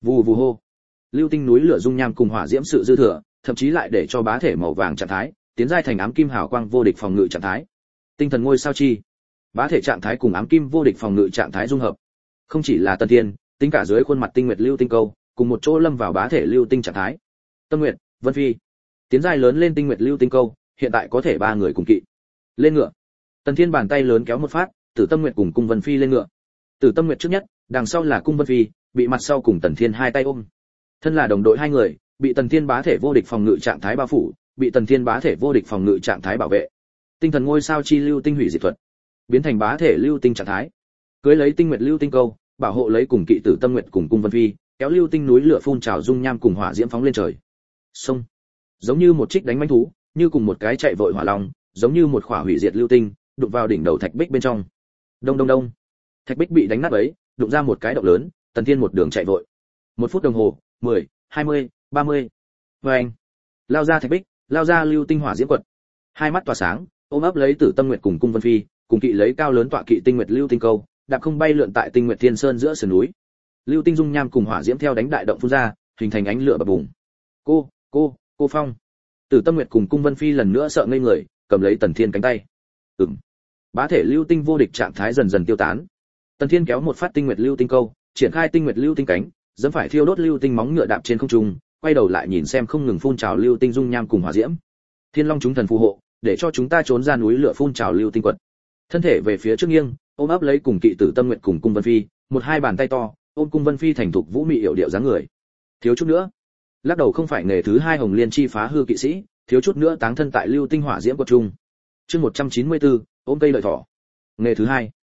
Vù vù hô. Lưu tinh núi lửa dung nham cùng hỏa diễm sự dư thừa, thậm chí lại để cho bá thể màu vàng trạng thái tiến giai thành ám kim hào quang vô địch phòng ngự trạng thái. Tinh thần ngôi sao chi. Bá thể trạng thái cùng ám kim vô địch phòng ngự trạng thái dung hợp. Không chỉ là Tần Thiên, tính cả dưới khuôn mặt tinh nguyệt lưu tinh câu, cùng một chỗ lâm vào bá thể lưu tinh trạng thái. Tâm Nguyệt, Vân Phi, tiến giai lớn lên tinh nguyệt lưu tinh câu, hiện tại có thể ba người cùng kỵ. Lên ngựa. Tần Thiên bàn tay lớn kéo một phát, Tử Tâm Nguyệt cùng Cung Vân Phi lên ngựa. Tử Tâm Nguyệt trước nhất, đằng sau là Cung Vân Phi, bị mặt sau cùng Tần Thiên hai tay ôm. Thân là đồng đội hai người, bị Tần Thiên bá thể vô địch phòng ngự trạng thái bao phủ, bị Tần Thiên bá thể vô địch phòng ngự trạng thái bảo vệ. Tinh thần ngôi sao chi lưu tinh hủy diệt thuật, biến thành bá thể lưu tinh trạng thái. Cưới lấy tinh nguyệt lưu tinh câu, bảo hộ lấy cùng kỵ Tử Tâm Nguyệt cùng Cung Vân Phi, kéo lưu tinh núi lửa phun trào dung nham cùng hỏa diễm phóng lên trời. Xông, giống như một trích đánh mãnh thú, như cùng một cái chạy vội hỏa long, giống như một khỏa hủy diệt lưu tinh, đụng vào đỉnh đầu thạch bích bên trong. Đông đông đông. Thạch bích bị đánh nát ấy, đụng ra một cái động lớn, Tần Thiên một đường chạy vội. 1 phút đồng hồ, 10, 20, 30. Oeng. Lao ra thạch bích, lao ra lưu tinh hỏa diễm quật. Hai mắt tỏa sáng, ôm ấp lấy Tử Tâm Nguyệt cùng Cung Vân Phi, cùng kỵ lấy cao lớn tọa kỵ tinh nguyệt lưu tinh câu, đạp không bay lượn tại tinh nguyệt thiên sơn giữa sườn núi. Lưu tinh dung nham cùng hỏa diễm theo đánh đại động phun ra, hình thành ánh lửa bập bùng. Cô Phong. Tử Tâm Nguyệt cùng Cung Vân Phi lần nữa sợ ngây người, cầm lấy Tần Thiên cánh tay. Bá thể lưu tinh vô địch trạng thái dần dần tiêu tán. Tần Thiên kéo một phát tinh nguyệt lưu tinh câu, triển khai tinh nguyệt lưu tinh cánh, dẫm phải thiêu đốt lưu tinh móng ngựa đạp trên không trung, quay đầu lại nhìn xem không ngừng phun trào lưu tinh dung nham cùng hỏa diễm. Thiên Long chúng thần phù hộ, để cho chúng ta trốn ra núi lửa phun trào lưu tinh quật. Thân thể về phía trước nghiêng, ôm ấp lấy cùng kỵ Tử Tâm Nguyệt cùng Cung Vân Phi, một hai bàn tay to, ôm Cung Vân Phi thành thục vũ mị yểu điệu dáng người. Thiếu chút nữa, lắc đầu không phải nghề thứ hai Hồng Liên chi phá hư kỵ sĩ, thiếu chút nữa táng thân tại lưu tinh hỏa diễm quật trung. Chương 194, ôm cây lợi thỏ. Nghề thứ hai.